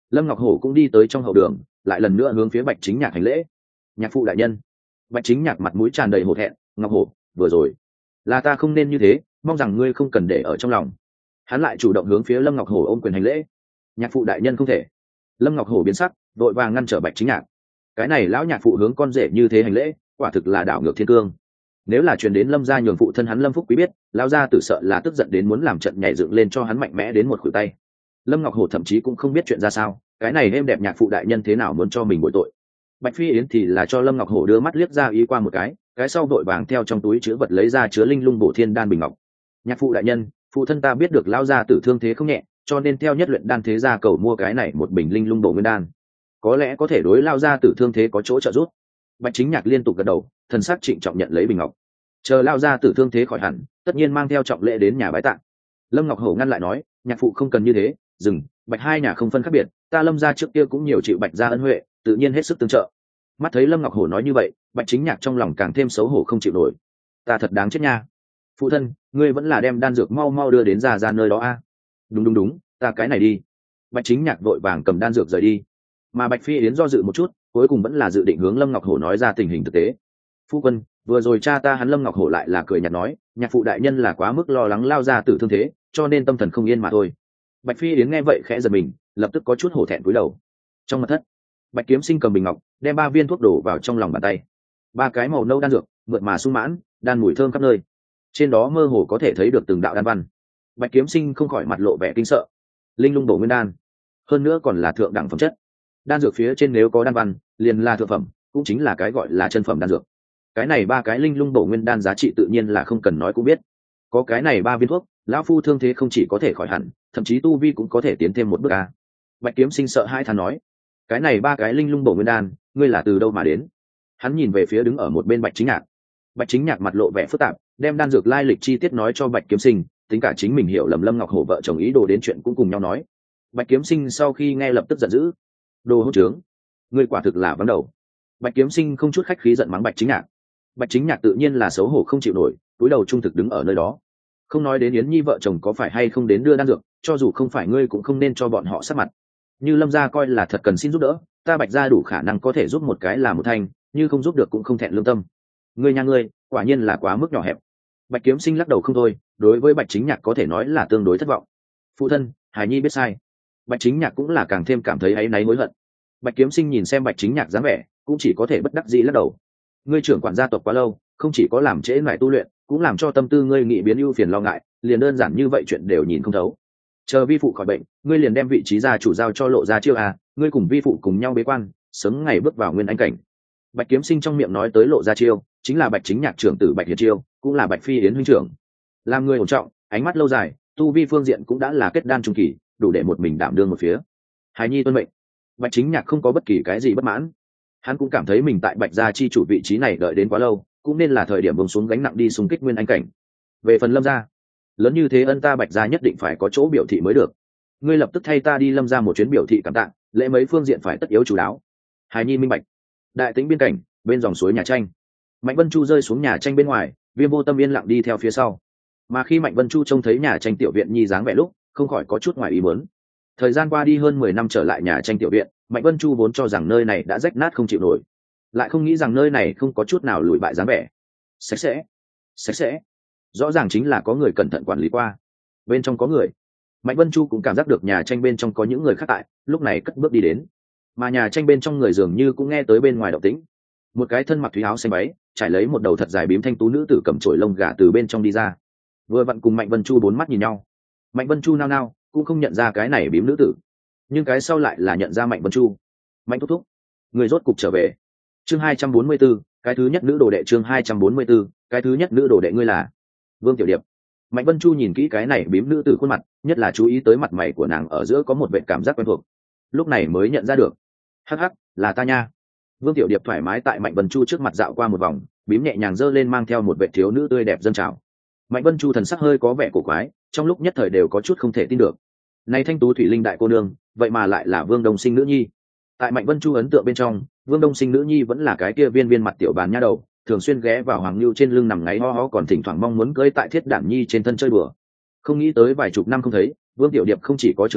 Lâm Ngọc Hổ cũng đi tới trong hậu đường, lại lần nữa hướng phía Bạch Chính Nhạc hành lễ. Nhạc phụ đại nhân. Bạch Chính Nhạc mặt mũi tràn đầy hổ thẹn. Ngọc Hổ, vừa rồi là ta không nên như thế, mong rằng ngươi không cần để ở trong lòng. Hắn lại chủ động hướng phía Lâm Ngọc Hổ ôm quyền hành lễ. Nhạc phụ đại nhân không thể. Lâm Ngọc Hổ biến sắc, vội vàng ngăn trở Bạch Chính Nhạc. Cái này lão nhạc phụ hướng con rể như thế hành lễ, quả thực là đảo ngược thiên cương. Nếu là truyền đến Lâm gia nhường phụ thân hắn Lâm Phúc Quý biết, lão gia tử sợ là tức giận đến muốn làm trận nhảy dựng lên cho hắn mạnh mẽ đến một khuỷu tay. Lâm Ngọc Hổ thậm chí cũng không biết chuyện ra sao, cái này êm đẹp nhạc phụ đại nhân thế nào muốn cho mình bội tội. Bạch Phi Yến thì là cho Lâm Ngọc Hổ đưa mắt liếc ra ý qua một cái, cái sau vội vàng theo trong túi chứa vật lấy ra chứa linh lung bổ thiên đan bình ngọc. Nhạc phụ đại nhân, phụ thân ta biết được lão gia tử thương thế không nhẹ, cho nên theo nhất luyện đan thế gia cầu mua cái này một bình linh lung bổ nguyên đan, có lẽ có thể đối lão gia tử thương thế có chỗ trợ giúp. Bạch Chính Nhạc liên tục gật đầu, thần sắc trịnh trọng nhận lấy bình ngọc. Chờ lão gia tử thương thế khỏi hẳn, tất nhiên mang theo trọng lễ đến nhà bái tạ. Lâm Ngọc Hổ ngăn lại nói, nhạc phụ không cần như thế, dừng, Bạch hai nhà không phân khác biệt, ta Lâm gia trước kia cũng nhiều chịu Bạch gia ân huệ, tự nhiên hết sức tương trợ. Mắt thấy Lâm Ngọc Hổ nói như vậy, Bạch Chính Nhạc trong lòng càng thêm xấu hổ không chịu nổi. Ta thật đáng chết nha. Phụ thân, ngươi vẫn là đem đan dược mau mau đưa đến gia gia nơi đó a. Đúng đúng đúng, ta cái này đi. Bạch Chính Nhạc vội vàng cầm đan dược rời đi. Mà Bạch Phi Yến do dự một chút, cuối cùng vẫn là dự định hướng Lâm Ngọc Hổ nói ra tình hình thực tế. Phu quân, vừa rồi cha ta hắn Lâm Ngọc Hổ lại là cười nhạt nói, nhạc phụ đại nhân là quá mức lo lắng lao ra tử thương thế, cho nên tâm thần không yên mà thôi. Bạch Phi Yến nghe vậy khẽ giật mình, lập tức có chút hổ thẹn cúi đầu. Trong mật thất, Bạch Kiếm Sinh cầm bình ngọc, đem ba viên thuốc đổ vào trong lòng bàn tay. Ba cái màu nâu đan dược, mượt mà sung mãn, đan mùi thơm khắp nơi. Trên đó mơ hồ có thể thấy được từng đạo đan văn. Bạch Kiếm Sinh không khỏi mặt lộ vẻ kinh sợ. Linh lung bổ nguyên đan, hơn nữa còn là thượng đẳng phẩm chất. Đan dược phía trên nếu có đan văn, liền là thượng phẩm, cũng chính là cái gọi là chân phẩm đan dược. Cái này ba cái linh lung bổ nguyên đan giá trị tự nhiên là không cần nói cũng biết. Có cái này ba viên thuốc, lão phu thương thế không chỉ có thể khỏi hẳn, thậm chí tu vi cũng có thể tiến thêm một bước a. Bạch Kiếm Sinh sợ hai thán nói, cái này ba cái linh lung bổ nguyên đan, ngươi là từ đâu mà đến? Hắn nhìn về phía đứng ở một bên Bạch Chính Nhạc. Bạch Chính Nhạc mặt lộ vẻ phức tạp, đem đan dược lai lịch chi tiết nói cho Bạch Kiếm Sinh, tính cả chính mình hiểu lầm Lâm Ngọc Hổ vợ chồng ý đồ đến chuyện cũng cùng nhau nói. Bạch Kiếm Sinh sau khi nghe lập tức giận dữ, đồ hỗn trướng, ngươi quả thực là vắng đầu. Bạch Kiếm Sinh không chút khách khí giận mắng Bạch Chính Nhạc. Bạch Chính Nhạc tự nhiên là xấu hổ không chịu nổi, cúi đầu trung thực đứng ở nơi đó. Không nói đến Yến Nhi vợ chồng có phải hay không đến đưa đan dược, cho dù không phải ngươi cũng không nên cho bọn họ sát mặt. Như Lâm gia coi là thật cần xin giúp đỡ, ta Bạch gia đủ khả năng có thể giúp một cái là một thanh, như không giúp được cũng không thẹn lương tâm. Ngươi nhà ngươi, quả nhiên là quá mức nhỏ hẹp. Bạch Kiếm Sinh lắc đầu không thôi, đối với Bạch Chính Nhạc có thể nói là tương đối thất vọng. Phụ thân, Hải Nhi biết sai. Bạch Chính Nhạc cũng là càng thêm cảm thấy áy náy hối hận. Bạch Kiếm Sinh nhìn xem Bạch Chính Nhạc dáng vẻ, cũng chỉ có thể bất đắc dĩ lắc đầu. Ngươi trưởng quản gia tộc quá lâu, không chỉ có làm trễ nải tu luyện, cũng làm cho tâm tư ngươi nghị biến ưu phiền lo ngại, liền đơn giản như vậy chuyện đều nhìn không thấu. Chờ vi phụ khỏi bệnh, ngươi liền đem vị trí gia chủ giao cho Lộ Gia Chiêu à, ngươi cùng vi phụ cùng nhau bế quan, sớm ngày bước vào nguyên anh cảnh. Bạch Kiếm Sinh trong miệng nói tới Lộ Gia Chiêu, chính là Bạch Chính Nhạc trưởng tử Bạch Hiền Chiêu, cũng là Bạch Phi Yến huynh trưởng. Làm người ổn trọng, ánh mắt lâu dài, tu vi phương diện cũng đã là kết đan trung kỳ, đủ để một mình đảm đương một phía. Hải Nhi tuân mệnh. Bạch Chính Nhạc không có bất kỳ cái gì bất mãn. Hắn cũng cảm thấy mình tại Bạch gia chi chủ vị trí này đợi đến quá lâu, cũng nên là thời điểm buông xuống gánh nặng đi xung kích nguyên anh cảnh. Về phần Lâm gia, lớn như thế ân ta Bạch gia nhất định phải có chỗ biểu thị mới được. Ngươi lập tức thay ta đi Lâm gia một chuyến biểu thị cảm tạ, lễ mấy phương diện phải tất yếu chú đáo. Hải Nhi minh bạch. Đại tĩnh biên cảnh, bên dòng suối nhà tranh, Mạnh Vân Chu rơi xuống nhà tranh bên ngoài, Viêm Vô Tâm yên lặng đi theo phía sau. Mà khi Mạnh Vân Chu trông thấy nhà tranh tiểu viện nhi dáng vẻ lúc, không khỏi có chút ngoài ý muốn. Thời gian qua đi hơn mười năm trở lại nhà tranh tiểu viện, Mạnh Vân Chu vốn cho rằng nơi này đã rách nát không chịu nổi, lại không nghĩ rằng nơi này không có chút nào lùi bại dáng vẻ, sạch sẽ, sạch sẽ, rõ ràng chính là có người cẩn thận quản lý qua. Bên trong có người, Mạnh Vân Chu cũng cảm giác được nhà tranh bên trong có những người khác tại, lúc này cất bước đi đến. Mà nhà tranh bên trong người dường như cũng nghe tới bên ngoài động tĩnh. Một cái thân mặc thúy áo xanh váy, trải lấy một đầu thật dài bím thanh tú nữ tử cầm chổi lông gà từ bên trong đi ra, vừa vặn cùng Mạnh Vân Chu bốn mắt nhìn nhau. Mạnh Vân Chu nao nao, cũng không nhận ra cái này bím nữ tử, nhưng cái sau lại là nhận ra Mạnh Vân Chu. Mạnh thúc thúc, người rốt cục trở về. Chương hai trăm bốn mươi 4, cái thứ nhất nữ đồ đệ. Chương hai trăm bốn mươi 4, cái thứ nhất nữ đồ đệ. Ngươi là Vương Tiểu Điệp. Mạnh Vân Chu nhìn kỹ cái này bím nữ tử khuôn mặt, nhất là chú ý tới mặt mày của nàng ở giữa có một vẻ cảm giác quen thuộc, lúc này mới nhận ra được. Hắc hắc, là ta nha. Vương Tiểu Điệp thoải mái tại Mạnh Vân Chu trước mặt dạo qua một vòng, bím nhẹ nhàng giơ lên mang theo một vẻ thiếu nữ tươi đẹp dâng trào. Mạnh Vân Chu thần sắc hơi có vẻ cổ quái, trong lúc nhất thời đều có chút không thể tin được. Này thanh tú thủy linh đại cô nương, vậy mà lại là Vương Đông Sinh nữ nhi. Tại Mạnh Vân Chu ấn tượng bên trong, Vương Đông Sinh nữ nhi vẫn là cái kia viên viên mặt tiểu bàn nha đầu, thường xuyên ghé vào Hoàng Nưu trên lưng nằm ngáy ho ho, còn thỉnh thoảng mong muốn cưỡi tại Thiết Đản Nhi trên thân chơi bừa. Không nghĩ tới vài chục năm không thấy, Vương Tiểu Điệp không chỉ có trưởng thành,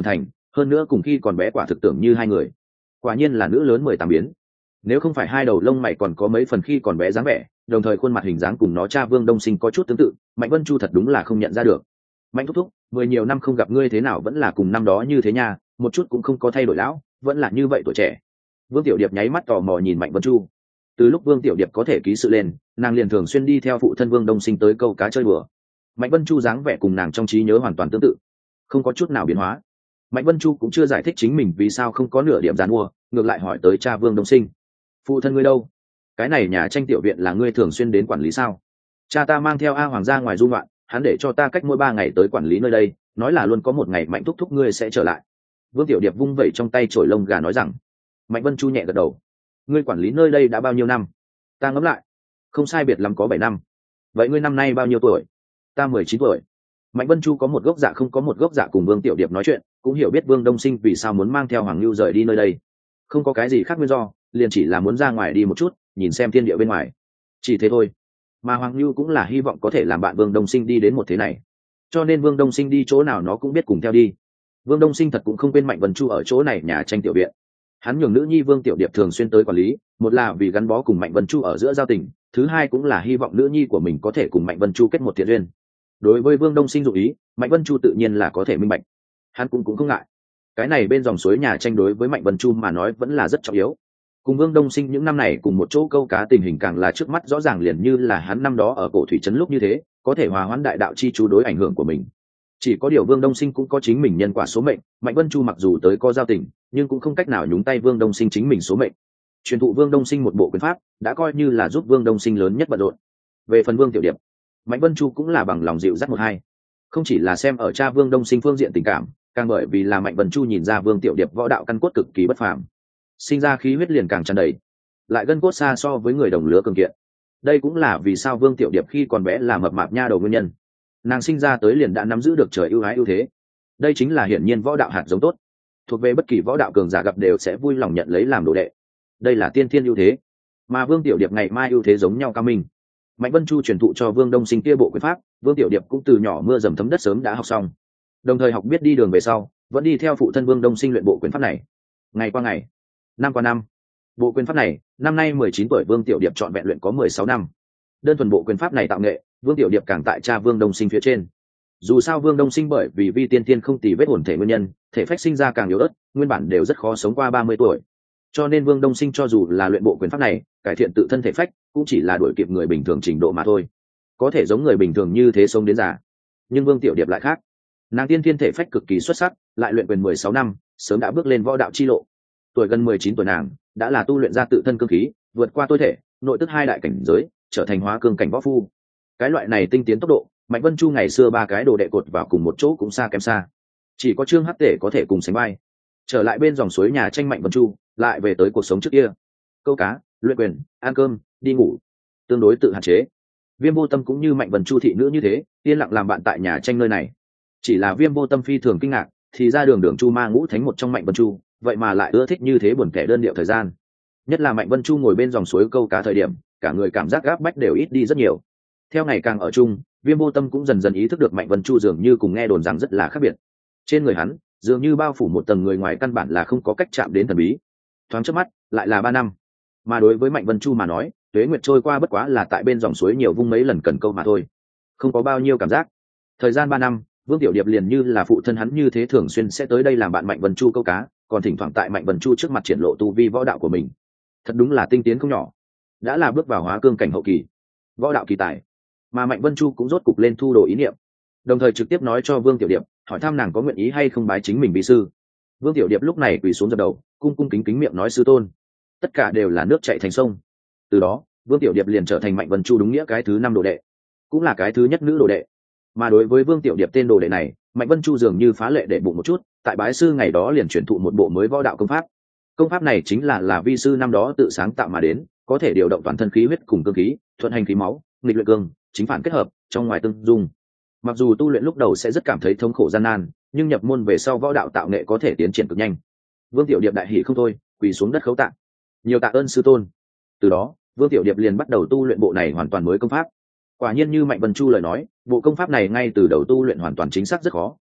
hơn nữa cùng khi còn bé quả thực tưởng như hai người, quả nhiên là nữ lớn mười tám biến. Nếu không phải hai đầu lông mày còn có mấy phần khi còn bé dáng vẻ, đồng thời khuôn mặt hình dáng cùng nó cha Vương Đông Sinh có chút tương tự, Mạnh Vân Chu thật đúng là không nhận ra được. Mạnh thúc thúc, mười nhiều năm không gặp ngươi thế nào vẫn là cùng năm đó như thế nha, một chút cũng không có thay đổi lão, vẫn là như vậy tuổi trẻ. Vương Tiểu Điệp nháy mắt tò mò nhìn Mạnh Vân Chu. Từ lúc Vương Tiểu Điệp có thể ký sự lên, nàng liền thường xuyên đi theo phụ thân Vương Đông Sinh tới câu cá chơi bừa. Mạnh Vân Chu dáng vẻ cùng nàng trong trí nhớ hoàn toàn tương tự, không có chút nào biến hóa. Mạnh Vân Chu cũng chưa giải thích chính mình vì sao không có nửa điểm giàn mua, ngược lại hỏi tới cha Vương Đông Sinh: phụ thân ngươi đâu? Cái này nhà tranh tiểu viện là ngươi thường xuyên đến quản lý sao? Cha ta mang theo A Hoàng ra ngoài du ngoạn, hắn để cho ta cách mỗi ba ngày tới quản lý nơi đây, nói là luôn có một ngày Mạnh thúc thúc ngươi sẽ trở lại. Vương Tiểu Điệp vung vẩy trong tay chổi lông gà nói rằng. Mạnh Vân Chu nhẹ gật đầu. Ngươi quản lý nơi đây đã bao nhiêu năm? Ta ngẫm lại, không sai biệt lắm có bảy năm. Vậy ngươi năm nay bao nhiêu tuổi? Ta mười chín tuổi. Mạnh Vân Chu có một gốc dạ không có một gốc dạ cùng Vương Tiểu Điệp nói chuyện, cũng hiểu biết Vương Đông Sinh vì sao muốn mang theo Hoàng Lưu rời đi nơi đây. Không có cái gì khác nguyên do, liền chỉ là muốn ra ngoài đi một chút, nhìn xem thiên địa bên ngoài, chỉ thế thôi. Mà Hoàng Lưu cũng là hy vọng có thể làm bạn Vương Đông Sinh đi đến một thế này, cho nên Vương Đông Sinh đi chỗ nào nó cũng biết cùng theo đi. Vương Đông Sinh thật cũng không quên Mạnh Vân Chu ở chỗ này nhà tranh tiểu viện. Hắn nhường nữ nhi Vương Tiểu Điệp thường xuyên tới quản lý, một là vì gắn bó cùng Mạnh Vân Chu ở giữa giao tình, thứ hai cũng là hy vọng nữ nhi của mình có thể cùng Mạnh Vân Chu kết một thiện duyên. Đối với Vương Đông Sinh dụng ý, Mạnh Vân Chu tự nhiên là có thể minh bạch, hắn cũng cũng không ngại. Cái này bên dòng suối nhà tranh đối với Mạnh Vân Chu mà nói vẫn là rất trọng yếu. Cùng Vương Đông Sinh những năm này cùng một chỗ câu cá tình hình càng là trước mắt rõ ràng, liền như là hắn năm đó ở cổ thủy trấn lúc như thế, có thể hòa hoãn đại đạo chi chú đối ảnh hưởng của mình. Chỉ có điều Vương Đông Sinh cũng có chính mình nhân quả số mệnh, Mạnh Vân Chu mặc dù tới có giao tình, nhưng cũng không cách nào nhúng tay Vương Đông Sinh chính mình số mệnh. Truyền thụ Vương Đông Sinh một bộ quyền pháp, đã coi như là giúp Vương Đông Sinh lớn nhất bận rộn. Về phần Vương Tiểu Điệp, Mạnh Vân Chu cũng là bằng lòng dịu dắt một hai, không chỉ là xem ở cha Vương Đông Sinh phương diện tình cảm, càng bởi vì là Mạnh Vân Chu nhìn ra Vương Tiểu Điệp võ đạo căn cốt cực kỳ bất phàm, sinh ra khí huyết liền càng tràn đầy, lại gân cốt xa so với người đồng lứa cường kiện. Đây cũng là vì sao Vương Tiểu Điệp khi còn bé là mập mạp nha đầu nguyên nhân. Nàng sinh ra tới liền đã nắm giữ được trời ưu ái ưu thế. Đây chính là hiển nhiên võ đạo hạt giống tốt, thuộc về bất kỳ võ đạo cường giả gặp đều sẽ vui lòng nhận lấy làm đồ đệ. Đây là tiên thiên ưu thế, mà Vương Tiểu Điệp ngày mai ưu thế giống nhau cao minh. Mạnh Vân Chu truyền thụ cho Vương Đông Sinh kia bộ quyền pháp, Vương Tiểu Điệp cũng từ nhỏ mưa dầm thấm đất sớm đã học xong, đồng thời học biết đi đường về sau, vẫn đi theo phụ thân Vương Đông Sinh luyện bộ quyền pháp này. Ngày qua ngày, năm qua năm, bộ quyền pháp này năm nay mười chín tuổi Vương Tiểu Điệp trọn vẹn luyện có mười sáu năm. Đơn thuần bộ quyền pháp này tạo nghệ, Vương Tiểu Điệp càng tại cha Vương Đông Sinh phía trên. Dù sao Vương Đông Sinh bởi vì vi tiên tiên không tì vết hồn thể nguyên nhân, thể phách sinh ra càng yếu ớt, nguyên bản đều rất khó sống qua ba mươi tuổi. Cho nên Vương Đông Sinh cho dù là luyện bộ quyền pháp này, cải thiện tự thân thể phách, cũng chỉ là đuổi kịp người bình thường trình độ mà thôi. Có thể giống người bình thường như thế sống đến già. Nhưng Vương Tiểu Điệp lại khác. Nàng tiên tiên thể phách cực kỳ xuất sắc, lại luyện quyền mười sáu năm, sớm đã bước lên võ đạo chi lộ. Tuổi gần mười chín tuổi nàng, đã là tu luyện ra tự thân cương khí, vượt qua tối thể, nội tức hai đại cảnh giới, trở thành hóa cương cảnh võ phu. Cái loại này tinh tiến tốc độ, Mạnh Vân Chu ngày xưa ba cái đồ đệ cột vào cùng một chỗ cũng xa kém xa. Chỉ có Trương Hắc Tể có thể cùng sánh vai. Trở lại bên dòng suối nhà tranh Mạnh Vân Chu, lại về tới cuộc sống trước kia. Câu cá, luyện quyền, ăn cơm, đi ngủ, tương đối tự hạn chế. Viêm Vô Tâm cũng như Mạnh Vân Chu thị nữ như thế, yên lặng làm bạn tại nhà tranh nơi này. Chỉ là Viêm Vô Tâm phi thường kinh ngạc, thì ra đường đường Chu Ma Ngũ Thánh một trong Mạnh Vân Chu, vậy mà lại ưa thích như thế buồn kẻ đơn điệu thời gian. Nhất là Mạnh Vân Chu ngồi bên dòng suối câu cá thời điểm, cả người cảm giác gáp bách đều ít đi rất nhiều. Theo ngày càng ở chung, Viêm Vô Tâm cũng dần dần ý thức được Mạnh Vân Chu dường như cùng nghe đồn rằng rất là khác biệt. Trên người hắn, dường như bao phủ một tầng người ngoài căn bản là không có cách chạm đến thần bí. Thoáng chớp mắt, lại là ba năm. Mà đối với Mạnh Vân Chu mà nói, tuế nguyệt trôi qua bất quá là tại bên dòng suối nhiều vung mấy lần cần câu mà thôi, không có bao nhiêu cảm giác. Thời gian ba năm, Vương Tiểu Điệp liền như là phụ thân hắn như thế thường xuyên sẽ tới đây làm bạn Mạnh Vân Chu câu cá, còn thỉnh thoảng tại Mạnh Vân Chu trước mặt triển lộ tu vi võ đạo của mình. Thật đúng là tinh tiến không nhỏ, đã là bước vào hóa cương cảnh hậu kỳ, võ đạo kỳ tài. Mà Mạnh Vân Chu cũng rốt cục lên thu đồ ý niệm, đồng thời trực tiếp nói cho Vương Tiểu Điệp, hỏi thăm nàng có nguyện ý hay không bái chính mình vi sư. Vương Tiểu Điệp lúc này quỳ xuống dập đầu, cung cung kính kính miệng nói sư tôn. Tất cả đều là nước chảy thành sông. Từ đó, Vương Tiểu Điệp liền trở thành Mạnh Vân Chu đúng nghĩa cái thứ năm đồ đệ, cũng là cái thứ nhất nữ đồ đệ. Mà đối với Vương Tiểu Điệp tên đồ đệ này, Mạnh Vân Chu dường như phá lệ để bụng một chút, tại bái sư ngày đó liền truyền thụ một bộ mới võ đạo công pháp. Công pháp này chính là là vi sư năm đó tự sáng tạo mà đến, có thể điều động toàn thân khí huyết cùng cương khí, thuận hành khí máu, nghịch luyện cương, chính phản kết hợp, trong ngoài tương dung. Mặc dù tu luyện lúc đầu sẽ rất cảm thấy thống khổ gian nan, nhưng nhập môn về sau võ đạo tạo nghệ có thể tiến triển cực nhanh. Vương Tiểu Điệp đại hỉ không thôi, quỳ xuống đất khấu tạ. Nhiều tạ ơn sư tôn. Từ đó, Vương Tiểu Điệp liền bắt đầu tu luyện bộ này hoàn toàn mới công pháp. Quả nhiên như Mạnh Vân Chu lời nói, bộ công pháp này ngay từ đầu tu luyện hoàn toàn chính xác rất khó,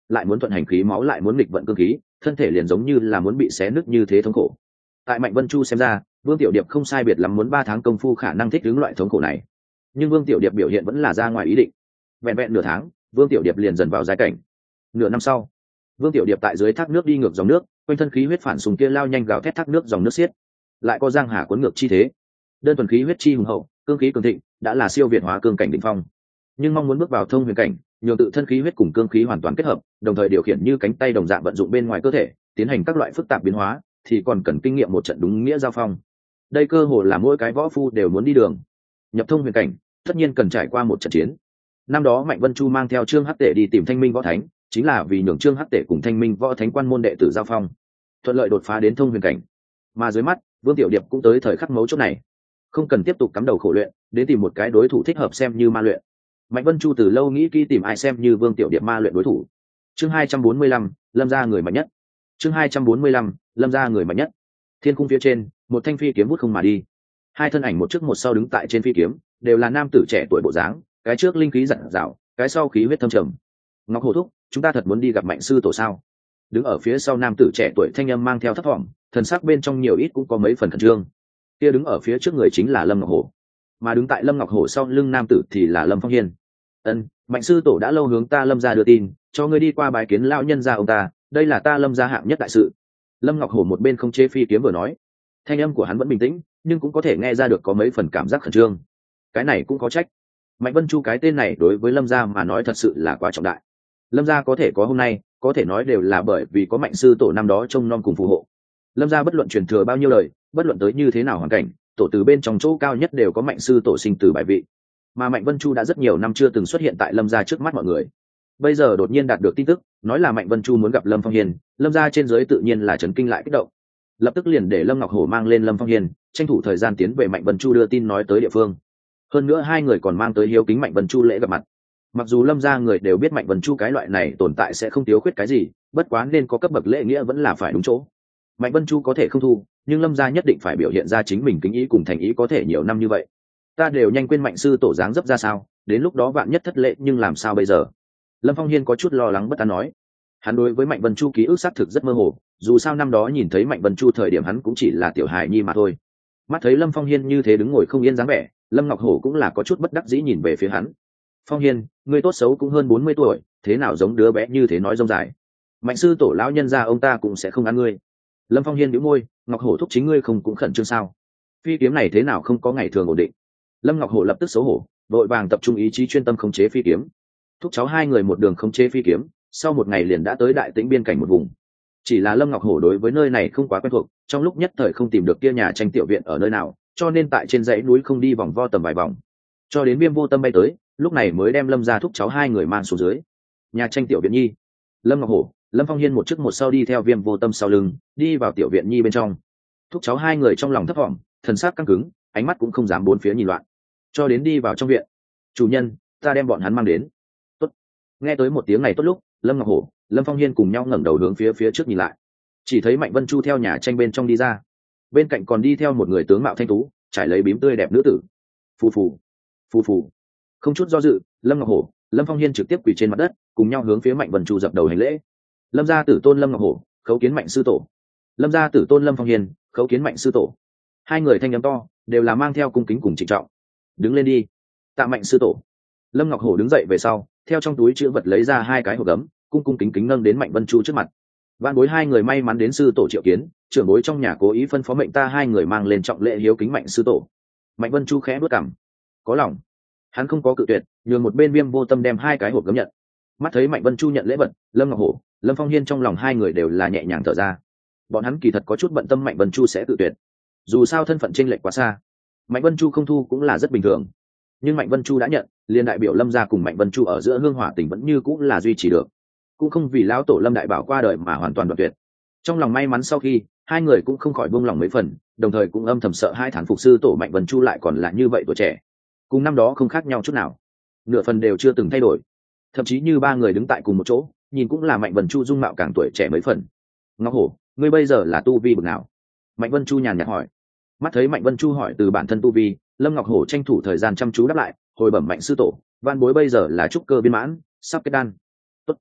lại muốn thuận hành khí máu lại muốn nghịch vận cương khí, thân thể liền giống như là muốn bị xé nứt như thế thống khổ. Tại Mạnh Vân Chu xem ra, Vương Tiểu Điệp không sai biệt lắm muốn ba tháng công phu khả năng thích ứng loại thống khổ này, nhưng Vương Tiểu Điệp biểu hiện vẫn là ra ngoài ý định. Vẹn vẹn nửa tháng, Vương Tiểu Điệp liền dần vào giai cảnh. Nửa năm sau, Vương Tiểu Điệp tại dưới thác nước đi ngược dòng nước, quanh thân khí huyết phản sùng kia lao nhanh gào thét thác nước dòng nước xiết, lại có giang hà cuốn ngược chi thế. Đơn thuần khí huyết chi hùng hậu, cương khí cường thịnh, đã là siêu việt hóa cương cảnh đỉnh phong. Nhưng mong muốn bước vào thông huyền cảnh, nhường tự thân khí huyết cùng cương khí hoàn toàn kết hợp, đồng thời điều khiển như cánh tay đồng dạng vận dụng bên ngoài cơ thể, tiến hành các loại phức tạp biến hóa, thì còn cần kinh nghiệm một trận đúng nghĩa giao phong. Đây cơ hồ là mỗi cái võ phu đều muốn đi đường. Nhập thông huyền cảnh, tất nhiên cần trải qua một trận chiến. Năm đó Mạnh Vân Chu mang theo Trương Hắc Tể đi tìm Thanh Minh Võ Thánh, chính là vì nhường Trương Hắc Tể cùng Thanh Minh Võ Thánh quan môn đệ tử giao phong, thuận lợi đột phá đến thông huyền cảnh. Mà dưới mắt, Vương Tiểu Điệp cũng tới thời khắc mấu chốt này, không cần tiếp tục cắm đầu khổ luyện, đến tìm một cái đối thủ thích hợp xem như ma luyện. Mạnh Vân Chu từ lâu nghĩ kỹ tìm ai xem như Vương Tiểu Điệp ma luyện đối thủ. Chương hai trăm bốn mươi lăm, Lâm gia người mạnh nhất. Chương hai trăm bốn mươi lăm, Lâm gia người mạnh nhất. Thiên cung phía trên, một thanh phi kiếm vút không mà đi. Hai thân ảnh một trước một sau đứng tại trên phi kiếm, đều là nam tử trẻ tuổi bộ dáng, cái trước linh khí dặn dào, cái sau khí huyết thâm trầm. Ngọc Hổ thúc, chúng ta thật muốn đi gặp Mạnh sư tổ sao? Đứng ở phía sau nam tử trẻ tuổi thanh âm mang theo thấp thỏm, thần sắc bên trong nhiều ít cũng có mấy phần khẩn trương. Kia đứng ở phía trước người chính là Lâm Ngọc Hổ, mà đứng tại Lâm Ngọc Hổ sau lưng nam tử thì là Lâm Phong Hiên. Ân, Mạnh sư tổ đã lâu hướng ta Lâm gia đưa tin, cho ngươi đi qua bái kiến lão nhân gia ông ta, đây là ta Lâm gia hạng nhất đại sự. Lâm Ngọc Hổ một bên không chế phi kiếm vừa nói, thanh âm của hắn vẫn bình tĩnh, nhưng cũng có thể nghe ra được có mấy phần cảm giác khẩn trương. Cái này cũng có trách. Mạnh Vân Chu cái tên này đối với Lâm gia mà nói thật sự là quá trọng đại. Lâm gia có thể có hôm nay, có thể nói đều là bởi vì có Mạnh sư tổ năm đó trông nom cùng phù hộ. Lâm gia bất luận truyền thừa bao nhiêu lời, bất luận tới như thế nào hoàn cảnh, tổ từ bên trong chỗ cao nhất đều có Mạnh sư tổ sinh từ bài vị. Mà Mạnh Vân Chu đã rất nhiều năm chưa từng xuất hiện tại Lâm gia trước mắt mọi người. Bây giờ đột nhiên đạt được tin tức, nói là Mạnh Vân Chu muốn gặp Lâm Phong Hiên, Lâm gia trên dưới tự nhiên là chấn kinh lại kích động. Lập tức liền để Lâm Ngọc Hổ mang lên Lâm Phong Hiên, tranh thủ thời gian tiến về Mạnh Vân Chu đưa tin nói tới địa phương. Hơn nữa hai người còn mang tới hiếu kính Mạnh Vân Chu lễ gặp mặt. Mặc dù Lâm gia người đều biết Mạnh Vân Chu cái loại này tồn tại sẽ không thiếu khuyết cái gì, bất quá nên có cấp bậc lễ nghĩa vẫn là phải đúng chỗ. Mạnh Vân Chu có thể không thu, nhưng Lâm gia nhất định phải biểu hiện ra chính mình kính ý cùng thành ý có thể nhiều năm như vậy. Ta đều nhanh quên Mạnh sư tổ dáng dấp ra sao, đến lúc đó vạn nhất thất lễ nhưng làm sao bây giờ? Lâm Phong Hiên có chút lo lắng bất an nói. Hắn đối với Mạnh Vân Chu ký ức xác thực rất mơ hồ, dù sao năm đó nhìn thấy Mạnh Vân Chu thời điểm hắn cũng chỉ là tiểu hài nhi mà thôi. Mắt thấy Lâm Phong Hiên như thế đứng ngồi không yên dáng vẻ, Lâm Ngọc Hổ cũng là có chút bất đắc dĩ nhìn về phía hắn. Phong Hiên, ngươi tốt xấu cũng hơn bốn mươi tuổi, thế nào giống đứa bé như thế nói rông dài. Mạnh sư tổ lão nhân gia ông ta cũng sẽ không ăn ngươi. Lâm Phong Hiên nhíu môi, Ngọc Hổ thúc chính ngươi không cũng khẩn trương sao? Phi kiếm này thế nào không có ngày thường ổn định? Lâm Ngọc Hổ lập tức xấu hổ, vội vàng tập trung ý chí chuyên tâm khống chế phi kiếm. Thúc cháu hai người một đường khống chế phi kiếm, sau một ngày liền đã tới Đại Tĩnh biên cảnh một vùng. Chỉ là Lâm Ngọc Hổ đối với nơi này không quá quen thuộc, trong lúc nhất thời không tìm được kia nhà tranh tiểu viện ở nơi nào, cho nên tại trên dãy núi không đi vòng vo tầm vài vòng, cho đến Viêm Vô Tâm bay tới, lúc này mới đem Lâm gia thúc cháu hai người mang xuống dưới. Nhà tranh tiểu viện nhi, Lâm Ngọc Hổ, Lâm Phong Hiên một trước một sau đi theo Viêm Vô Tâm sau lưng, đi vào tiểu viện nhi bên trong. Thúc cháu hai người trong lòng thấp thỏm, thần sắc căng cứng, ánh mắt cũng không dám bốn phía nhìn loạn, cho đến đi vào trong viện. Chủ nhân, ta đem bọn hắn mang đến. Tốt. Nghe tới một tiếng này tốt lúc, Lâm Ngọc Hổ, Lâm Phong Hiên cùng nhau ngẩng đầu hướng phía phía trước nhìn lại, chỉ thấy Mạnh Vân Chu theo nhà tranh bên trong đi ra, bên cạnh còn đi theo một người tướng mạo thanh tú, trải lấy bím tươi đẹp nữ tử. Phù phù, phù phù. Không chút do dự, Lâm Ngọc Hổ, Lâm Phong Hiên trực tiếp quỳ trên mặt đất, cùng nhau hướng phía Mạnh Vân Chu dập đầu hành lễ. Lâm gia tử tôn Lâm Ngọc Hổ, khấu kiến Mạnh sư tổ. Lâm gia tử tôn Lâm Phong Hiên, khấu kiến Mạnh sư tổ. Hai người thanh âm to, đều là mang theo cung kính cùng trịnh trọng. Đứng lên đi. Tạ Mạnh sư tổ. Lâm Ngọc Hổ đứng dậy về sau, theo trong túi chữ vật lấy ra hai cái hộp gấm, cung cung kính kính nâng đến Mạnh Vân Chu trước mặt. Vạn bối hai người may mắn đến sư tổ triệu kiến, trưởng bối trong nhà cố ý phân phó mệnh ta hai người mang lên trọng lễ hiếu kính Mạnh sư tổ. Mạnh Vân Chu khẽ bước cằm, có lòng. Hắn không có cự tuyệt, nhường một bên Viêm Vô Tâm đem hai cái hộp gấm nhận. Mắt thấy Mạnh Vân Chu nhận lễ vật, Lâm Ngọc Hổ, Lâm Phong Hiên trong lòng hai người đều là nhẹ nhàng thở ra. Bọn hắn kỳ thật có chút bận tâm Mạnh Vân Chu sẽ cự tuyệt, dù sao thân phận chênh lệch quá xa, Mạnh Vân Chu không thu cũng là rất bình thường. Nhưng Mạnh Vân Chu đã nhận, liền đại biểu Lâm gia cùng Mạnh Vân Chu ở giữa hương hỏa tình vẫn như cũng là duy trì được, cũng không vì lão tổ Lâm đại bảo qua đời mà hoàn toàn đoạn tuyệt. Trong lòng may mắn sau khi, hai người cũng không khỏi buông lòng mấy phần, đồng thời cũng âm thầm sợ hai thản phục sư tổ Mạnh Vân Chu lại còn là như vậy tuổi trẻ, cùng năm đó không khác nhau chút nào, nửa phần đều chưa từng thay đổi. Thậm chí như ba người đứng tại cùng một chỗ, nhìn cũng là Mạnh Vân Chu dung mạo càng tuổi trẻ mấy phần. Ngọc Hổ, ngươi bây giờ là tu vi bậc nào? Mạnh Vân Chu nhàn nhạt hỏi. Mắt thấy Mạnh Vân Chu hỏi từ bản thân tu vi, Lâm Ngọc Hổ tranh thủ thời gian chăm chú đáp lại, hồi bẩm Mạnh sư tổ, van bối bây giờ là trúc cơ viên mãn, sắp kết đan. Tốt.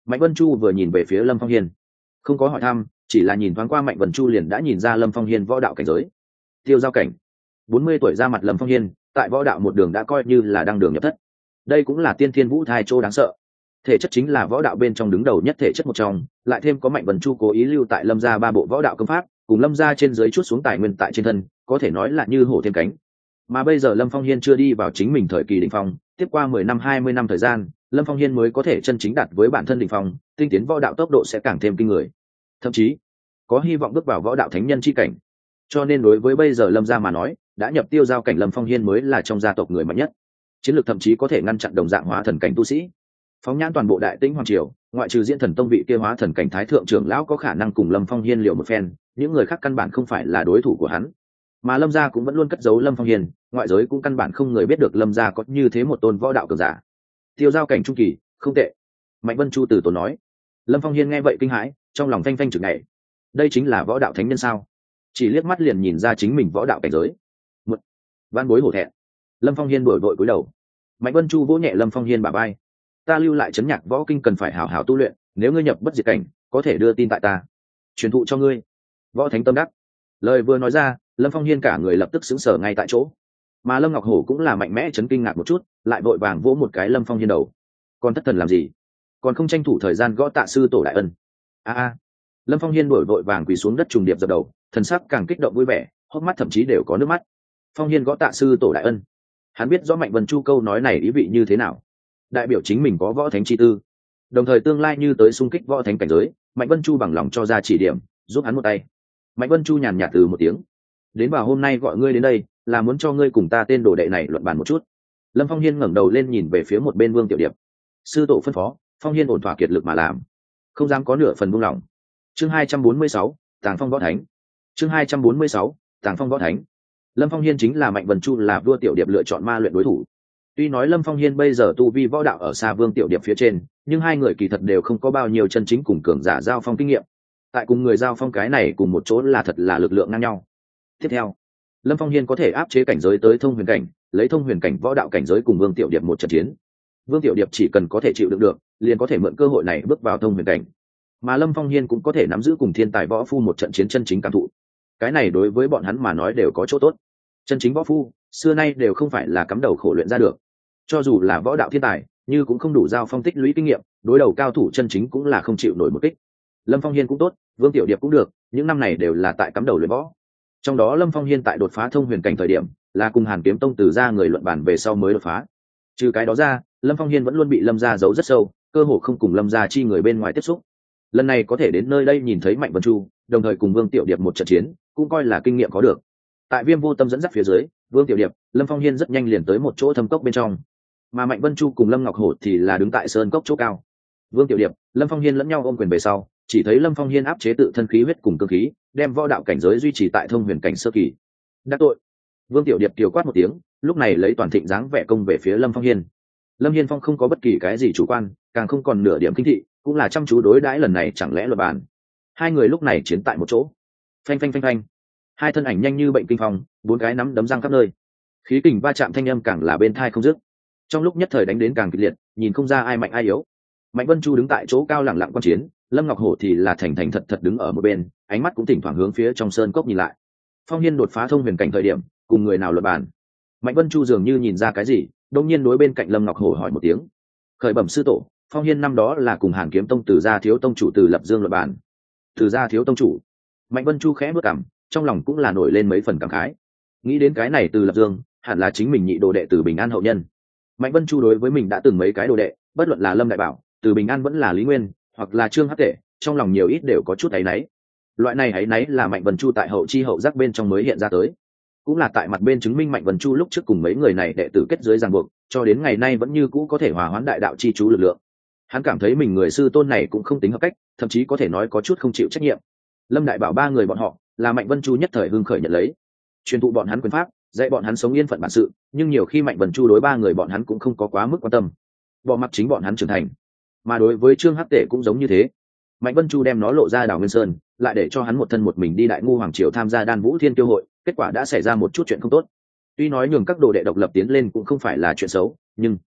Mạnh Vân Chu vừa nhìn về phía Lâm Phong Hiên, không có hỏi thăm, chỉ là nhìn thoáng qua Mạnh Vân Chu liền đã nhìn ra Lâm Phong Hiên võ đạo cảnh giới. Tiêu giao cảnh, bốn mươi tuổi ra mặt Lâm Phong Hiên, tại võ đạo một đường đã coi như là đăng đường nhập thất. Đây cũng là tiên thiên vũ thai châu đáng sợ. Thể chất chính là võ đạo bên trong đứng đầu nhất thể chất một trong, lại thêm có Mạnh Vân Chu cố ý lưu tại Lâm gia ba bộ võ đạo công pháp, cùng Lâm gia trên dưới chút xuống tài nguyên tại trên thân, có thể nói là như hổ thêm cánh. Mà bây giờ Lâm Phong Hiên chưa đi vào chính mình thời kỳ đỉnh phong, tiếp qua mười năm hai mươi năm thời gian, Lâm Phong Hiên mới có thể chân chính đạt với bản thân đỉnh phong, tinh tiến võ đạo tốc độ sẽ càng thêm kinh người. Thậm chí, có hy vọng bước vào võ đạo thánh nhân chi cảnh. Cho nên đối với bây giờ Lâm gia mà nói, đã nhập tiêu giao cảnh Lâm Phong Hiên mới là trong gia tộc người mạnh nhất. Chiến lược thậm chí có thể ngăn chặn đồng dạng hóa thần cảnh tu sĩ. Phóng nhãn toàn bộ Đại Tĩnh hoàng triều, ngoại trừ Diễn Thần Tông vị kia hóa thần cảnh thái thượng trưởng lão có khả năng cùng Lâm Phong Hiên liều một phen, những người khác căn bản không phải là đối thủ của hắn. Mà Lâm gia cũng vẫn luôn cất giấu Lâm Phong Hiên, ngoại giới cũng căn bản không người biết được Lâm gia có như thế một tôn võ đạo cường giả. Tiêu giao cảnh trung kỳ, không tệ. Mạnh Vân Chu từ tốn nói. Lâm Phong Hiên nghe vậy kinh hãi, trong lòng phanh phanh chực nhảy. Đây chính là võ đạo thánh nhân sao? Chỉ liếc mắt liền nhìn ra chính mình võ đạo cảnh giới. Một van bối hổ thẹn. Lâm Phong Hiên đổi vội cúi đầu. Mạnh Vân Chu vỗ nhẹ Lâm Phong Hiên bả vai. Ta lưu lại chấn nhạc võ kinh cần phải hảo hảo tu luyện, nếu ngươi nhập bất diệt cảnh, có thể đưa tin tại ta, truyền thụ cho ngươi. Võ thánh tâm đắc. Lời vừa nói ra, Lâm Phong Hiên cả người lập tức sững sờ ngay tại chỗ. Mà Lâm Ngọc Hổ cũng là mạnh mẽ chấn kinh ngạc một chút, lại vội vàng vỗ một cái Lâm Phong Hiên đầu. Còn thất thần làm gì? Còn không tranh thủ thời gian gõ tạ sư tổ đại ân. A a. Lâm Phong Hiên đổi vội vàng quỳ xuống đất trùng điệp dập đầu, thần sắc càng kích động vui vẻ, hốc mắt thậm chí đều có nước mắt. Phong Hiên gõ tạ sư tổ đại ân. Hắn biết rõ Mạnh Vân Chu câu nói này ý vị như thế nào. Đại biểu chính mình có võ thánh chi tư, đồng thời tương lai như tới xung kích võ thánh cảnh giới, Mạnh Vân Chu bằng lòng cho ra chỉ điểm, giúp hắn một tay. Mạnh Vân Chu nhàn nhạt từ một tiếng. Đến vào hôm nay gọi ngươi đến đây, là muốn cho ngươi cùng ta tên đồ đệ này luận bàn một chút. Lâm Phong Hiên ngẩng đầu lên nhìn về phía một bên Vương Tiểu Điệp. Sư tổ phân phó, Phong Hiên ổn thỏa kiệt lực mà làm, không dám có nửa phần buông lỏng. Chương hai trăm bốn mươi sáu, Tàng Phong võ thánh. Chương hai trăm bốn mươi sáu, Tàng Phong võ thánh. Lâm Phong Hiên chính là Mạnh Vân Chu là Vua Tiểu Điệp lựa chọn ma luyện đối thủ. Tuy nói Lâm Phong Hiên bây giờ tu vi võ đạo ở xa Vương Tiểu Điệp phía trên, nhưng hai người kỳ thật đều không có bao nhiêu chân chính cùng cường giả giao phong kinh nghiệm. Tại cùng người giao phong cái này cùng một chỗ là thật là lực lượng ngang nhau. Tiếp theo, Lâm Phong Hiên có thể áp chế cảnh giới tới thông huyền cảnh, lấy thông huyền cảnh võ đạo cảnh giới cùng Vương Tiểu Điệp một trận chiến. Vương Tiểu Điệp chỉ cần có thể chịu đựng được, liền có thể mượn cơ hội này bước vào thông huyền cảnh. Mà Lâm Phong Hiên cũng có thể nắm giữ cùng thiên tài võ phu một trận chiến chân chính cảm thụ. Cái này đối với bọn hắn mà nói đều có chỗ tốt. Chân chính võ phu, xưa nay đều không phải là cắm đầu khổ luyện ra được. Cho dù là võ đạo thiên tài, như cũng không đủ giao phong tích lũy kinh nghiệm, đối đầu cao thủ chân chính cũng là không chịu nổi một kích. Lâm Phong Hiên cũng tốt, Vương Tiểu Điệp cũng được, những năm này đều là tại cắm đầu luyện võ. Trong đó Lâm Phong Hiên tại đột phá thông huyền cảnh thời điểm, là cùng Hàn Kiếm Tông từ ra người luận bàn về sau mới đột phá. Trừ cái đó ra, Lâm Phong Hiên vẫn luôn bị Lâm gia giấu rất sâu, cơ hồ không cùng Lâm gia chi người bên ngoài tiếp xúc. Lần này có thể đến nơi đây nhìn thấy Mạnh Vân Chu, đồng thời cùng Vương Tiểu Điệp một trận chiến, cũng coi là kinh nghiệm có được. Tại Viêm Vô Tâm dẫn dắt phía dưới, Vương Tiểu Điệp, Lâm Phong Hiên rất nhanh liền tới một chỗ thâm cốc bên trong. Mà Mạnh Vân Chu cùng Lâm Ngọc Hổ thì là đứng tại sơn cốc chỗ cao. Vương Tiểu Điệp, Lâm Phong Hiên lẫn nhau ôm quyền về sau, chỉ thấy Lâm Phong Hiên áp chế tự thân khí huyết cùng cương khí, đem võ đạo cảnh giới duy trì tại thông huyền cảnh sơ kỳ. Đắc tội. Vương Tiểu Điệp kiều quát một tiếng, lúc này lấy toàn thịnh dáng vẻ công về phía Lâm Phong Hiên. Lâm Hiên Phong không có bất kỳ cái gì chủ quan, càng không còn nửa điểm kinh thị, cũng là chăm chú đối đãi lần này chẳng lẽ luật bàn. Hai người lúc này chiến tại một chỗ. Phanh phanh phanh phanh. Hai thân ảnh nhanh như bệnh kinh phong, bốn cái nắm đấm răng khắp nơi. Khí kình va chạm thanh âm càng là bên thai không dứt. Trong lúc nhất thời đánh đến càng kịch liệt, nhìn không ra ai mạnh ai yếu. Mạnh Vân Chu đứng tại chỗ cao lẳng lặng quan chiến, Lâm Ngọc Hổ thì là thành thành thật thật đứng ở một bên, ánh mắt cũng thỉnh thoảng hướng phía trong sơn cốc nhìn lại. Phong Hiên đột phá thông huyền cảnh thời điểm, cùng người nào luận bàn? Mạnh Vân Chu dường như nhìn ra cái gì, đột nhiên đối bên cạnh Lâm Ngọc Hổ hỏi một tiếng. Khởi bẩm sư tổ, Phong Hiên năm đó là cùng Hàn Kiếm Tông Từ gia thiếu tông chủ Từ Lập Dương luận bàn. Từ gia thiếu tông chủ? Mạnh Vân Chu khẽ bước cằm, trong lòng cũng là nổi lên mấy phần cảm khái. Nghĩ đến cái này Từ Lập Dương, hẳn là chính mình nhị đồ đệ Từ Bình An hậu nhân. Mạnh Vân Chu đối với mình đã từng mấy cái đồ đệ, bất luận là Lâm Đại Bảo, Từ Bình An vẫn là Lý Nguyên, hoặc là Trương Hắc Tể, trong lòng nhiều ít đều có chút áy náy. Loại này áy náy là Mạnh Vân Chu tại hậu chi hậu giác bên trong mới hiện ra tới, cũng là tại mặt bên chứng minh Mạnh Vân Chu lúc trước cùng mấy người này đệ tử kết dưới ràng buộc, cho đến ngày nay vẫn như cũ có thể hòa hoãn đại đạo chi chú lực lượng. Hắn cảm thấy mình người sư tôn này cũng không tính hợp cách, thậm chí có thể nói có chút không chịu trách nhiệm. Lâm Đại Bảo ba người bọn họ là Mạnh Vân Chu nhất thời hưng khởi nhận lấy, truyền thụ bọn hắn quyền pháp, dạy bọn hắn sống yên phận bản sự, nhưng nhiều khi Mạnh Vân Chu đối ba người bọn hắn cũng không có quá mức quan tâm, bỏ mặc chính bọn hắn trưởng thành. Mà đối với Trương Hắc Tể cũng giống như thế. Mạnh Vân Chu đem nó lộ ra Đào Nguyên Sơn, lại để cho hắn một thân một mình đi Đại Ngu Hoàng Triều tham gia Đan Vũ Thiên Tiêu hội, kết quả đã xảy ra một chút chuyện không tốt. Tuy nói nhường các đồ đệ độc lập tiến lên cũng không phải là chuyện xấu, nhưng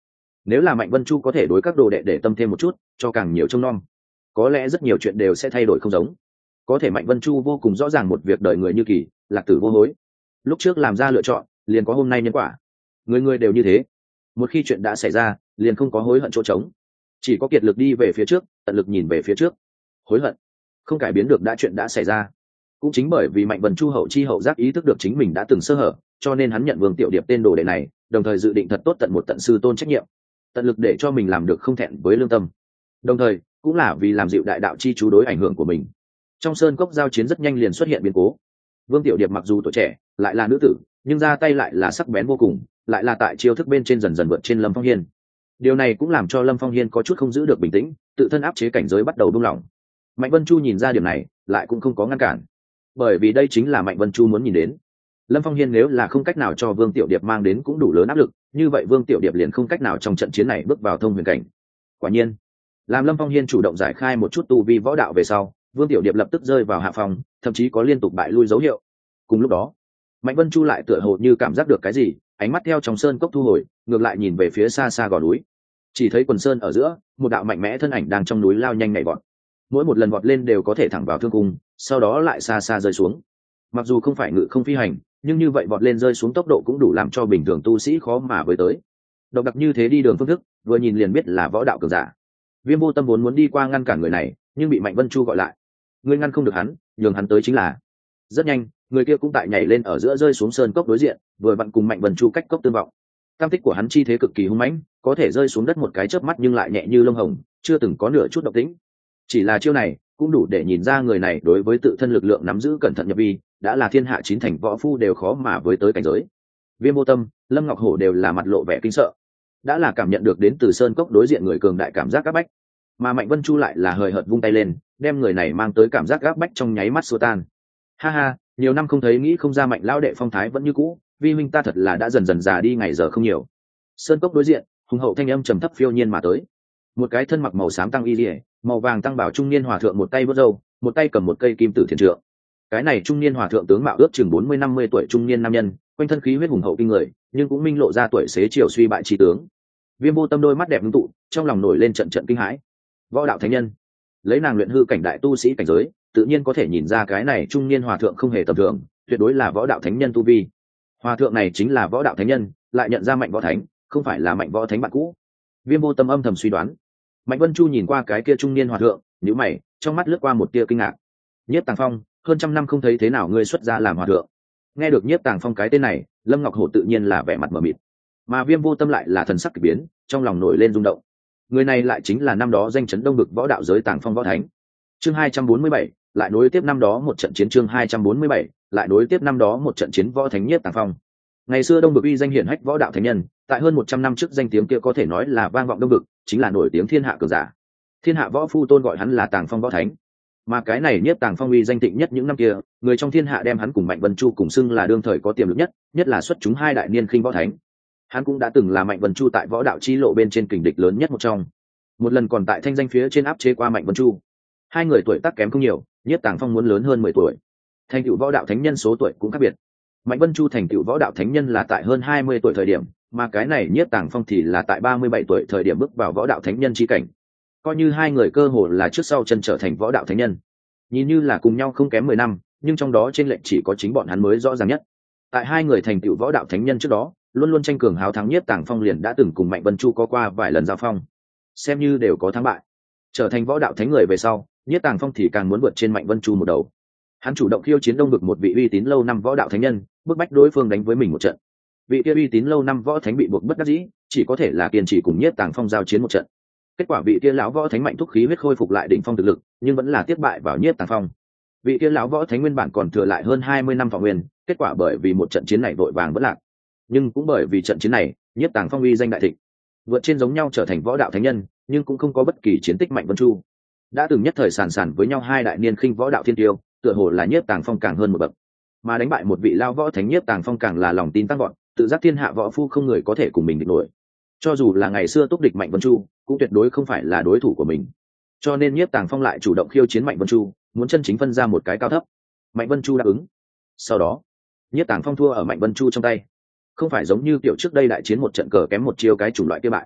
nếu là Mạnh Vân Chu có thể đối các đồ đệ để tâm thêm một chút, cho càng nhiều trông nom, có lẽ rất nhiều chuyện đều sẽ thay đổi không giống. Có thể Mạnh Vân Chu vô cùng rõ ràng một việc đời người như Kỳ, lạc tử vô hối. Lúc trước làm ra lựa chọn, liền có hôm nay nhân quả. Người người đều như thế, một khi chuyện đã xảy ra, liền không có hối hận chỗ trống, chỉ có kiệt lực đi về phía trước, tận lực nhìn về phía trước. Hối hận không cải biến được đã chuyện đã xảy ra. Cũng chính bởi vì Mạnh Vân Chu hậu chi hậu giác ý thức được chính mình đã từng sơ hở, cho nên hắn nhận Vương Tiểu Điệp tên đồ đệ này, đồng thời dự định thật tốt tận một tận sư tôn trách nhiệm, tận lực để cho mình làm được không thẹn với lương tâm. Đồng thời cũng là vì làm dịu đại đạo chi chú đối ảnh hưởng của mình. Trong sơn cốc giao chiến rất nhanh liền xuất hiện biến cố. Vương Tiểu Điệp mặc dù tuổi trẻ, lại là nữ tử, nhưng ra tay lại là sắc bén vô cùng, lại là tại chiêu thức bên trên dần dần vượt trên Lâm Phong Hiên. Điều này cũng làm cho Lâm Phong Hiên có chút không giữ được bình tĩnh, tự thân áp chế cảnh giới bắt đầu buông lỏng. Mạnh Vân Chu nhìn ra điểm này, lại cũng không có ngăn cản, bởi vì đây chính là Mạnh Vân Chu muốn nhìn đến. Lâm Phong Hiên nếu là không cách nào cho Vương Tiểu Điệp mang đến cũng đủ lớn áp lực, như vậy Vương Tiểu Điệp liền không cách nào trong trận chiến này bước vào thông huyền cảnh. Quả nhiên, làm Lâm Phong Hiên chủ động giải khai một chút tu vi võ đạo về sau, Vương Tiểu Điệp lập tức rơi vào hạ phòng, thậm chí có liên tục bại lui dấu hiệu. Cùng lúc đó, Mạnh Vân Chu lại tựa hồ như cảm giác được cái gì, ánh mắt theo trong sơn cốc thu hồi, ngược lại nhìn về phía xa xa gò núi. Chỉ thấy quần sơn ở giữa, một đạo mạnh mẽ thân ảnh đang trong núi lao nhanh nhảy vọt. Mỗi một lần vọt lên đều có thể thẳng vào thương cung, sau đó lại xa xa rơi xuống. Mặc dù không phải ngự không phi hành, nhưng như vậy vọt lên rơi xuống tốc độ cũng đủ làm cho bình thường tu sĩ khó mà với tới. Độc đặc như thế đi đường phương thức, vừa nhìn liền biết là võ đạo cường giả. Viêm Vô Tâm vốn muốn đi qua ngăn cản người này, nhưng bị Mạnh Vân Chu gọi lại. Ngươi ngăn không được hắn, nhường hắn tới chính là. Rất nhanh, người kia cũng tại nhảy lên ở giữa rơi xuống sơn cốc đối diện, vừa vặn cùng Mạnh Vân Chu cách cốc tương vọng. Tam tích của hắn chi thế cực kỳ hung mãnh, có thể rơi xuống đất một cái chớp mắt nhưng lại nhẹ như lông hồng, chưa từng có nửa chút độc tính. Chỉ là chiêu này, cũng đủ để nhìn ra người này đối với tự thân lực lượng nắm giữ cẩn thận nhập vi, đã là thiên hạ chín thành võ phu đều khó mà với tới cảnh giới. Viêm Vô Tâm, Lâm Ngọc Hổ đều là mặt lộ vẻ kinh sợ, đã là cảm nhận được đến từ sơn cốc đối diện người cường đại cảm giác áp bách, mà Mạnh Vân Chu lại là hời hợt vung tay lên, đem người này mang tới cảm giác áp bách trong nháy mắt xua tan. Ha ha, nhiều năm không thấy nghĩ không ra Mạnh lão đệ phong thái vẫn như cũ, vi huynh ta thật là đã dần dần già đi ngày giờ không nhiều. Sơn cốc đối diện, hùng hậu thanh âm trầm thấp phiêu nhiên mà tới. Một cái thân mặc màu xám tăng y liễu, màu vàng tăng bảo trung niên hòa thượng một tay vớt râu, một tay cầm một cây kim tử thiền trượng. Cái này trung niên hòa thượng tướng mạo ước chừng bốn mươi năm mươi tuổi trung niên nam nhân, quanh thân khí huyết hùng hậu kinh người, nhưng cũng minh lộ ra tuổi xế chiều suy bại trí tướng. Viêm Vô Tâm đôi mắt đẹp ngưng tụ, trong lòng nổi lên trận trận kinh hãi. Võ đạo thánh nhân, lấy nàng luyện hư cảnh đại tu sĩ cảnh giới, tự nhiên có thể nhìn ra cái này trung niên hòa thượng không hề tầm thường, tuyệt đối là võ đạo thánh nhân tu vi. Hòa thượng này chính là võ đạo thánh nhân, lại nhận ra Mạnh Võ Thánh, không phải là Mạnh Võ Thánh bạn cũ. Viêm Vô Tâm âm thầm suy đoán. Mạnh Vân Chu nhìn qua cái kia trung niên hòa thượng, nhíu mày, trong mắt lướt qua một tia kinh ngạc. Nhiếp Tàng Phong, hơn trăm năm không thấy thế nào ngươi xuất gia làm hòa thượng. Nghe được Nhiếp Tàng Phong cái tên này, Lâm Ngọc Hổ tự nhiên là vẻ mặt mờ mịt, mà Viêm Vô Tâm lại là thần sắc kỳ biến, trong lòng nổi lên rung động. Người này lại chính là năm đó danh chấn đông vực võ đạo giới Tàng Phong Võ Thánh. Chương hai trăm bốn mươi bảy, lại nối tiếp năm đó một trận chiến. Chương hai trăm bốn mươi bảy, lại nối tiếp năm đó một trận chiến võ thánh Nhiếp Tàng Phong. Ngày xưa đông vực uy danh hiển hách võ đạo thánh nhân, tại hơn một trăm năm trước danh tiếng kia có thể nói là vang vọng đông vực, chính là nổi tiếng thiên hạ cường giả. Thiên hạ võ phu tôn gọi hắn là Tàng Phong Võ Thánh. Mà cái này Nhiếp Tàng Phong uy danh thịnh nhất những năm kia, người trong thiên hạ đem hắn cùng Mạnh Vân Chu cùng xưng là đương thời có tiềm lực nhất, nhất là xuất chúng hai đại niên khinh võ thánh. Hắn cũng đã từng là Mạnh Vân Chu tại võ đạo chi lộ bên trên kình địch lớn nhất một trong. Một lần còn tại thanh danh phía trên áp chế qua Mạnh Vân Chu. Hai người tuổi tác kém không nhiều, Nhiếp Tàng Phong muốn lớn hơn mười tuổi. Thành tựu võ đạo thánh nhân số tuổi cũng khác biệt. Mạnh Vân Chu thành tựu võ đạo thánh nhân là tại hơn hai mươi tuổi thời điểm, mà cái này Nhiếp Tàng Phong thì là tại ba mươi bảy tuổi thời điểm bước vào võ đạo thánh nhân chi cảnh. Coi như hai người cơ hồ là trước sau chân trở thành võ đạo thánh nhân. Nhìn như là cùng nhau không kém mười năm, nhưng trong đó trên lệnh chỉ có chính bọn hắn mới rõ ràng nhất. Tại hai người thành tựu võ đạo thánh nhân trước đó, luôn luôn tranh cường hào thắng Nhiếp Tàng Phong liền đã từng cùng Mạnh Vân Chu có qua vài lần giao phong, xem như đều có thắng bại. Trở thành võ đạo thánh người về sau, Nhiếp Tàng Phong thì càng muốn vượt trên Mạnh Vân Chu một đầu. Hắn chủ động khiêu chiến đông vực một vị uy tín lâu năm võ đạo thánh nhân, bức bách đối phương đánh với mình một trận. Vị kia uy tín lâu năm võ thánh bị buộc bất đắc dĩ, chỉ có thể là kiên trì cùng Nhiếp Tàng Phong giao chiến một trận. Kết quả vị kia lão võ thánh mạnh thúc khí huyết khôi phục lại đỉnh phong thực lực, nhưng vẫn là tiếp bại vào Nhiếp Tàng Phong. Vị kia lão võ thánh nguyên bản còn thừa lại hơn hai mươi năm thọ nguyên, kết quả bởi vì một trận chiến này vội vàng vỡ lạc. Nhưng cũng bởi vì trận chiến này, Nhiếp Tàng Phong uy danh đại thịnh, vượt trên giống nhau trở thành võ đạo thánh nhân, nhưng cũng không có bất kỳ chiến tích Mạnh Vân Chu. Đã từng nhất thời sàn sàn với nhau hai đại niên khinh võ đạo thiên tiêu, tựa hồ là Nhiếp Tàng Phong càng hơn một bậc, mà đánh bại một vị lao võ thánh Nhiếp Tàng Phong càng là lòng tin tăng vọt, tự giác thiên hạ võ phu không người có thể cùng mình địch nổi. Cho dù là ngày xưa túc địch Mạnh Vân Chu, cũng tuyệt đối không phải là đối thủ của mình. Cho nên Nhiếp Tàng Phong lại chủ động khiêu chiến Mạnh Vân Chu, muốn chân chính phân ra một cái cao thấp. Mạnh Vân Chu đáp ứng. Sau đó, Nhiếp Tàng Phong thua ở Mạnh Vân Chu trong tay. Không phải giống như kiểu trước đây đại chiến một trận cờ kém một chiêu cái chủng loại kia bại,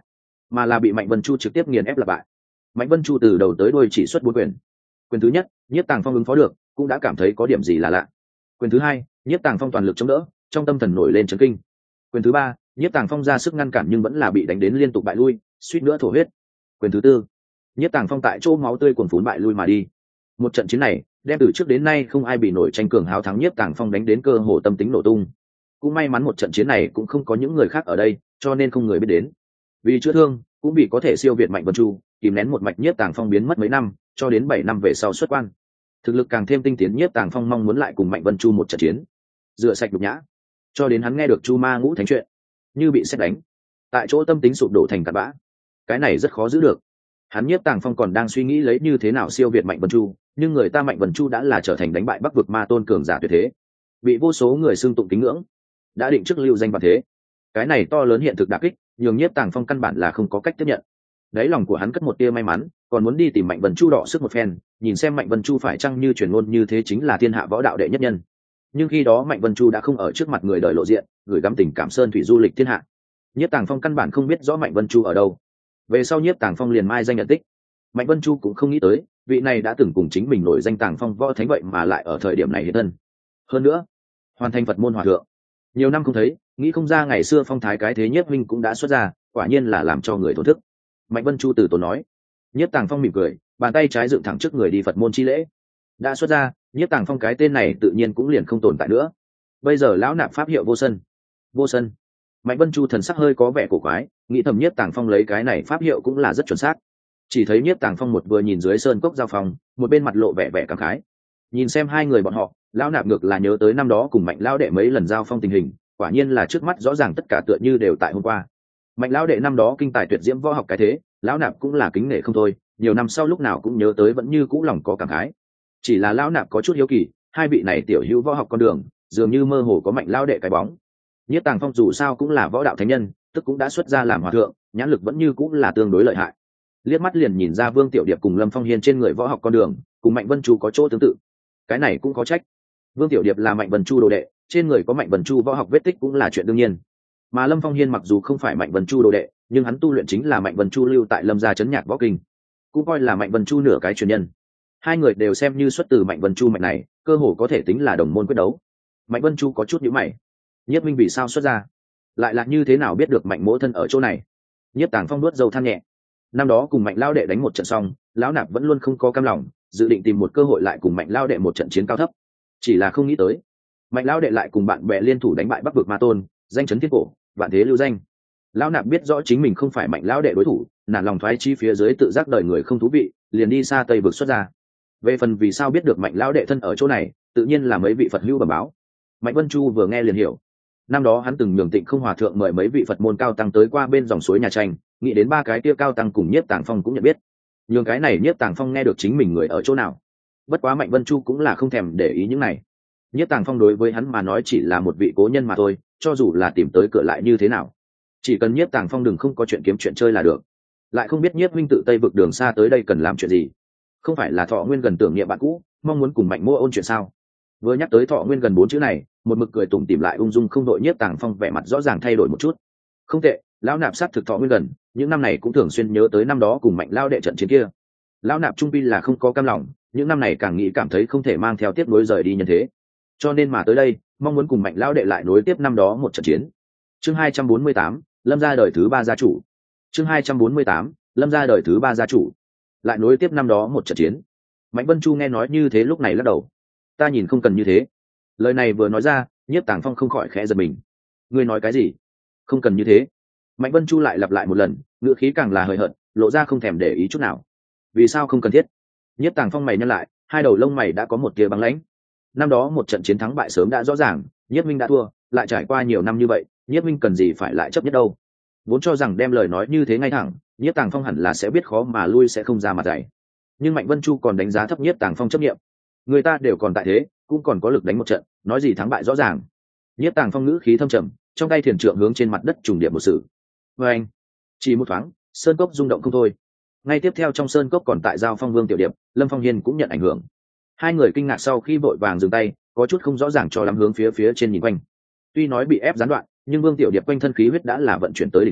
mà là bị Mạnh Vân Chu trực tiếp nghiền ép là bại. Mạnh Vân Chu từ đầu tới đuôi chỉ xuất bốn quyền. Quyền thứ nhất, Nhiếp Tàng Phong ứng phó được, cũng đã cảm thấy có điểm gì là lạ. Quyền thứ hai, Nhiếp Tàng Phong toàn lực chống đỡ, trong tâm thần nổi lên chấn kinh. Quyền thứ ba, Nhiếp Tàng Phong ra sức ngăn cản nhưng vẫn là bị đánh đến liên tục bại lui, suýt nữa thổ huyết. Quyền thứ tư, Nhiếp Tàng Phong tại chỗ máu tươi cuồn phún bại lui mà đi. Một trận chiến này, đem từ trước đến nay không ai bị nổi tranh cường háo thắng Nhiếp Tàng Phong đánh đến cơ hồ tâm tính nổ tung. Cũng may mắn một trận chiến này cũng không có những người khác ở đây, cho nên không người biết đến. Vì chữa thương, cũng vì có thể siêu việt Mạnh Vân Chu, kìm nén một mạch Nhiếp Tàng Phong biến mất mấy năm, cho đến bảy năm về sau xuất quan. Thực lực càng thêm tinh tiến, Nhiếp Tàng Phong mong muốn lại cùng Mạnh Vân Chu một trận chiến, rửa sạch nhục nhã. Cho đến hắn nghe được Chu Ma Ngũ Thánh chuyện, như bị sét đánh, tại chỗ tâm tính sụp đổ thành cát bã. Cái này rất khó giữ được. Hắn Nhiếp Tàng Phong còn đang suy nghĩ lấy như thế nào siêu việt Mạnh Vân Chu, nhưng người ta Mạnh Vân Chu đã là trở thành đánh bại Bắc vực ma tôn cường giả tuyệt thế, bị vô số người xưng tụng kính ngưỡng, đã định trước lưu danh và thế. Cái này to lớn hiện thực đả kích, nhường Nhiếp Tàng Phong căn bản là không có cách tiếp nhận. Đáy lòng của hắn cất một tia may mắn, còn muốn đi tìm Mạnh Vân Chu đọ sức một phen, nhìn xem Mạnh Vân Chu phải chăng như truyền ngôn như thế chính là thiên hạ võ đạo đệ nhất nhân. Nhưng khi đó Mạnh Vân Chu đã không ở trước mặt người đời lộ diện, gửi gắm tình cảm sơn thủy du lịch thiên hạ. Nhiếp Tàng Phong căn bản không biết rõ Mạnh Vân Chu ở đâu. Về sau Nhiếp Tàng Phong liền mai danh nhận tích. Mạnh Vân Chu cũng không nghĩ tới, vị này đã từng cùng chính mình nổi danh Tàng Phong võ thánh vậy mà lại ở thời điểm này hiện thân. Hơn nữa, hoàn thành Phật môn hòa thượng. Nhiều năm không thấy, nghĩ không ra ngày xưa phong thái cái thế Nhiếp huynh cũng đã xuất ra, quả nhiên là làm cho người thổn thức. Mạnh Vân Chu từ tốn nói. Nhiếp Tàng Phong mỉm cười, bàn tay trái dựng thẳng trước người đi Phật môn chi lễ. Đã xuất ra, Nhiếp Tàng Phong cái tên này tự nhiên cũng liền không tồn tại nữa. Bây giờ lão nạp pháp hiệu Vô Sân. Vô Sân. Mạnh Vân Chu thần sắc hơi có vẻ cổ quái, nghĩ thầm Nhiếp Tàng Phong lấy cái này pháp hiệu cũng là rất chuẩn xác. Chỉ thấy Nhiếp Tàng Phong một vừa nhìn dưới sơn cốc giao phòng, một bên mặt lộ vẻ vẻ cảm khái. Nhìn xem hai người bọn họ, lão nạp ngược là nhớ tới năm đó cùng Mạnh lão đệ mấy lần giao phong tình hình, quả nhiên là trước mắt rõ ràng tất cả tựa như đều tại hôm qua. Mạnh lão đệ năm đó kinh tài tuyệt diễm võ học cái thế, lão nạp cũng là kính nể không thôi, nhiều năm sau lúc nào cũng nhớ tới vẫn như cũ lòng có cảm khái. Chỉ là lão nạp có chút hiếu kỳ, hai vị này tiểu hữu võ học con đường, dường như mơ hồ có Mạnh lão đệ cái bóng. Nhiếp Tàng Phong dù sao cũng là võ đạo thánh nhân, tức cũng đã xuất ra làm hòa thượng, nhãn lực vẫn như cũng là tương đối lợi hại. Liếc mắt liền nhìn ra Vương Tiểu Điệp cùng Lâm Phong Hiên trên người võ học con đường, cùng Mạnh Vân Chu có chỗ tương tự. Cái này cũng có trách. Vương Tiểu Điệp là Mạnh Vân Chu đồ đệ, trên người có Mạnh Vân Chu võ học vết tích cũng là chuyện đương nhiên. Mà Lâm Phong Hiên mặc dù không phải Mạnh Vân Chu đồ đệ, nhưng hắn tu luyện chính là Mạnh Vân Chu lưu tại Lâm gia trấn nhạc võ kinh, cũng coi là Mạnh Vân Chu nửa cái truyền nhân. Hai người đều xem như xuất từ Mạnh Vân Chu mạch này, cơ hồ có thể tính là đồng môn quyết đấu. Mạnh Vân Chu có chút nhíu mày, Nhiếp minh vì sao xuất ra, lại là như thế nào biết được Mạnh mỗ thân ở chỗ này? Nhiếp Tàng Phong nuốt dầu than nhẹ. Năm đó cùng Mạnh lão đệ đánh một trận xong, lão nạp vẫn luôn không có cam lòng, dự định tìm một cơ hội lại cùng Mạnh lão đệ một trận chiến cao thấp. Chỉ là không nghĩ tới, Mạnh lão đệ lại cùng bạn bè liên thủ đánh bại Bắc vực ma tôn, danh chấn thiên cổ, vạn thế lưu danh. Lão nạp biết rõ chính mình không phải Mạnh lão đệ đối thủ, nản lòng thoái chi phía dưới tự giác đời người không thú vị, liền đi xa Tây vực xuất ra. Về phần vì sao biết được Mạnh lão đệ thân ở chỗ này, tự nhiên là mấy vị Phật hữu bẩm báo. Mạnh Vân Chu vừa nghe liền hiểu. Năm đó hắn từng nhường Tịnh Không Hòa thượng mời mấy vị Phật môn cao tăng tới qua bên dòng suối nhà tranh, nghĩ đến ba cái kia cao tăng cùng Nhiếp Tàng Phong cũng nhận biết. Nhường cái này Nhiếp Tàng Phong nghe được chính mình người ở chỗ nào. Bất quá Mạnh Vân Chu cũng là không thèm để ý những này. Nhiếp Tàng Phong đối với hắn mà nói chỉ là một vị cố nhân mà thôi, cho dù là tìm tới cửa lại như thế nào, chỉ cần Nhiếp Tàng Phong đừng không có chuyện kiếm chuyện chơi là được. Lại không biết Nhiếp huynh tự Tây vực đường xa tới đây cần làm chuyện gì? Không phải là Thọ Nguyên gần tưởng niệm bạn cũ, mong muốn cùng Mạnh mỗ ôn chuyện sao? Vừa nhắc tới Thọ Nguyên gần bốn chữ này, một mực cười tủm tỉm lại ung dung không đội Nhiếp Tàng Phong vẻ mặt rõ ràng thay đổi một chút. Không tệ, lão nạp sát thực Thọ Nguyên gần, những năm này cũng thường xuyên nhớ tới năm đó cùng Mạnh lao đệ trận chiến kia. Lão nạp trung pi là không có cam lòng, những năm này càng nghĩ cảm thấy không thể mang theo tiếp nối rời đi nhân thế, cho nên mà tới đây mong muốn cùng Mạnh lão đệ lại nối tiếp năm đó một trận chiến. Chương hai trăm bốn mươi tám, Lâm gia đời thứ ba gia chủ. Chương hai trăm bốn mươi tám, Lâm gia đời thứ ba gia chủ. Lại nối tiếp năm đó một trận chiến. Mạnh Vân Chu nghe nói như thế lúc này lắc đầu. Ta nhìn không cần như thế. Lời này vừa nói ra, Nhiếp Tàng Phong không khỏi khẽ giật mình. Ngươi nói cái gì? Không cần như thế. Mạnh Vân Chu lại lặp lại một lần, ngữ khí càng là hời hợt, lộ ra không thèm để ý chút nào. Vì sao không cần thiết? Nhiếp Tàng Phong mày nhăn lại, hai đầu lông mày đã có một tia băng lãnh. Năm đó một trận chiến thắng bại sớm đã rõ ràng, Nhiếp minh đã thua, lại trải qua nhiều năm như vậy, Nhiếp minh cần gì phải lại chấp nhất đâu? Vốn cho rằng đem lời nói như thế ngay thẳng, Nhiếp Tàng Phong hẳn là sẽ biết khó mà lui sẽ không ra mặt dày. Nhưng Mạnh Vân Chu còn đánh giá thấp Nhiếp Tàng Phong chấp nhiệm. Người ta đều còn tại thế, cũng còn có lực đánh một trận, nói gì thắng bại rõ ràng. Nhiếp Tàng Phong ngữ khí thâm trầm, trong tay thiền trượng hướng trên mặt đất trùng điệp một sự. Và anh, chỉ một thoáng, sơn cốc rung động không thôi. Ngay tiếp theo trong sơn cốc còn tại giao phong Vương Tiểu Điệp, Lâm Phong Hiên cũng nhận ảnh hưởng. Hai người kinh ngạc sau khi vội vàng dừng tay, có chút không rõ ràng cho lắm hướng phía phía trên nhìn quanh. Tuy nói bị ép gián đoạn, nhưng Vương Tiểu Điệp quanh thân khí huyết đã là vận chuyển tới đỉnh phong,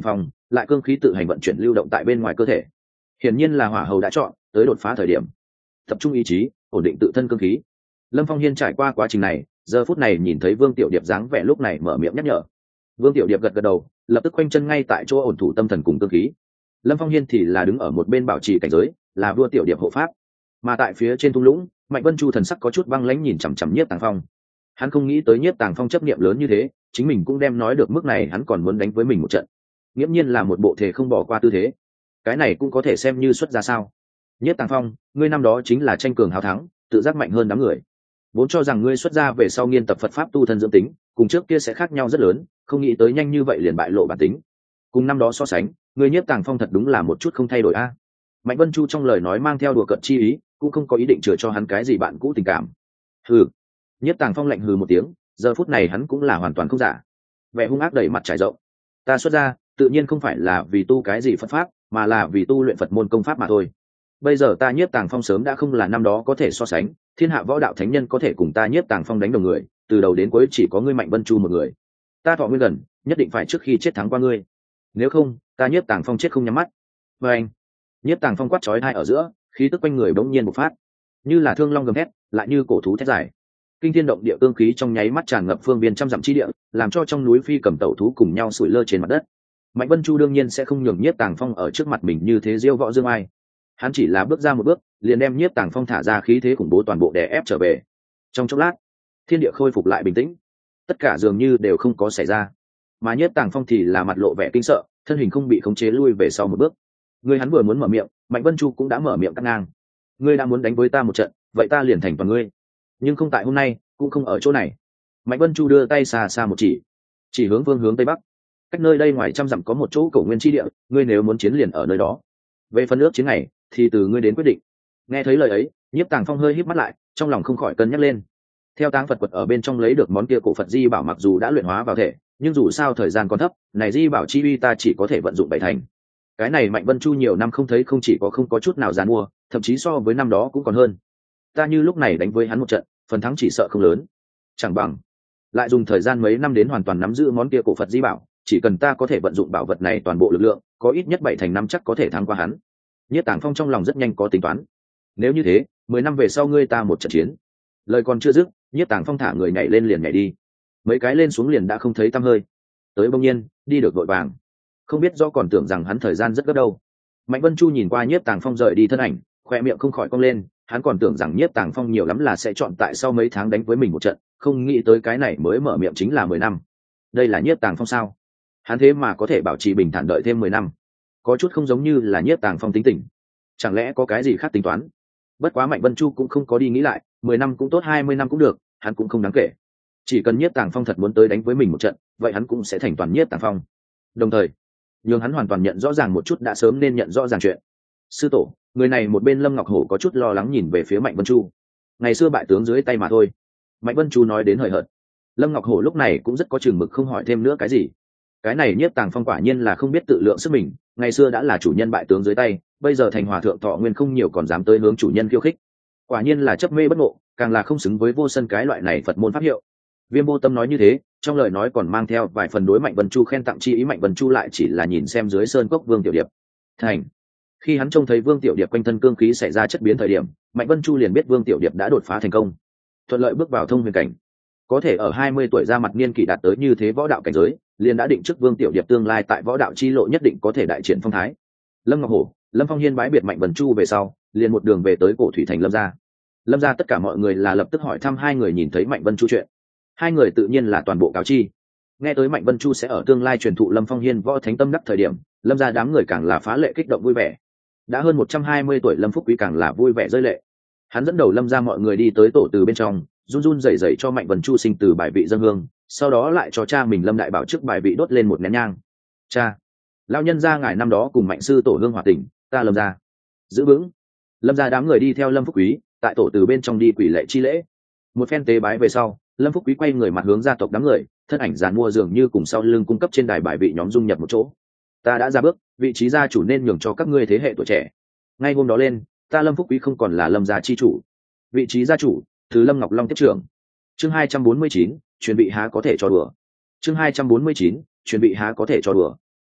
lại cương khí tự hành vận chuyển lưu động tại bên ngoài cơ thể. Hiển nhiên là hỏa hầu đã chọn tới đột phá thời điểm. Tập trung ý chí, ổn định tự thân cương khí. Lâm Phong Hiên trải qua quá trình này, giờ phút này nhìn thấy Vương Tiểu Điệp dáng vẻ lúc này mở miệng nhắc nhở. Vương Tiểu Điệp gật gật đầu, lập tức quanh chân ngay tại chỗ ổn thủ tâm thần cùng cương khí. Lâm Phong Hiên thì là đứng ở một bên bảo trì cảnh giới, là vua Tiểu Điệp hộ pháp. Mà tại phía trên thung lũng, Mạnh Vân Chu thần sắc có chút băng lãnh nhìn chằm chằm Nhiếp Tàng Phong. Hắn không nghĩ tới Nhiếp Tàng Phong chấp niệm lớn như thế, chính mình cũng đem nói được mức này, hắn còn muốn đánh với mình một trận. Nghiễm nhiên là một bộ thể không bỏ qua tư thế. Cái này cũng có thể xem như xuất ra sao? Nhiếp Tàng Phong, ngươi năm đó chính là tranh cường hào thắng, tự giác mạnh hơn đám người. Vốn cho rằng ngươi xuất ra về sau nghiên tập Phật pháp tu thân dưỡng tính, cùng trước kia sẽ khác nhau rất lớn, không nghĩ tới nhanh như vậy liền bại lộ bản tính. Cùng năm đó so sánh, ngươi Nhiếp Tàng Phong thật đúng là một chút không thay đổi a. Mạnh Vân Chu trong lời nói mang theo đùa cợt chi ý, cũng không có ý định chừa cho hắn cái gì bạn cũ tình cảm. Hừ. Nhiếp Tàng Phong lạnh hừ một tiếng, giờ phút này hắn cũng là hoàn toàn không giả. Vẻ hung ác đầy mặt trải rộng. Ta xuất ra, tự nhiên không phải là vì tu cái gì Phật pháp, mà là vì tu luyện Phật môn công pháp mà thôi. Bây giờ ta Nhiếp Tàng Phong sớm đã không là năm đó có thể so sánh, thiên hạ võ đạo thánh nhân có thể cùng ta Nhiếp Tàng Phong đánh đồng người, từ đầu đến cuối chỉ có ngươi Mạnh Vân Chu một người. Ta thọ nguyên gần, nhất định phải trước khi chết thắng qua ngươi. Nếu không, ta Nhiếp Tàng Phong chết không nhắm mắt. Và anh, Nhiếp Tàng Phong quát chói tai ở giữa, khí tức quanh người bỗng nhiên bộc phát, như là thương long gầm thét, lại như cổ thú thét dài. Kinh thiên động địa cương khí trong nháy mắt tràn ngập phương viên trăm dặm chi địa, làm cho trong núi phi cầm tẩu thú cùng nhau sủi lơ trên mặt đất. Mạnh Vân Chu đương nhiên sẽ không nhường Nhiếp Tàng Phong ở trước mặt mình như thế diêu võ dương ai. Hắn chỉ là bước ra một bước, liền đem Nhiếp Tàng Phong thả ra khí thế khủng bố toàn bộ đè ép trở về. Trong chốc lát, thiên địa khôi phục lại bình tĩnh, tất cả dường như đều không có xảy ra. Mà Nhiếp Tàng Phong thì là mặt lộ vẻ kinh sợ, thân hình không bị khống chế lui về sau một bước. Người hắn vừa muốn mở miệng, Mạnh Vân Chu cũng đã mở miệng cắt ngang. Ngươi đã muốn đánh với ta một trận, vậy ta liền thành toàn ngươi. Nhưng không tại hôm nay, cũng không ở chỗ này. Mạnh Vân Chu đưa tay xa xa một chỉ, chỉ hướng phương hướng tây bắc. Cách nơi đây ngoài trăm dặm có một chỗ cổ nguyên chi địa, ngươi nếu muốn chiến liền ở nơi đó. Về phần nước chiến này, thì từ ngươi đến quyết định. Nghe thấy lời ấy, Nhiếp Tàng Phong hơi híp mắt lại, trong lòng không khỏi cân nhắc lên. Theo táng Phật quật ở bên trong lấy được món kia cổ Phật di bảo, mặc dù đã luyện hóa vào thể, nhưng dù sao thời gian còn thấp, này di bảo chi uy ta chỉ có thể vận dụng bảy thành. Cái này Mạnh Vân Chu nhiều năm không thấy, không chỉ có không có chút nào giàn mua, thậm chí so với năm đó cũng còn hơn. Ta như lúc này đánh với hắn một trận, phần thắng chỉ sợ không lớn. Chẳng bằng lại dùng thời gian mấy năm đến hoàn toàn nắm giữ món kia cổ Phật di bảo, chỉ cần ta có thể vận dụng bảo vật này toàn bộ lực lượng, có ít nhất bảy thành năm chắc có thể thắng qua hắn. Nhiếp Tàng Phong trong lòng rất nhanh có tính toán. Nếu như thế, mười năm về sau ngươi ta một trận chiến. Lời còn chưa dứt, Nhiếp Tàng Phong thả người nhảy lên liền nhảy đi. Mấy cái lên xuống liền đã không thấy tăm hơi. Tới bỗng nhiên, đi được vội vàng. Không biết do còn tưởng rằng hắn thời gian rất gấp đâu. Mạnh Vân Chu nhìn qua Nhiếp Tàng Phong rời đi thân ảnh, khoe miệng không khỏi cong lên, hắn còn tưởng rằng Nhiếp Tàng Phong nhiều lắm là sẽ chọn tại sau mấy tháng đánh với mình một trận, không nghĩ tới cái này mới mở miệng chính là mười năm. Đây là Nhiếp Tàng Phong sao? Hắn thế mà có thể bảo trì bình thản đợi thêm mười năm. Có chút không giống như là Nhiếp Tàng Phong tính tình. Chẳng lẽ có cái gì khác tính toán? Bất quá Mạnh Vân Chu cũng không có đi nghĩ lại, mười năm cũng tốt, hai mươi năm cũng được, hắn cũng không đáng kể. Chỉ cần Nhiếp Tàng Phong thật muốn tới đánh với mình một trận, vậy hắn cũng sẽ thành toàn Nhiếp Tàng Phong. Đồng thời, nhưng hắn hoàn toàn nhận rõ ràng một chút đã sớm nên nhận rõ ràng chuyện. Sư tổ, người này một bên Lâm Ngọc Hổ có chút lo lắng nhìn về phía Mạnh Vân Chu. Ngày xưa bại tướng dưới tay mà thôi. Mạnh Vân Chu nói đến hời hợt. Lâm Ngọc Hổ lúc này cũng rất có chừng mực không hỏi thêm nữa cái gì. Cái này Nhiếp Tàng Phong quả nhiên là không biết tự lượng sức mình, ngày xưa đã là chủ nhân bại tướng dưới tay, bây giờ thành hòa thượng thọ nguyên không nhiều còn dám tới hướng chủ nhân khiêu khích. Quả nhiên là chấp mê bất ngộ, càng là không xứng với Vô Sân cái loại này Phật môn pháp hiệu. Viêm Vô Tâm nói như thế, trong lời nói còn mang theo vài phần đối Mạnh Vân Chu khen tặng chi ý. Mạnh Vân Chu lại chỉ là nhìn xem dưới sơn cốc Vương Tiểu Điệp. Thành. Khi hắn trông thấy Vương Tiểu Điệp quanh thân cương khí xảy ra chất biến thời điểm, Mạnh Vân Chu liền biết Vương Tiểu Điệp đã đột phá thành công, thuận lợi bước vào thông huyền cảnh. Có thể ở hai mươi tuổi ra mặt niên kỷ đạt tới như thế võ đạo cảnh giới, liền đã định trước Vương Tiểu Điệp tương lai tại võ đạo chi lộ nhất định có thể đại triển phong thái. Lâm Ngọc Hổ, Lâm Phong Hiên bái biệt Mạnh Vân Chu về sau, liền một đường về tới Cổ Thủy Thành Lâm gia. Lâm gia tất cả mọi người là lập tức hỏi thăm hai người nhìn thấy Mạnh Vân Chu chuyện. Hai người tự nhiên là toàn bộ cáo chi. Nghe tới Mạnh Vân Chu sẽ ở tương lai truyền thụ Lâm Phong Hiên võ thánh tâm đắc thời điểm, Lâm gia đám người càng là phá lệ kích động vui vẻ. Đã hơn một trăm hai mươi tuổi Lâm Phúc Quý càng là vui vẻ rơi lệ. Hắn dẫn đầu Lâm gia mọi người đi tới tổ từ bên trong, run run rẩy rẩy cho Mạnh Vân Chu sinh từ bài vị dâng hương, sau đó lại cho cha mình Lâm Đại Bảo trước bài vị đốt lên một nén nhang. Cha, lão nhân gia ngài năm đó cùng Mạnh sư tổ hương hòa tình, ta Lâm gia giữ vững. Lâm gia đám người đi theo Lâm Phúc Quý tại tổ từ bên trong đi quỷ lệ chi lễ. Một phen tế bái về sau, Lâm Phúc Quý quay người mặt hướng gia tộc đám người, thân ảnh giàn mua dường như cùng sau lưng cung cấp trên đài bài vị nhóm dung nhập một chỗ. Ta đã ra bước, vị trí gia chủ nên nhường cho các ngươi thế hệ tuổi trẻ. Ngay hôm đó lên, ta Lâm Phúc Quý không còn là Lâm gia chi chủ, vị trí gia chủ từ Lâm Ngọc Long tiếp trưởng. Chương hai trăm bốn mươi chín, truyền vị há có thể cho đùa. Chương hai trăm bốn mươi chín, truyền vị há có thể cho đùa.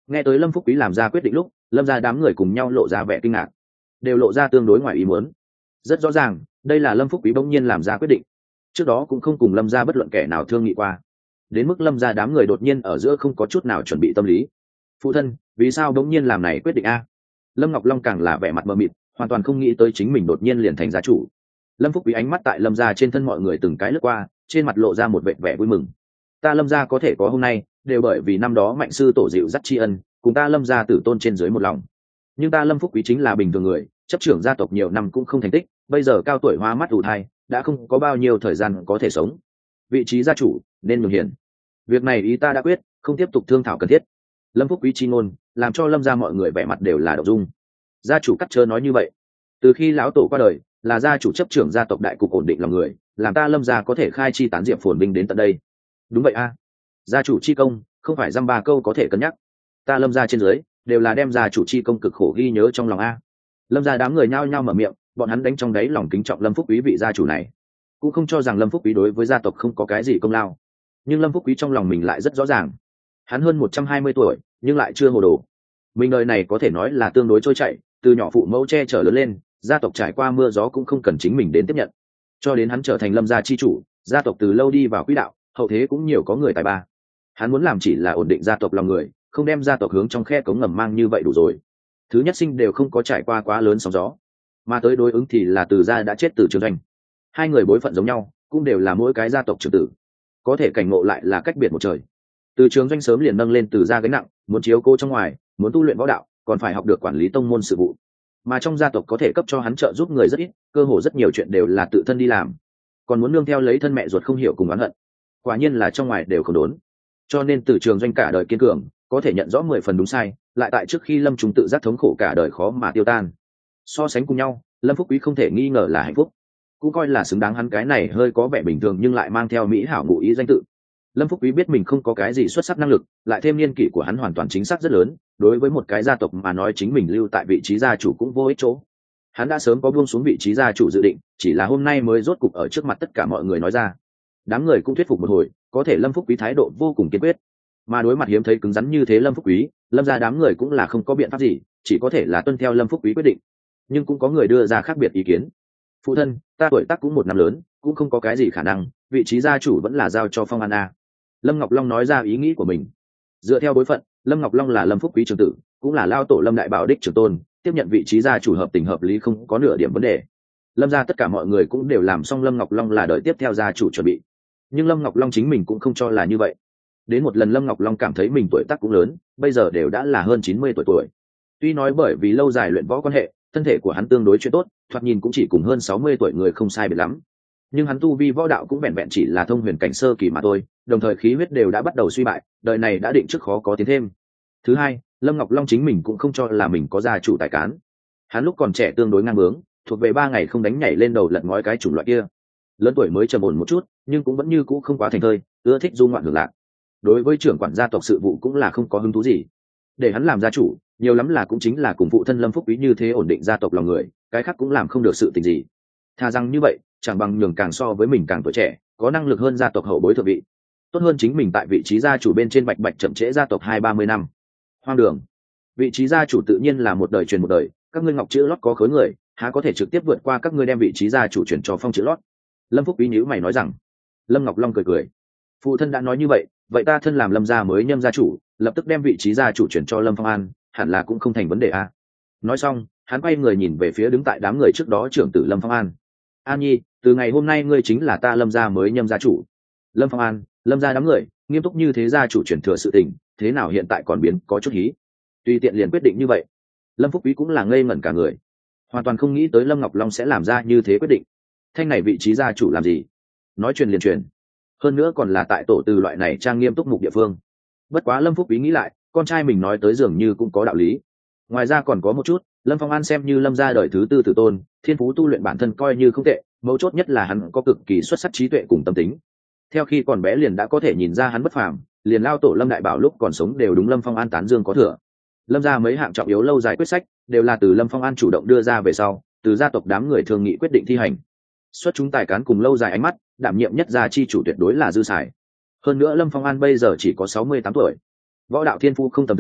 Nghe tới Lâm Phúc Quý làm ra quyết định lúc, Lâm gia đám người cùng nhau lộ ra vẻ kinh ngạc, đều lộ ra tương đối ngoài ý muốn. Rất rõ ràng, đây là Lâm Phúc Quý bỗng nhiên làm ra quyết định, trước đó cũng không cùng Lâm gia bất luận kẻ nào thương nghị qua, đến mức Lâm gia đám người đột nhiên ở giữa không có chút nào chuẩn bị tâm lý. Phụ thân, vì sao bỗng nhiên làm này quyết định a? Lâm Ngọc Long càng là vẻ mặt mờ mịt, hoàn toàn không nghĩ tới chính mình đột nhiên liền thành gia chủ. Lâm Phúc Quý ánh mắt tại Lâm gia trên thân mọi người từng cái lướt qua, trên mặt lộ ra một vẻ vẻ vui mừng. Ta Lâm gia có thể có hôm nay, đều bởi vì năm đó mạnh sư tổ dịu dắt tri ân, cùng ta Lâm gia tử tôn trên dưới một lòng. Nhưng ta Lâm Phúc Quý chính là bình thường người, chấp trưởng gia tộc nhiều năm cũng không thành tích, bây giờ cao tuổi hoa mắt ù thai, đã không có bao nhiêu thời gian có thể sống. Vị trí gia chủ nên nhường hiển. Việc này ý ta đã quyết, không tiếp tục thương thảo cần thiết. Lâm Phúc Quý chi ngôn, làm cho Lâm gia mọi người vẻ mặt đều là động dung. Gia chủ cắt chớ nói như vậy. Từ khi lão tổ qua đời, là gia chủ chấp trưởng gia tộc đại cục ổn định lòng người, làm ta Lâm gia có thể khai chi tán diệp phồn binh đến tận đây. Đúng vậy a, gia chủ chi công không phải dăm ba câu có thể cân nhắc, ta Lâm gia trên dưới đều là đem gia chủ chi công cực khổ ghi nhớ trong lòng a. Lâm gia đám người nhao nhao mở miệng, bọn hắn đánh trong đáy lòng kính trọng Lâm Phúc Quý vị gia chủ này, cũng không cho rằng Lâm Phúc Quý đối với gia tộc không có cái gì công lao. Nhưng Lâm Phúc Quý trong lòng mình lại rất rõ ràng, hắn hơn một trăm hai mươi tuổi nhưng lại chưa hồ đồ, mình đời này có thể nói là tương đối trôi chảy, từ nhỏ phụ mẫu che chở lớn lên, gia tộc trải qua mưa gió cũng không cần chính mình đến tiếp nhận, cho đến hắn trở thành Lâm gia chi chủ, gia tộc từ lâu đi vào quỹ đạo, hậu thế cũng nhiều có người tài ba. Hắn muốn làm chỉ là ổn định gia tộc lòng người, không đem gia tộc hướng trong khe cống ngầm mang như vậy đủ rồi. Thứ nhất sinh đều không có trải qua quá lớn sóng gió, mà tới đối ứng thì là từ gia đã chết từ Trường Doanh. Hai người bối phận giống nhau, cũng đều là mỗi cái gia tộc trưởng tử, có thể cảnh ngộ lại là cách biệt một trời. Từ Trường Doanh sớm liền nâng lên từ gia gánh nặng, muốn chiếu cố trong ngoài, muốn tu luyện võ đạo, còn phải học được quản lý tông môn sự vụ, mà trong gia tộc có thể cấp cho hắn trợ giúp người rất ít, cơ hồ rất nhiều chuyện đều là tự thân đi làm, còn muốn nương theo lấy thân mẹ ruột không hiểu cùng oán hận, quả nhiên là trong ngoài đều không đốn. Cho nên Từ Trường Doanh cả đời kiên cường, có thể nhận rõ mười phần đúng sai, lại tại trước khi Lâm Trung tự giác thống khổ cả đời khó mà tiêu tan. So sánh cùng nhau, Lâm Phúc Quý không thể nghi ngờ là hạnh phúc, cũng coi là xứng đáng hắn cái này hơi có vẻ bình thường nhưng lại mang theo mỹ hảo ngụ ý danh tự. Lâm Phúc Quý biết mình không có cái gì xuất sắc năng lực, lại thêm niên kỷ của hắn hoàn toàn chính xác rất lớn, đối với một cái gia tộc mà nói chính mình lưu tại vị trí gia chủ cũng vô ích chỗ. Hắn đã sớm có buông xuống vị trí gia chủ dự định, chỉ là hôm nay mới rốt cục ở trước mặt tất cả mọi người nói ra. Đám người cũng thuyết phục một hồi, có thể Lâm Phúc Quý thái độ vô cùng kiên quyết, mà đối mặt hiếm thấy cứng rắn như thế Lâm Phúc Quý, Lâm gia đám người cũng là không có biện pháp gì, chỉ có thể là tuân theo Lâm Phúc Quý quyết định. Nhưng cũng có người đưa ra khác biệt ý kiến. Phụ thân, ta tuổi tác cũng một năm lớn, cũng không có cái gì khả năng, vị trí gia chủ vẫn là giao cho Phong An a. Lâm Ngọc Long nói ra ý nghĩ của mình. Dựa theo bối phận, Lâm Ngọc Long là Lâm Phúc Quý trưởng tử, cũng là lao tổ Lâm Đại Bảo đích trưởng tôn, tiếp nhận vị trí gia chủ hợp tình hợp lý, không có nửa điểm vấn đề. Lâm gia tất cả mọi người cũng đều làm xong Lâm Ngọc Long là đời tiếp theo gia chủ chuẩn bị. Nhưng Lâm Ngọc Long chính mình cũng không cho là như vậy. Đến một lần Lâm Ngọc Long cảm thấy mình tuổi tác cũng lớn, bây giờ đều đã là hơn chín mươi tuổi tuổi. Tuy nói bởi vì lâu dài luyện võ quan hệ, thân thể của hắn tương đối chuyện tốt, thoạt nhìn cũng chỉ cùng hơn sáu mươi tuổi người không sai biệt lắm. Nhưng hắn tu vi võ đạo cũng vẹn vẹn chỉ là thông huyền cảnh sơ kỳ mà thôi, đồng thời khí huyết đều đã bắt đầu suy bại, đời này đã định trước khó có tiến thêm. Thứ hai, Lâm Ngọc Long chính mình cũng không cho là mình có gia chủ tài cán. Hắn lúc còn trẻ tương đối ngang bướng, thuộc về ba ngày không đánh nhảy lên đầu lật ngói cái chủng loại kia. Lớn tuổi mới trầm ổn một chút, nhưng cũng vẫn như cũ không quá thành thơi, ưa thích du ngoạn hưởng lạc. Đối với trưởng quản gia tộc sự vụ cũng là không có hứng thú gì. Để hắn làm gia chủ, nhiều lắm là cũng chính là cùng phụ thân Lâm Phúc Quý như thế ổn định gia tộc lòng người, cái khác cũng làm không được sự tình gì. Thà rằng như vậy, chẳng bằng nhường càng so với mình càng tuổi trẻ, có năng lực hơn gia tộc hậu bối thượng vị, tốt hơn chính mình tại vị trí gia chủ bên trên bạch bạch chậm trễ gia tộc hai ba mươi năm. Hoang đường, vị trí gia chủ tự nhiên là một đời truyền một đời, các ngươi ngọc chữ lót có khối người, há có thể trực tiếp vượt qua các ngươi đem vị trí gia chủ chuyển cho Phong chữ lót. Lâm Phúc Quý nhíu mày nói rằng. Lâm Ngọc Long cười cười, phụ thân đã nói như vậy, vậy ta thân làm Lâm gia mới nhâm gia chủ, lập tức đem vị trí gia chủ chuyển cho Lâm Phong An, hẳn là cũng không thành vấn đề a. Nói xong, hắn quay người nhìn về phía đứng tại đám người trước đó trưởng tử Lâm Phong An. An Nhi, từ ngày hôm nay ngươi chính là ta Lâm gia mới nhâm gia chủ. Lâm Phong An, Lâm gia đám người nghiêm túc như thế, gia chủ chuyển thừa sự tình, thế nào hiện tại còn biến có chút hí, tùy tiện liền quyết định như vậy. Lâm Phúc Quý cũng là ngây ngẩn cả người, hoàn toàn không nghĩ tới Lâm Ngọc Long sẽ làm ra như thế quyết định. Thanh này vị trí gia chủ làm gì, nói truyền liền truyền, hơn nữa còn là tại tổ từ loại này trang nghiêm túc mục địa phương. Bất quá Lâm Phúc Quý nghĩ lại, con trai mình nói tới dường như cũng có đạo lý. Ngoài ra còn có một chút, Lâm Phong An xem như Lâm gia đời thứ tư tử tôn, thiên phú tu luyện bản thân coi như không tệ, mấu chốt nhất là hắn có cực kỳ xuất sắc trí tuệ cùng tâm tính. Theo khi còn bé liền đã có thể nhìn ra hắn bất phàm, liền lao tổ Lâm Đại Bảo lúc còn sống đều đúng Lâm Phong An tán dương có thừa. Lâm gia mấy hạng trọng yếu lâu dài quyết sách đều là từ Lâm Phong An chủ động đưa ra về sau, từ gia tộc đám người thường nghị quyết định thi hành. Xuất chúng tài cán cùng lâu dài ánh mắt, đảm nhiệm nhất gia chi chủ tuyệt đối là dư xài. Hơn nữa Lâm Phong An bây giờ chỉ có sáu mươi tám tuổi, võ đạo thiên phú không tầm thường,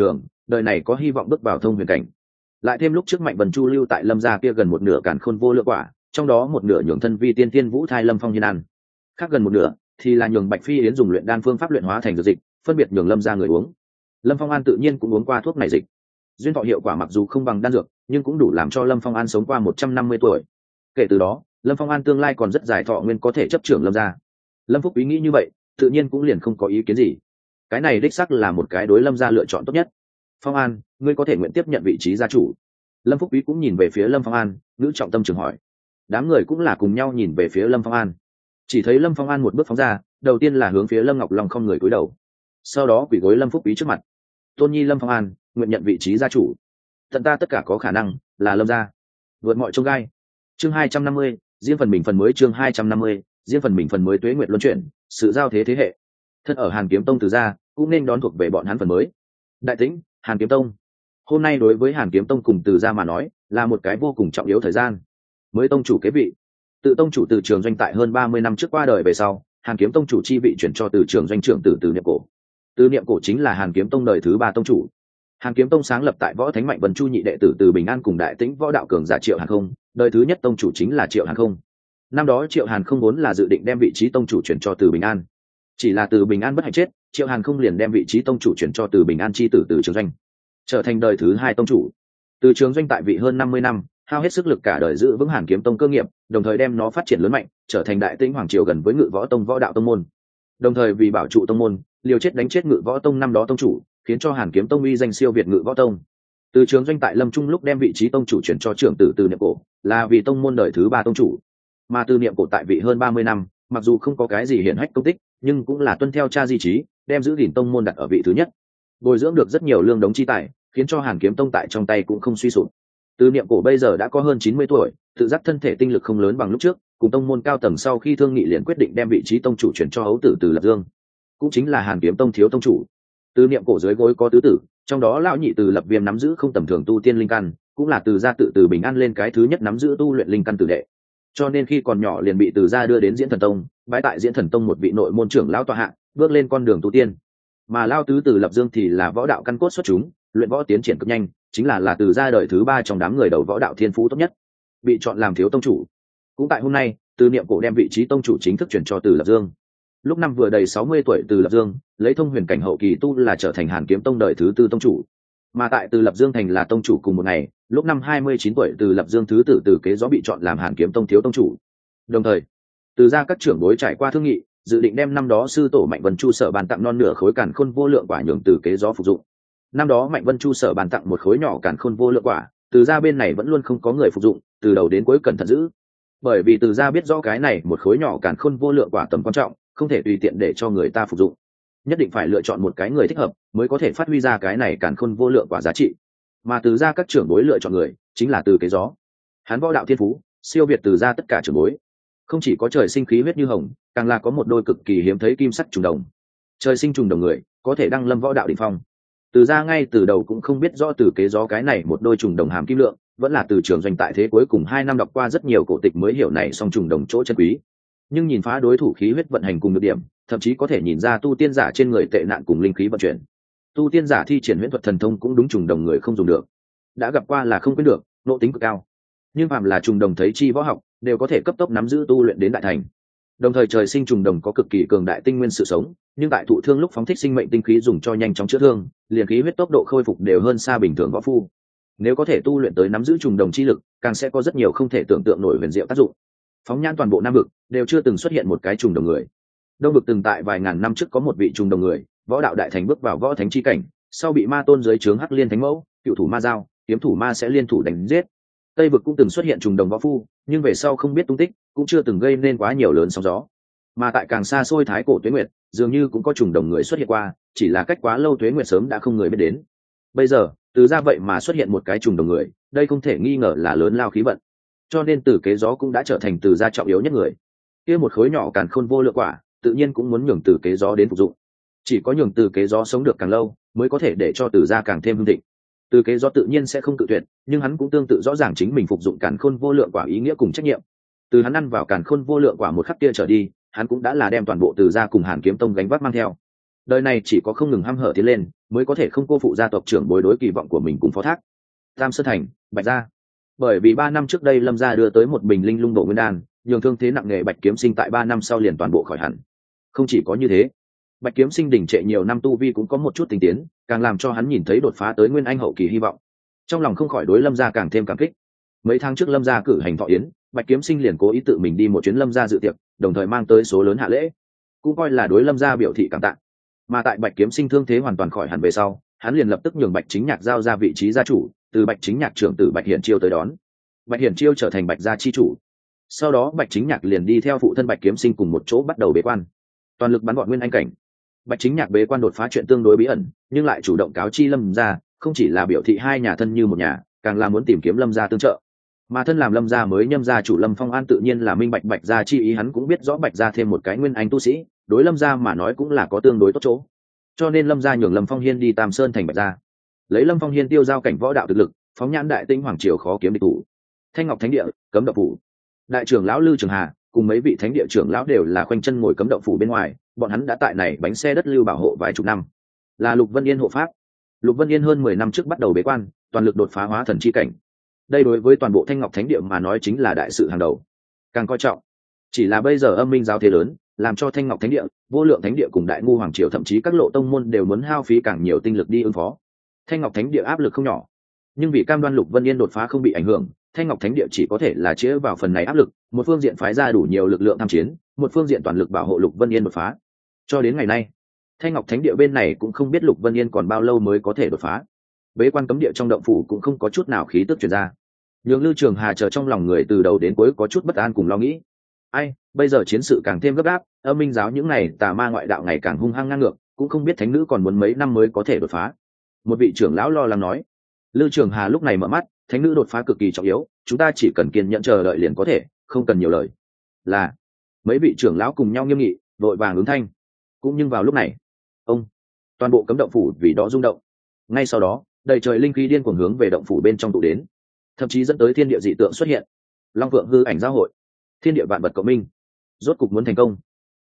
đời này có hy vọng bước vào thông huyền cảnh. Lại thêm lúc trước Mạnh Vân Chu lưu tại Lâm gia kia gần một nửa càn khôn vô lượng quả, trong đó một nửa nhường thân vi tiên tiên vũ thai Lâm Phong Hiên ăn, khác gần một nửa thì là nhường Bạch Phi Yến dùng luyện đan phương pháp luyện hóa thành dược dịch, phân biệt nhường Lâm gia người uống. Lâm Phong An tự nhiên cũng uống qua thuốc này dịch. Duyên thọ hiệu quả mặc dù không bằng đan dược, nhưng cũng đủ làm cho Lâm Phong An sống qua một trăm năm mươi tuổi. Kể từ đó, Lâm Phong An tương lai còn rất dài thọ nguyên có thể chấp trưởng Lâm gia. Lâm Phúc ý nghĩ như vậy, tự nhiên cũng liền không có ý kiến gì. Cái này đích xác là một cái đối Lâm gia lựa chọn tốt nhất. Phong An, ngươi có thể nguyện tiếp nhận vị trí gia chủ. Lâm Phúc ý cũng nhìn về phía Lâm Phong An, ngữ trọng tâm trường hỏi. Đám người cũng là cùng nhau nhìn về phía Lâm Phong An. Chỉ thấy Lâm Phong An một bước phóng ra, đầu tiên là hướng phía Lâm Ngọc Long không người cúi đầu, sau đó quỳ gối Lâm Phúc ý trước mặt. Tôn nhi Lâm Phong An nguyện nhận vị trí gia chủ. Tận ta tất cả có khả năng là Lâm gia vượt mọi chông gai. Chương hai trăm năm mươi, riêng phần mình phần mới. Chương hai trăm năm mươi, riêng phần mình phần mới. Tuế nguyện luân chuyển, sự giao thế thế hệ. Thân ở Hàn Kiếm Tông Từ gia cũng nên đón thuộc về bọn hắn phần mới. Đại Tĩnh, Hàn Kiếm Tông. Hôm nay đối với Hàn Kiếm Tông cùng Từ gia mà nói là một cái vô cùng trọng yếu thời gian. Mới tông chủ kế vị, tự tông chủ Từ Trường Doanh tại hơn ba mươi năm trước qua đời về sau, Hàn Kiếm Tông chủ chi vị chuyển cho Từ Trường Doanh trưởng tử Từ Niệm Cổ. Từ Niệm Cổ chính là Hàn Kiếm Tông đời thứ ba tông chủ. Hàn Kiếm Tông sáng lập tại Võ Thánh Mạnh Vân Chu nhị đệ tử Từ Bình An cùng Đại Tĩnh võ đạo cường giả Triệu Hàn Không, đời thứ nhất tông chủ chính là Triệu Hàn Không. Năm đó Triệu Hàn Không vốn là dự định đem vị trí tông chủ chuyển cho Từ Bình An, chỉ là Từ Bình An bất hạnh chết, Triệu Hàn Không liền đem vị trí tông chủ chuyển cho Từ Bình An chi tử Từ Trường Doanh, trở thành đời thứ hai tông chủ. Từ Trường Doanh tại vị hơn năm mươi năm, hao hết sức lực cả đời giữ vững Hàn Kiếm Tông cơ nghiệp, đồng thời đem nó phát triển lớn mạnh, trở thành Đại Tĩnh hoàng triều gần với Ngự Võ Tông võ đạo tông môn. Đồng thời vì bảo trụ tông môn, liều chết đánh chết Ngự Võ Tông năm đó tông chủ, khiến cho Hàn Kiếm Tông uy danh siêu việt Ngự Võ Tông. Từ Trường Doanh tại Lâm Trung lúc đem vị trí tông chủ chuyển cho trưởng tử Từ Niệm Cổ, là vì tông môn đời thứ ba tông chủ. Mà Từ Niệm Cổ tại vị hơn ba mươi năm, mặc dù không có cái gì hiển hách công tích, nhưng cũng là tuân theo cha di chí, đem giữ gìn tông môn đặt ở vị thứ nhất, bồi dưỡng được rất nhiều lương đống chi tài, khiến cho Hàn Kiếm Tông tại trong tay cũng không suy sụp. Từ Niệm Cổ bây giờ đã có hơn chín mươi tuổi, tự giác thân thể tinh lực không lớn bằng lúc trước, cùng tông môn cao tầng sau khi thương nghị liền quyết định đem vị trí tông chủ chuyển cho hấu tử Từ Lập Dương, cũng chính là Hàn Kiếm Tông thiếu tông chủ. Từ Niệm Cổ dưới gối có tứ tử, trong đó lão nhị Từ Lập Viêm nắm giữ không tầm thường tu tiên linh căn, cũng là Từ gia tự Từ Bình An lên cái thứ nhất nắm giữ tu luyện linh căn tử đệ. Cho nên khi còn nhỏ liền bị Từ gia đưa đến Diễn Thần Tông, bái tại Diễn Thần Tông một vị nội môn trưởng lão tọa hạ, bước lên con đường tu tiên. Mà lão tứ Từ Lập Dương thì là võ đạo căn cốt xuất chúng, luyện võ tiến triển cực nhanh, chính là là Từ gia đời thứ ba trong đám người đầu võ đạo thiên phú tốt nhất, bị chọn làm thiếu tông chủ. Cũng tại hôm nay, Từ Niệm Cổ đem vị trí tông chủ chính thức chuyển cho Từ Lập Dương. Lúc năm vừa đầy sáu mươi tuổi, Từ Lập Dương lấy thông huyền cảnh hậu kỳ tu là trở thành Hàn Kiếm Tông đời thứ tư tông chủ. Mà tại Từ Lập Dương thành là tông chủ cùng một ngày, lúc năm hai mươi chín tuổi, Từ Lập Dương thứ tử Từ Kế Gió bị chọn làm Hàn Kiếm Tông thiếu tông chủ. Đồng thời, Từ gia các trưởng bối trải qua thương nghị, dự định đem năm đó sư tổ Mạnh Vân Chu sở bàn tặng non nửa khối càn khôn vô lượng quả nhường Từ Kế Gió phục dụng. Năm đó Mạnh Vân Chu sở bàn tặng một khối nhỏ càn khôn vô lượng quả, Từ gia bên này vẫn luôn không có người phục dụng, từ đầu đến cuối cẩn thận giữ. Bởi vì Từ gia biết rõ cái này một khối nhỏ càn khôn vô lượng quả tầm quan trọng, không thể tùy tiện để cho người ta phục dụng, nhất định phải lựa chọn một cái người thích hợp mới có thể phát huy ra cái này càn khôn vô lượng quả giá trị. Mà Từ gia các trưởng bối lựa chọn người chính là Từ Kế Gió. Hắn võ đạo thiên phú siêu việt Từ gia tất cả trưởng bối, không chỉ có trời sinh khí huyết như hồng, càng là có một đôi cực kỳ hiếm thấy kim sắc trùng đồng. Trời sinh trùng đồng người có thể đăng lâm võ đạo đỉnh phong. Từ gia ngay từ đầu cũng không biết rõ Từ Kế Gió cái này một đôi trùng đồng hàm kim lượng, vẫn là Từ Trường Doanh tại thế cuối cùng hai năm đọc qua rất nhiều cổ tịch mới hiểu này song trùng đồng chỗ chân quý. Nhưng nhìn phá đối thủ khí huyết vận hành cùng được điểm, thậm chí có thể nhìn ra tu tiên giả trên người tệ nạn cùng linh khí vận chuyển. Tu tiên giả thi triển huyễn thuật thần thông cũng đúng trùng đồng người không dùng được, đã gặp qua là không quên được, nộ tính cực cao. Nhưng phàm là trùng đồng thấy chi võ học, đều có thể cấp tốc nắm giữ tu luyện đến đại thành. Đồng thời trời sinh trùng đồng có cực kỳ cường đại tinh nguyên sự sống, nhưng tại thụ thương lúc phóng thích sinh mệnh tinh khí dùng cho nhanh chóng chữa thương, liền khí huyết tốc độ khôi phục đều hơn xa bình thường võ phu. Nếu có thể tu luyện tới nắm giữ trùng đồng chi lực, càng sẽ có rất nhiều không thể tưởng tượng nổi huyền diệu tác dụng. Phóng nhãn toàn bộ Nam vực, đều chưa từng xuất hiện một cái trùng đồng người. Đông vực từng tại vài ngàn năm trước có một vị trùng đồng người, võ đạo đại thành bước vào võ thánh chi cảnh, sau bị ma tôn dưới trướng Hắc Liên Thánh Mẫu, cựu thủ ma giao, kiếm thủ ma sẽ liên thủ đánh giết. Tây vực cũng từng xuất hiện trùng đồng võ phu, nhưng về sau không biết tung tích, cũng chưa từng gây nên quá nhiều lớn sóng gió. Mà tại càng xa xôi thái cổ Tuế Nguyệt, dường như cũng có trùng đồng người xuất hiện qua, chỉ là cách quá lâu Tuế Nguyệt sớm đã không người biết đến. Bây giờ, Từ gia vậy mà xuất hiện một cái trùng đồng người, đây không thể nghi ngờ là lớn lao khí vận. Cho nên Từ Kế Gió cũng đã trở thành Từ gia trọng yếu nhất người. Kia một khối nhỏ càn khôn vô lượng quả, tự nhiên cũng muốn nhường Từ Kế Gió đến phục dụng. Chỉ có nhường Từ Kế Gió sống được càng lâu, mới có thể để cho Từ gia càng thêm hưng thịnh. Từ Kế Gió tự nhiên sẽ không cự tuyệt, nhưng hắn cũng tương tự rõ ràng chính mình phục dụng càn khôn vô lượng quả ý nghĩa cùng trách nhiệm. Từ hắn ăn vào càn khôn vô lượng quả một khắc kia trở đi, hắn cũng đã là đem toàn bộ Từ gia cùng Hàn Kiếm Tông gánh vác mang theo. đời này chỉ có không ngừng hăm hở tiến lên mới có thể không cô phụ gia tộc trưởng bối đối kỳ vọng của mình cùng phó thác. Tam Sơn Thành, Bạch gia. Bởi vì ba năm trước đây Lâm gia đưa tới một bình linh lung độ nguyên đan, nhường thương thế nặng nề Bạch Kiếm Sinh tại ba năm sau liền toàn bộ khỏi hẳn. Không chỉ có như thế, Bạch Kiếm Sinh đỉnh trệ nhiều năm tu vi cũng có một chút tinh tiến, càng làm cho hắn nhìn thấy đột phá tới nguyên anh hậu kỳ hy vọng. Trong lòng không khỏi đối Lâm gia càng thêm cảm kích. Mấy tháng trước Lâm gia cử hành thọ yến, Bạch Kiếm Sinh liền cố ý tự mình đi một chuyến Lâm gia dự tiệc, đồng thời mang tới số lớn hạ lễ, cũng coi là đối Lâm gia biểu thị cảm tạ. Mà tại Bạch Kiếm Sinh thương thế hoàn toàn khỏi hẳn về sau, hắn liền lập tức nhường Bạch Chính Nhạc giao ra vị trí gia chủ, từ Bạch Chính Nhạc trưởng tử Bạch Hiển Chiêu tới đón. Bạch Hiển Chiêu trở thành Bạch gia chi chủ. Sau đó Bạch Chính Nhạc liền đi theo phụ thân Bạch Kiếm Sinh cùng một chỗ bắt đầu bế quan, toàn lực bắn gọn nguyên anh cảnh. Bạch Chính Nhạc bế quan đột phá chuyện tương đối bí ẩn, nhưng lại chủ động cáo chi Lâm gia, không chỉ là biểu thị hai nhà thân như một nhà, càng là muốn tìm kiếm Lâm gia tương trợ. Mà thân làm Lâm gia mới nhâm gia chủ Lâm Phong An tự nhiên là minh bạch Bạch gia chi ý, hắn cũng biết rõ Bạch gia thêm một cái nguyên anh tu sĩ, đối Lâm gia mà nói cũng là có tương đối tốt chỗ. Cho nên Lâm gia nhường Lâm Phong Hiên đi Tam Sơn thành Bạch gia, lấy Lâm Phong Hiên tiêu giao cảnh võ đạo thực lực, phóng nhãn đại tinh hoàng triều khó kiếm địch thủ. Thanh Ngọc Thánh địa, Cấm Động phủ. Đại trưởng lão Lư Trường Hà cùng mấy vị thánh địa trưởng lão đều là khoanh chân ngồi Cấm Động phủ bên ngoài, bọn hắn đã tại này bánh xe đất lưu bảo hộ vài chục năm. Là Lục Vân Yên hộ pháp. Lục Vân Yên hơn mười năm trước bắt đầu bế quan, toàn lực đột phá hóa thần chi cảnh. Đây đối với toàn bộ Thanh Ngọc Thánh địa mà nói chính là đại sự hàng đầu, càng coi trọng. Chỉ là bây giờ âm minh giáo thế lớn, làm cho Thanh Ngọc Thánh địa, Vô Lượng Thánh địa cùng Đại Ngu Hoàng triều thậm chí các lộ tông môn đều muốn hao phí càng nhiều tinh lực đi ứng phó. Thanh Ngọc Thánh địa áp lực không nhỏ, nhưng vì cam đoan Lục Vân Yên đột phá không bị ảnh hưởng, Thanh Ngọc Thánh địa chỉ có thể là chĩa vào phần này áp lực, một phương diện phái ra đủ nhiều lực lượng tham chiến, một phương diện toàn lực bảo hộ Lục Vân Yên đột phá. Cho đến ngày nay, Thanh Ngọc Thánh địa bên này cũng không biết Lục Vân Yên còn bao lâu mới có thể đột phá. Bế quan cấm địa trong động phủ cũng không có chút nào khí tức truyền ra, nhường Lưu Trường Hà chờ trong lòng người từ đầu đến cuối có chút bất an cùng lo nghĩ. Ai, bây giờ chiến sự càng thêm gấp gáp, âm minh giáo những ngày tà ma ngoại đạo ngày càng hung hăng ngang ngược, cũng không biết thánh nữ còn muốn mấy năm mới có thể đột phá. Một vị trưởng lão lo lắng nói. Lưu Trường Hà lúc này mở mắt, thánh nữ đột phá cực kỳ trọng yếu, chúng ta chỉ cần kiên nhẫn chờ đợi liền có thể, không cần nhiều lời. Là. Mấy vị trưởng lão cùng nhau nghiêm nghị, vội vàng ứng thanh. Cũng nhưng vào lúc này, ông, toàn bộ cấm động phủ vì đó rung động. Ngay sau đó, đầy trời linh khí điên cuồng hướng về động phủ bên trong tụ đến, thậm chí dẫn tới thiên địa dị tượng xuất hiện. Long Vượng hư ảnh giao hội, thiên địa vạn vật cộng minh, rốt cục muốn thành công.